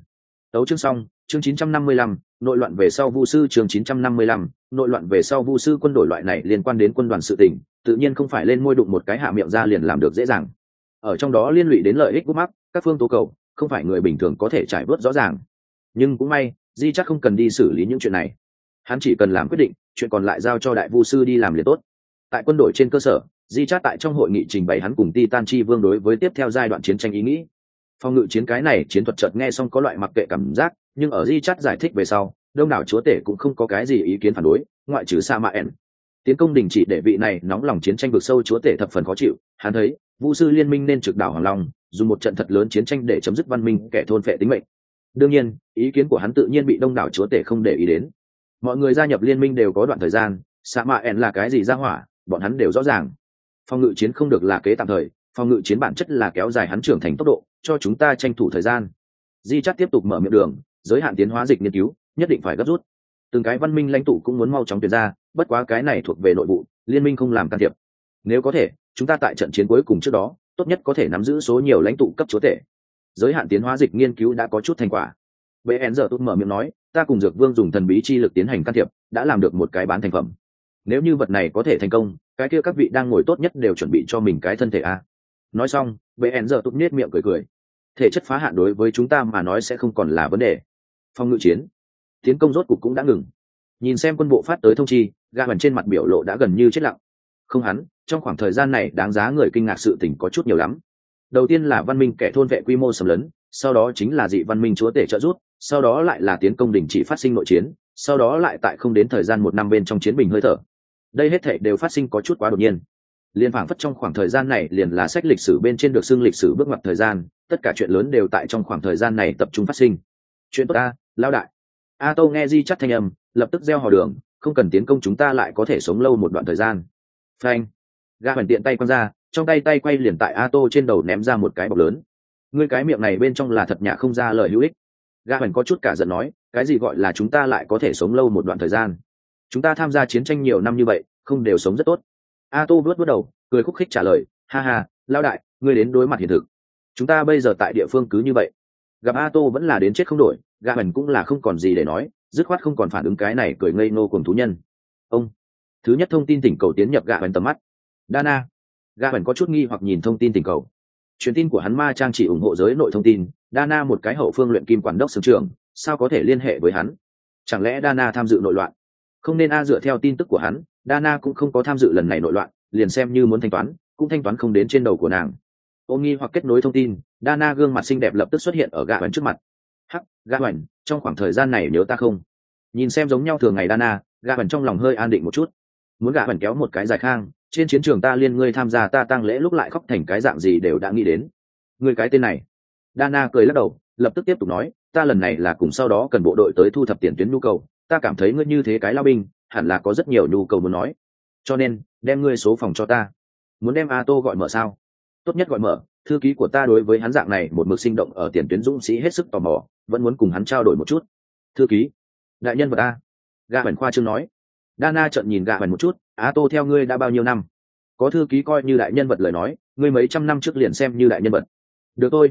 Tấu chương xong, chương 955, nội loạn về sau Vu sư chương 955, nội loạn về sau Vu sư quân đội loại này liên quan đến quân đoàn sự tình, tự nhiên không phải lên môi đụng một cái hạ miệng ra liền làm được dễ dàng. Ở trong đó liên lụy đến lợi ích gút mắc, các phương tố cầu, không phải người bình thường có thể trải bớt rõ ràng. Nhưng cũng may, Di chắc không cần đi xử lý những chuyện này. Hắn chỉ cần làm quyết định, chuyện còn lại giao cho đại Vu sư đi làm liền tốt. Tại quân đội trên cơ sở, Di chắc tại trong hội nghị trình bày hắn cùng Titan Chi Vương đối với tiếp theo giai đoạn chiến tranh ý nghĩ. Phòng ngự chiến cái này chiến thuật chợt nghe xong có loại mặc kệ cảm giác, nhưng ở Di chắt giải thích về sau, đông đảo chúa tể cũng không có cái gì ý kiến phản đối, ngoại trừ Sa Ma En. Tiến công đình chỉ để vị này nóng lòng chiến tranh vực sâu chúa tể thập phần khó chịu, hắn thấy Vu sư liên minh nên trực đảo Hoàng Long, dùng một trận thật lớn chiến tranh để chấm dứt văn minh kẻ thôn phệ tính mệnh. Đương nhiên, ý kiến của hắn tự nhiên bị đông đảo chúa tể không để ý đến. Mọi người gia nhập liên minh đều có đoạn thời gian, Sa Ma En là cái gì ra hỏa, bọn hắn đều rõ ràng. Phòng ngự chiến không được là kế tạm thời, phòng ngự chiến bản chất là kéo dài hắn trưởng thành tốc độ, cho chúng ta tranh thủ thời gian. Di chắt tiếp tục mở miệng đường, giới hạn tiến hóa dịch nghiên cứu nhất định phải gấp rút. Từng cái văn minh lãnh tụ cũng muốn mau chóng tuyển ra, bất quá cái này thuộc về nội vụ, liên minh không làm can thiệp. Nếu có thể, chúng ta tại trận chiến cuối cùng trước đó, tốt nhất có thể nắm giữ số nhiều lãnh tụ cấp chúa tể. Giới hạn tiến hóa dịch nghiên cứu đã có chút thành quả. BN giờ tôi mở miệng nói, ta cùng Dược Vương dùng thần bí chi lực tiến hành can thiệp, đã làm được một cái bán thành phẩm. Nếu như vật này có thể thành công, cái kia các vị đang ngồi tốt nhất đều chuẩn bị cho mình cái thân thể a. Nói xong, BN giờ tôi nhếch miệng cười cười. Thể chất phá hạn đối với chúng ta mà nói sẽ không còn là vấn đề. Phòng ngự chiến, tiến công rốt cục cũng đã ngừng. Nhìn xem quân bộ phát tới thông chi, gã bẩn trên mặt biểu lộ đã gần như chết lặng. Không hắn, trong khoảng thời gian này đáng giá người kinh ngạc sự tình có chút nhiều lắm. Đầu tiên là văn minh kẻ thôn vệ quy mô xâm lấn, sau đó chính là dị văn minh chúa tể trợ giúp, sau đó lại là tiến công đình chỉ phát sinh nội chiến, sau đó lại tại không đến thời gian 1 năm bên trong chiến bình hơi thở. Đây hết thảy đều phát sinh có chút quá đột nhiên. Liên phảng phất trong khoảng thời gian này liền là sách lịch sử bên trên được xưng lịch sử bước ngoặt thời gian, tất cả chuyện lớn đều tại trong khoảng thời gian này tập trung phát sinh. Chuyện tốt ta, lao đại. A Tô nghe Di chắc thanh âm, lập tức gieo hò đường, không cần tiến công chúng ta lại có thể sống lâu một đoạn thời gian. Phanh. Gã hoàn tiện tay quăng ra, trong tay quay liền tại A Tô trên đầu ném ra một cái bọc lớn. Ngươi cái miệng này bên trong là thật nhả không ra lời hữu ích. Gã hoàn có chút cả giận nói, cái gì gọi là chúng ta lại có thể sống lâu một đoạn thời gian? Chúng ta tham gia chiến tranh nhiều năm như vậy, không đều sống rất tốt. A Tô vuốt đầu, cười khúc khích trả lời, ha ha, lao đại, ngươi đến đối mặt hiện thực. Chúng ta bây giờ tại địa phương cứ như vậy. Gặp A Tô vẫn là đến chết không đổi, gã hoàn cũng là không còn gì để nói, dứt khoát không còn phản ứng cái này cười ngây ngô cùng thú nhân. Ông thứ nhất thông tin tỉnh cầu tiến nhập gã hoàn tầm mắt. Dana. Gã hoàn có chút nghi hoặc nhìn thông tin tỉnh cầu. Truyền tin của hắn ma trang chỉ ủng hộ giới nội thông tin, Dana một cái hậu phương luyện kim quản đốc sưởng trưởng, sao có thể liên hệ với hắn? Chẳng lẽ Dana tham dự nội loạn? Không nên dựa theo tin tức của hắn, Dana cũng không có tham dự lần này nội loạn, liền xem như muốn thanh toán, cũng thanh toán không đến trên đầu của nàng. Ôm nghi hoặc kết nối thông tin, Dana gương mặt xinh đẹp lập tức xuất hiện ở gã hoàn trước mặt. Hắc, gã hoàn, trong khoảng thời gian này nhớ ta không? Nhìn xem giống nhau thường ngày Dana, gã hoàn trong lòng hơi an định một chút. Muốn gã hoàn kéo một cái dài khang, trên chiến trường ta liên ngươi tham gia ta tang lễ lúc lại khóc thành cái dạng gì đều đã nghĩ đến. Ngươi cái tên này. Dana cười lắc đầu, lập tức tiếp tục nói, ta lần này là cùng sau đó cần bộ đội tới thu thập tiền tuyến nhu cầu, ta cảm thấy ngươi như thế cái lao binh, hẳn là có rất nhiều nhu cầu muốn nói. Cho nên, đem ngươi số phòng cho ta. Muốn đem A Tô gọi mở sao? Tốt nhất gọi mở, thư ký của ta đối với hắn dạng này một mực sinh động ở tiền tuyến dũng sĩ hết sức tò mò, vẫn muốn cùng hắn trao đổi một chút. Thư ký, đại nhân vật a. Gã Bẩn khoa trương nói. Dana trợn nhìn Gã Bẩn một chút, A Tô theo ngươi đã bao nhiêu năm? Có thư ký coi như đại nhân vật lời nói, ngươi mấy trăm năm trước liền xem như đại nhân vật. Được thôi,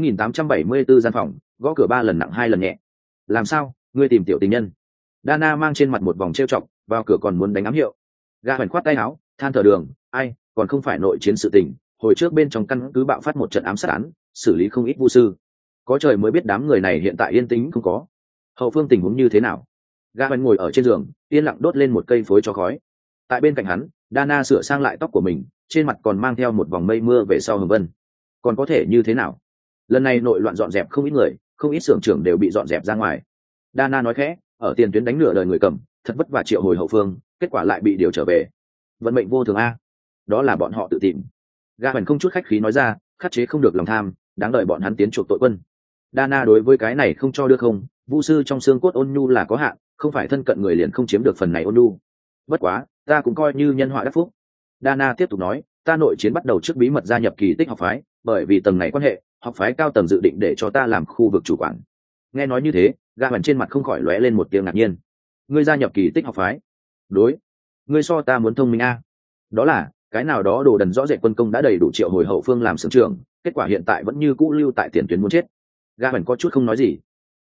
9874 gian phòng, gõ cửa 3 lần nặng 2 lần nhẹ. Làm sao, ngươi tìm tiểu tình nhân? Dana mang trên mặt một vòng trêu chọc, vào cửa còn muốn đánh ám hiệu. Gã Bẩn khoát tay áo, than thở đường, ai, còn không phải nội chiến sự tình, hồi trước bên trong căn cứ bạo phát một trận ám sát án, xử lý không ít vu sư. Có trời mới biết đám người này hiện tại yên tĩnh không có. Hậu phương tình huống như thế nào? Gã Bẩn ngồi ở trên giường, yên lặng đốt lên một cây phối cho khói. Tại bên cạnh hắn, Dana sửa sang lại tóc của mình, trên mặt còn mang theo một vòng mây mưa về sau hồng vân. Còn có thể như thế nào? Lần này nội loạn dọn dẹp không ít người, không ít xưởng trưởng đều bị dọn dẹp ra ngoài. Dana nói khẽ, ở tiền tuyến đánh nửa đời người cầm, thật vất vả triệu hồi hậu phương, kết quả lại bị điều trở về. Vận mệnh vô thường a. Đó là bọn họ tự tìm. Gã Bẩn không chút khách khí nói ra, khắc chế không được lòng tham, đáng đợi bọn hắn tiến chuộc tội quân. Dana đối với cái này không cho đưa không, vu sư trong xương cốt ôn nhu là có hạn, không phải thân cận người liền không chiếm được phần này ôn nhu. Bất quá, ta cũng coi như nhân họa đắc phúc. Dana tiếp tục nói, ta nội chiến bắt đầu trước bí mật gia nhập kỳ tích học phái, bởi vì tầng này quan hệ, học phái cao tầng dự định để cho ta làm khu vực chủ quản. Nghe nói như thế, Gã Bẩn trên mặt không khỏi lóe lên một tia ngạc nhiên. Ngươi gia nhập kỳ tích học phái? Đối, ngươi so ta muốn thông minh a. Đó là cái nào đó đồ đần rõ rệt quân công đã đầy đủ triệu hồi hậu phương làm xưởng trưởng, kết quả hiện tại vẫn như cũ lưu tại tiền tuyến muốn chết. Gã Bẩn có chút không nói gì.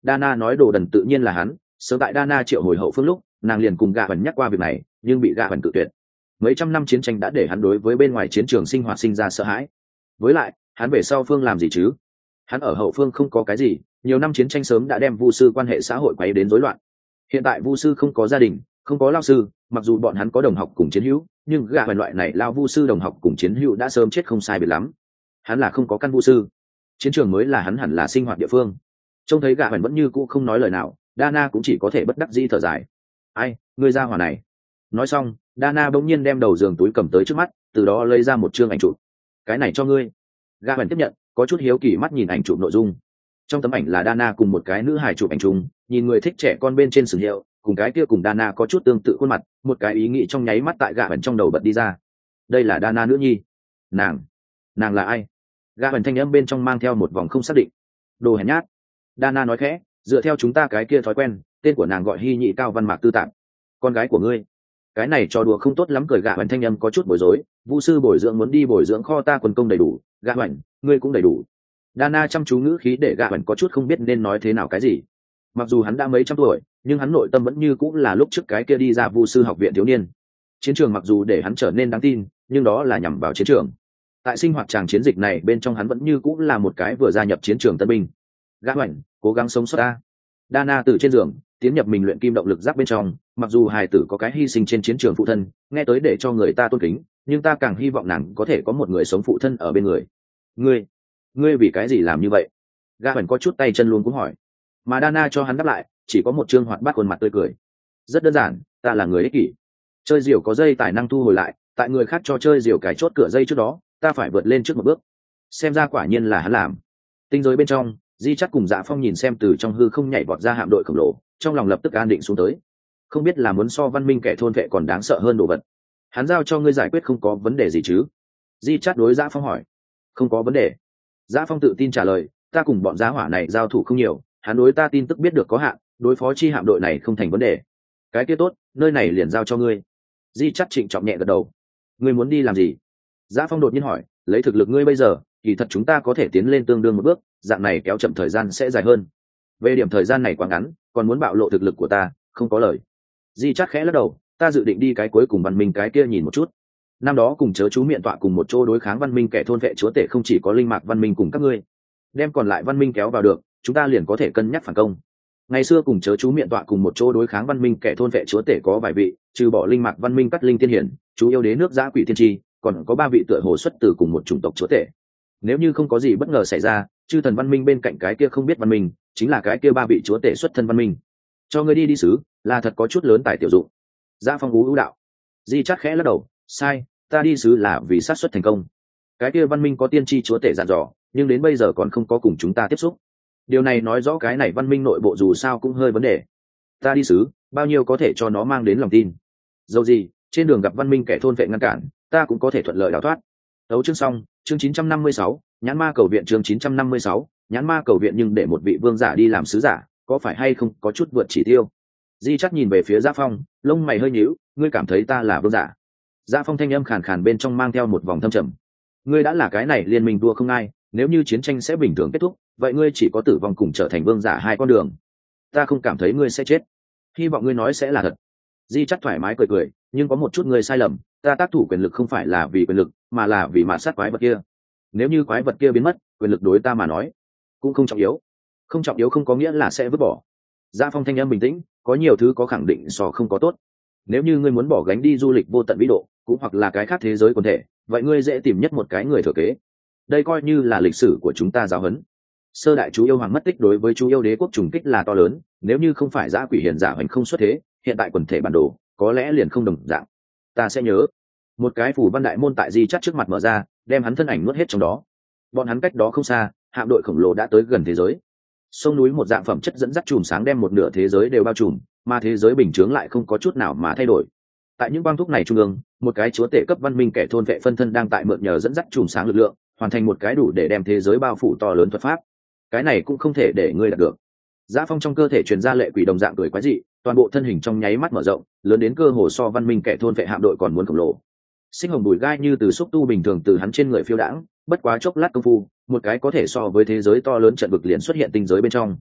Dana nói đồ đần tự nhiên là hắn, sớm tại Dana triệu hồi hậu phương lúc, nàng liền cùng gạ bẩn nhắc qua việc này, nhưng bị gạ bẩn cự tuyệt. Mấy trăm năm chiến tranh đã để hắn đối với bên ngoài chiến trường sinh hoạt sinh ra sợ hãi. Với lại, hắn về sau phương làm gì chứ? Hắn ở hậu phương không có cái gì, nhiều năm chiến tranh sớm đã đem vu sư quan hệ xã hội quấy đến rối loạn. Hiện tại vu sư không có gia đình, không có lao sư, mặc dù bọn hắn có đồng học cùng chiến hữu, nhưng gạ bẩn loại này lao vu sư đồng học cùng chiến hữu đã sớm chết không sai biệt lắm. Hắn là không có căn vu sư, chiến trường mới là hắn hẳn là sinh hoạt địa phương. Trông thấy gạ bẩn vẫn như cũ không nói lời nào, Dana cũng chỉ có thể bất đắc dĩ thở dài. Ai, ngươi ra hỏa này. Nói xong, Dana bỗng nhiên đem đầu giường túi cầm tới trước mắt, từ đó lấy ra một chương ảnh chụp. Cái này cho ngươi. Gạ bẩn tiếp nhận, có chút hiếu kỳ mắt nhìn ảnh chụp nội dung. Trong tấm ảnh là Dana cùng một cái nữ hài chụp ảnh chung, nhìn người thích trẻ con bên trên sừng hiệu, cùng cái kia cùng Dana có chút tương tự khuôn mặt, một cái ý nghĩ trong nháy mắt tại gạ bẩn trong đầu bật đi ra. Đây là Dana nữ nhi. Nàng là ai? Gạ bẩn thanh âm bên trong mang theo một vòng không xác định. Đồ hèn nhát. Dana nói khẽ, dựa theo chúng ta cái kia thói quen, tên của nàng gọi Hy Nhị Cao Văn Mạc Tư Tạm. Con gái của ngươi. Cái này trò đùa không tốt lắm, cười gạ bẩn thanh âm có chút bối rối. Vu sư bồi dưỡng muốn đi bồi dưỡng kho ta quân công đầy đủ, gạ bẩn, ngươi cũng đầy đủ. Dana chăm chú ngữ khí để gạ bẩn có chút không biết nên nói thế nào cái gì. Mặc dù hắn đã mấy trăm tuổi, nhưng hắn nội tâm vẫn như cũng là lúc trước cái kia đi ra vu sư học viện thiếu niên. Chiến trường mặc dù để hắn trở nên đáng tin, nhưng đó là nhằm vào chiến trường. Tại sinh hoạt tràng chiến dịch này bên trong hắn vẫn như cũng là một cái vừa gia nhập chiến trường tân binh. Gạ bẩn, cố gắng sống sót ta. Dana từ trên giường tiến nhập mình luyện kim động lực giáp bên trong, mặc dù hài tử có cái hy sinh trên chiến trường phụ thân, nghe tới để cho người ta tôn kính, nhưng ta càng hy vọng nàng có thể có một người sống phụ thân ở bên người. Ngươi vì cái gì làm như vậy? Gạ bẩn có chút tay chân luôn cũng hỏi. Mà Dana cho hắn đáp lại, chỉ có một trương hoạt bát khuôn mặt tươi cười. Rất đơn giản, ta là người ích kỷ. Chơi diều có dây tài năng thu hồi lại, tại người khác cho chơi diều cái chốt cửa dây trước đó, ta phải vượt lên trước một bước. Xem ra quả nhiên là hắn làm. Tinh giới bên trong, Di Chắc cùng Dạ Phong nhìn xem từ trong hư không nhảy vọt ra hạm đội khổng lồ, trong lòng lập tức an định xuống tới. Không biết là muốn so văn minh kẻ thôn vệ còn đáng sợ hơn đồ vật. Hắn giao cho ngươi giải quyết không có vấn đề gì chứ? Di Chắc đối Dạ Phong hỏi. Không có vấn đề. Dạ Phong tự tin trả lời, ta cùng bọn giá hỏa này giao thủ không nhiều, hắn đối ta tin tức biết được có hạn, đối phó chi hạm đội này không thành vấn đề. Cái kia tốt, nơi này liền giao cho ngươi. Di Chắc trịnh trọng nhẹ gật đầu. Ngươi muốn đi làm gì? Dạ Phong đột nhiên hỏi, lấy thực lực ngươi bây giờ, kỳ thật chúng ta có thể tiến lên tương đương một bước, dạng này kéo chậm thời gian sẽ dài hơn. Về điểm thời gian này quá ngắn, còn muốn bạo lộ thực lực của ta, không có lời. Di Chắc khẽ lắc đầu, ta dự định đi cái cuối cùng văn minh cái kia nhìn một chút. Năm đó cùng chớ chú miệng tọa cùng một chỗ đối kháng văn minh kẻ thôn vệ chúa tể không chỉ có linh mạc văn minh cùng các ngươi, đem còn lại văn minh kéo vào được, chúng ta liền có thể cân nhắc phản công. Ngày xưa cùng chớ chú miệng tọa cùng một chỗ đối kháng văn minh kẻ thôn vệ chúa tể có vài vị, trừ bỏ linh mạc văn minh cắt linh tiên hiển, chú yêu đế nước giã quỷ tiên tri, còn có 3 vị tựa hồ xuất từ cùng một chủng tộc chúa tể. Nếu như không có gì bất ngờ xảy ra, chư thần văn minh bên cạnh cái kia không biết văn minh, chính là cái kia 3 vị chúa tể xuất thân văn minh. Cho ngươi đi sứ, là thật có chút lớn tài tiểu dụng. Dạ Phong ú đạo. Di Chắc khẽ lắc đầu, sai, ta đi sứ là vì sát xuất thành công. Cái kia văn minh có tiên tri chúa tể dặn dò, nhưng đến bây giờ còn không có cùng chúng ta tiếp xúc. Điều này nói rõ cái này văn minh nội bộ dù sao cũng hơi vấn đề. Ta đi sứ, bao nhiêu có thể cho nó mang đến lòng tin. Dẫu gì, trên đường gặp văn minh kẻ thôn vệ ngăn cản, ta cũng có thể thuận lợi đào thoát. Đấu chương xong, chương 956, nhãn ma cầu viện chương 956, nhãn ma cầu viện, nhưng để một vị vương giả đi làm sứ giả, có phải hay không có chút vượt chỉ tiêu. Di Chắc nhìn về phía Dạ Phong, lông mày hơi nhíu, ngươi cảm thấy ta là vương giả? Dạ Phong thanh âm khàn khàn bên trong mang theo một vòng thâm trầm. Ngươi đã là cái này liên minh đua không ai, nếu như chiến tranh sẽ bình thường kết thúc, vậy ngươi chỉ có tử vong cùng trở thành vương giả hai con đường. Ta không cảm thấy ngươi sẽ chết, hy vọng ngươi nói sẽ là thật. Di Chắc thoải mái cười cười, nhưng có một chút ngươi sai lầm, ta tác thủ quyền lực không phải là vì quyền lực, mà là vì mạt sát quái vật kia. Nếu như quái vật kia biến mất, quyền lực đối ta mà nói cũng không trọng yếu. Không trọng yếu không có nghĩa là sẽ vứt bỏ. Dạ Phong thanh âm bình tĩnh, có nhiều thứ có khẳng định so không có tốt. Nếu như ngươi muốn bỏ gánh đi du lịch vô tận vĩ độ, cũng hoặc là cái khác thế giới quần thể, vậy ngươi dễ tìm nhất một cái người thừa kế. Đây coi như là lịch sử của chúng ta giáo huấn. Sơ đại chú yêu hoàng mất tích đối với chú yêu đế quốc trùng kích là to lớn, nếu như không phải dã quỷ hiền giả hành không xuất thế, hiện tại quần thể bản đồ có lẽ liền không đồng dạng. Ta sẽ nhớ. Một cái phủ văn đại môn tại Di Chắc trước mặt mở ra, đem hắn thân ảnh nuốt hết trong đó. Bọn hắn cách đó không xa, hạm đội khổng lồ đã tới gần thế giới. Sông núi một dạng phẩm chất dẫn dắt chùm sáng đem một nửa thế giới đều bao trùm, mà thế giới bình chướng lại không có chút nào mà thay đổi. Tại những quang thúc này trung ương, một cái chúa tể cấp văn minh kẻ thôn vệ phân thân đang tại mượn nhờ dẫn dắt chùm sáng lực lượng, hoàn thành một cái đủ để đem thế giới bao phủ to lớn thuật pháp. Cái này cũng không thể để ngươi đạt được. Dạ Phong trong cơ thể truyền ra lệ quỷ đồng dạng cười quái dị, toàn bộ thân hình trong nháy mắt mở rộng, lớn đến cơ hồ so văn minh kẻ thôn vệ hạm đội còn muốn khổng lồ. Sinh hồng bùi gai như từ xúc tu bình thường từ hắn trên người phiêu đãng, bất quá chốc lát công phu, một cái có thể so với thế giới to lớn trận vực liền xuất hiện tinh giới bên trong.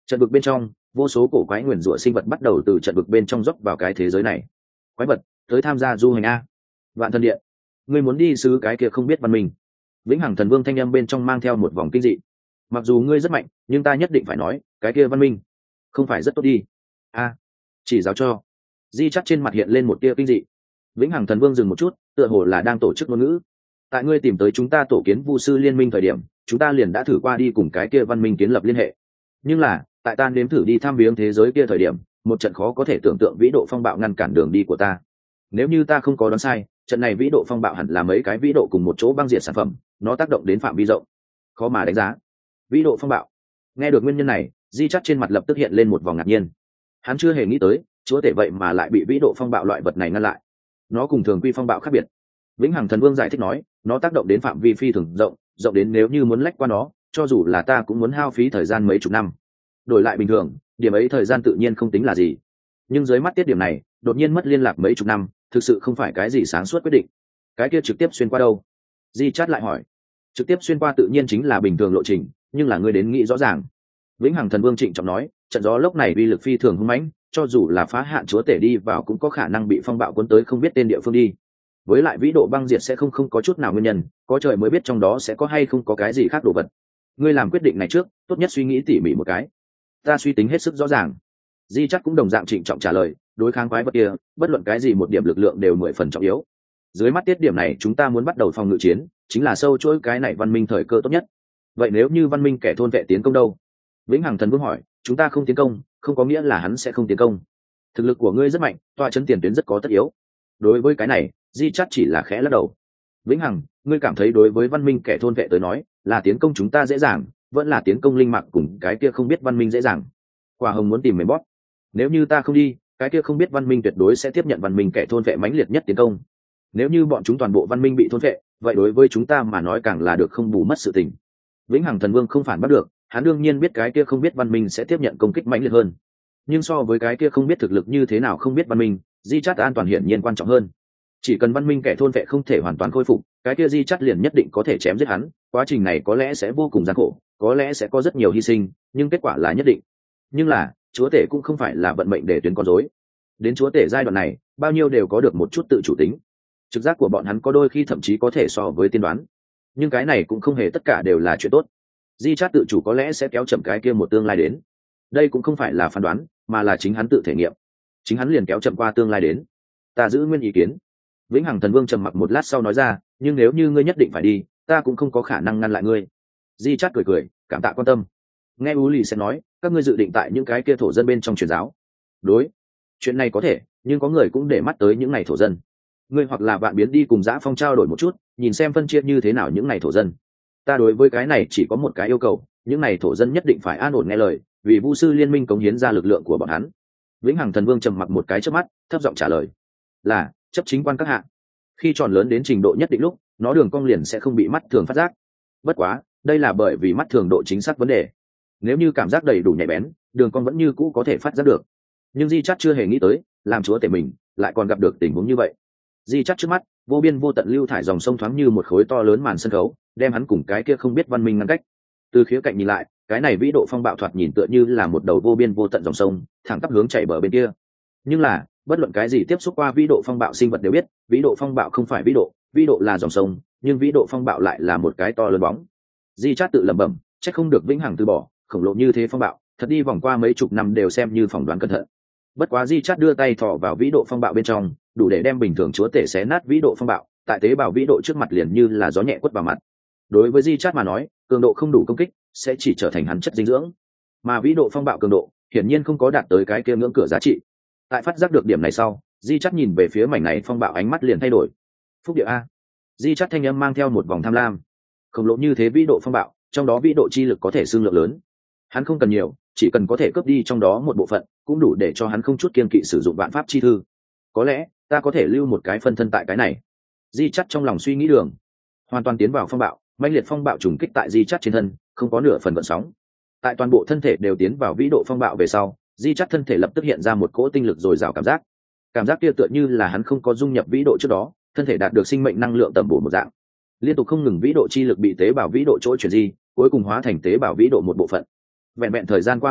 Trận vực bên trong, vô số cổ quái nguyền rủa sinh vật bắt đầu từ trận vực bên trong dốc vào cái thế giới này. Quái vật, tới tham gia du hành a. Vạn Thần Điện, ngươi muốn đi sứ cái kia không biết văn minh. Vĩnh Hằng Thần Vương thanh âm bên trong mang theo một vòng kinh dị. Mặc dù ngươi rất mạnh, nhưng ta nhất định phải nói, cái kia văn minh không phải rất tốt đi. A, chỉ giáo cho. Di chắc trên mặt hiện lên một tia kinh dị. Vĩnh Hằng Thần Vương dừng một chút, tựa hồ là đang tổ chức ngôn ngữ. Tại ngươi tìm tới chúng ta tổ kiến Vu sư liên minh thời điểm, chúng ta liền đã thử qua đi cùng cái kia văn minh kiến lập liên hệ. Nhưng là, tại ta nếm thử đi thăm viếng thế giới kia thời điểm, một trận khó có thể tưởng tượng vĩ độ phong bạo ngăn cản đường đi của ta. Nếu như ta không có đoán sai, trận này vĩ độ phong bạo hẳn là mấy cái vĩ độ cùng một chỗ băng diệt sản phẩm, nó tác động đến phạm vi rộng, khó mà đánh giá. Vĩ độ phong bạo. Nghe được nguyên nhân này, Di chắc trên mặt lập tức hiện lên một vòng ngạc nhiên. Hắn chưa hề nghĩ tới, chúa tể vậy mà lại bị vĩ độ phong bạo loại vật này ngăn lại. Nó cùng thường quy phong bạo khác biệt. Vĩnh Hằng Thần Vương giải thích nói, nó tác động đến phạm vi phi thường rộng, rộng đến nếu như muốn lách qua nó, cho dù là ta cũng muốn hao phí thời gian mấy chục năm. Đổi lại bình thường, điểm ấy thời gian tự nhiên không tính là gì. Nhưng dưới mắt tiết điểm này, đột nhiên mất liên lạc mấy chục năm, thực sự không phải cái gì sáng suốt quyết định. Cái kia trực tiếp xuyên qua đâu? Di chát lại hỏi. Trực tiếp xuyên qua tự nhiên chính là bình thường lộ trình, nhưng là ngươi đến nghĩ rõ ràng. Vĩnh Hằng Thần Vương trịnh trọng nói, trận gió lốc này uy lực phi thường hung mãnh, cho dù là phá hạn chúa tể đi vào cũng có khả năng bị phong bạo cuốn tới không biết tên địa phương đi. Với lại vĩ độ băng diệt sẽ không có chút nào nguyên nhân, có trời mới biết trong đó sẽ có hay không có cái gì khác đồ vật. Ngươi làm quyết định này trước, tốt nhất suy nghĩ tỉ mỉ một cái. Ta suy tính hết sức rõ ràng. Di chắc cũng đồng dạng trịnh trọng trả lời, đối kháng quái vật kia, bất luận cái gì một điểm lực lượng đều 10 phần trọng yếu. Dưới mắt tiết điểm này chúng ta muốn bắt đầu phòng ngự chiến, chính là sâu chuỗi cái này văn minh thời cơ tốt nhất. Vậy nếu như văn minh kẻ thôn vệ tiến công đâu? Vĩnh Hằng Thần Vương hỏi, chúng ta không tiến công, không có nghĩa là hắn sẽ không tiến công. Thực lực của ngươi rất mạnh, tọa chấn tiền tuyến rất có tất yếu. Đối với cái này, Di chắc chỉ là khẽ lắc đầu. Vĩnh Hằng, ngươi cảm thấy đối với văn minh kẻ thôn vệ tới nói, là tiến công chúng ta dễ dàng, vẫn là tiến công linh mạc cùng cái kia không biết văn minh dễ dàng? Quả Hồng muốn tìm mềm bóp. Nếu như ta không đi, cái kia không biết văn minh tuyệt đối sẽ tiếp nhận văn minh kẻ thôn vệ mãnh liệt nhất tiến công. Nếu như bọn chúng toàn bộ văn minh bị thôn vệ, vậy đối với chúng ta mà nói càng là được không bù mất sự tình. Vĩnh Hằng Thần Vương không phản bắt được, hắn đương nhiên biết cái kia không biết văn minh sẽ tiếp nhận công kích mãnh liệt hơn. Nhưng so với cái kia không biết thực lực như thế nào không biết văn minh, Di Chát an toàn hiển nhiên quan trọng hơn. Chỉ cần văn minh kẻ thôn vệ không thể hoàn toàn khôi phục, cái kia Di Chát liền nhất định có thể chém giết hắn, quá trình này có lẽ sẽ vô cùng gian khổ, có lẽ sẽ có rất nhiều hy sinh, nhưng kết quả là nhất định. Nhưng là, chúa tể cũng không phải là vận mệnh để tuyến con rối. Đến chúa tể giai đoạn này, bao nhiêu đều có được một chút tự chủ tính. Trực giác của bọn hắn có đôi khi thậm chí có thể so với tiên đoán. Nhưng cái này cũng không hề tất cả đều là chuyện tốt. Di Chát tự chủ có lẽ sẽ kéo chậm cái kia một tương lai đến. Đây cũng không phải là phán đoán, mà là chính hắn tự thể nghiệm. Chính hắn liền kéo chậm qua tương lai đến. Ta giữ nguyên ý kiến. Vĩnh Hằng Thần Vương trầm mặc một lát sau nói ra, nhưng nếu như ngươi nhất định phải đi, ta cũng không có khả năng ngăn lại ngươi. Di Chát cười cười, cảm tạ quan tâm. Nghe U Lì sẽ nói, các ngươi dự định tại những cái kia thổ dân bên trong truyền giáo. Đối, chuyện này có thể, nhưng có người cũng để mắt tới những ngày thổ dân. Ngươi hoặc là bạn biến đi cùng Dã Phong trao đổi một chút, nhìn xem phân chia như thế nào những ngày thổ dân. Ta đối với cái này chỉ có một cái yêu cầu, những ngày thổ dân nhất định phải an ổn nghe lời, vì Vu sư liên minh cống hiến ra lực lượng của bọn hắn. Vĩnh Hằng Thần Vương trầm mặc một cái chớp mắt, thấp giọng trả lời, là chấp chính quan các hạ. Khi tròn lớn đến trình độ nhất định lúc, nó đường cong liền sẽ không bị mắt thường phát giác. Bất quá, đây là bởi vì mắt thường độ chính xác vấn đề. Nếu như cảm giác đầy đủ nhạy bén, đường cong vẫn như cũ có thể phát giác được. Nhưng Di Chát chưa hề nghĩ tới, làm chúa tể mình lại còn gặp được tình huống như vậy. Di Chát trước mắt, vô biên vô tận lưu thải dòng sông thoáng như một khối to lớn màn sân khấu, đem hắn cùng cái kia không biết văn minh ngăn cách. Từ khía cạnh nhìn lại, cái này vĩ độ phong bạo thoạt nhìn tựa như là một đầu vô biên vô tận dòng sông, thẳng tắp hướng chảy bờ bên kia. Nhưng là, bất luận cái gì tiếp xúc qua vĩ độ phong bạo sinh vật đều biết, vĩ độ phong bạo không phải vĩ độ là dòng sông, nhưng vĩ độ phong bạo lại là một cái to lớn bóng. Di Chát tự lẩm bẩm, chắc không được Vĩnh Hằng từ bỏ, khổng lồ như thế phong bạo, thật đi vòng qua mấy chục năm đều xem như phỏng đoán cẩn thận. Bất quá Di Chát đưa tay thò vào vĩ độ phong bạo bên trong, đủ để đem bình thường chúa tể xé nát vĩ độ phong bạo, tại tế bào vĩ độ trước mặt liền như là gió nhẹ quất vào mặt. Đối với Di Chát mà nói, cường độ không đủ công kích sẽ chỉ trở thành hắn chất dinh dưỡng, mà vĩ độ phong bạo cường độ hiển nhiên không có đạt tới cái kia ngưỡng cửa giá trị. Tại phát giác được điểm này sau, Di Chát nhìn về phía mảnh này phong bạo ánh mắt liền thay đổi. Phúc địa a. Di Chát thanh âm mang theo một vòng tham lam. Khổng lồ như thế vĩ độ phong bạo, trong đó vĩ độ chi lực có thể xương lượng lớn. Hắn không cần nhiều, chỉ cần có thể cướp đi trong đó một bộ phận, cũng đủ để cho hắn không chút kiêng kỵ sử dụng vạn pháp chi thư. Có lẽ ta có thể lưu một cái phân thân tại cái này. Di Chát trong lòng suy nghĩ đường, hoàn toàn tiến vào phong bạo, mãnh liệt phong bạo trùng kích tại Di Chát trên thân, không có nửa phần gợn sóng. Tại toàn bộ thân thể đều tiến vào vĩ độ phong bạo về sau, Di Chát thân thể lập tức hiện ra một cỗ tinh lực dồi dào cảm giác kia tựa như là hắn không có dung nhập vĩ độ trước đó, thân thể đạt được sinh mệnh năng lượng tầm bổ một dạng. Liên tục không ngừng vĩ độ chi lực bị tế bào vĩ độ chỗ chuyển di, cuối cùng hóa thành tế bào vĩ độ một bộ phận. Vẹn vẹn thời gian qua một lát,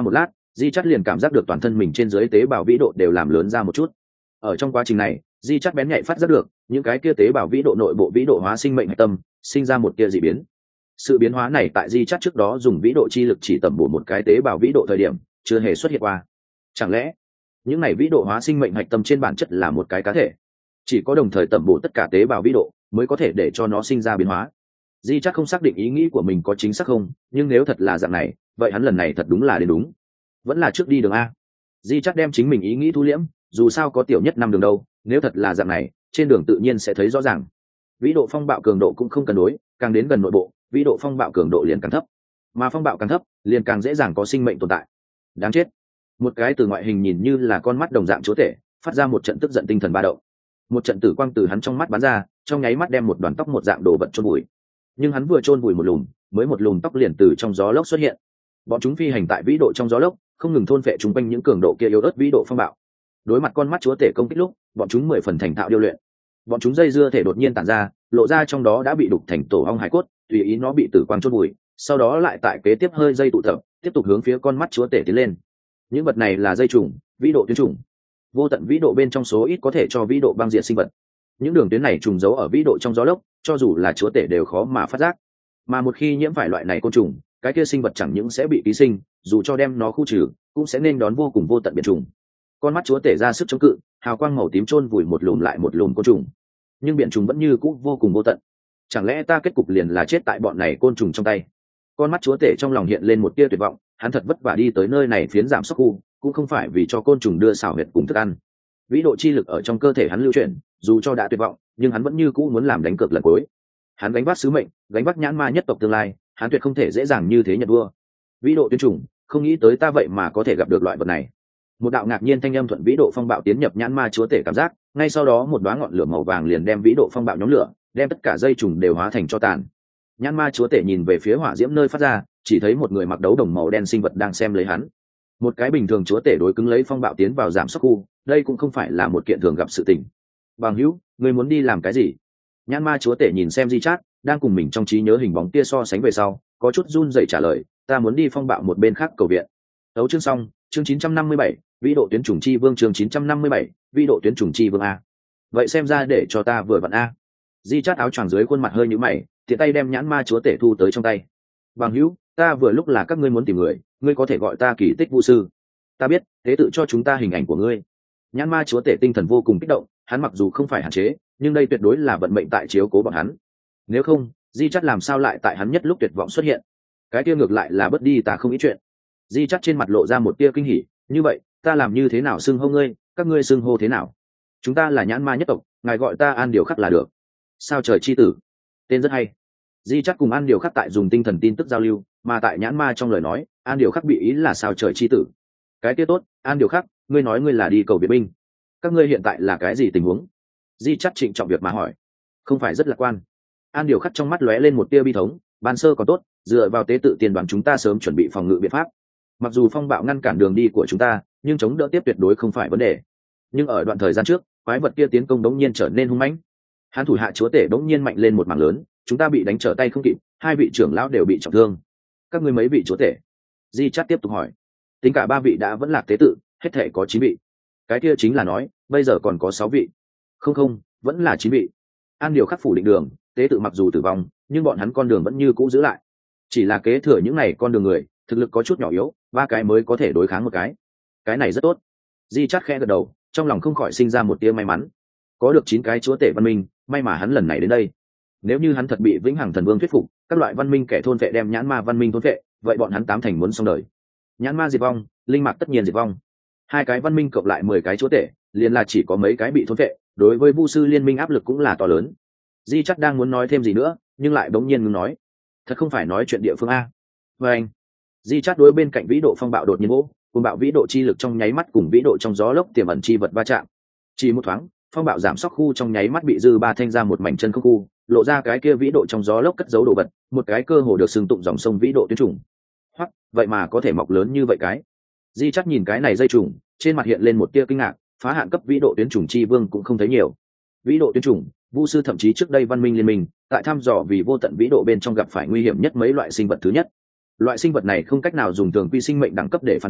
Di Chắt liền cảm giác được toàn thân mình trên dưới tế bào vĩ độ đều làm lớn ra một chút. Ở trong quá trình này, Di Chắt bén nhạy phát giác được những cái kia tế bào vĩ độ nội bộ vĩ độ hóa sinh mệnh hạch tâm sinh ra một tia dị biến. Sự biến hóa này tại Di Chắt trước đó dùng vĩ độ chi lực chỉ tẩm bổ một cái tế bào vĩ độ thời điểm chưa hề xuất hiện qua. Chẳng lẽ những này vĩ độ hóa sinh mệnh hạch tâm trên bản chất là một cái cá thể, chỉ có đồng thời tẩm bổ tất cả tế bào vĩ độ mới có thể để cho nó sinh ra biến hóa. Di Chắt không xác định ý nghĩ của mình có chính xác không, nhưng nếu thật là dạng này, vậy hắn lần này thật đúng là đến đúng. Vẫn là trước đi đường a. Di Chắt đem chính mình ý nghĩ thu liễm, dù sao có tiểu nhất năm đường đâu, nếu thật là dạng này, trên đường tự nhiên sẽ thấy rõ ràng. Vĩ độ phong bạo cường độ cũng không cần đối, càng đến gần nội bộ, vĩ độ phong bạo cường độ liền càng thấp, mà phong bạo càng thấp, liền càng dễ dàng có sinh mệnh tồn tại. Đáng chết. Một cái từ ngoại hình nhìn như là con mắt đồng dạng chúa tể, phát ra một trận tức giận tinh thần ba động. Một trận tử quang từ hắn trong mắt bắn ra, trong nháy mắt đem một đoàn tóc một dạng đồ vật chôn vùi. Nhưng hắn vừa chôn vùi một lùm, mới một lùm tóc liền từ trong gió lốc xuất hiện. Bọn chúng phi hành tại vĩ độ trong gió lốc, không ngừng thôn phệ chúng quanh những cường độ kia yếu ớt vĩ độ phong bạo. Đối mặt con mắt chúa tể công kích lúc, bọn chúng 10 phần thành thạo điêu luyện. Bọn chúng dây dưa thể đột nhiên tản ra, lộ ra trong đó đã bị đục thành tổ ong hải cốt, tùy ý nó bị tử quang chôn vùi, sau đó lại tại kế tiếp hơi dây tụ tập, tiếp tục hướng phía con mắt chúa tể tiến lên. Những vật này là dây trùng, vĩ độ tuyến trùng. Vô tận vĩ độ bên trong số ít có thể cho vĩ độ băng diệt sinh vật. Những đường tuyến này trùng giấu ở vĩ độ trong gió lốc, cho dù là chúa tể đều khó mà phát giác. Mà một khi nhiễm phải loại này côn trùng, cái kia sinh vật chẳng những sẽ bị ký sinh, dù cho đem nó khu trừ, cũng sẽ nên đón vô cùng vô tận biển trùng. Con mắt chúa tể ra sức chống cự, hào quang màu tím chôn vùi một lùm lại một lùm côn trùng, nhưng biển trùng vẫn như cũ vô cùng vô tận. Chẳng lẽ ta kết cục liền là chết tại bọn này côn trùng trong tay? Con mắt chúa tể trong lòng hiện lên một tia tuyệt vọng, hắn thật vất vả đi tới nơi này phiến giảm sóc khu, cũng không phải vì cho côn trùng đưa xảo huyệt cùng thức ăn. Vĩ độ chi lực ở trong cơ thể hắn lưu chuyển, dù cho đã tuyệt vọng, nhưng hắn vẫn như cũ muốn làm đánh cược lần cuối. Hắn gánh vác sứ mệnh, gánh vác nhãn ma nhất tộc tương lai, hắn tuyệt không thể dễ dàng như thế nhận vua. Vĩ độ tuyến trùng, không nghĩ tới ta vậy mà có thể gặp được loại vật này. Một đạo ngạc nhiên thanh âm thuận vĩ độ phong bạo tiến nhập nhãn ma chúa tể cảm giác, ngay sau đó một đóa ngọn lửa màu vàng liền đem vĩ độ phong bạo nhóm lửa, đem tất cả dây trùng đều hóa thành tro tàn. Nhãn ma chúa tể nhìn về phía hỏa diễm nơi phát ra, chỉ thấy một người mặc đấu đồng màu đen sinh vật đang xem lấy hắn. Một cái bình thường chúa tể đối cứng lấy phong bạo tiến vào giảm sóc khu, đây cũng không phải là một kiện thường gặp sự tình. Bằng hữu, ngươi muốn đi làm cái gì? Nhãn ma chúa tể nhìn xem Di Chát đang cùng mình trong trí nhớ hình bóng kia so sánh về sau, có chút run rẩy trả lời, ta muốn đi phong bạo một bên khác cầu viện. Tấu chương xong, chương 957, vĩ độ tuyến trùng chi vương, chương 957, vĩ độ tuyến trùng chi vương a. Vậy xem ra để cho ta vừa vặn a. Di Chát áo choàng dưới khuôn mặt hơi nhíu mày, tiện tay đem nhãn ma chúa tể thu tới trong tay. Bằng hữu, ta vừa lúc là các ngươi muốn tìm người, ngươi có thể gọi ta Kỳ Tích Vũ sư. Ta biết, thế tự cho chúng ta hình ảnh của ngươi. Nhãn ma chúa tể tinh thần vô cùng kích động, hắn mặc dù không phải hạn chế, nhưng đây tuyệt đối là vận mệnh tại chiếu cố bọn hắn. Nếu không, Di Chát làm sao lại tại hắn nhất lúc tuyệt vọng xuất hiện? Cái kia ngược lại là bất đi ta không ý chuyện. Di Chát trên mặt lộ ra một tia kinh hỉ, như vậy, ta làm như thế nào xưng hô ngươi, các ngươi xưng hô thế nào? Chúng ta là nhãn ma nhất tộc, ngài gọi ta An Điều Khắc là được. Sao trời chi tử, tên rất hay. Di Chát cùng An Điều Khắc tại dùng tinh thần tin tức giao lưu, mà tại nhãn ma trong lời nói, An Điều Khắc bị ý là sao trời chi tử. Cái kia tốt, An Điều Khắc, ngươi nói ngươi là đi cầu viện binh, các ngươi hiện tại là cái gì tình huống? Di Chát trịnh trọng việc mà hỏi. Không phải rất lạc quan. An Điều Khắc trong mắt lóe lên một tia bi thống, ban sơ còn tốt, dựa vào tế tự tiền đoán chúng ta sớm chuẩn bị phòng ngự biện pháp. Mặc dù phong bạo ngăn cản đường đi của chúng ta, nhưng chống đỡ tiếp tuyệt đối không phải vấn đề. Nhưng ở đoạn thời gian trước, quái vật kia tiến công đống nhiên trở nên hung mãnh. Hắn thủ hạ chúa tể đống nhiên mạnh lên một mảng lớn, chúng ta bị đánh trở tay không kịp, hai vị trưởng lão đều bị trọng thương. Các ngươi mấy vị chúa tể? Di Chát tiếp tục hỏi. Tính cả 3 vị đã vẫn lạc tế tự, hết thể có 9 vị. Cái kia chính là nói, bây giờ còn có 6 vị. Không, vẫn là 9 vị. An Điều Khắc phủ định đường, tế tự mặc dù tử vong, nhưng bọn hắn con đường vẫn như cũ giữ lại. Chỉ là kế thừa những này con đường người, thực lực có chút nhỏ yếu, 3 cái mới có thể đối kháng một cái. Cái này rất tốt. Di Chát khẽ gật đầu, trong lòng không khỏi sinh ra một tia may mắn. Có được 9 cái chúa tể văn minh, may mà hắn lần này đến đây. Nếu như hắn thật bị Vĩnh Hằng Thần Vương thuyết phục, các loại văn minh kẻ thôn vệ đem nhãn ma văn minh thôn vệ, vậy bọn hắn 8 thành muốn xong đời. Nhãn ma diệt vong, linh mạc tất nhiên diệt vong. 2 cái văn minh cộng lại 10 cái chúa tể, liền là chỉ có mấy cái bị thôn vệ, đối với Vu sư liên minh áp lực cũng là to lớn. Di Chát đang muốn nói thêm gì nữa, nhưng lại bỗng nhiên ngừng nói. Thật không phải nói chuyện địa phương a. Và anh. Di Chát đối bên cạnh vĩ độ phong bạo đột nhiên vỗ, cùng bạo vĩ độ chi lực trong nháy mắt cùng vĩ độ trong gió lốc tiềm ẩn chi vật va chạm. Chỉ một thoáng, phong bạo giảm sóc khu trong nháy mắt bị dư ba thanh ra một mảnh chân không khu, lộ ra cái kia vĩ độ trong gió lốc cất giấu đồ vật, một cái cơ hồ được xưng tụng dòng sông vĩ độ tuyến trùng. Hoặc, vậy mà có thể mọc lớn như vậy cái. Di Chát nhìn cái này dây trùng, trên mặt hiện lên một tia kinh ngạc, phá hạn cấp vĩ độ tuyến trùng chi vương cũng không thấy nhiều. Vĩ độ tuyến trùng, Vu sư thậm chí trước đây văn minh liên minh, tại thăm dò vì vô tận vĩ độ bên trong gặp phải nguy hiểm nhất mấy loại sinh vật thứ nhất. Loại sinh vật này không cách nào dùng thường quy sinh mệnh đẳng cấp để phán đoán,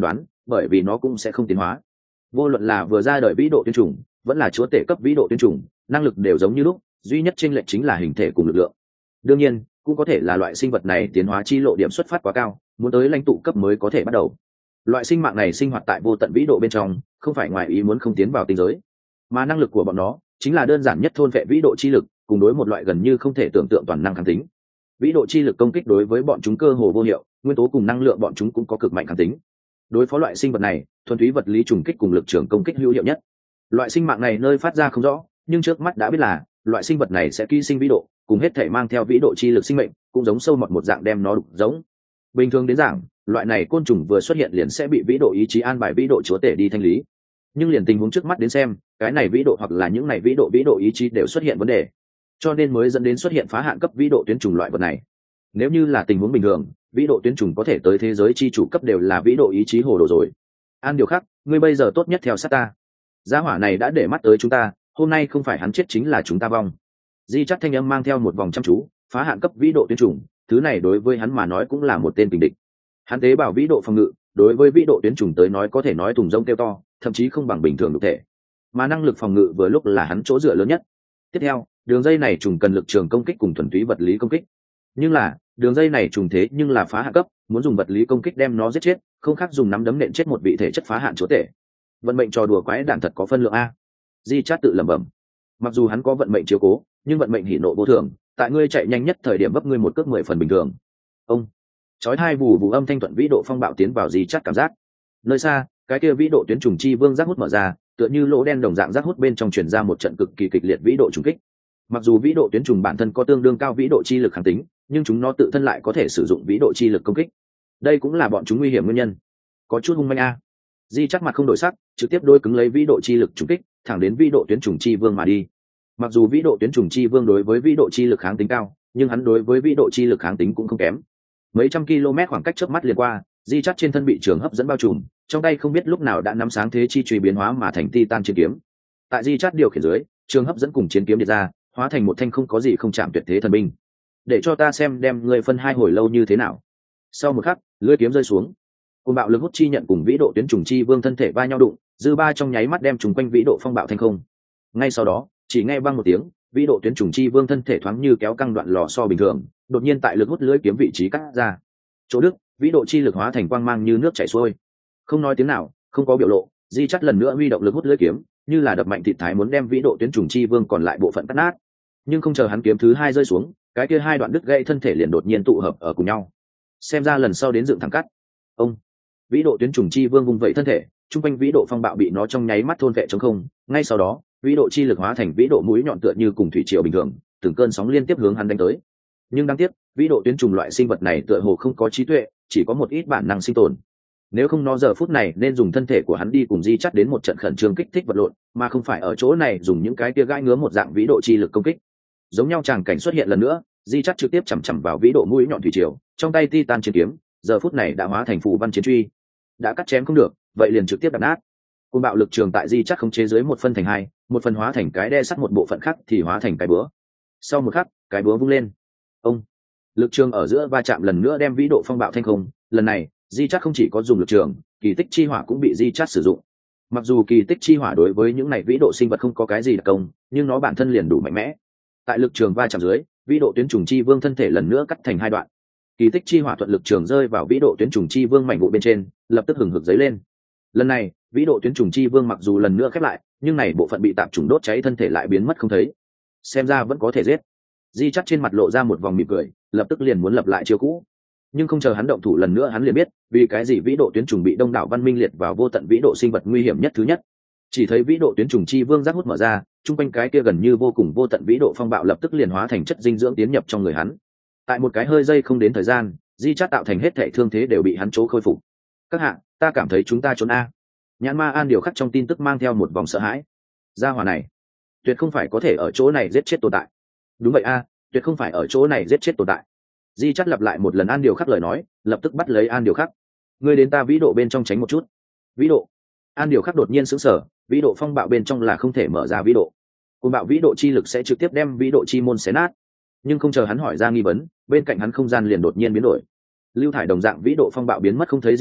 bởi vì nó cũng sẽ không tiến hóa. Vô luận là vừa ra đời vĩ độ tuyến chủng vẫn là chúa tể cấp vĩ độ tuyến chủng, năng lực đều giống như lúc, duy nhất chênh lệch chính là hình thể cùng lực lượng. Đương nhiên cũng có thể là loại sinh vật này tiến hóa chi lộ điểm xuất phát quá cao, muốn tới lãnh tụ cấp mới có thể bắt đầu. Loại sinh mạng này sinh hoạt tại vô tận vĩ độ bên trong, không phải ngoài ý muốn không tiến vào tinh giới, mà năng lực của bọn nó chính là đơn giản nhất thôn vệ vĩ độ chi lực, cùng đối một loại gần như không thể tưởng tượng toàn năng kháng tính. Vĩ độ chi lực công kích đối với bọn chúng cơ hồ vô hiệu, nguyên tố cùng năng lượng bọn chúng cũng có cực mạnh kháng tính. Đối phó loại sinh vật này, thuần túy vật lý trùng kích cùng lực trường công kích hữu hiệu nhất. Loại sinh mạng này nơi phát ra không rõ, nhưng trước mắt đã biết là loại sinh vật này sẽ ký sinh vĩ độ, cùng hết thể mang theo vĩ độ chi lực sinh mệnh, cũng giống sâu mọt một dạng đem nó đục giống. Bình thường đến giảng, loại này côn trùng vừa xuất hiện liền sẽ bị vĩ độ ý chí an bài vĩ độ chúa tể đi thanh lý. Nhưng liền tình huống trước mắt đến xem, cái này vĩ độ hoặc là những này vĩ độ ý chí đều xuất hiện vấn đề, cho nên mới dẫn đến xuất hiện phá hạn cấp vĩ độ tuyến trùng loại vật này. Nếu như là tình huống bình thường, vĩ độ tuyến trùng có thể tới thế giới chi chủ cấp đều là vĩ độ ý chí hồ đồ rồi. An điều khác, ngươi bây giờ tốt nhất theo sát ta. Gia hỏa này đã để mắt tới chúng ta, hôm nay không phải hắn chết chính là chúng ta vong. Di chắc thanh âm mang theo một vòng chăm chú, phá hạn cấp vĩ độ tuyến trùng, thứ này đối với hắn mà nói cũng là một tên tình địch. Hắn tế bào vĩ độ phòng ngự, đối với vĩ độ tuyến trùng tới nói có thể nói thùng rông kêu to, thậm chí không bằng bình thường thực thể. Mà năng lực phòng ngự vừa lúc là hắn chỗ dựa lớn nhất. Tiếp theo, đường dây này trùng cần lực trường công kích cùng thuần túy vật lý công kích. Nhưng là, đường dây này trùng thế nhưng là phá hạn cấp, muốn dùng vật lý công kích đem nó giết chết, không khác dùng nắm đấm nện chết một vị thể chất phá hạn chúa tể. Vận mệnh trò đùa quái đản thật có phân lượng a. Di Chát tự lẩm bẩm. Mặc dù hắn có vận mệnh chiếu cố, nhưng vận mệnh hỉ nộ vô thường, tại ngươi chạy nhanh nhất thời điểm vấp ngươi một cước 10 phần bình thường. Ông chói hai vù vù âm thanh thuận vĩ độ phong bạo tiến vào Di Chát cảm giác. Nơi xa, cái kia vĩ độ tuyến trùng chi vương giác hút mở ra, tựa như lỗ đen đồng dạng giác hút bên trong truyền ra một trận cực kỳ kịch liệt vĩ độ trùng kích. Mặc dù vĩ độ tuyến trùng bản thân có tương đương cao vĩ độ chi lực kháng tính, nhưng chúng nó tự thân lại có thể sử dụng vĩ độ chi lực công kích. Đây cũng là bọn chúng nguy hiểm nguyên nhân. Có chút hung manh a. Di chắc mặt không đổi sắc, trực tiếp đối cứng lấy vĩ độ chi lực trùng kích, thẳng đến vĩ độ tuyến trùng chi vương mà đi. Mặc dù vĩ độ tuyến trùng chi vương đối với vĩ độ chi lực kháng tính cao, nhưng hắn đối với vĩ độ chi lực kháng tính cũng không kém. Mấy trăm km khoảng cách chớp mắt liền qua, Di chắc trên thân bị trường hấp dẫn bao trùm, trong tay không biết lúc nào đã nắm sáng thế chi truy biến hóa mà thành titan chiến kiếm. Tại Di chắc điều khiển dưới, trường hấp dẫn cùng chiến kiếm điệt ra, hóa thành một thanh không có gì không chạm tuyệt thế thần binh. Để cho ta xem đem ngươi phân hai hồi lâu như thế nào. Sau một khắc, lưỡi kiếm rơi xuống, cùng bạo lực hút chi nhận cùng vĩ độ tuyến trùng chi vương thân thể va nhau đụng, dư ba trong nháy mắt đem trùng quanh vĩ độ phong bạo thành không. Ngay sau đó, chỉ nghe vang một tiếng, vĩ độ tuyến trùng chi vương thân thể thoáng như kéo căng đoạn lò xo bình thường, đột nhiên tại lực hút lưỡi kiếm vị trí cắt ra. Chỗ đức, vĩ độ chi lực hóa thành quang mang như nước chảy xuôi. Không nói tiếng nào, không có biểu lộ, Di Chắt lần nữa huy động lực hút lưỡi kiếm, như là đập mạnh thịt thái muốn đem vĩ độ tuyến trùng chi vương còn lại bộ phận cắt nát. Nhưng không chờ hắn kiếm thứ hai rơi xuống, cái kia hai đoạn đứt gãy thân thể liền đột nhiên tụ hợp ở cùng nhau. Xem ra lần sau đến dựng thẳng cắt. Ông vĩ độ tuyến trùng chi vương vùng vẫy thân thể, trung quanh vĩ độ phong bạo bị nó trong nháy mắt thôn vệ trống không. Ngay sau đó, vĩ độ chi lực hóa thành vĩ độ mũi nhọn tựa như cùng thủy triều bình thường, từng cơn sóng liên tiếp hướng hắn đánh tới. Nhưng đáng tiếc, vĩ độ tuyến trùng loại sinh vật này tựa hồ không có trí tuệ, chỉ có một ít bản năng sinh tồn. Nếu không nó giờ phút này nên dùng thân thể của hắn đi cùng Di Chắt đến một trận khẩn trương kích thích vật lộn, mà không phải ở chỗ này dùng những cái kia gãi ngứa một dạng vĩ độ chi lực công kích. Giống nhau tràng cảnh xuất hiện lần nữa, Di Chắt trực tiếp chầm chậm vào vĩ độ mũi nhọn thủy triều, trong tay titan chiến kiếm, giờ phút này đã hóa thành phù văn chiến truy. Đã cắt chém không được, vậy liền trực tiếp đập nát. Côn bạo lực trường tại Di Chắt khống chế dưới một phân thành hai, một phần hóa thành cái đe sắt một bộ phận khác thì hóa thành cái búa. Sau một khắc, cái búa vung lên. Ông lực trường ở giữa va chạm lần nữa đem vĩ độ phong bạo thành không. Lần này, Di Chắt không chỉ có dùng lực trường, kỳ tích chi hỏa cũng bị Di Chắt sử dụng. Mặc dù kỳ tích chi hỏa đối với những này vĩ độ sinh vật không có cái gì đặc công, nhưng nó bản thân liền đủ mạnh mẽ. Tại lực trường va chạm dưới, vĩ độ tuyến trùng chi vương thân thể lần nữa cắt thành hai đoạn. Kỳ tích chi hỏa thuận lực trường rơi vào vĩ độ tuyến trùng chi vương mảnh vụ bên trên, lập tức hừng hực dấy lên. Lần này, vĩ độ tuyến trùng chi vương mặc dù lần nữa khép lại, nhưng này bộ phận bị tạp trùng đốt cháy thân thể lại biến mất không thấy. Xem ra vẫn có thể giết. Di Chắt trên mặt lộ ra một vòng mỉm cười, lập tức liền muốn lập lại chiêu cũ. Nhưng không chờ hắn động thủ lần nữa, hắn liền biết vì cái gì vĩ độ tuyến trùng bị đông đảo văn minh liệt vào vô tận vĩ độ sinh vật nguy hiểm nhất thứ nhất. Chỉ thấy vĩ độ tuyến trùng chi vương giác hút mở ra, trung quanh cái kia gần như vô cùng vô tận vĩ độ phong bạo lập tức liền hóa thành chất dinh dưỡng tiến nhập trong người hắn. Tại một cái hơi giây không đến thời gian, Di Chát tạo thành hết thảy thương thế đều bị hắn chỗ khôi phục. Các hạ, ta cảm thấy chúng ta trốn a. Nhãn Ma An điều khắc trong tin tức mang theo một vòng sợ hãi. Gia hỏa này, tuyệt không phải có thể ở chỗ này giết chết tồn tại. Đúng vậy a, tuyệt không phải ở chỗ này giết chết tồn tại. Di Chát lặp lại một lần An điều khắc lời nói, lập tức bắt lấy An điều khắc. Ngươi đến ta vĩ độ bên trong tránh một chút. Vĩ độ? An điều khắc đột nhiên sững sờ, vĩ độ phong bạo bên trong là không thể mở ra vĩ độ. Cuồng bạo vĩ độ chi lực sẽ trực tiếp đem vĩ độ chi môn xé nát. Nhưng không chờ hắn hỏi ra nghi vấn, bên cạnh hắn không gian liền đột nhiên biến đổi. Lưu thải đồng dạng vĩ độ phong bạo biến mất không thấy gì nữa,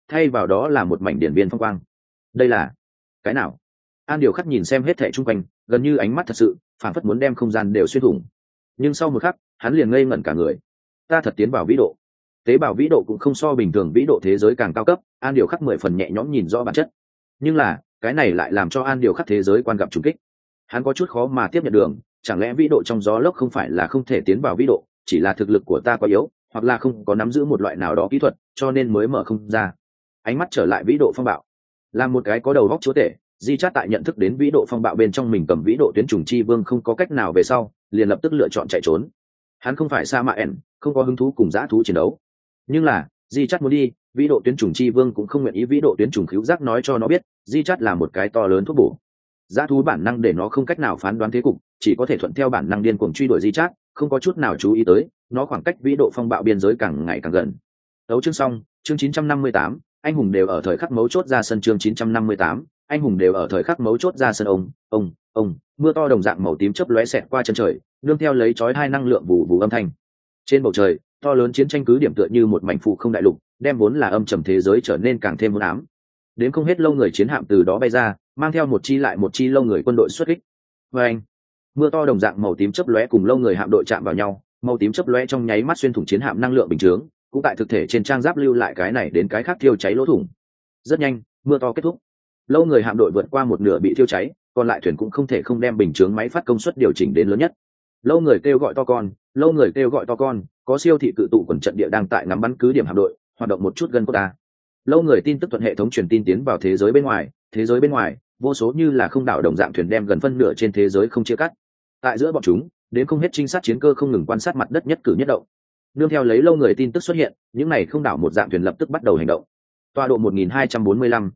thay vào đó là một mảnh điển biên phong quang. Đây là cái nào? An Điều Khắc nhìn xem hết thảy chung quanh, gần như ánh mắt thật sự phảng phất muốn đem không gian đều xuyên thủng. Nhưng sau một khắc hắn liền ngây ngẩn cả người. Ta thật tiến vào vĩ độ. Tế bào vĩ độ cũng không so bình thường vĩ độ thế giới càng cao cấp. An Điều Khắc 10 phần nhẹ nhõm nhìn rõ bản chất, nhưng là cái này lại làm cho An Điều Khắc thế giới quan gặp trùng kích. Hắn có chút khó mà tiếp nhận được, chẳng lẽ vĩ độ trong gió lốc không phải là không thể tiến vào vĩ độ, chỉ là thực lực của ta quá yếu, hoặc là không có nắm giữ một loại nào đó kỹ thuật, cho nên mới mở không ra. Ánh mắt trở lại vĩ độ phong bạo, là một cái có đầu góc chúa tể. Di Chát tại nhận thức đến vĩ độ phong bạo bên trong mình cầm vĩ độ tuyến trùng chi vương không có cách nào về sau, liền lập tức lựa chọn chạy trốn. Hắn không phải Sa Mạ ẻn, không có hứng thú cùng dã thú chiến đấu, nhưng là Di Chát muốn đi, vĩ độ tuyến trùng chi vương cũng không nguyện ý. Vĩ độ tuyến trùng khứu giác nói cho nó biết, Di Chát là một cái to lớn thuốc bổ. Dã thú bản năng để nó không cách nào phán đoán thế cục, chỉ có thể thuận theo bản năng điên cuồng truy đuổi Di Chát, không có chút nào chú ý tới nó khoảng cách vĩ độ phong bạo biên giới càng ngày càng gần. Đấu chương xong, chương 958, anh hùng đều ở thời khắc mấu chốt ra sân. Chương 958, anh hùng đều ở thời khắc mấu chốt ra sân. Ông, mưa to đồng dạng màu tím chớp lóe xẹt qua chân trời, nương theo lấy chói hai năng lượng vù vù âm thanh. Trên bầu trời, to lớn chiến tranh cứ điểm tựa như một mảnh phụ không đại lục, đem vốn là âm trầm thế giới trở nên càng thêm hỗn ám. Đến không hết lâu người chiến hạm từ đó bay ra, mang theo một chi lại một chi lâu người quân đội xuất kích. Và anh, mưa to đồng dạng màu tím chớp lóe cùng lâu người hạm đội chạm vào nhau, màu tím chớp lóe trong nháy mắt xuyên thủng chiến hạm năng lượng bình chướng, cũng tại thực thể trên trang giáp lưu lại cái này đến cái khác thiêu cháy lỗ thủng. Rất nhanh, mưa to kết thúc. Lâu người hạm đội vượt qua một nửa bị thiêu cháy, còn lại thuyền cũng không thể không đem bình chướng máy phát công suất điều chỉnh đến lớn nhất. Lâu người kêu gọi to con, lâu người kêu gọi to con, có siêu thị cự tụ quần trận địa đang tại ngắm bắn cứ điểm hạm đội, hoạt động một chút gần cốt ta. Lâu người tin tức thuận hệ thống truyền tin tiến vào thế giới bên ngoài, vô số như là không đảo đồng dạng thuyền đem gần phân nửa trên thế giới không chia cắt. Tại giữa bọn chúng, đến không hết trinh sát chiến cơ không ngừng quan sát mặt đất nhất cử nhất động. Nương theo lấy lâu người tin tức xuất hiện, những này không đảo một dạng thuyền lập tức bắt đầu hành động. Tọa độ 1245,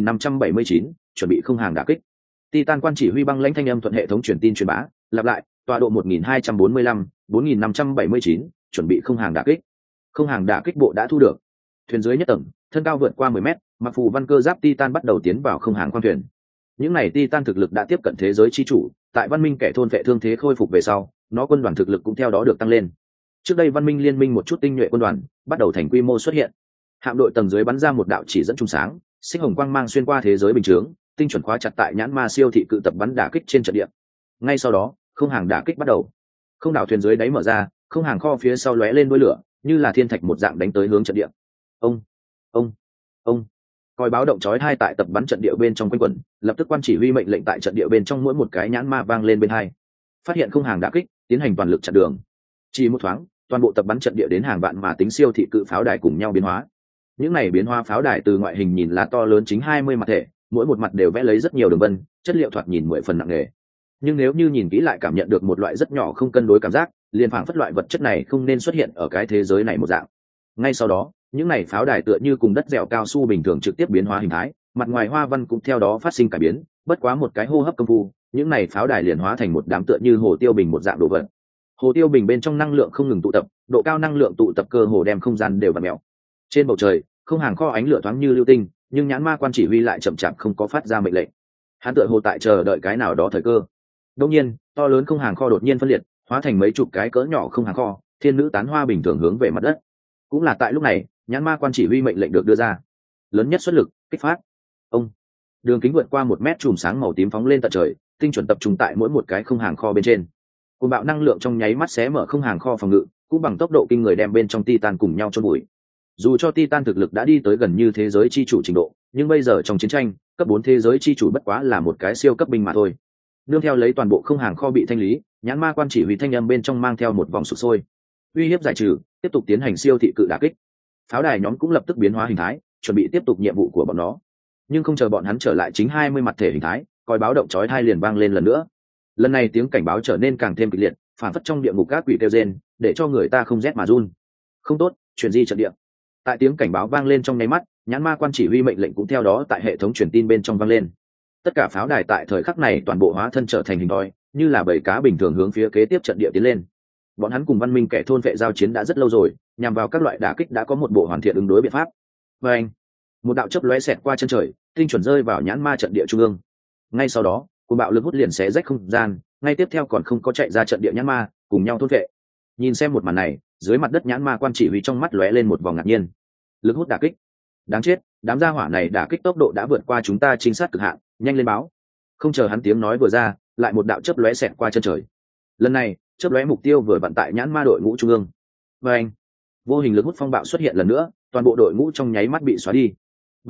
4579, chuẩn bị không hàng đả kích. Titan quan chỉ huy băng lãnh thanh âm thuận hệ thống truyền tin truyền bá, lặp lại, tọa độ 1245, 4579, chuẩn bị không hàng đả kích. Không hàng đả kích bộ đã thu được. Thuyền dưới nhất tầng, thân cao vượt qua 10 mét, mặc phù văn cơ giáp Titan bắt đầu tiến vào không hàng khoang thuyền. Những này Titan thực lực đã tiếp cận thế giới chi chủ, tại văn minh kẻ thôn vệ thương thế khôi phục về sau, nó quân đoàn thực lực cũng theo đó được tăng lên. Trước đây văn minh liên minh một chút tinh nhuệ quân đoàn bắt đầu thành quy mô xuất hiện. Hạm đội tầng dưới bắn ra một đạo chỉ dẫn trung sáng, xích hồng quang mang xuyên qua thế giới bình chướng, tinh chuẩn khóa chặt tại nhãn ma siêu thị cự tập bắn đả kích trên trận địa. Ngay sau đó, không hàng đả kích bắt đầu. Không đảo thuyền dưới đáy mở ra, không hàng kho phía sau lóe lên đuôi lửa, như là thiên thạch một dạng đánh tới hướng trận địa. Ông, còi báo động chói tai tại tập bắn trận địa bên trong quanh quẩn, lập tức quan chỉ huy mệnh lệnh tại trận địa bên trong mỗi một cái nhãn ma vang lên bên hai. Phát hiện không hàng đả kích, tiến hành toàn lực chặn đường. Chỉ một thoáng, toàn bộ tập bắn trận địa đến hàng vạn mà tính siêu thị cự pháo đài cùng nhau biến hóa. Những này biến hóa pháo đài từ ngoại hình nhìn là to lớn chính 20 mặt thể, mỗi một mặt đều vẽ lấy rất nhiều đường vân, chất liệu thoạt nhìn 10 phần nặng nề. Nhưng nếu như nhìn kỹ lại cảm nhận được một loại rất nhỏ không cân đối cảm giác, liền phảng phất loại vật chất này không nên xuất hiện ở cái thế giới này một dạng. Ngay sau đó, những này pháo đài tựa như cùng đất dẻo cao su bình thường trực tiếp biến hóa hình thái, mặt ngoài hoa văn cũng theo đó phát sinh cải biến, bất quá một cái hô hấp công phu, những này pháo đài liền hóa thành một đám tựa như hồ tiêu bình một dạng đồ vật. Hồ tiêu bình bên trong năng lượng không ngừng tụ tập, độ cao năng lượng tụ tập cơ hồ đem không gian đều vặn mèo. Trên bầu trời, không hàng kho ánh lửa thoáng như lưu tinh, nhưng nhãn ma quan chỉ huy lại chậm chạp không có phát ra mệnh lệnh. Hắn tựa hồ tại chờ đợi cái nào đó thời cơ. Đương nhiên, to lớn không hàng kho đột nhiên phân liệt, hóa thành mấy chục cái cỡ nhỏ không hàng kho, thiên nữ tán hoa bình thường hướng về mặt đất. Cũng là tại lúc này, nhãn ma quan chỉ huy mệnh lệnh được đưa ra. Lớn nhất xuất lực, kích phát. Ông, đường kính vượt qua 1 mét chùm sáng màu tím phóng lên tận trời, tinh chuẩn tập trung tại mỗi một cái không hàng kho bên trên. Cuồng bạo năng lượng trong nháy mắt xé mở không hàng kho phòng ngự, cũng bằng tốc độ kinh người đem bên trong Titan cùng nhau chôn bụi. Dù cho Titan thực lực đã đi tới gần như thế giới chi chủ trình độ, nhưng bây giờ trong chiến tranh, cấp 4 thế giới chi chủ bất quá là một cái siêu cấp binh mà thôi. Nương theo lấy toàn bộ không hàng kho bị thanh lý, nhãn ma quan chỉ huy thanh âm bên trong mang theo một vòng sụp sôi. Uy hiếp giải trừ, tiếp tục tiến hành siêu thị cự đả kích. Pháo đài nhóm cũng lập tức biến hóa hình thái, chuẩn bị tiếp tục nhiệm vụ của bọn nó. Nhưng không chờ bọn hắn trở lại chính 20 mặt thể hình thái, còi báo động chói tai liền vang lên lần nữa. Lần này tiếng cảnh báo trở nên càng thêm kịch liệt, phản phất trong địa ngục các quỷ kêu rên, để cho người ta không rét mà run. Không tốt, chuyển di trận địa. Tại tiếng cảnh báo vang lên trong nháy mắt, nhãn ma quan chỉ huy mệnh lệnh cũng theo đó tại hệ thống truyền tin bên trong vang lên. Tất cả pháo đài tại thời khắc này toàn bộ hóa thân trở thành hình đói, như là bầy cá bình thường hướng phía kế tiếp trận địa tiến lên. Bọn hắn cùng văn minh kẻ thôn vệ giao chiến đã rất lâu rồi, nhằm vào các loại đả kích đã có một bộ hoàn thiện ứng đối biện pháp. Và anh, một đạo chớp lóe xẹt qua chân trời, tinh chuẩn rơi vào nhãn ma trận địa trung ương. Ngay sau đó, cuồng bạo lực hút liền xé rách không gian, ngay tiếp theo còn không có chạy ra trận địa nhãn ma, cùng nhau thôn vệ. Nhìn xem một màn này, dưới mặt đất nhãn ma quan chỉ huy trong mắt lóe lên một vòng ngạc nhiên. Lực hút đả kích, đáng chết, đám gia hỏa này đả kích tốc độ đã vượt qua chúng ta trinh sát cực hạn, nhanh lên báo. Không chờ hắn tiếng nói vừa ra, lại một đạo chớp lóe xẹt qua chân trời. Lần này chớp lóe mục tiêu vừa vặn tại nhãn ma đội ngũ trung ương. Và anh, vô hình lực hút phong bạo xuất hiện lần nữa, toàn bộ đội ngũ trong nháy mắt bị xóa đi.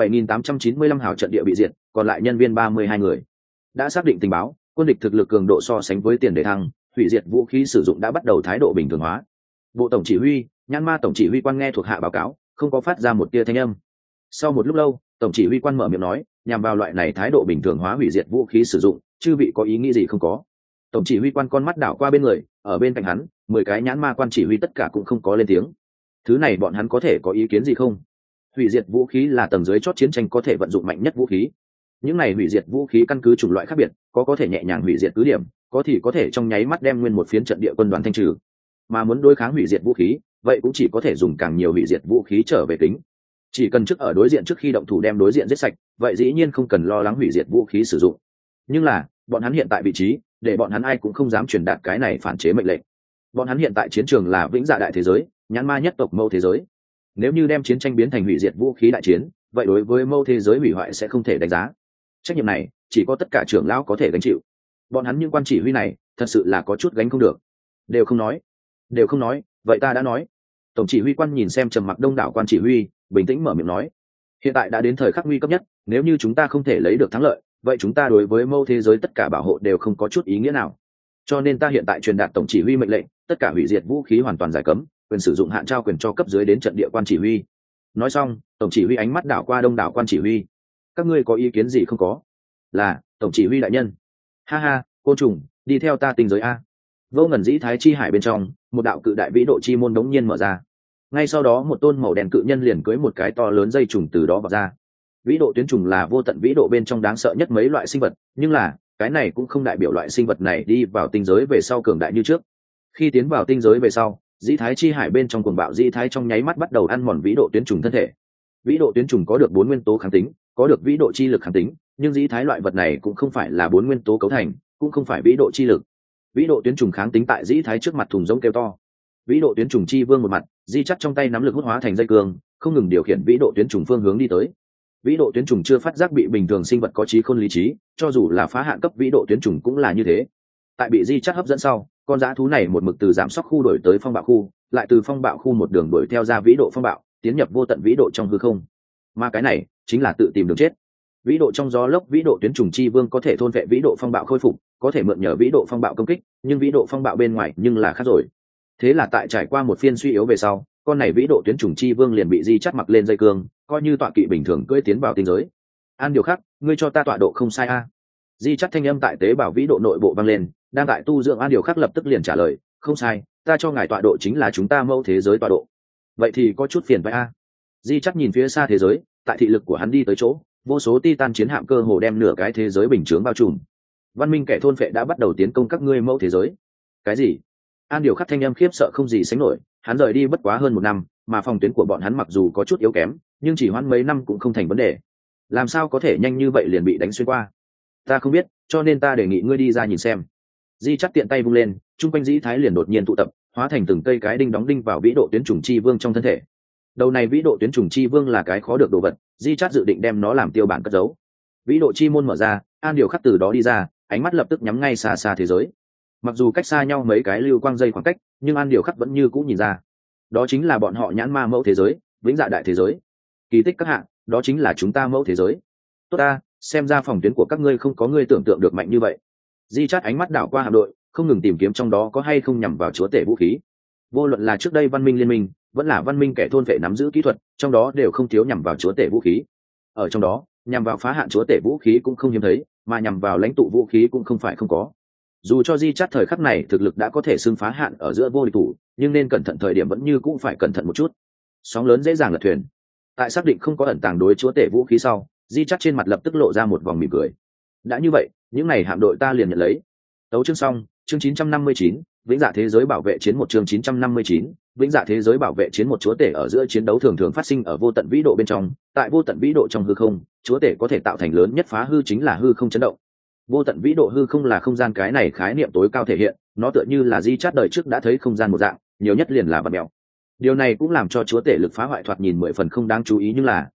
7.895 hào trận địa bị diệt, còn lại nhân viên 32 người. Đã xác định tình báo, quân địch thực lực cường độ so sánh với tiền đề thăng, hủy diệt vũ khí sử dụng đã bắt đầu thái độ bình thường hóa. Bộ tổng chỉ huy, nhãn ma tổng chỉ huy quan nghe thuộc hạ báo cáo, không có phát ra một tia thanh âm. Sau một lúc lâu, tổng chỉ huy quan mở miệng nói, nhằm vào loại này thái độ bình thường hóa hủy diệt vũ khí sử dụng, chư vị có ý nghĩ gì không có? Tổng chỉ huy quan con mắt đảo qua bên người, ở bên cạnh hắn, 10 cái nhãn ma quan chỉ huy tất cả cũng không có lên tiếng. Thứ này bọn hắn có thể có ý kiến gì không? Hủy diệt vũ khí là tầng dưới chót chiến tranh có thể vận dụng mạnh nhất vũ khí. Những này hủy diệt vũ khí căn cứ chủng loại khác biệt, có thể nhẹ nhàng hủy diệt cứ điểm, có thể trong nháy mắt đem nguyên một phiến trận địa quân đoàn thanh trừ. Mà muốn đối kháng hủy diệt vũ khí, vậy cũng chỉ có thể dùng càng nhiều hủy diệt vũ khí trở về tính. Chỉ cần trước ở đối diện trước khi động thủ đem đối diện giết sạch, vậy dĩ nhiên không cần lo lắng hủy diệt vũ khí sử dụng. Nhưng là, bọn hắn hiện tại vị trí, để bọn hắn ai cũng không dám truyền đạt cái này phản chế mệnh lệnh. Bọn hắn hiện tại chiến trường là vĩnh dạ đại thế giới, nhãn ma nhất tộc mâu thế giới. Nếu như đem chiến tranh biến thành hủy diệt vũ khí đại chiến, vậy đối với mâu thế giới hủy hoại sẽ không thể đánh giá. Trách nhiệm này chỉ có tất cả trưởng lão có thể gánh chịu. Bọn hắn những quan chỉ huy này thật sự là có chút gánh không được. Đều không nói, vậy ta đã nói. Tổng chỉ huy quan nhìn xem trầm mặc đông đảo quan chỉ huy, bình tĩnh mở miệng nói, hiện tại đã đến thời khắc nguy cấp nhất, nếu như chúng ta không thể lấy được thắng lợi, vậy chúng ta đối với mâu thế giới tất cả bảo hộ đều không có chút ý nghĩa nào. Cho nên ta hiện tại truyền đạt tổng chỉ huy mệnh lệnh, tất cả hủy diệt vũ khí hoàn toàn giải cấm, quyền sử dụng hạn trao quyền cho cấp dưới đến trận địa quan chỉ huy. Nói xong, tổng chỉ huy ánh mắt đảo qua đông đảo quan chỉ huy. Các ngươi có ý kiến gì không có? Là, tổng chỉ huy đại nhân. Ha ha, côn trùng, đi theo ta tinh giới a. Vô ngần dĩ thái chi hải bên trong, một đạo cự đại vĩ độ chi môn đống nhiên mở ra. Ngay sau đó một tôn màu đen cự nhân liền cưới một cái to lớn dây trùng từ đó vào ra. Vĩ độ tuyến trùng là vô tận vĩ độ bên trong đáng sợ nhất mấy loại sinh vật, nhưng là cái này cũng không đại biểu loại sinh vật này đi vào tinh giới về sau cường đại như trước. Khi tiến vào tinh giới về sau, dĩ thái chi hải bên trong cuồng bạo dĩ thái trong nháy mắt bắt đầu ăn mòn vĩ độ tuyến trùng thân thể. Vĩ độ tuyến trùng có được 4 nguyên tố kháng tính, có được vĩ độ chi lực kháng tính, nhưng dĩ thái loại vật này cũng không phải là 4 nguyên tố cấu thành, cũng không phải vĩ độ chi lực. Vĩ độ tuyến trùng kháng tính tại dĩ thái trước mặt thùng giống kêu to. Vĩ độ tuyến trùng chi vương một mặt, di chắc trong tay nắm lực hút hóa thành dây cương, không ngừng điều khiển vĩ độ tuyến trùng phương hướng đi tới. Vĩ độ tuyến trùng chưa phát giác bị bình thường sinh vật có trí khôn lý trí, cho dù là phá hạn cấp vĩ độ tuyến trùng cũng là như thế. Tại bị di chắc hấp dẫn sau, con dã thú này một mực từ giảm sóc khu đổi tới phong bạo khu, lại từ phong bạo khu một đường đuổi theo ra vĩ độ phong bạo, tiến nhập vô tận vĩ độ trong hư không. Mà cái này chính là tự tìm đường chết. Vĩ độ trong gió lốc vĩ độ tuyến trùng chi vương có thể thôn vệ vĩ độ phong bạo khôi phục, có thể mượn nhờ vĩ độ phong bạo công kích, nhưng vĩ độ phong bạo bên ngoài nhưng là khác rồi. Thế là tại trải qua một phiên suy yếu về sau, con này vĩ độ tuyến trùng chi vương liền bị di chắt mặc lên dây cương, coi như tọa kỵ bình thường cưỡi tiến vào tinh giới. An điều khác, ngươi cho ta tọa độ không sai a. Di chắt thanh âm tại tế bào vĩ độ nội bộ vang lên, đang tại tu dưỡng An điều khác lập tức liền trả lời, không sai, ta cho ngài tọa độ chính là chúng ta mẫu thế giới tọa độ. Vậy thì có chút phiền phải a. Di chắt nhìn phía xa thế giới, tại thị lực của hắn đi tới chỗ, vô số titan chiến hạm cơ hồ đem nửa cái thế giới bình chướng bao trùm. Văn minh kẻ thôn phệ đã bắt đầu tiến công các ngươi mẫu thế giới. Cái gì? An điều khắc thanh âm khiếp sợ không gì sánh nổi, hắn rời đi bất quá hơn 1 năm, mà phòng tuyến của bọn hắn mặc dù có chút yếu kém, nhưng chỉ hoãn mấy năm cũng không thành vấn đề. Làm sao có thể nhanh như vậy liền bị đánh xuyên qua? Ta không biết, cho nên ta đề nghị ngươi đi ra nhìn xem. Di chắc tiện tay vung lên, trung quanh dĩ thái liền đột nhiên tụ tập, hóa thành từng cây cái đinh đóng đinh vào vĩ độ tuyến trùng chi vương trong thân thể. Đầu này vĩ độ tuyến trùng chi vương là cái khó được đồ vật, Di chắc dự định đem nó làm tiêu bản cất giấu. Vĩ độ chi môn mở ra, An điều khắc từ đó đi ra, ánh mắt lập tức nhắm ngay xa xa thế giới. Mặc dù cách xa nhau mấy cái lưu quang dây khoảng cách, nhưng An điều khắc vẫn như cũ nhìn ra, đó chính là bọn họ nhãn ma mẫu thế giới, vĩnh dạ đại thế giới. Kỳ tích các hạng, đó chính là chúng ta mẫu thế giới. Tốt ta, xem ra phòng tuyến của các ngươi không có ngươi tưởng tượng được mạnh như vậy. Di chát ánh mắt đảo qua hạm đội, không ngừng tìm kiếm trong đó có hay không nhằm vào chúa tể vũ khí. Vô luận là trước đây văn minh liên minh, vẫn là văn minh kẻ thôn vệ nắm giữ kỹ thuật, trong đó đều không thiếu nhằm vào chúa tể vũ khí. Ở trong đó, nhằm vào phá hạn chúa tể vũ khí cũng không hiếm thấy, mà nhằm vào lãnh tụ vũ khí cũng không phải không có. Dù cho Di chát thời khắc này thực lực đã có thể xưng phá hạn ở giữa vô địch thủ, nhưng nên cẩn thận thời điểm vẫn như cũng phải cẩn thận một chút. Sóng lớn dễ dàng lật thuyền. Tại xác định không có ẩn tàng đối chúa tể vũ khí sau, Di chát trên mặt lập tức lộ ra một vòng mỉm cười. Đã như vậy, những này hạm đội ta liền nhận lấy. Tấu chương xong, chương 959, vĩnh dạ thế giới bảo vệ chiến một chương 959, vĩnh dạ thế giới bảo vệ chiến một chúa tể ở giữa chiến đấu thường thường phát sinh ở vô tận vĩ độ bên trong, tại vô tận vĩ độ trong hư không, chúa tể có thể tạo thành lớn nhất phá hư chính là hư không chấn động. Vô tận vĩ độ hư không là không gian cái này khái niệm tối cao thể hiện, nó tựa như là Di chát đời trước đã thấy không gian một dạng, nhiều nhất liền là vật mèo. Điều này cũng làm cho chúa tể lực phá hoại thoạt nhìn 10 phần không đáng chú ý, nhưng là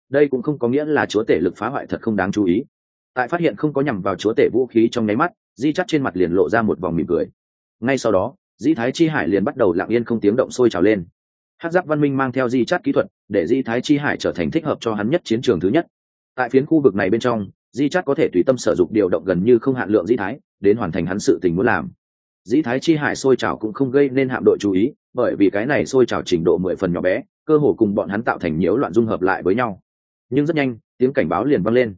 đây cũng không có nghĩa là chúa tể lực phá hoại thật không đáng chú ý. Tại phát hiện không có nhằm vào chúa tể vũ khí trong nháy mắt, Di Chắt trên mặt liền lộ ra một vòng mỉm cười. Ngay sau đó, Dĩ Thái Chi Hải liền bắt đầu lặng yên không tiếng động sôi trào lên. Hắc Giáp Văn Minh mang theo Di Chắt kỹ thuật, để Dĩ Thái Chi Hải trở thành thích hợp cho hắn nhất chiến trường thứ nhất. Tại phiến khu vực này bên trong, Di Chắt có thể tùy tâm sử dụng điều động gần như không hạn lượng Dĩ Thái, đến hoàn thành hắn sự tình muốn làm. Dĩ Thái Chi Hải sôi trào cũng không gây nên hạm đội chú ý, bởi vì cái này sôi trào trình độ 10 phần nhỏ bé, cơ hồ cùng bọn hắn tạo thành nhiễu loạn dung hợp lại với nhau. Nhưng rất nhanh, tiếng cảnh báo liền vang lên.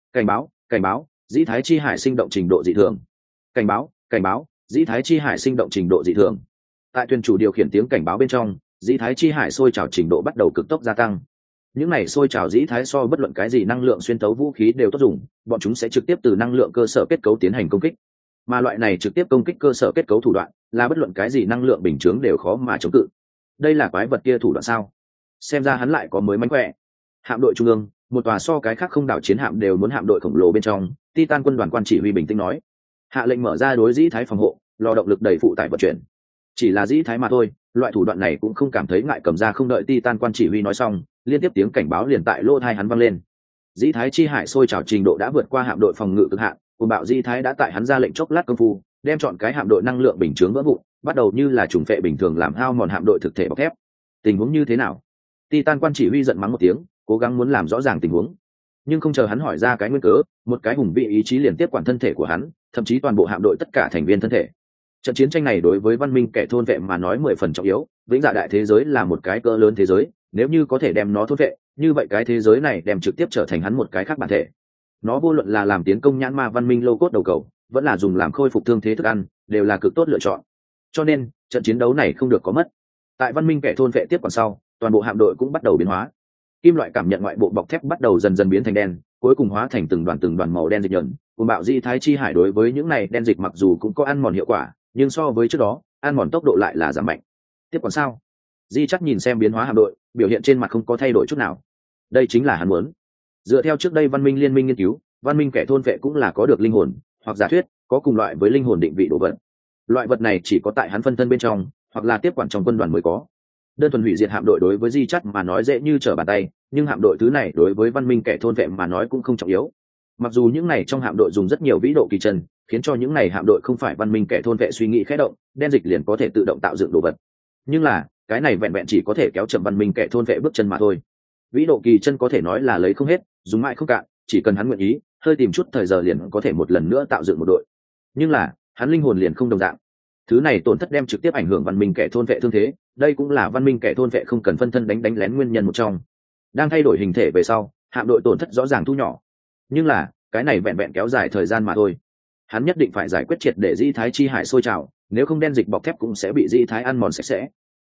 Cảnh báo, Dĩ Thái Chi Hải sinh động trình độ dị thường. Cảnh báo, Dĩ Thái Chi Hải sinh động trình độ dị thường. Tại thuyền chủ điều khiển tiếng cảnh báo bên trong, Dĩ Thái Chi Hải sôi trào trình độ bắt đầu cực tốc gia tăng. Những này sôi trào Dĩ Thái so bất luận cái gì năng lượng xuyên tấu vũ khí đều tốt dùng, bọn chúng sẽ trực tiếp từ năng lượng cơ sở kết cấu tiến hành công kích. Mà loại này trực tiếp công kích cơ sở kết cấu thủ đoạn, là bất luận cái gì năng lượng bình chướng đều khó mà chống cự. Đây là quái vật kia thủ đoạn sao? Xem ra hắn lại có mới mánh khỏe. Hạm đội trung ương, một tòa so cái khác không đảo chiến hạm đều muốn hạm đội khổng lồ bên trong, Titan quân đoàn quan chỉ huy bình tĩnh nói, hạ lệnh mở ra đối Dĩ Thái phòng hộ, lò động lực đẩy phụ tải vận chuyển. Chỉ là Dĩ Thái mà thôi, loại thủ đoạn này cũng không cảm thấy ngại cầm ra. Không đợi Titan quan chỉ huy nói xong, liên tiếp tiếng cảnh báo liền tại lỗ tai hắn vang lên. Dĩ Thái Chi Hải sôi trào trình độ đã vượt qua hạm đội phòng ngự cực hạn, cùng bạo Dĩ Thái đã tại hắn ra lệnh chốc lát công phu, đem chọn cái hạm đội năng lượng bình chướng vỡ vụn, bắt đầu như là trùng phệ bình thường làm hao mòn hạm đội thực thể bọc thép. Tình huống như thế nào? Titan quan chỉ huy giận mắng một tiếng, cố gắng muốn làm rõ ràng tình huống. Nhưng không chờ hắn hỏi ra cái nguyên cớ, một cái hùng vĩ ý chí liền tiếp quản thân thể của hắn, thậm chí toàn bộ hạm đội tất cả thành viên thân thể. Trận chiến tranh này đối với văn minh kẻ thôn vệ mà nói 10 phần trọng yếu, vĩnh dạ đại thế giới là một cái cỡ lớn thế giới, nếu như có thể đem nó thôn vệ, như vậy cái thế giới này đem trực tiếp trở thành hắn một cái khác bản thể. Nó vô luận là làm tiến công nhãn ma văn minh lô cốt đầu cầu, vẫn là dùng làm khôi phục thương thế thức ăn, đều là cực tốt lựa chọn. Cho nên, trận chiến đấu này không được có mất. Tại văn minh kẻ thôn vệ tiếp quản sau, toàn bộ hạm đội cũng bắt đầu biến hóa. Kim loại cảm nhận ngoại bộ bọc thép bắt đầu dần dần biến thành đen, cuối cùng hóa thành từng đoàn màu đen dịch nhẫn. Cùng bạo Dĩ Thái Chi Hải đối với những này đen dịch mặc dù cũng có ăn mòn hiệu quả, nhưng so với trước đó, ăn mòn tốc độ lại là giảm mạnh. Tiếp còn sao? Di Chắt nhìn xem biến hóa hạm đội, biểu hiện trên mặt không có thay đổi chút nào. Đây chính là hắn muốn. Dựa theo trước đây văn minh liên minh nghiên cứu, văn minh kẻ thôn vệ cũng là có được linh hồn, hoặc giả thuyết, có cùng loại với linh hồn định vị đồ vật. Loại vật này chỉ có tại hắn phân thân bên trong, hoặc là tiếp quản trong quân đoàn mới có. Đơn thuần hủy diệt hạm đội đối với Di Chắt mà nói dễ như trở bàn tay, nhưng hạm đội thứ này đối với văn minh kẻ thôn vệ mà nói cũng không trọng yếu. Mặc dù những này trong hạm đội dùng rất nhiều vĩ độ kỳ chân, khiến cho những này hạm đội không phải văn minh kẻ thôn vệ suy nghĩ khẽ động, đen dịch liền có thể tự động tạo dựng đồ vật. Nhưng là, cái này vẹn vẹn chỉ có thể kéo chậm văn minh kẻ thôn vệ bước chân mà thôi. Vĩ độ kỳ chân có thể nói là lấy không hết, dùng mãi không cạn, chỉ cần hắn nguyện ý, hơi tìm chút thời giờ liền có thể một lần nữa tạo dựng một đội. Nhưng là, hắn linh hồn liền không đồng dạng. Thứ này tổn thất đem trực tiếp ảnh hưởng văn minh kẻ thôn vệ thương thế, đây cũng là văn minh kẻ thôn vệ không cần phân thân đánh lén nguyên nhân một trong. Đang thay đổi hình thể về sau, hạm đội tổn thất rõ ràng thu nhỏ. Nhưng là, cái này vẹn vẹn kéo dài thời gian mà thôi. Hắn nhất định phải giải quyết triệt để Dĩ Thái Chi Hải sôi trào, nếu không đen dịch bọc thép cũng sẽ bị Dĩ Thái ăn mòn sạch sẽ.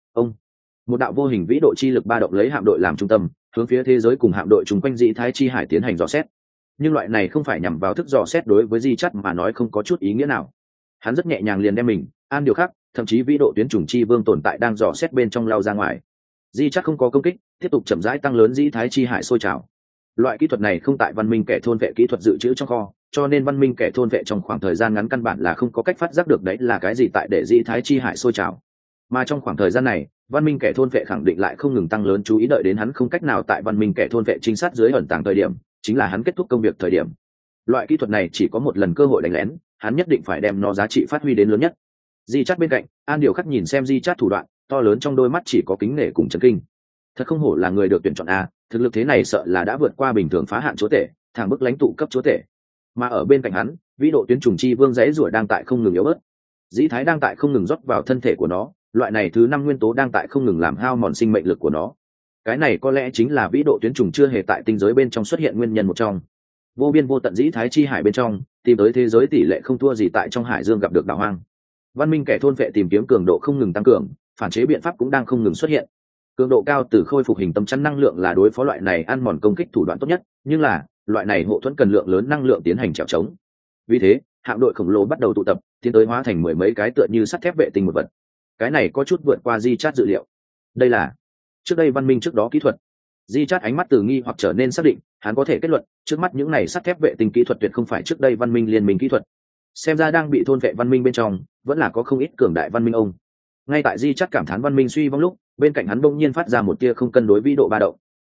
Một đạo vô hình vĩ độ chi lực ba động lấy hạm đội làm trung tâm, hướng phía thế giới cùng hạm đội chung quanh Dĩ Thái Chi Hải tiến hành dò xét. Nhưng loại này không phải nhằm vào thức dò xét đối với Di Chắt mà nói không có chút ý nghĩa nào. Hắn rất nhẹ nhàng liền đem mình, an điều khác, thậm chí vĩ độ tuyến trùng chi vương tồn tại đang dò xét bên trong lao ra ngoài. Di Chắt không có công kích, tiếp tục chậm rãi tăng lớn Dĩ Thái Chi Hải sôi trào. Loại kỹ thuật này không tại văn minh kẻ thôn vệ kỹ thuật dự trữ trong kho, cho nên văn minh kẻ thôn vệ trong khoảng thời gian ngắn căn bản là không có cách phát giác được đấy là cái gì tại để Dĩ Thái Chi Hải sôi trào. Mà trong khoảng thời gian này, văn minh kẻ thôn vệ khẳng định lại không ngừng tăng lớn chú ý, đợi đến hắn không cách nào tại văn minh kẻ thôn vệ trinh sát dưới ẩn tàng thời điểm, chính là hắn kết thúc công việc thời điểm. Loại kỹ thuật này chỉ có một lần cơ hội đánh lén, hắn nhất định phải đem nó giá trị phát huy đến lớn nhất. Di Chát bên cạnh, An Điều Khắc nhìn xem Di Chát thủ đoạn, to lớn trong đôi mắt chỉ có kính nể cùng chấn kinh. Thật không hổ là người được tuyển chọn a, thực lực thế này sợ là đã vượt qua bình thường phá hạn chúa tể, thẳng bức lãnh tụ cấp chúa tể. Mà ở bên cạnh hắn, vĩ độ tuyến trùng chi vương giấy rủa đang tại không ngừng yếu bớt. Dĩ Thái đang tại không ngừng rót vào thân thể của nó, loại này thứ 5 nguyên tố đang tại không ngừng làm hao mòn sinh mệnh lực của nó. Cái này có lẽ chính là vĩ độ tuyến trùng chưa hề tại tinh giới bên trong xuất hiện nguyên nhân một trong. Vô biên vô tận Dĩ Thái chi hải bên trong, tìm tới thế giới tỷ lệ không thua gì tại trong hải dương gặp được đảo hoang. Văn minh kẻ thôn vệ tìm kiếm cường độ không ngừng tăng cường, phản chế biện pháp cũng đang không ngừng xuất hiện. Cường độ cao từ khôi phục hình tâm chắn năng lượng là đối phó loại này ăn mòn công kích thủ đoạn tốt nhất, nhưng là loại này hộ thuẫn cần lượng lớn năng lượng tiến hành trèo trống. Vì thế, hạm đội khổng lồ bắt đầu tụ tập, tiến tới hóa thành mười mấy cái tựa như sắt thép vệ tinh một vật. Cái này có chút vượt qua Di Chát dự liệu. Đây là trước đây văn minh trước đó kỹ thuật. Di Chát ánh mắt từ nghi hoặc trở nên xác định, hắn có thể kết luận, trước mắt những này sắt thép vệ tinh kỹ thuật tuyệt không phải trước đây văn minh liên minh kỹ thuật. Xem ra đang bị thôn vệ văn minh bên trong, vẫn là có không ít cường đại văn minh ông. Ngay tại Di Chát cảm thán văn minh suy vong lúc, bên cạnh hắn bỗng nhiên phát ra một tia không cân đối vĩ độ ba động.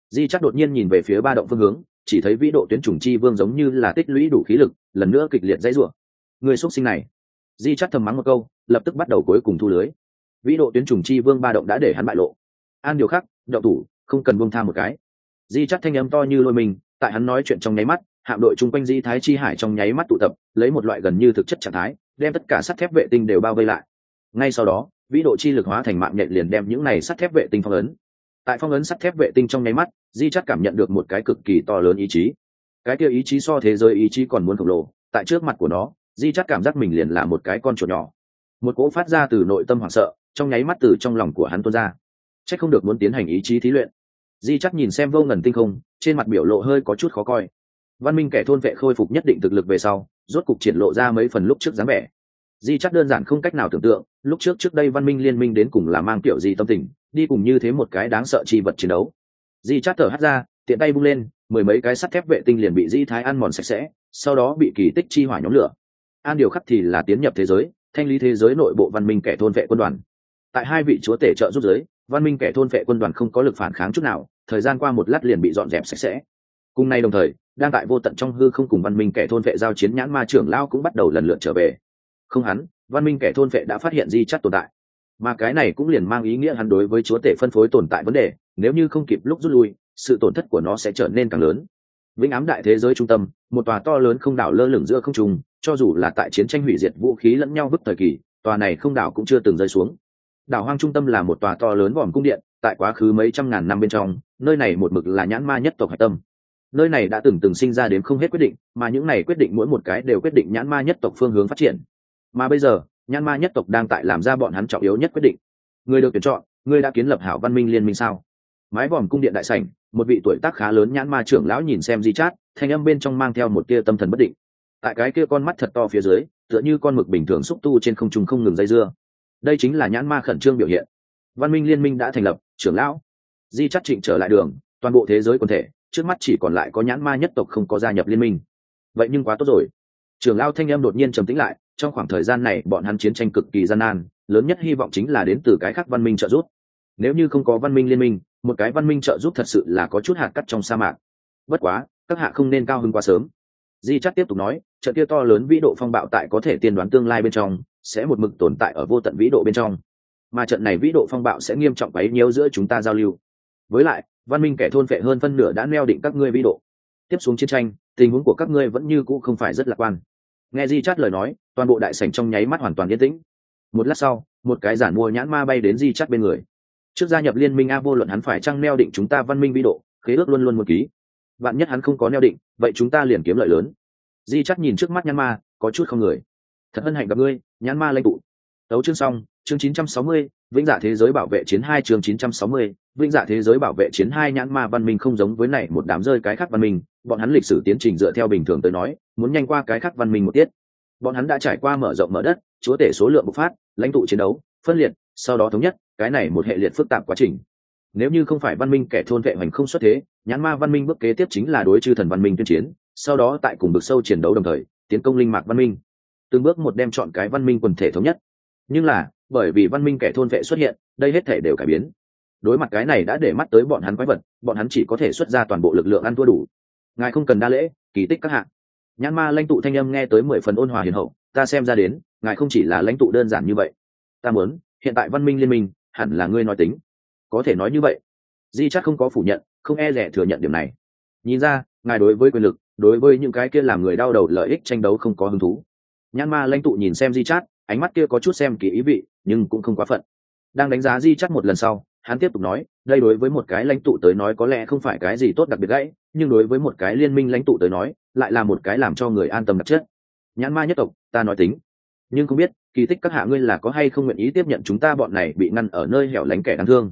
Di chắc đột nhiên nhìn về phía ba động phương hướng, chỉ thấy vĩ độ tuyến trùng chi vương giống như là tích lũy đủ khí lực, lần nữa kịch liệt dãy rủa. Người xuất sinh này. Di chắc thầm mắng một câu, lập tức bắt đầu cuối cùng thu lưới. Vĩ độ tuyến trùng chi vương ba động đã để hắn bại lộ. An điều khắc, động thủ, không cần buông tha một cái. Di chắc thanh âm to như lôi mình, tại hắn nói chuyện trong nháy mắt, hạm đội chung quanh Di Thái Chi Hải trong nháy mắt tụ tập, lấy một loại gần như thực chất trạng thái, đem tất cả sắt thép vệ tinh đều bao vây lại. Ngay sau đó, vĩ độ chi lực hóa thành mạng nhện liền đem những này sắt thép vệ tinh phong ấn. Tại phong ấn sắt thép vệ tinh trong nháy mắt, Di chắc cảm nhận được một cái cực kỳ to lớn ý chí. Cái kia ý chí so thế giới ý chí còn muốn khổng lồ, tại trước mặt của nó, Di chắc cảm giác mình liền là một cái con chuột nhỏ. Một cỗ phát ra từ nội tâm hoảng sợ, trong nháy mắt từ trong lòng của hắn tuôn ra. Chắc không được muốn tiến hành ý chí thí luyện. Di chắc nhìn xem vô ngần tinh không, trên mặt biểu lộ hơi có chút khó coi. Văn minh kẻ thôn vệ khôi phục nhất định thực lực về sau, rốt cục triển lộ ra mấy phần lúc trước dáng vẻ. Di chắc đơn giản không cách nào tưởng tượng, lúc trước đây văn minh liên minh đến cùng là mang kiểu gì tâm tình, đi cùng như thế một cái đáng sợ chi vật chiến đấu. Di chắc thở hắt ra, tiện tay bung lên, mười mấy cái sắt thép vệ tinh liền bị Di Thái ăn mòn sạch sẽ, sau đó bị kỳ tích chi hỏa nhóm lửa. An điều khắc thì là tiến nhập thế giới, thanh lý thế giới nội bộ văn minh kẻ thôn vệ quân đoàn. Tại hai vị chúa tể trợ giúp giới, văn minh kẻ thôn vệ quân đoàn không có lực phản kháng chút nào, thời gian qua một lát liền bị dọn dẹp sạch sẽ. Cùng nay đồng thời, đang tại vô tận trong hư không cùng văn minh kẻ thôn vệ giao chiến nhãn ma trưởng lao cũng bắt đầu lần lượt trở về. Không hắn, văn minh kẻ thôn vệ đã phát hiện Di chắc tồn tại, mà cái này cũng liền mang ý nghĩa hắn đối với chúa tể phân phối tồn tại vấn đề, nếu như không kịp lúc rút lui, sự tổn thất của nó sẽ trở nên càng lớn. Vĩnh ám đại thế giới trung tâm, một tòa to lớn không đảo lơ lửng giữa không trung, cho dù là tại chiến tranh hủy diệt vũ khí lẫn nhau vứt thời kỳ, tòa này không đảo cũng chưa từng rơi xuống. Đảo hoang trung tâm là một tòa to lớn vòm cung điện, tại quá khứ mấy trăm ngàn năm bên trong, nơi này một mực là nhãn ma nhất tộc hạch tâm. Nơi này đã từng sinh ra đến không hết quyết định, mà những này quyết định mỗi một cái đều quyết định nhãn ma nhất tộc phương hướng phát triển. Mà bây giờ, nhãn ma nhất tộc đang tại làm ra bọn hắn trọng yếu nhất quyết định. Người được tuyển chọn, ngươi đã kiến lập hảo văn minh liên minh sao? Mái vòm cung điện đại sảnh, một vị tuổi tác khá lớn nhãn ma trưởng lão nhìn xem Di Chát, thanh âm bên trong mang theo một tia tâm thần bất định. Tại cái kia con mắt thật to phía dưới, tựa như con mực bình thường xúc tu trên không trung không ngừng dây dưa. Đây chính là nhãn ma khẩn trương biểu hiện. Văn minh liên minh đã thành lập, trưởng lão. Di Chát trịnh trở lại đường, toàn bộ thế giới quần thể, trước mắt chỉ còn lại có nhãn ma nhất tộc không có gia nhập liên minh. Vậy nhưng quá tốt rồi. Trưởng lão thanh âm đột nhiên trầm tĩnh lại, trong khoảng thời gian này bọn hắn chiến tranh cực kỳ gian nan, lớn nhất hy vọng chính là đến từ cái khác văn minh trợ giúp. Nếu như không có văn minh liên minh, một cái văn minh trợ giúp thật sự là có chút hạt cát trong sa mạc. Bất quá, các hạ không nên cao hứng quá sớm. Di chắc tiếp tục nói, trận kia to lớn vĩ độ phong bạo tại có thể tiên đoán tương lai bên trong, sẽ một mực tồn tại ở vô tận vĩ độ bên trong. Mà trận này vĩ độ phong bạo sẽ nghiêm trọng quấy nhiễu giữa chúng ta giao lưu. Với lại, văn minh kẻ thôn phệ hơn phân nửa đã neo định các ngươi vĩ độ. Tiếp xuống chiến tranh, tình huống của các ngươi vẫn như cũ không phải rất lạc quan. Nghe Di chát lời nói, toàn bộ đại sảnh trong nháy mắt hoàn toàn yên tĩnh. Một lát sau, một cái giản mua nhãn ma bay đến Di chát bên người. Trước gia nhập liên minh A, vô luận hắn phải chăng neo định chúng ta văn minh vĩ độ, khế ước luôn luôn một ký. Vạn nhất hắn không có neo định, vậy chúng ta liền kiếm lợi lớn. Di chát nhìn trước mắt nhãn ma, có chút không người. Thật hân hạnh gặp ngươi, nhãn ma lãnh tụ. Tấu chương xong, chương 960, vĩnh dạ thế giới bảo vệ chiến 2 chương 960, vĩnh dạ thế giới bảo vệ chiến 2. Nhãn ma văn minh không giống với này một đám rơi cái khác văn minh, bọn hắn lịch sử tiến trình dựa theo bình thường tới nói, muốn nhanh qua cái khác văn minh một tiết. Bọn hắn đã trải qua mở rộng mở đất, chúa tể số lượng bộc phát, lãnh tụ chiến đấu, phân liệt, sau đó thống nhất, cái này một hệ liệt phức tạp quá trình. Nếu như không phải văn minh kẻ thôn vệ hoành không xuất thế, nhãn ma văn minh bước kế tiếp chính là đối chư thần văn minh tuyên chiến, sau đó tại cùng vực sâu chiến đấu đồng thời, tiến công linh mạc văn minh. Từng bước một đem chọn cái văn minh quần thể thống nhất. Nhưng là, bởi vì văn minh kẻ thôn vệ xuất hiện, đây hết thể đều cải biến. Đối mặt cái này đã để mắt tới bọn hắn quái vật, bọn hắn chỉ có thể xuất ra toàn bộ lực lượng ăn thua đủ. Ngài không cần đa lễ, kỳ tích các hạng. Nhãn ma lãnh tụ thanh âm nghe tới 10 phần ôn hòa hiền hậu, ta xem ra đến, ngài không chỉ là lãnh tụ đơn giản như vậy. Ta muốn, hiện tại văn minh liên minh, hẳn là ngươi nói tính. Có thể nói như vậy. Di chắc không có phủ nhận, không e dè thừa nhận điểm này. Nhìn ra, ngài đối với quyền lực, đối với những cái kia làm người đau đầu lợi ích tranh đấu không có hứng thú. Nhãn ma lãnh tụ nhìn xem Di chát, ánh mắt kia có chút xem kỳ ý vị, nhưng cũng không quá phận. Đang đánh giá Di chát một lần sau, hắn tiếp tục nói, đây đối với một cái lãnh tụ tới nói có lẽ không phải cái gì tốt đặc biệt gãy, nhưng đối với một cái liên minh lãnh tụ tới nói, lại là một cái làm cho người an tâm đặc chất. Nhãn ma nhất tộc, ta nói tính. Nhưng không biết, kỳ tích các hạ ngươi là có hay không nguyện ý tiếp nhận chúng ta bọn này bị ngăn ở nơi hẻo lánh kẻ đáng thương.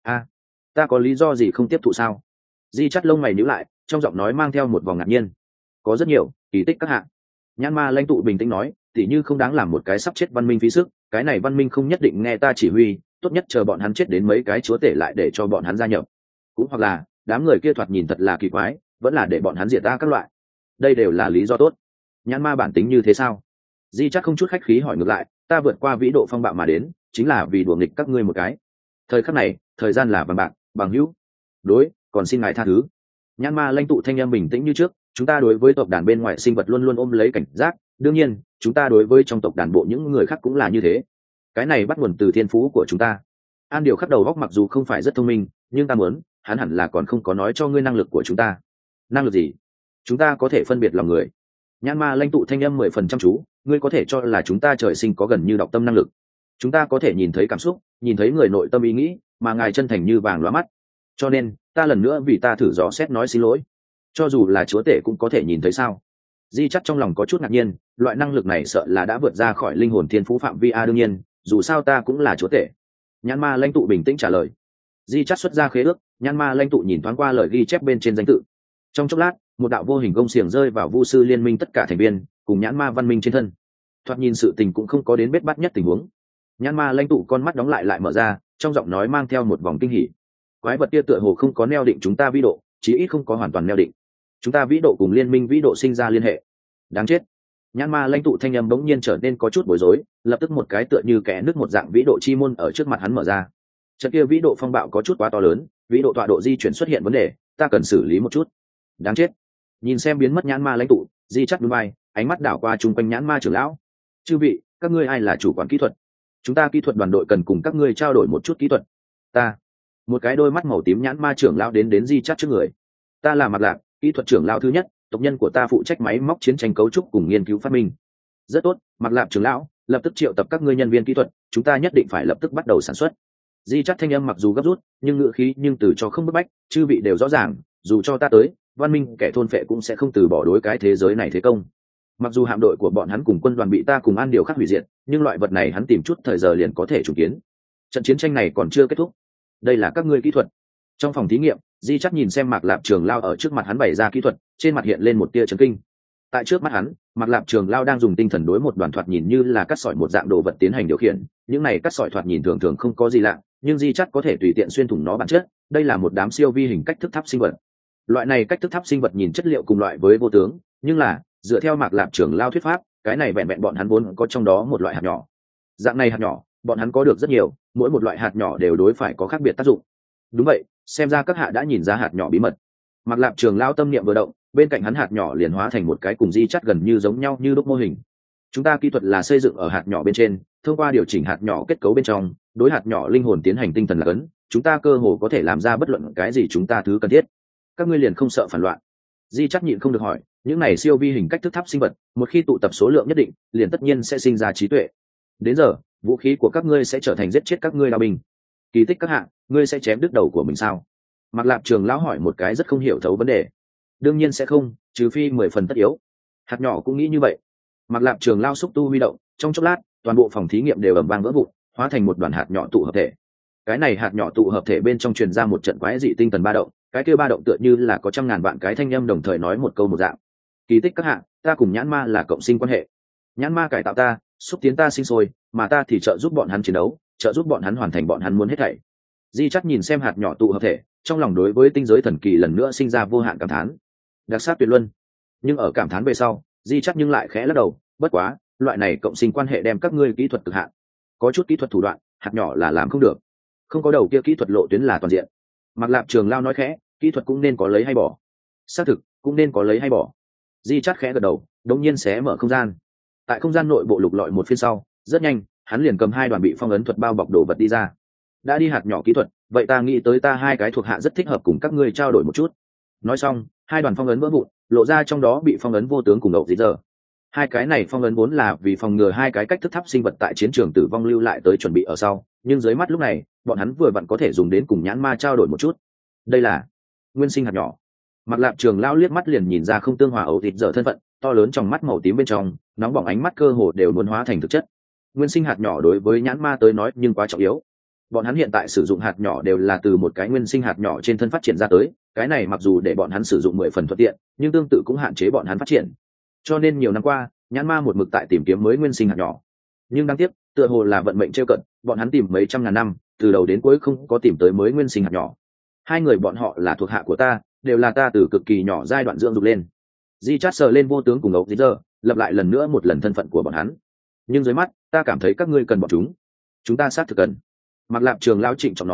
Ta có lý do gì không tiếp thụ sao? Di chắt lông mày nhíu lại, trong giọng nói mang theo một vòng ngạc nhiên. Có rất nhiều, kỳ tích các hạ. Nhãn ma lãnh tụ bình tĩnh nói, tỉ như không đáng làm một cái sắp chết văn minh phí sức, cái này văn minh không nhất định nghe ta chỉ huy, tốt nhất chờ bọn hắn chết đến mấy cái chúa tể lại để cho bọn hắn gia nhập. Cũng hoặc là, đám người kia thoạt nhìn thật là kỳ quái, vẫn là để bọn hắn diệt ta các loại. Đây đều là lý do tốt. Nhãn ma bản tính như thế sao? Di chắc không chút khách khí hỏi ngược lại, ta vượt qua vĩ độ phong bạo mà đến, chính là vì đùa nghịch các ngươi một cái. Thời khắc này, thời gian là vàng bạc, bằng hữu. Đối, còn xin ngài tha thứ. Nhãn ma lãnh tụ thanh âm bình tĩnh như trước, chúng ta đối với tộc đàn bên ngoài sinh vật luôn luôn ôm lấy cảnh giác, đương nhiên chúng ta đối với trong tộc đàn bộ những người khác cũng là như thế. Cái này bắt nguồn từ thiên phú của chúng ta. An Điều khắc đầu góc mặc dù không phải rất thông minh, nhưng ta muốn hắn hẳn là còn không có nói cho ngươi năng lực của chúng ta. Năng lực gì? Chúng ta có thể phân biệt lòng người. Nhãn ma lãnh tụ thanh âm 10% chú, ngươi có thể cho là chúng ta trời sinh có gần như đọc tâm năng lực. Chúng ta có thể nhìn thấy cảm xúc, nhìn thấy người nội tâm ý nghĩ, mà ngài chân thành như vàng lóa mắt. Cho nên ta lần nữa vì ta thử dò xét nói xin lỗi. Cho dù là chúa tể cũng có thể nhìn thấy sao? Di chắc trong lòng có chút ngạc nhiên, loại năng lực này sợ là đã vượt ra khỏi linh hồn thiên phú phạm vi a. Đương nhiên dù sao ta cũng là chúa tể. Nhãn ma lãnh tụ bình tĩnh trả lời. Di chắc xuất ra khế ước, nhãn ma lãnh tụ nhìn thoáng qua lời ghi chép bên trên danh tự. Trong chốc lát một đạo vô hình gông xiềng rơi vào vu sư liên minh tất cả thành viên cùng nhãn ma văn minh trên thân. Thoạt nhìn sự tình cũng không có đến bết bát nhất tình huống. Nhãn ma lãnh tụ con mắt đóng lại mở ra, trong giọng nói mang theo một vòng kinh hỉ. Quái vật kia tựa hồ không có neo định chúng ta vĩ độ, chí ít không có hoàn toàn neo định. Chúng ta vĩ độ cùng liên minh vĩ độ sinh ra liên hệ. Đáng chết. Nhãn ma lãnh tụ thanh âm bỗng nhiên trở nên có chút bối rối, lập tức một cái tựa như kẽ nước một dạng vĩ độ chi môn ở trước mặt hắn mở ra. Trận kia vĩ độ phong bạo có chút quá to lớn, vĩ độ tọa độ di chuyển xuất hiện vấn đề, ta cần xử lý một chút. Đáng chết. Nhìn xem biến mất nhãn ma lãnh tụ, Di chắc núi bay, ánh mắt đảo qua chung quanh nhãn ma trưởng lão. Chư vị, các ngươi ai là chủ quản kỹ thuật? Chúng ta kỹ thuật đoàn đội cần cùng các ngươi trao đổi một chút kỹ thuật. Ta. Một cái đôi mắt màu tím nhãn ma trưởng lão đến Di chắc trước người. Ta là Mạc Lạc, kỹ thuật trưởng lão thứ nhất, tộc nhân của ta phụ trách máy móc chiến tranh cấu trúc cùng nghiên cứu phát minh. Rất tốt, Mạc Lạc trưởng lão, lập tức triệu tập các ngươi nhân viên kỹ thuật, chúng ta nhất định phải lập tức bắt đầu sản xuất. Di chắc thanh âm mặc dù gấp rút, nhưng ngữ khí nhưng từ cho không bức bách, chư vị đều rõ ràng, dù cho ta tới, văn minh kẻ thôn phệ cũng sẽ không từ bỏ đối cái thế giới này thế công. Mặc dù hạm đội của bọn hắn cùng quân đoàn bị ta cùng An Điều khắc hủy diệt, nhưng loại vật này hắn tìm chút thời giờ liền có thể trùng kiến. Trận chiến tranh này còn chưa kết thúc. Đây là các ngươi kỹ thuật. Trong phòng thí nghiệm, Di chắc nhìn xem Mạc Lạp Trường Lao ở trước mặt hắn bày ra kỹ thuật, trên mặt hiện lên một tia chấn kinh. Tại trước mắt hắn, Mạc Lạp Trường Lao đang dùng tinh thần đối một đoàn thoạt nhìn như là cắt sỏi một dạng đồ vật tiến hành điều khiển. Những này cắt sỏi thoạt nhìn thường thường không có gì lạ, nhưng Di chắc có thể tùy tiện xuyên thủng nó bản chất. Đây là một đám siêu vi hình cách thức tháp sinh vật. Loại này cách thức tháp sinh vật nhìn chất liệu cùng loại với vô tướng, nhưng là dựa theo Mạc Lạp Trường Lao thuyết pháp, cái này vẹn vẹn bọn hắn vốn có trong đó một loại hạt nhỏ. Dạng này hạt nhỏ, bọn hắn có được rất nhiều, mỗi một loại hạt nhỏ đều đối phải có khác biệt tác dụng. Đúng vậy, xem ra các hạ đã nhìn ra hạt nhỏ bí mật. Mạc Lạp Trường Lao tâm niệm vừa động, bên cạnh hắn hạt nhỏ liền hóa thành một cái cùng Di chắc gần như giống nhau như đúc mô hình. Chúng ta kỹ thuật là xây dựng ở hạt nhỏ bên trên, thông qua điều chỉnh hạt nhỏ kết cấu bên trong, đối hạt nhỏ linh hồn tiến hành tinh thần là cấn, chúng ta cơ hồ có thể làm ra bất luận cái gì chúng ta thứ cần thiết. Các ngươi liền không sợ phản loạn? Di chắc nhịn không được hỏi, những này siêu vi hình cách thức tháp sinh vật, một khi tụ tập số lượng nhất định, liền tất nhiên sẽ sinh ra trí tuệ. Đến giờ, vũ khí của các ngươi sẽ trở thành giết chết các ngươi đao binh. Kỳ tích các hạng, ngươi sẽ chém đứt đầu của mình sao? Mạc Lạp Trường Lão hỏi một cái rất không hiểu thấu vấn đề. Đương nhiên sẽ không, trừ phi 10 phần tất yếu. Hạt nhỏ cũng nghĩ như vậy. Mạc Lạp Trường Lão xúc tu huy động, trong chốc lát, toàn bộ phòng thí nghiệm đều ầm vang vỡ vụn, hóa thành một đoàn hạt nhỏ tụ hợp thể. Cái này hạt nhỏ tụ hợp thể bên trong truyền ra một trận quái dị tinh thần ba động, cái kia ba động tựa như là có trăm ngàn vạn cái thanh âm đồng thời nói một câu một dạng. Kỳ tích các hạng, ta cùng nhãn ma là cộng sinh quan hệ. Nhãn ma cải tạo ta, xúc tiến ta sinh sôi, mà ta thì trợ giúp bọn hắn chiến đấu, trợ giúp bọn hắn hoàn thành bọn hắn muốn hết thảy. Di chắc nhìn xem hạt nhỏ tụ hợp thể, trong lòng đối với tinh giới thần kỳ lần nữa sinh ra vô hạn cảm thán. Đặc sắc tuyệt luân. Nhưng ở cảm thán về sau, Di chắc nhưng lại khẽ lắc đầu, bất quá, loại này cộng sinh quan hệ đem các ngươi kỹ thuật cực hạn. Có chút kỹ thuật thủ đoạn, hạt nhỏ là làm không được. Không có đầu kia kỹ thuật lộ tuyến là toàn diện. Mạc Lạp Trường Lao nói khẽ, kỹ thuật cũng nên có lấy hay bỏ. Xác thực, cũng nên có lấy hay bỏ. Di chắc khẽ gật đầu, đống nhiên xé mở không gian. Tại không gian nội bộ lục lọi một phiên sau, rất nhanh, hắn liền cầm 2 đoàn bị phong ấn thuật bao bọc đồ vật đi ra. Đã đi hạt nhỏ kỹ thuật, vậy ta nghĩ tới ta 2 cái thuộc hạ rất thích hợp cùng các ngươi trao đổi một chút. Nói xong, 2 đoàn phong ấn vỡ vụn, lộ ra trong đó bị phong ấn vô tướng cùng ẩu dĩ giờ. 2 cái này phong ấn vốn là vì phòng ngừa 2 cái cách thức tháp sinh vật tại chiến trường tử vong lưu lại tới chuẩn bị ở sau, nhưng dưới mắt lúc này, bọn hắn vừa vặn có thể dùng đến cùng nhãn ma trao đổi một chút. Đây là nguyên sinh hạt nhỏ. Mạc Lạp Trường Lão liếc mắt liền nhìn ra không tương hòa ẩu thịt dở thân phận, to lớn trong mắt màu tím bên trong, nóng bỏng ánh mắt cơ hồ đều muốn hóa thành thực chất. Nguyên sinh hạt nhỏ đối với nhãn ma tới nói nhưng quá trọng yếu. Bọn hắn hiện tại sử dụng hạt nhỏ đều là từ một cái nguyên sinh hạt nhỏ trên thân phát triển ra tới, cái này mặc dù để bọn hắn sử dụng 10 phần thuận tiện, nhưng tương tự cũng hạn chế bọn hắn phát triển. Cho nên nhiều năm qua, nhãn ma một mực tại tìm kiếm mới nguyên sinh hạt nhỏ. Nhưng đáng tiếc, tựa hồ là vận mệnh trêu cận, bọn hắn tìm mấy trăm ngàn năm, từ đầu đến cuối không có tìm tới mới nguyên sinh hạt nhỏ. 2 người bọn họ là thuộc hạ của ta, đều là ta từ cực kỳ nhỏ giai đoạn dưỡng dục lên. Di chát sờ lên vô tướng cùng ấu dĩ giờ, lập lại lần nữa một lần thân phận của bọn hắn. Nhưng dưới mắt, ta cảm thấy các ngươi cần bọn chúng. Chúng ta xác thực cần. Mạc Lạp Trường Lao trịnh trọng nói,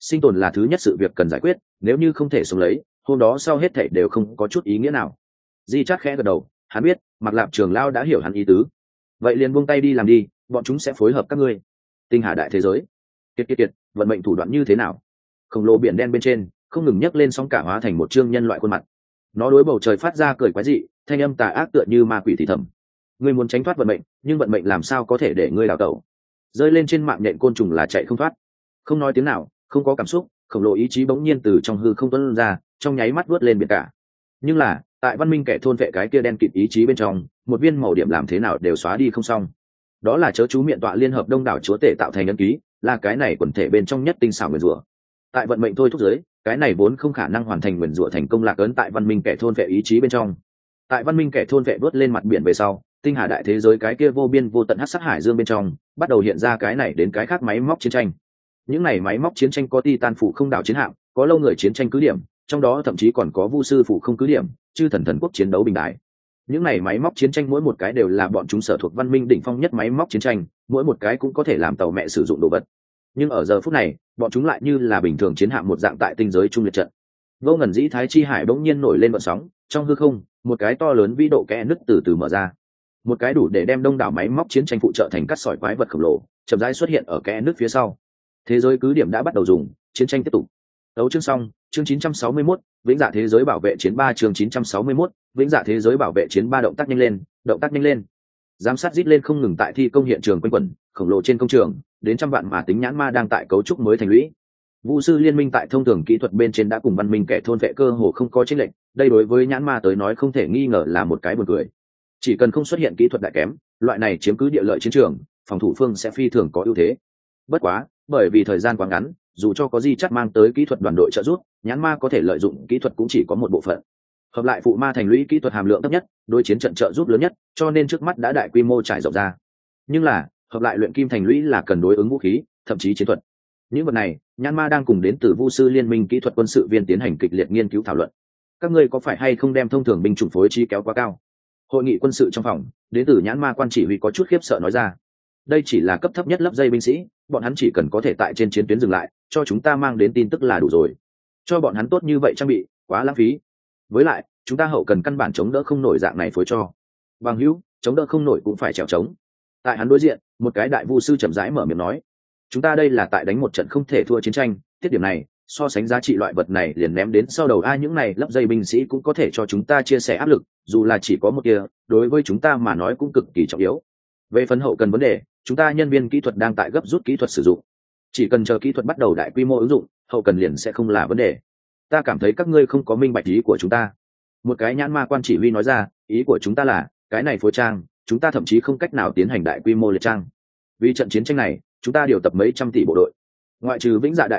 sinh tồn là thứ nhất sự việc cần giải quyết, nếu như không thể sống lấy, hôm đó sau hết thảy đều không có chút ý nghĩa nào. Di Chát khẽ gật đầu, hắn biết Mạc Lạp trưởng lão đã hiểu hắn ý tứ, vậy liền buông tay đi làm đi, bọn chúng sẽ phối hợp các ngươi. Tinh hà đại thế giới, kiệt, vận mệnh thủ đoạn như thế nào? Khổng lồ biển đen bên trên không ngừng nhấc lên sóng cả, hóa thành một chương nhân loại khuôn mặt. Nó đối bầu trời phát ra cười quái dị, thanh âm tà ác tựa như ma quỷ thì thầm. Ngươi muốn tránh thoát vận mệnh, nhưng vận mệnh làm sao có thể để ngươi đào tẩu? Rơi lên trên mạng nhện côn trùng là chạy không thoát. Không nói tiếng nào, không có cảm xúc, khổng lồ ý chí bỗng nhiên từ trong hư không tuôn ra, trong nháy mắt vớt lên biển cả. Nhưng là tại văn minh kẻ thôn vệ cái kia đen kịt ý chí bên trong, một viên màu điểm làm thế nào đều xóa đi không xong. Đó là chớ chú miệng tọa liên hợp đông đảo chúa tể tạo thành ấn ký, là cái này quần thể bên trong nhất tinh xảo nguyền rủa. Tại vận mệnh thôi thúc giới, cái này vốn không khả năng hoàn thành nguyền rủa thành công lạc ấn tại văn minh kẻ thôn vệ ý chí bên trong. Tại văn minh kẻ thôn vệ vớt lên mặt biển về sau, tinh hà đại thế giới cái kia vô biên vô tận hắc sắc hải dương bên trong bắt đầu hiện ra cái này đến cái khác máy móc chiến tranh. Những này máy móc chiến tranh có Titan phủ không đảo chiến hạm, có lâu người chiến tranh cứ điểm, trong đó thậm chí còn có Vu sư phủ không cứ điểm, chư thần quốc chiến đấu bình đại. Những này máy móc chiến tranh mỗi một cái đều là bọn chúng sở thuộc văn minh đỉnh phong nhất máy móc chiến tranh, mỗi một cái cũng có thể làm tàu mẹ sử dụng đồ vật. Nhưng ở giờ phút này, bọn chúng lại như là bình thường chiến hạm một dạng tại tinh giới trung liệt trận. Vô ngần dĩ thái chi hải bỗng nhiên nổi lên vận sóng, trong hư không, một cái to lớn vĩ độ kẽ nứt từ từ mở ra. Một cái đủ để đem đông đảo máy móc chiến tranh phụ trợ thành cắt sỏi quái vật khổng lồ, chậm rãi xuất hiện ở kẽ nứt phía sau. Thế giới cứ điểm đã bắt đầu dùng, chiến tranh tiếp tục. Đấu chương xong, chương 961, vĩnh dạ thế giới bảo vệ chiến 3 chương 961, vĩnh dạ thế giới bảo vệ chiến 3 động tác nhanh lên, động tác nhanh lên. Giám sát rít lên không ngừng tại thi công hiện trường quanh quẩn, khổng lồ trên công trường, đến trăm vạn mà tính nhãn ma đang tại cấu trúc mới thành lũy. Vu sư liên minh tại thông thường kỹ thuật bên trên đã cùng văn minh kẻ thôn vệ cơ hồ không có chênh lệch, đây đối với nhãn ma tới nói không thể nghi ngờ là một cái buồn cười. Chỉ cần không xuất hiện kỹ thuật đại kém, loại này chiếm cứ địa lợi chiến trường, phòng thủ phương sẽ phi thường có ưu thế. Bất quá, bởi vì thời gian quá ngắn, dù cho có Di Chát mang tới kỹ thuật đoàn đội trợ giúp, nhãn ma có thể lợi dụng kỹ thuật cũng chỉ có một bộ phận. Hợp lại phụ ma thành lũy kỹ thuật hàm lượng thấp nhất, đối chiến trận trợ giúp lớn nhất, cho nên trước mắt đã đại quy mô trải rộng ra. Nhưng là, hợp lại luyện kim thành lũy là cần đối ứng vũ khí, thậm chí chiến thuật. Những vật này, nhãn ma đang cùng đến từ Vu sư liên minh kỹ thuật quân sự viên tiến hành kịch liệt nghiên cứu thảo luận. Các ngươi có phải hay không đem thông thường binh chủng phối trí kéo quá cao? Hội nghị quân sự trong phòng, đến từ nhãn ma quan chỉ huy có chút khiếp sợ nói ra. Đây chỉ là cấp thấp nhất lớp dây binh sĩ, bọn hắn chỉ cần có thể tại trên chiến tuyến dừng lại, cho chúng ta mang đến tin tức là đủ rồi. Cho bọn hắn tốt như vậy trang bị, quá lãng phí. Với lại, chúng ta hậu cần căn bản chống đỡ không nổi dạng này phối cho. Bằng hữu, chống đỡ không nổi cũng phải trèo trống. Tại hắn đối diện, một cái đại vu sư chậm rãi mở miệng nói, chúng ta đây là tại đánh một trận không thể thua chiến tranh, tiết điểm này, so sánh giá trị loại vật này liền ném đến sau đầu ai, những này lấp dây binh sĩ cũng có thể cho chúng ta chia sẻ áp lực, dù là chỉ có một kia, đối với chúng ta mà nói cũng cực kỳ trọng yếu. Về phần hậu cần vấn đề, chúng ta nhân viên kỹ thuật đang tại gấp rút kỹ thuật sử dụng, chỉ cần chờ kỹ thuật bắt đầu đại quy mô ứng dụng, hậu cần liền sẽ không là vấn đề. Ta cảm thấy các ngươi không có minh bạch ý của chúng ta. Một cái nhãn ma quan chỉ huy nói ra, ý của chúng ta là cái này phối trang, chúng ta thậm chí không cách nào tiến hành đại quy mô liệt trang. Vì trận chiến tranh này, chúng ta điều tập mấy trăm tỷ bộ đội. Ngoại trừ vĩnh dạ đại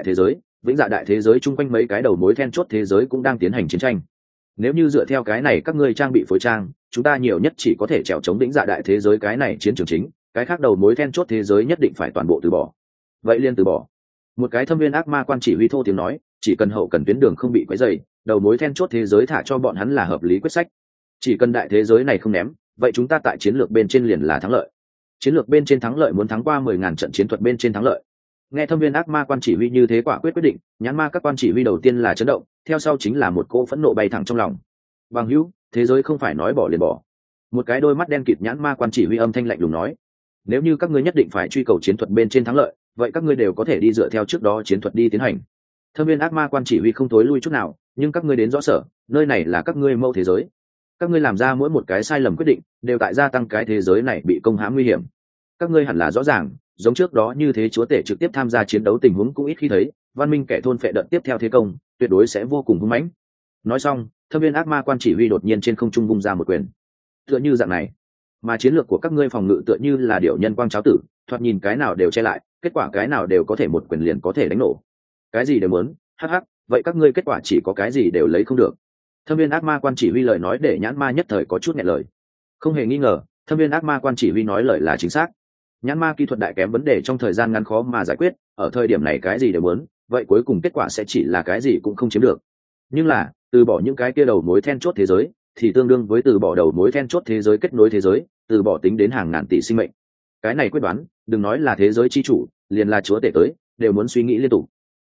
thế giới chung quanh mấy cái đầu mối then chốt thế giới cũng đang tiến hành chiến tranh. Nếu như dựa theo cái này các ngươi trang bị phối trang, chúng ta nhiều nhất chỉ có thể trèo chống vĩnh dạ đại thế giới cái này chiến trường chính, cái khác đầu mối then chốt thế giới nhất định phải toàn bộ từ bỏ. Vậy liên từ bỏ. Một cái thâm viên ác ma quan chỉ huy thô tiếng nói, chỉ cần hậu cần tuyến đường không bị quấy rầy, đầu mối then chốt thế giới thả cho bọn hắn là hợp lý quyết sách. Chỉ cần đại thế giới này không ném, vậy chúng ta tại chiến lược bên trên liền là thắng lợi. Chiến lược bên trên thắng lợi muốn thắng qua 10.000 trận chiến thuật bên trên thắng lợi. Nghe thâm viên ác ma quan chỉ huy như thế quả quyết định, nhãn ma các quan chỉ huy đầu tiên là chấn động, theo sau chính là một cỗ phẫn nộ bay thẳng trong lòng. Bằng hữu, thế giới không phải nói bỏ liền bỏ. Một cái đôi mắt đen kịt nhãn ma quan chỉ huy âm thanh lạnh lùng nói, nếu như các ngươi nhất định phải truy cầu chiến thuật bên trên thắng lợi, vậy các ngươi đều có thể đi dựa theo trước đó chiến thuật đi tiến hành. Thâm viên ác ma quan chỉ huy không tối lui chút nào, nhưng các ngươi đến rõ sở, nơi này là các ngươi mẫu thế giới. Các ngươi làm ra mỗi một cái sai lầm quyết định, đều tại gia tăng cái thế giới này bị công hãm nguy hiểm. Các ngươi hẳn là rõ ràng, giống trước đó như thế chúa tể trực tiếp tham gia chiến đấu tình huống cũng ít khi thấy, văn minh kẻ thôn phệ đợt tiếp theo thế công, tuyệt đối sẽ vô cùng hung mãnh. Nói xong, thâm viên ác ma quan chỉ huy đột nhiên trên không trung vung ra một quyền. Tựa như dạng này, mà chiến lược của các ngươi phòng ngự tựa như là điểu nhân quang cháo tử, thoạt nhìn cái nào đều che lại, kết quả cái nào đều có thể một quyền liền có thể đánh nổ. Cái gì đều muốn, hắc hắc, vậy các ngươi kết quả chỉ có cái gì đều lấy không được. Thâm viên ác ma quan chỉ huy lời nói để nhãn ma nhất thời có chút nghẹn lời. Không hề nghi ngờ, thâm viên ác ma quan chỉ huy nói lời là chính xác. Nhãn ma kỹ thuật đại kém vấn đề trong thời gian ngắn khó mà giải quyết, ở thời điểm này cái gì đều muốn, vậy cuối cùng kết quả sẽ chỉ là cái gì cũng không chiếm được. Nhưng là, từ bỏ những cái kia đầu mối then chốt thế giới, thì tương đương với từ bỏ đầu mối then chốt thế giới kết nối thế giới, từ bỏ tính đến hàng ngàn tỷ sinh mệnh. Cái này quyết đoán, đừng nói là thế giới chi chủ, liền là chúa tể tới, đều muốn suy nghĩ liên tục.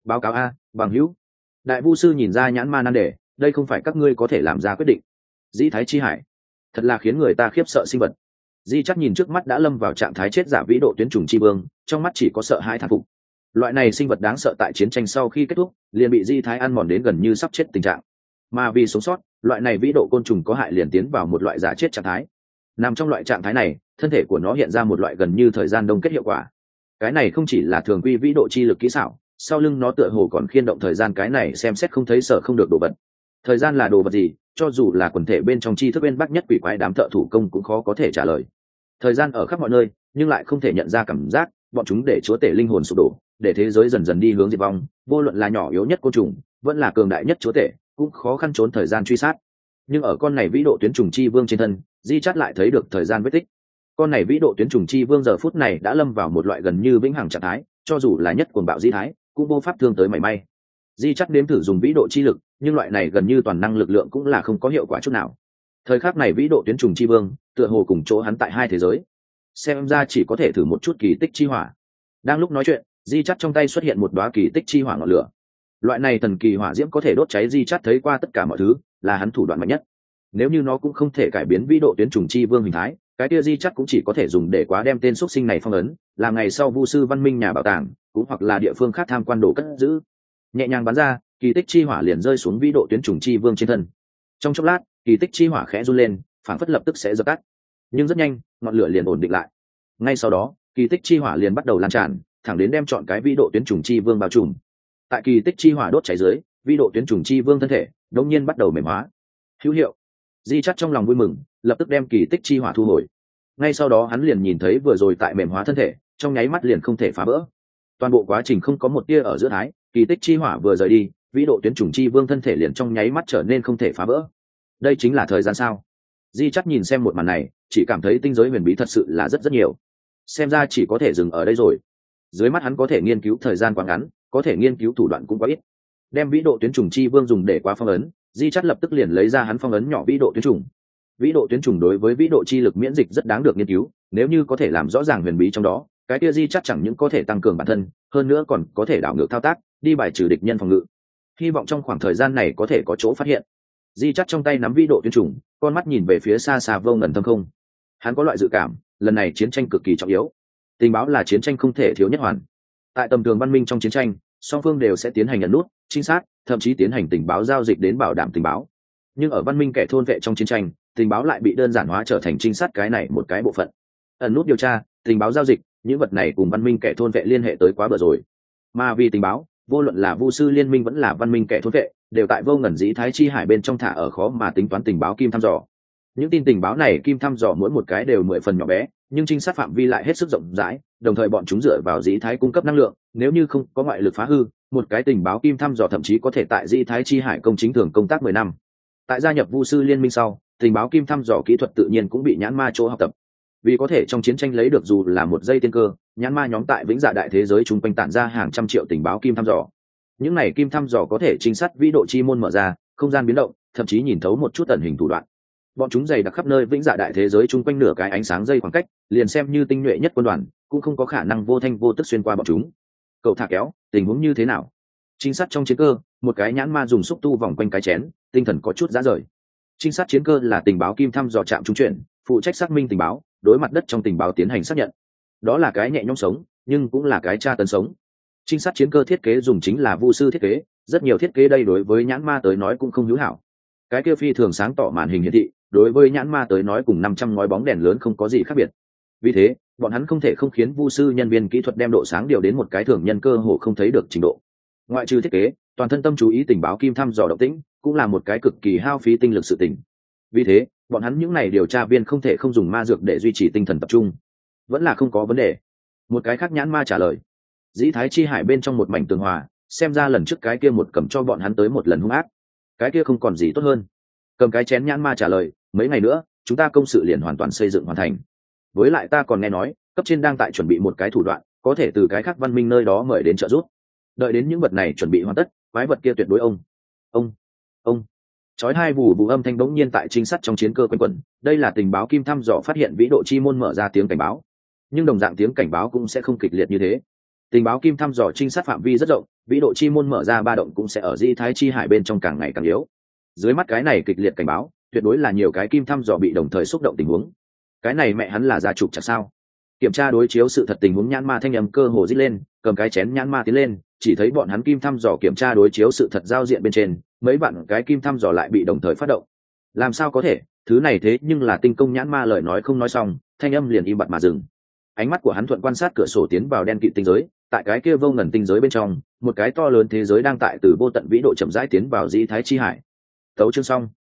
báo cáo a, bằng hữu. Đại vu sư nhìn ra nhãn ma nan đề, đây không phải các ngươi có thể làm ra quyết định. Dĩ thái chi hải, thật là khiến người ta khiếp sợ sinh vật. Di chắc nhìn trước mắt đã lâm vào trạng thái chết giả vĩ độ tuyến trùng chi vương, trong mắt chỉ có sợ hãi thán phục. Loại này sinh vật đáng sợ tại chiến tranh sau khi kết thúc liền bị di thái ăn mòn đến gần như sắp chết tình trạng, mà vì sống sót, loại này vĩ độ côn trùng có hại liền tiến vào một loại giả chết trạng thái. Nằm trong loại trạng thái này, thân thể của nó hiện ra một loại gần như thời gian đông kết hiệu quả. Cái này không chỉ là thường quy vĩ độ chi lực kỹ xảo, sau lưng nó tựa hồ còn khiên động thời gian, cái này xem xét không thấy sợ không được đồ vật. Thời gian là đồ vật gì, cho dù là quần thể bên trong tri thức bên bắc nhất quỷ quái đám thợ thủ công cũng khó có thể trả lời. Thời gian ở khắp mọi nơi, nhưng lại không thể nhận ra cảm giác, bọn chúng để chúa tể linh hồn sụp đổ, để thế giới dần dần đi hướng diệt vong, vô luận là nhỏ yếu nhất côn trùng, vẫn là cường đại nhất chúa tể, cũng khó khăn trốn thời gian truy sát. Nhưng ở con này vĩ độ tuyến trùng chi vương trên thân, Di Chát lại thấy được thời gian vết tích. Con này vĩ độ tuyến trùng chi vương giờ phút này đã lâm vào một loại gần như vĩnh hằng trạng thái, cho dù là nhất cuồng bạo di thái, cũng vô pháp thương tới mảy may. Di Chát nếm thử dùng vĩ độ chi lực, nhưng loại này gần như toàn năng lực lượng cũng là không có hiệu quả chút nào. Thời khắc này vĩ độ tuyến trùng chi vương, tựa hồ cùng chỗ hắn tại hai thế giới. Xem ra chỉ có thể thử một chút kỳ tích chi hỏa. Đang lúc nói chuyện, Di Chát trong tay xuất hiện một đóa kỳ tích chi hỏa ngọn lửa. Loại này thần kỳ hỏa diễm có thể đốt cháy Di Chát thấy qua tất cả mọi thứ, là hắn thủ đoạn mạnh nhất. Nếu như nó cũng không thể cải biến vĩ độ tuyến trùng chi vương hình thái, cái kia Di Chát cũng chỉ có thể dùng để quá đem tên xuất sinh này phong ấn, làm ngày sau vu sư văn minh nhà bảo tàng, cũng hoặc là địa phương khác tham quan đồ cất giữ. Nhẹ nhàng bắn ra, kỳ tích chi hỏa liền rơi xuống vĩ độ tuyến trùng chi vương trên thân. Trong chốc lát, kỳ tích chi hỏa khẽ run lên, phản phất lập tức sẽ dập tắt. Nhưng rất nhanh, ngọn lửa liền ổn định lại. Ngay sau đó, kỳ tích chi hỏa liền bắt đầu lan tràn, thẳng đến đem trọn cái vĩ độ tuyến trùng chi vương bao trùm. Tại kỳ tích chi hỏa đốt cháy dưới, vĩ độ tuyến trùng chi vương thân thể đột nhiên bắt đầu mềm hóa. Hữu hiệu. Di Chát trong lòng vui mừng, lập tức đem kỳ tích chi hỏa thu hồi. Ngay sau đó hắn liền nhìn thấy vừa rồi tại mềm hóa thân thể, trong nháy mắt liền không thể phá vỡ. Toàn bộ quá trình không có một tia ở giữa thái, kỳ tích chi hỏa vừa rời đi, vĩ độ tuyến trùng chi vương thân thể liền trong nháy mắt trở nên không thể phá vỡ. Đây chính là thời gian sao? Di Chát nhìn xem một màn này, chỉ cảm thấy tinh giới huyền bí thật sự là rất nhiều. Xem ra chỉ có thể dừng ở đây rồi. Dưới mắt hắn có thể nghiên cứu thời gian quá ngắn, có thể nghiên cứu thủ đoạn cũng quá ít. Đem vĩ độ tuyến trùng chi vương dùng để quá phong ấn, Di Chát lập tức liền lấy ra hắn phong ấn nhỏ vĩ độ tuyến trùng. Vĩ độ tuyến trùng đối với vĩ độ chi lực miễn dịch rất đáng được nghiên cứu, nếu như có thể làm rõ ràng huyền bí trong đó, cái kia Di Chát chẳng những có thể tăng cường bản thân, hơn nữa còn có thể đảo ngược thao tác, đi bài trừ địch nhân phòng ngự. Hy vọng trong khoảng thời gian này có thể có chỗ phát hiện. Di Chát trong tay nắm vĩ độ tuyến trùng, con mắt nhìn về phía xa xa vô ngần thâm không. Hắn có loại dự cảm, lần này chiến tranh cực kỳ trọng yếu. Tình báo là chiến tranh không thể thiếu nhất hoàn. Tại tầm thường văn minh trong chiến tranh, song phương đều sẽ tiến hành nhận nút, trinh sát, thậm chí tiến hành tình báo giao dịch đến bảo đảm tình báo. Nhưng ở văn minh kẻ thôn vệ trong chiến tranh, tình báo lại bị đơn giản hóa trở thành trinh sát cái này một cái bộ phận. Ẩn nút điều tra, tình báo giao dịch, những vật này cùng văn minh kẻ thôn vệ liên hệ tới quá bờ rồi. Mà vì tình báo, vô luận là vu sư liên minh vẫn là văn minh kẻ thôn vệ, đều tại vô ngần dĩ thái chi hải bên trong thả ở khó mà tính toán tình báo kim thăm dò. Những tin tình báo này kim thăm dò mỗi một cái đều 10 phần nhỏ bé, nhưng trinh sát phạm vi lại hết sức rộng rãi, đồng thời bọn chúng dựa vào dĩ thái cung cấp năng lượng, nếu như không có ngoại lực phá hư, một cái tình báo kim thăm dò thậm chí có thể tại dĩ thái chi hải công chính thường công tác 10 năm. Tại gia nhập vu sư liên minh sau, tình báo kim thăm dò kỹ thuật tự nhiên cũng bị nhãn ma chỗ học tập. Vì có thể trong chiến tranh lấy được dù là một giây tiên cơ, nhãn ma nhóm tại vĩnh dạ đại thế giới chung quanh tản ra hàng trăm triệu tình báo kim thăm dò. Những này kim thăm dò có thể trinh sát vĩ độ chi môn mở ra, không gian biến động, thậm chí nhìn thấu một chút tận hình thủ đoạn. Bọn chúng dày đặc khắp nơi vĩnh dạ đại thế giới chung quanh nửa cái ánh sáng dây khoảng cách, liền xem như tinh nhuệ nhất quân đoàn cũng không có khả năng vô thanh vô tức xuyên qua bọn chúng. Cậu thả kéo, tình huống như thế nào? Trinh sát trong chiến cơ, một cái nhãn ma dùng xúc tu vòng quanh cái chén, tinh thần có chút rã rời. Trinh sát chiến cơ là tình báo kim thăm dò trạm trung chuyển, phụ trách xác minh tình báo, đối mặt đất trong tình báo tiến hành xác nhận. Đó là cái nhẹ nhõm sống, nhưng cũng là cái tra tấn sống. Trinh sát chiến cơ thiết kế dùng chính là vu sư thiết kế, rất nhiều thiết kế đây đối với nhãn ma tới nói cũng không hữu hảo. Cái kia phi thường sáng tỏ màn hình hiển thị, đối với nhãn ma tới nói cùng 500 ngói bóng đèn lớn không có gì khác biệt. Vì thế, bọn hắn không thể không khiến vu sư nhân viên kỹ thuật đem độ sáng điều đến một cái thường nhân cơ hồ không thấy được trình độ. Ngoại trừ thiết kế, toàn thân tâm chú ý tình báo kim thăm dò động tĩnh, cũng là một cái cực kỳ hao phí tinh lực sự tình. Vì thế, bọn hắn những này điều tra viên không thể không dùng ma dược để duy trì tinh thần tập trung. Vẫn là không có vấn đề. Một cái khác nhãn ma trả lời. Dĩ thái chi hải bên trong một mảnh tường hòa, xem ra lần trước cái kia một cầm cho bọn hắn tới một lần hung ác. Cái kia không còn gì tốt hơn. Cầm cái chén nhãn ma trả lời, mấy ngày nữa chúng ta công sự liền hoàn toàn xây dựng hoàn thành. Với lại ta còn nghe nói cấp trên đang tại chuẩn bị một cái thủ đoạn, có thể từ cái khác văn minh nơi đó mời đến trợ giúp. Đợi đến những vật này chuẩn bị hoàn tất, quái vật kia tuyệt đối ông chói hai vù vù âm thanh bỗng nhiên tại trinh sát trong chiến cơ quanh quẩn. Đây là tình báo kim thăm dò phát hiện vĩ độ chi môn mở ra tiếng cảnh báo, nhưng đồng dạng tiếng cảnh báo cũng sẽ không kịch liệt như thế. Tình báo kim thăm dò trinh sát phạm vi rất rộng, vĩ độ chi môn mở ra ba động cũng sẽ ở di thái chi hải bên trong càng ngày càng yếu. Dưới mắt cái này kịch liệt cảnh báo, tuyệt đối là nhiều cái kim thăm dò bị đồng thời xúc động tình huống. Cái này mẹ hắn là gia trục chặt sao? Kiểm tra đối chiếu sự thật tình huống nhãn ma thanh âm cơ hồ rít lên, cầm cái chén nhãn ma tiến lên, chỉ thấy bọn hắn kim thăm dò kiểm tra đối chiếu sự thật giao diện bên trên, mấy bạn cái kim thăm dò lại bị đồng thời phát động. Làm sao có thể? Thứ này thế nhưng là tinh công nhãn ma lời nói không nói xong, thanh âm liền im bặt mà dừng. Ánh mắt của hắn thuận quan sát cửa sổ tiến vào đen kịt tinh giới, tại cái kia vô ngần tinh giới bên trong, một cái to lớn thế giới đang tại từ vô tận vĩ độ chậm rãi tiến vào dĩ thái chi hải. Tấu chương xong.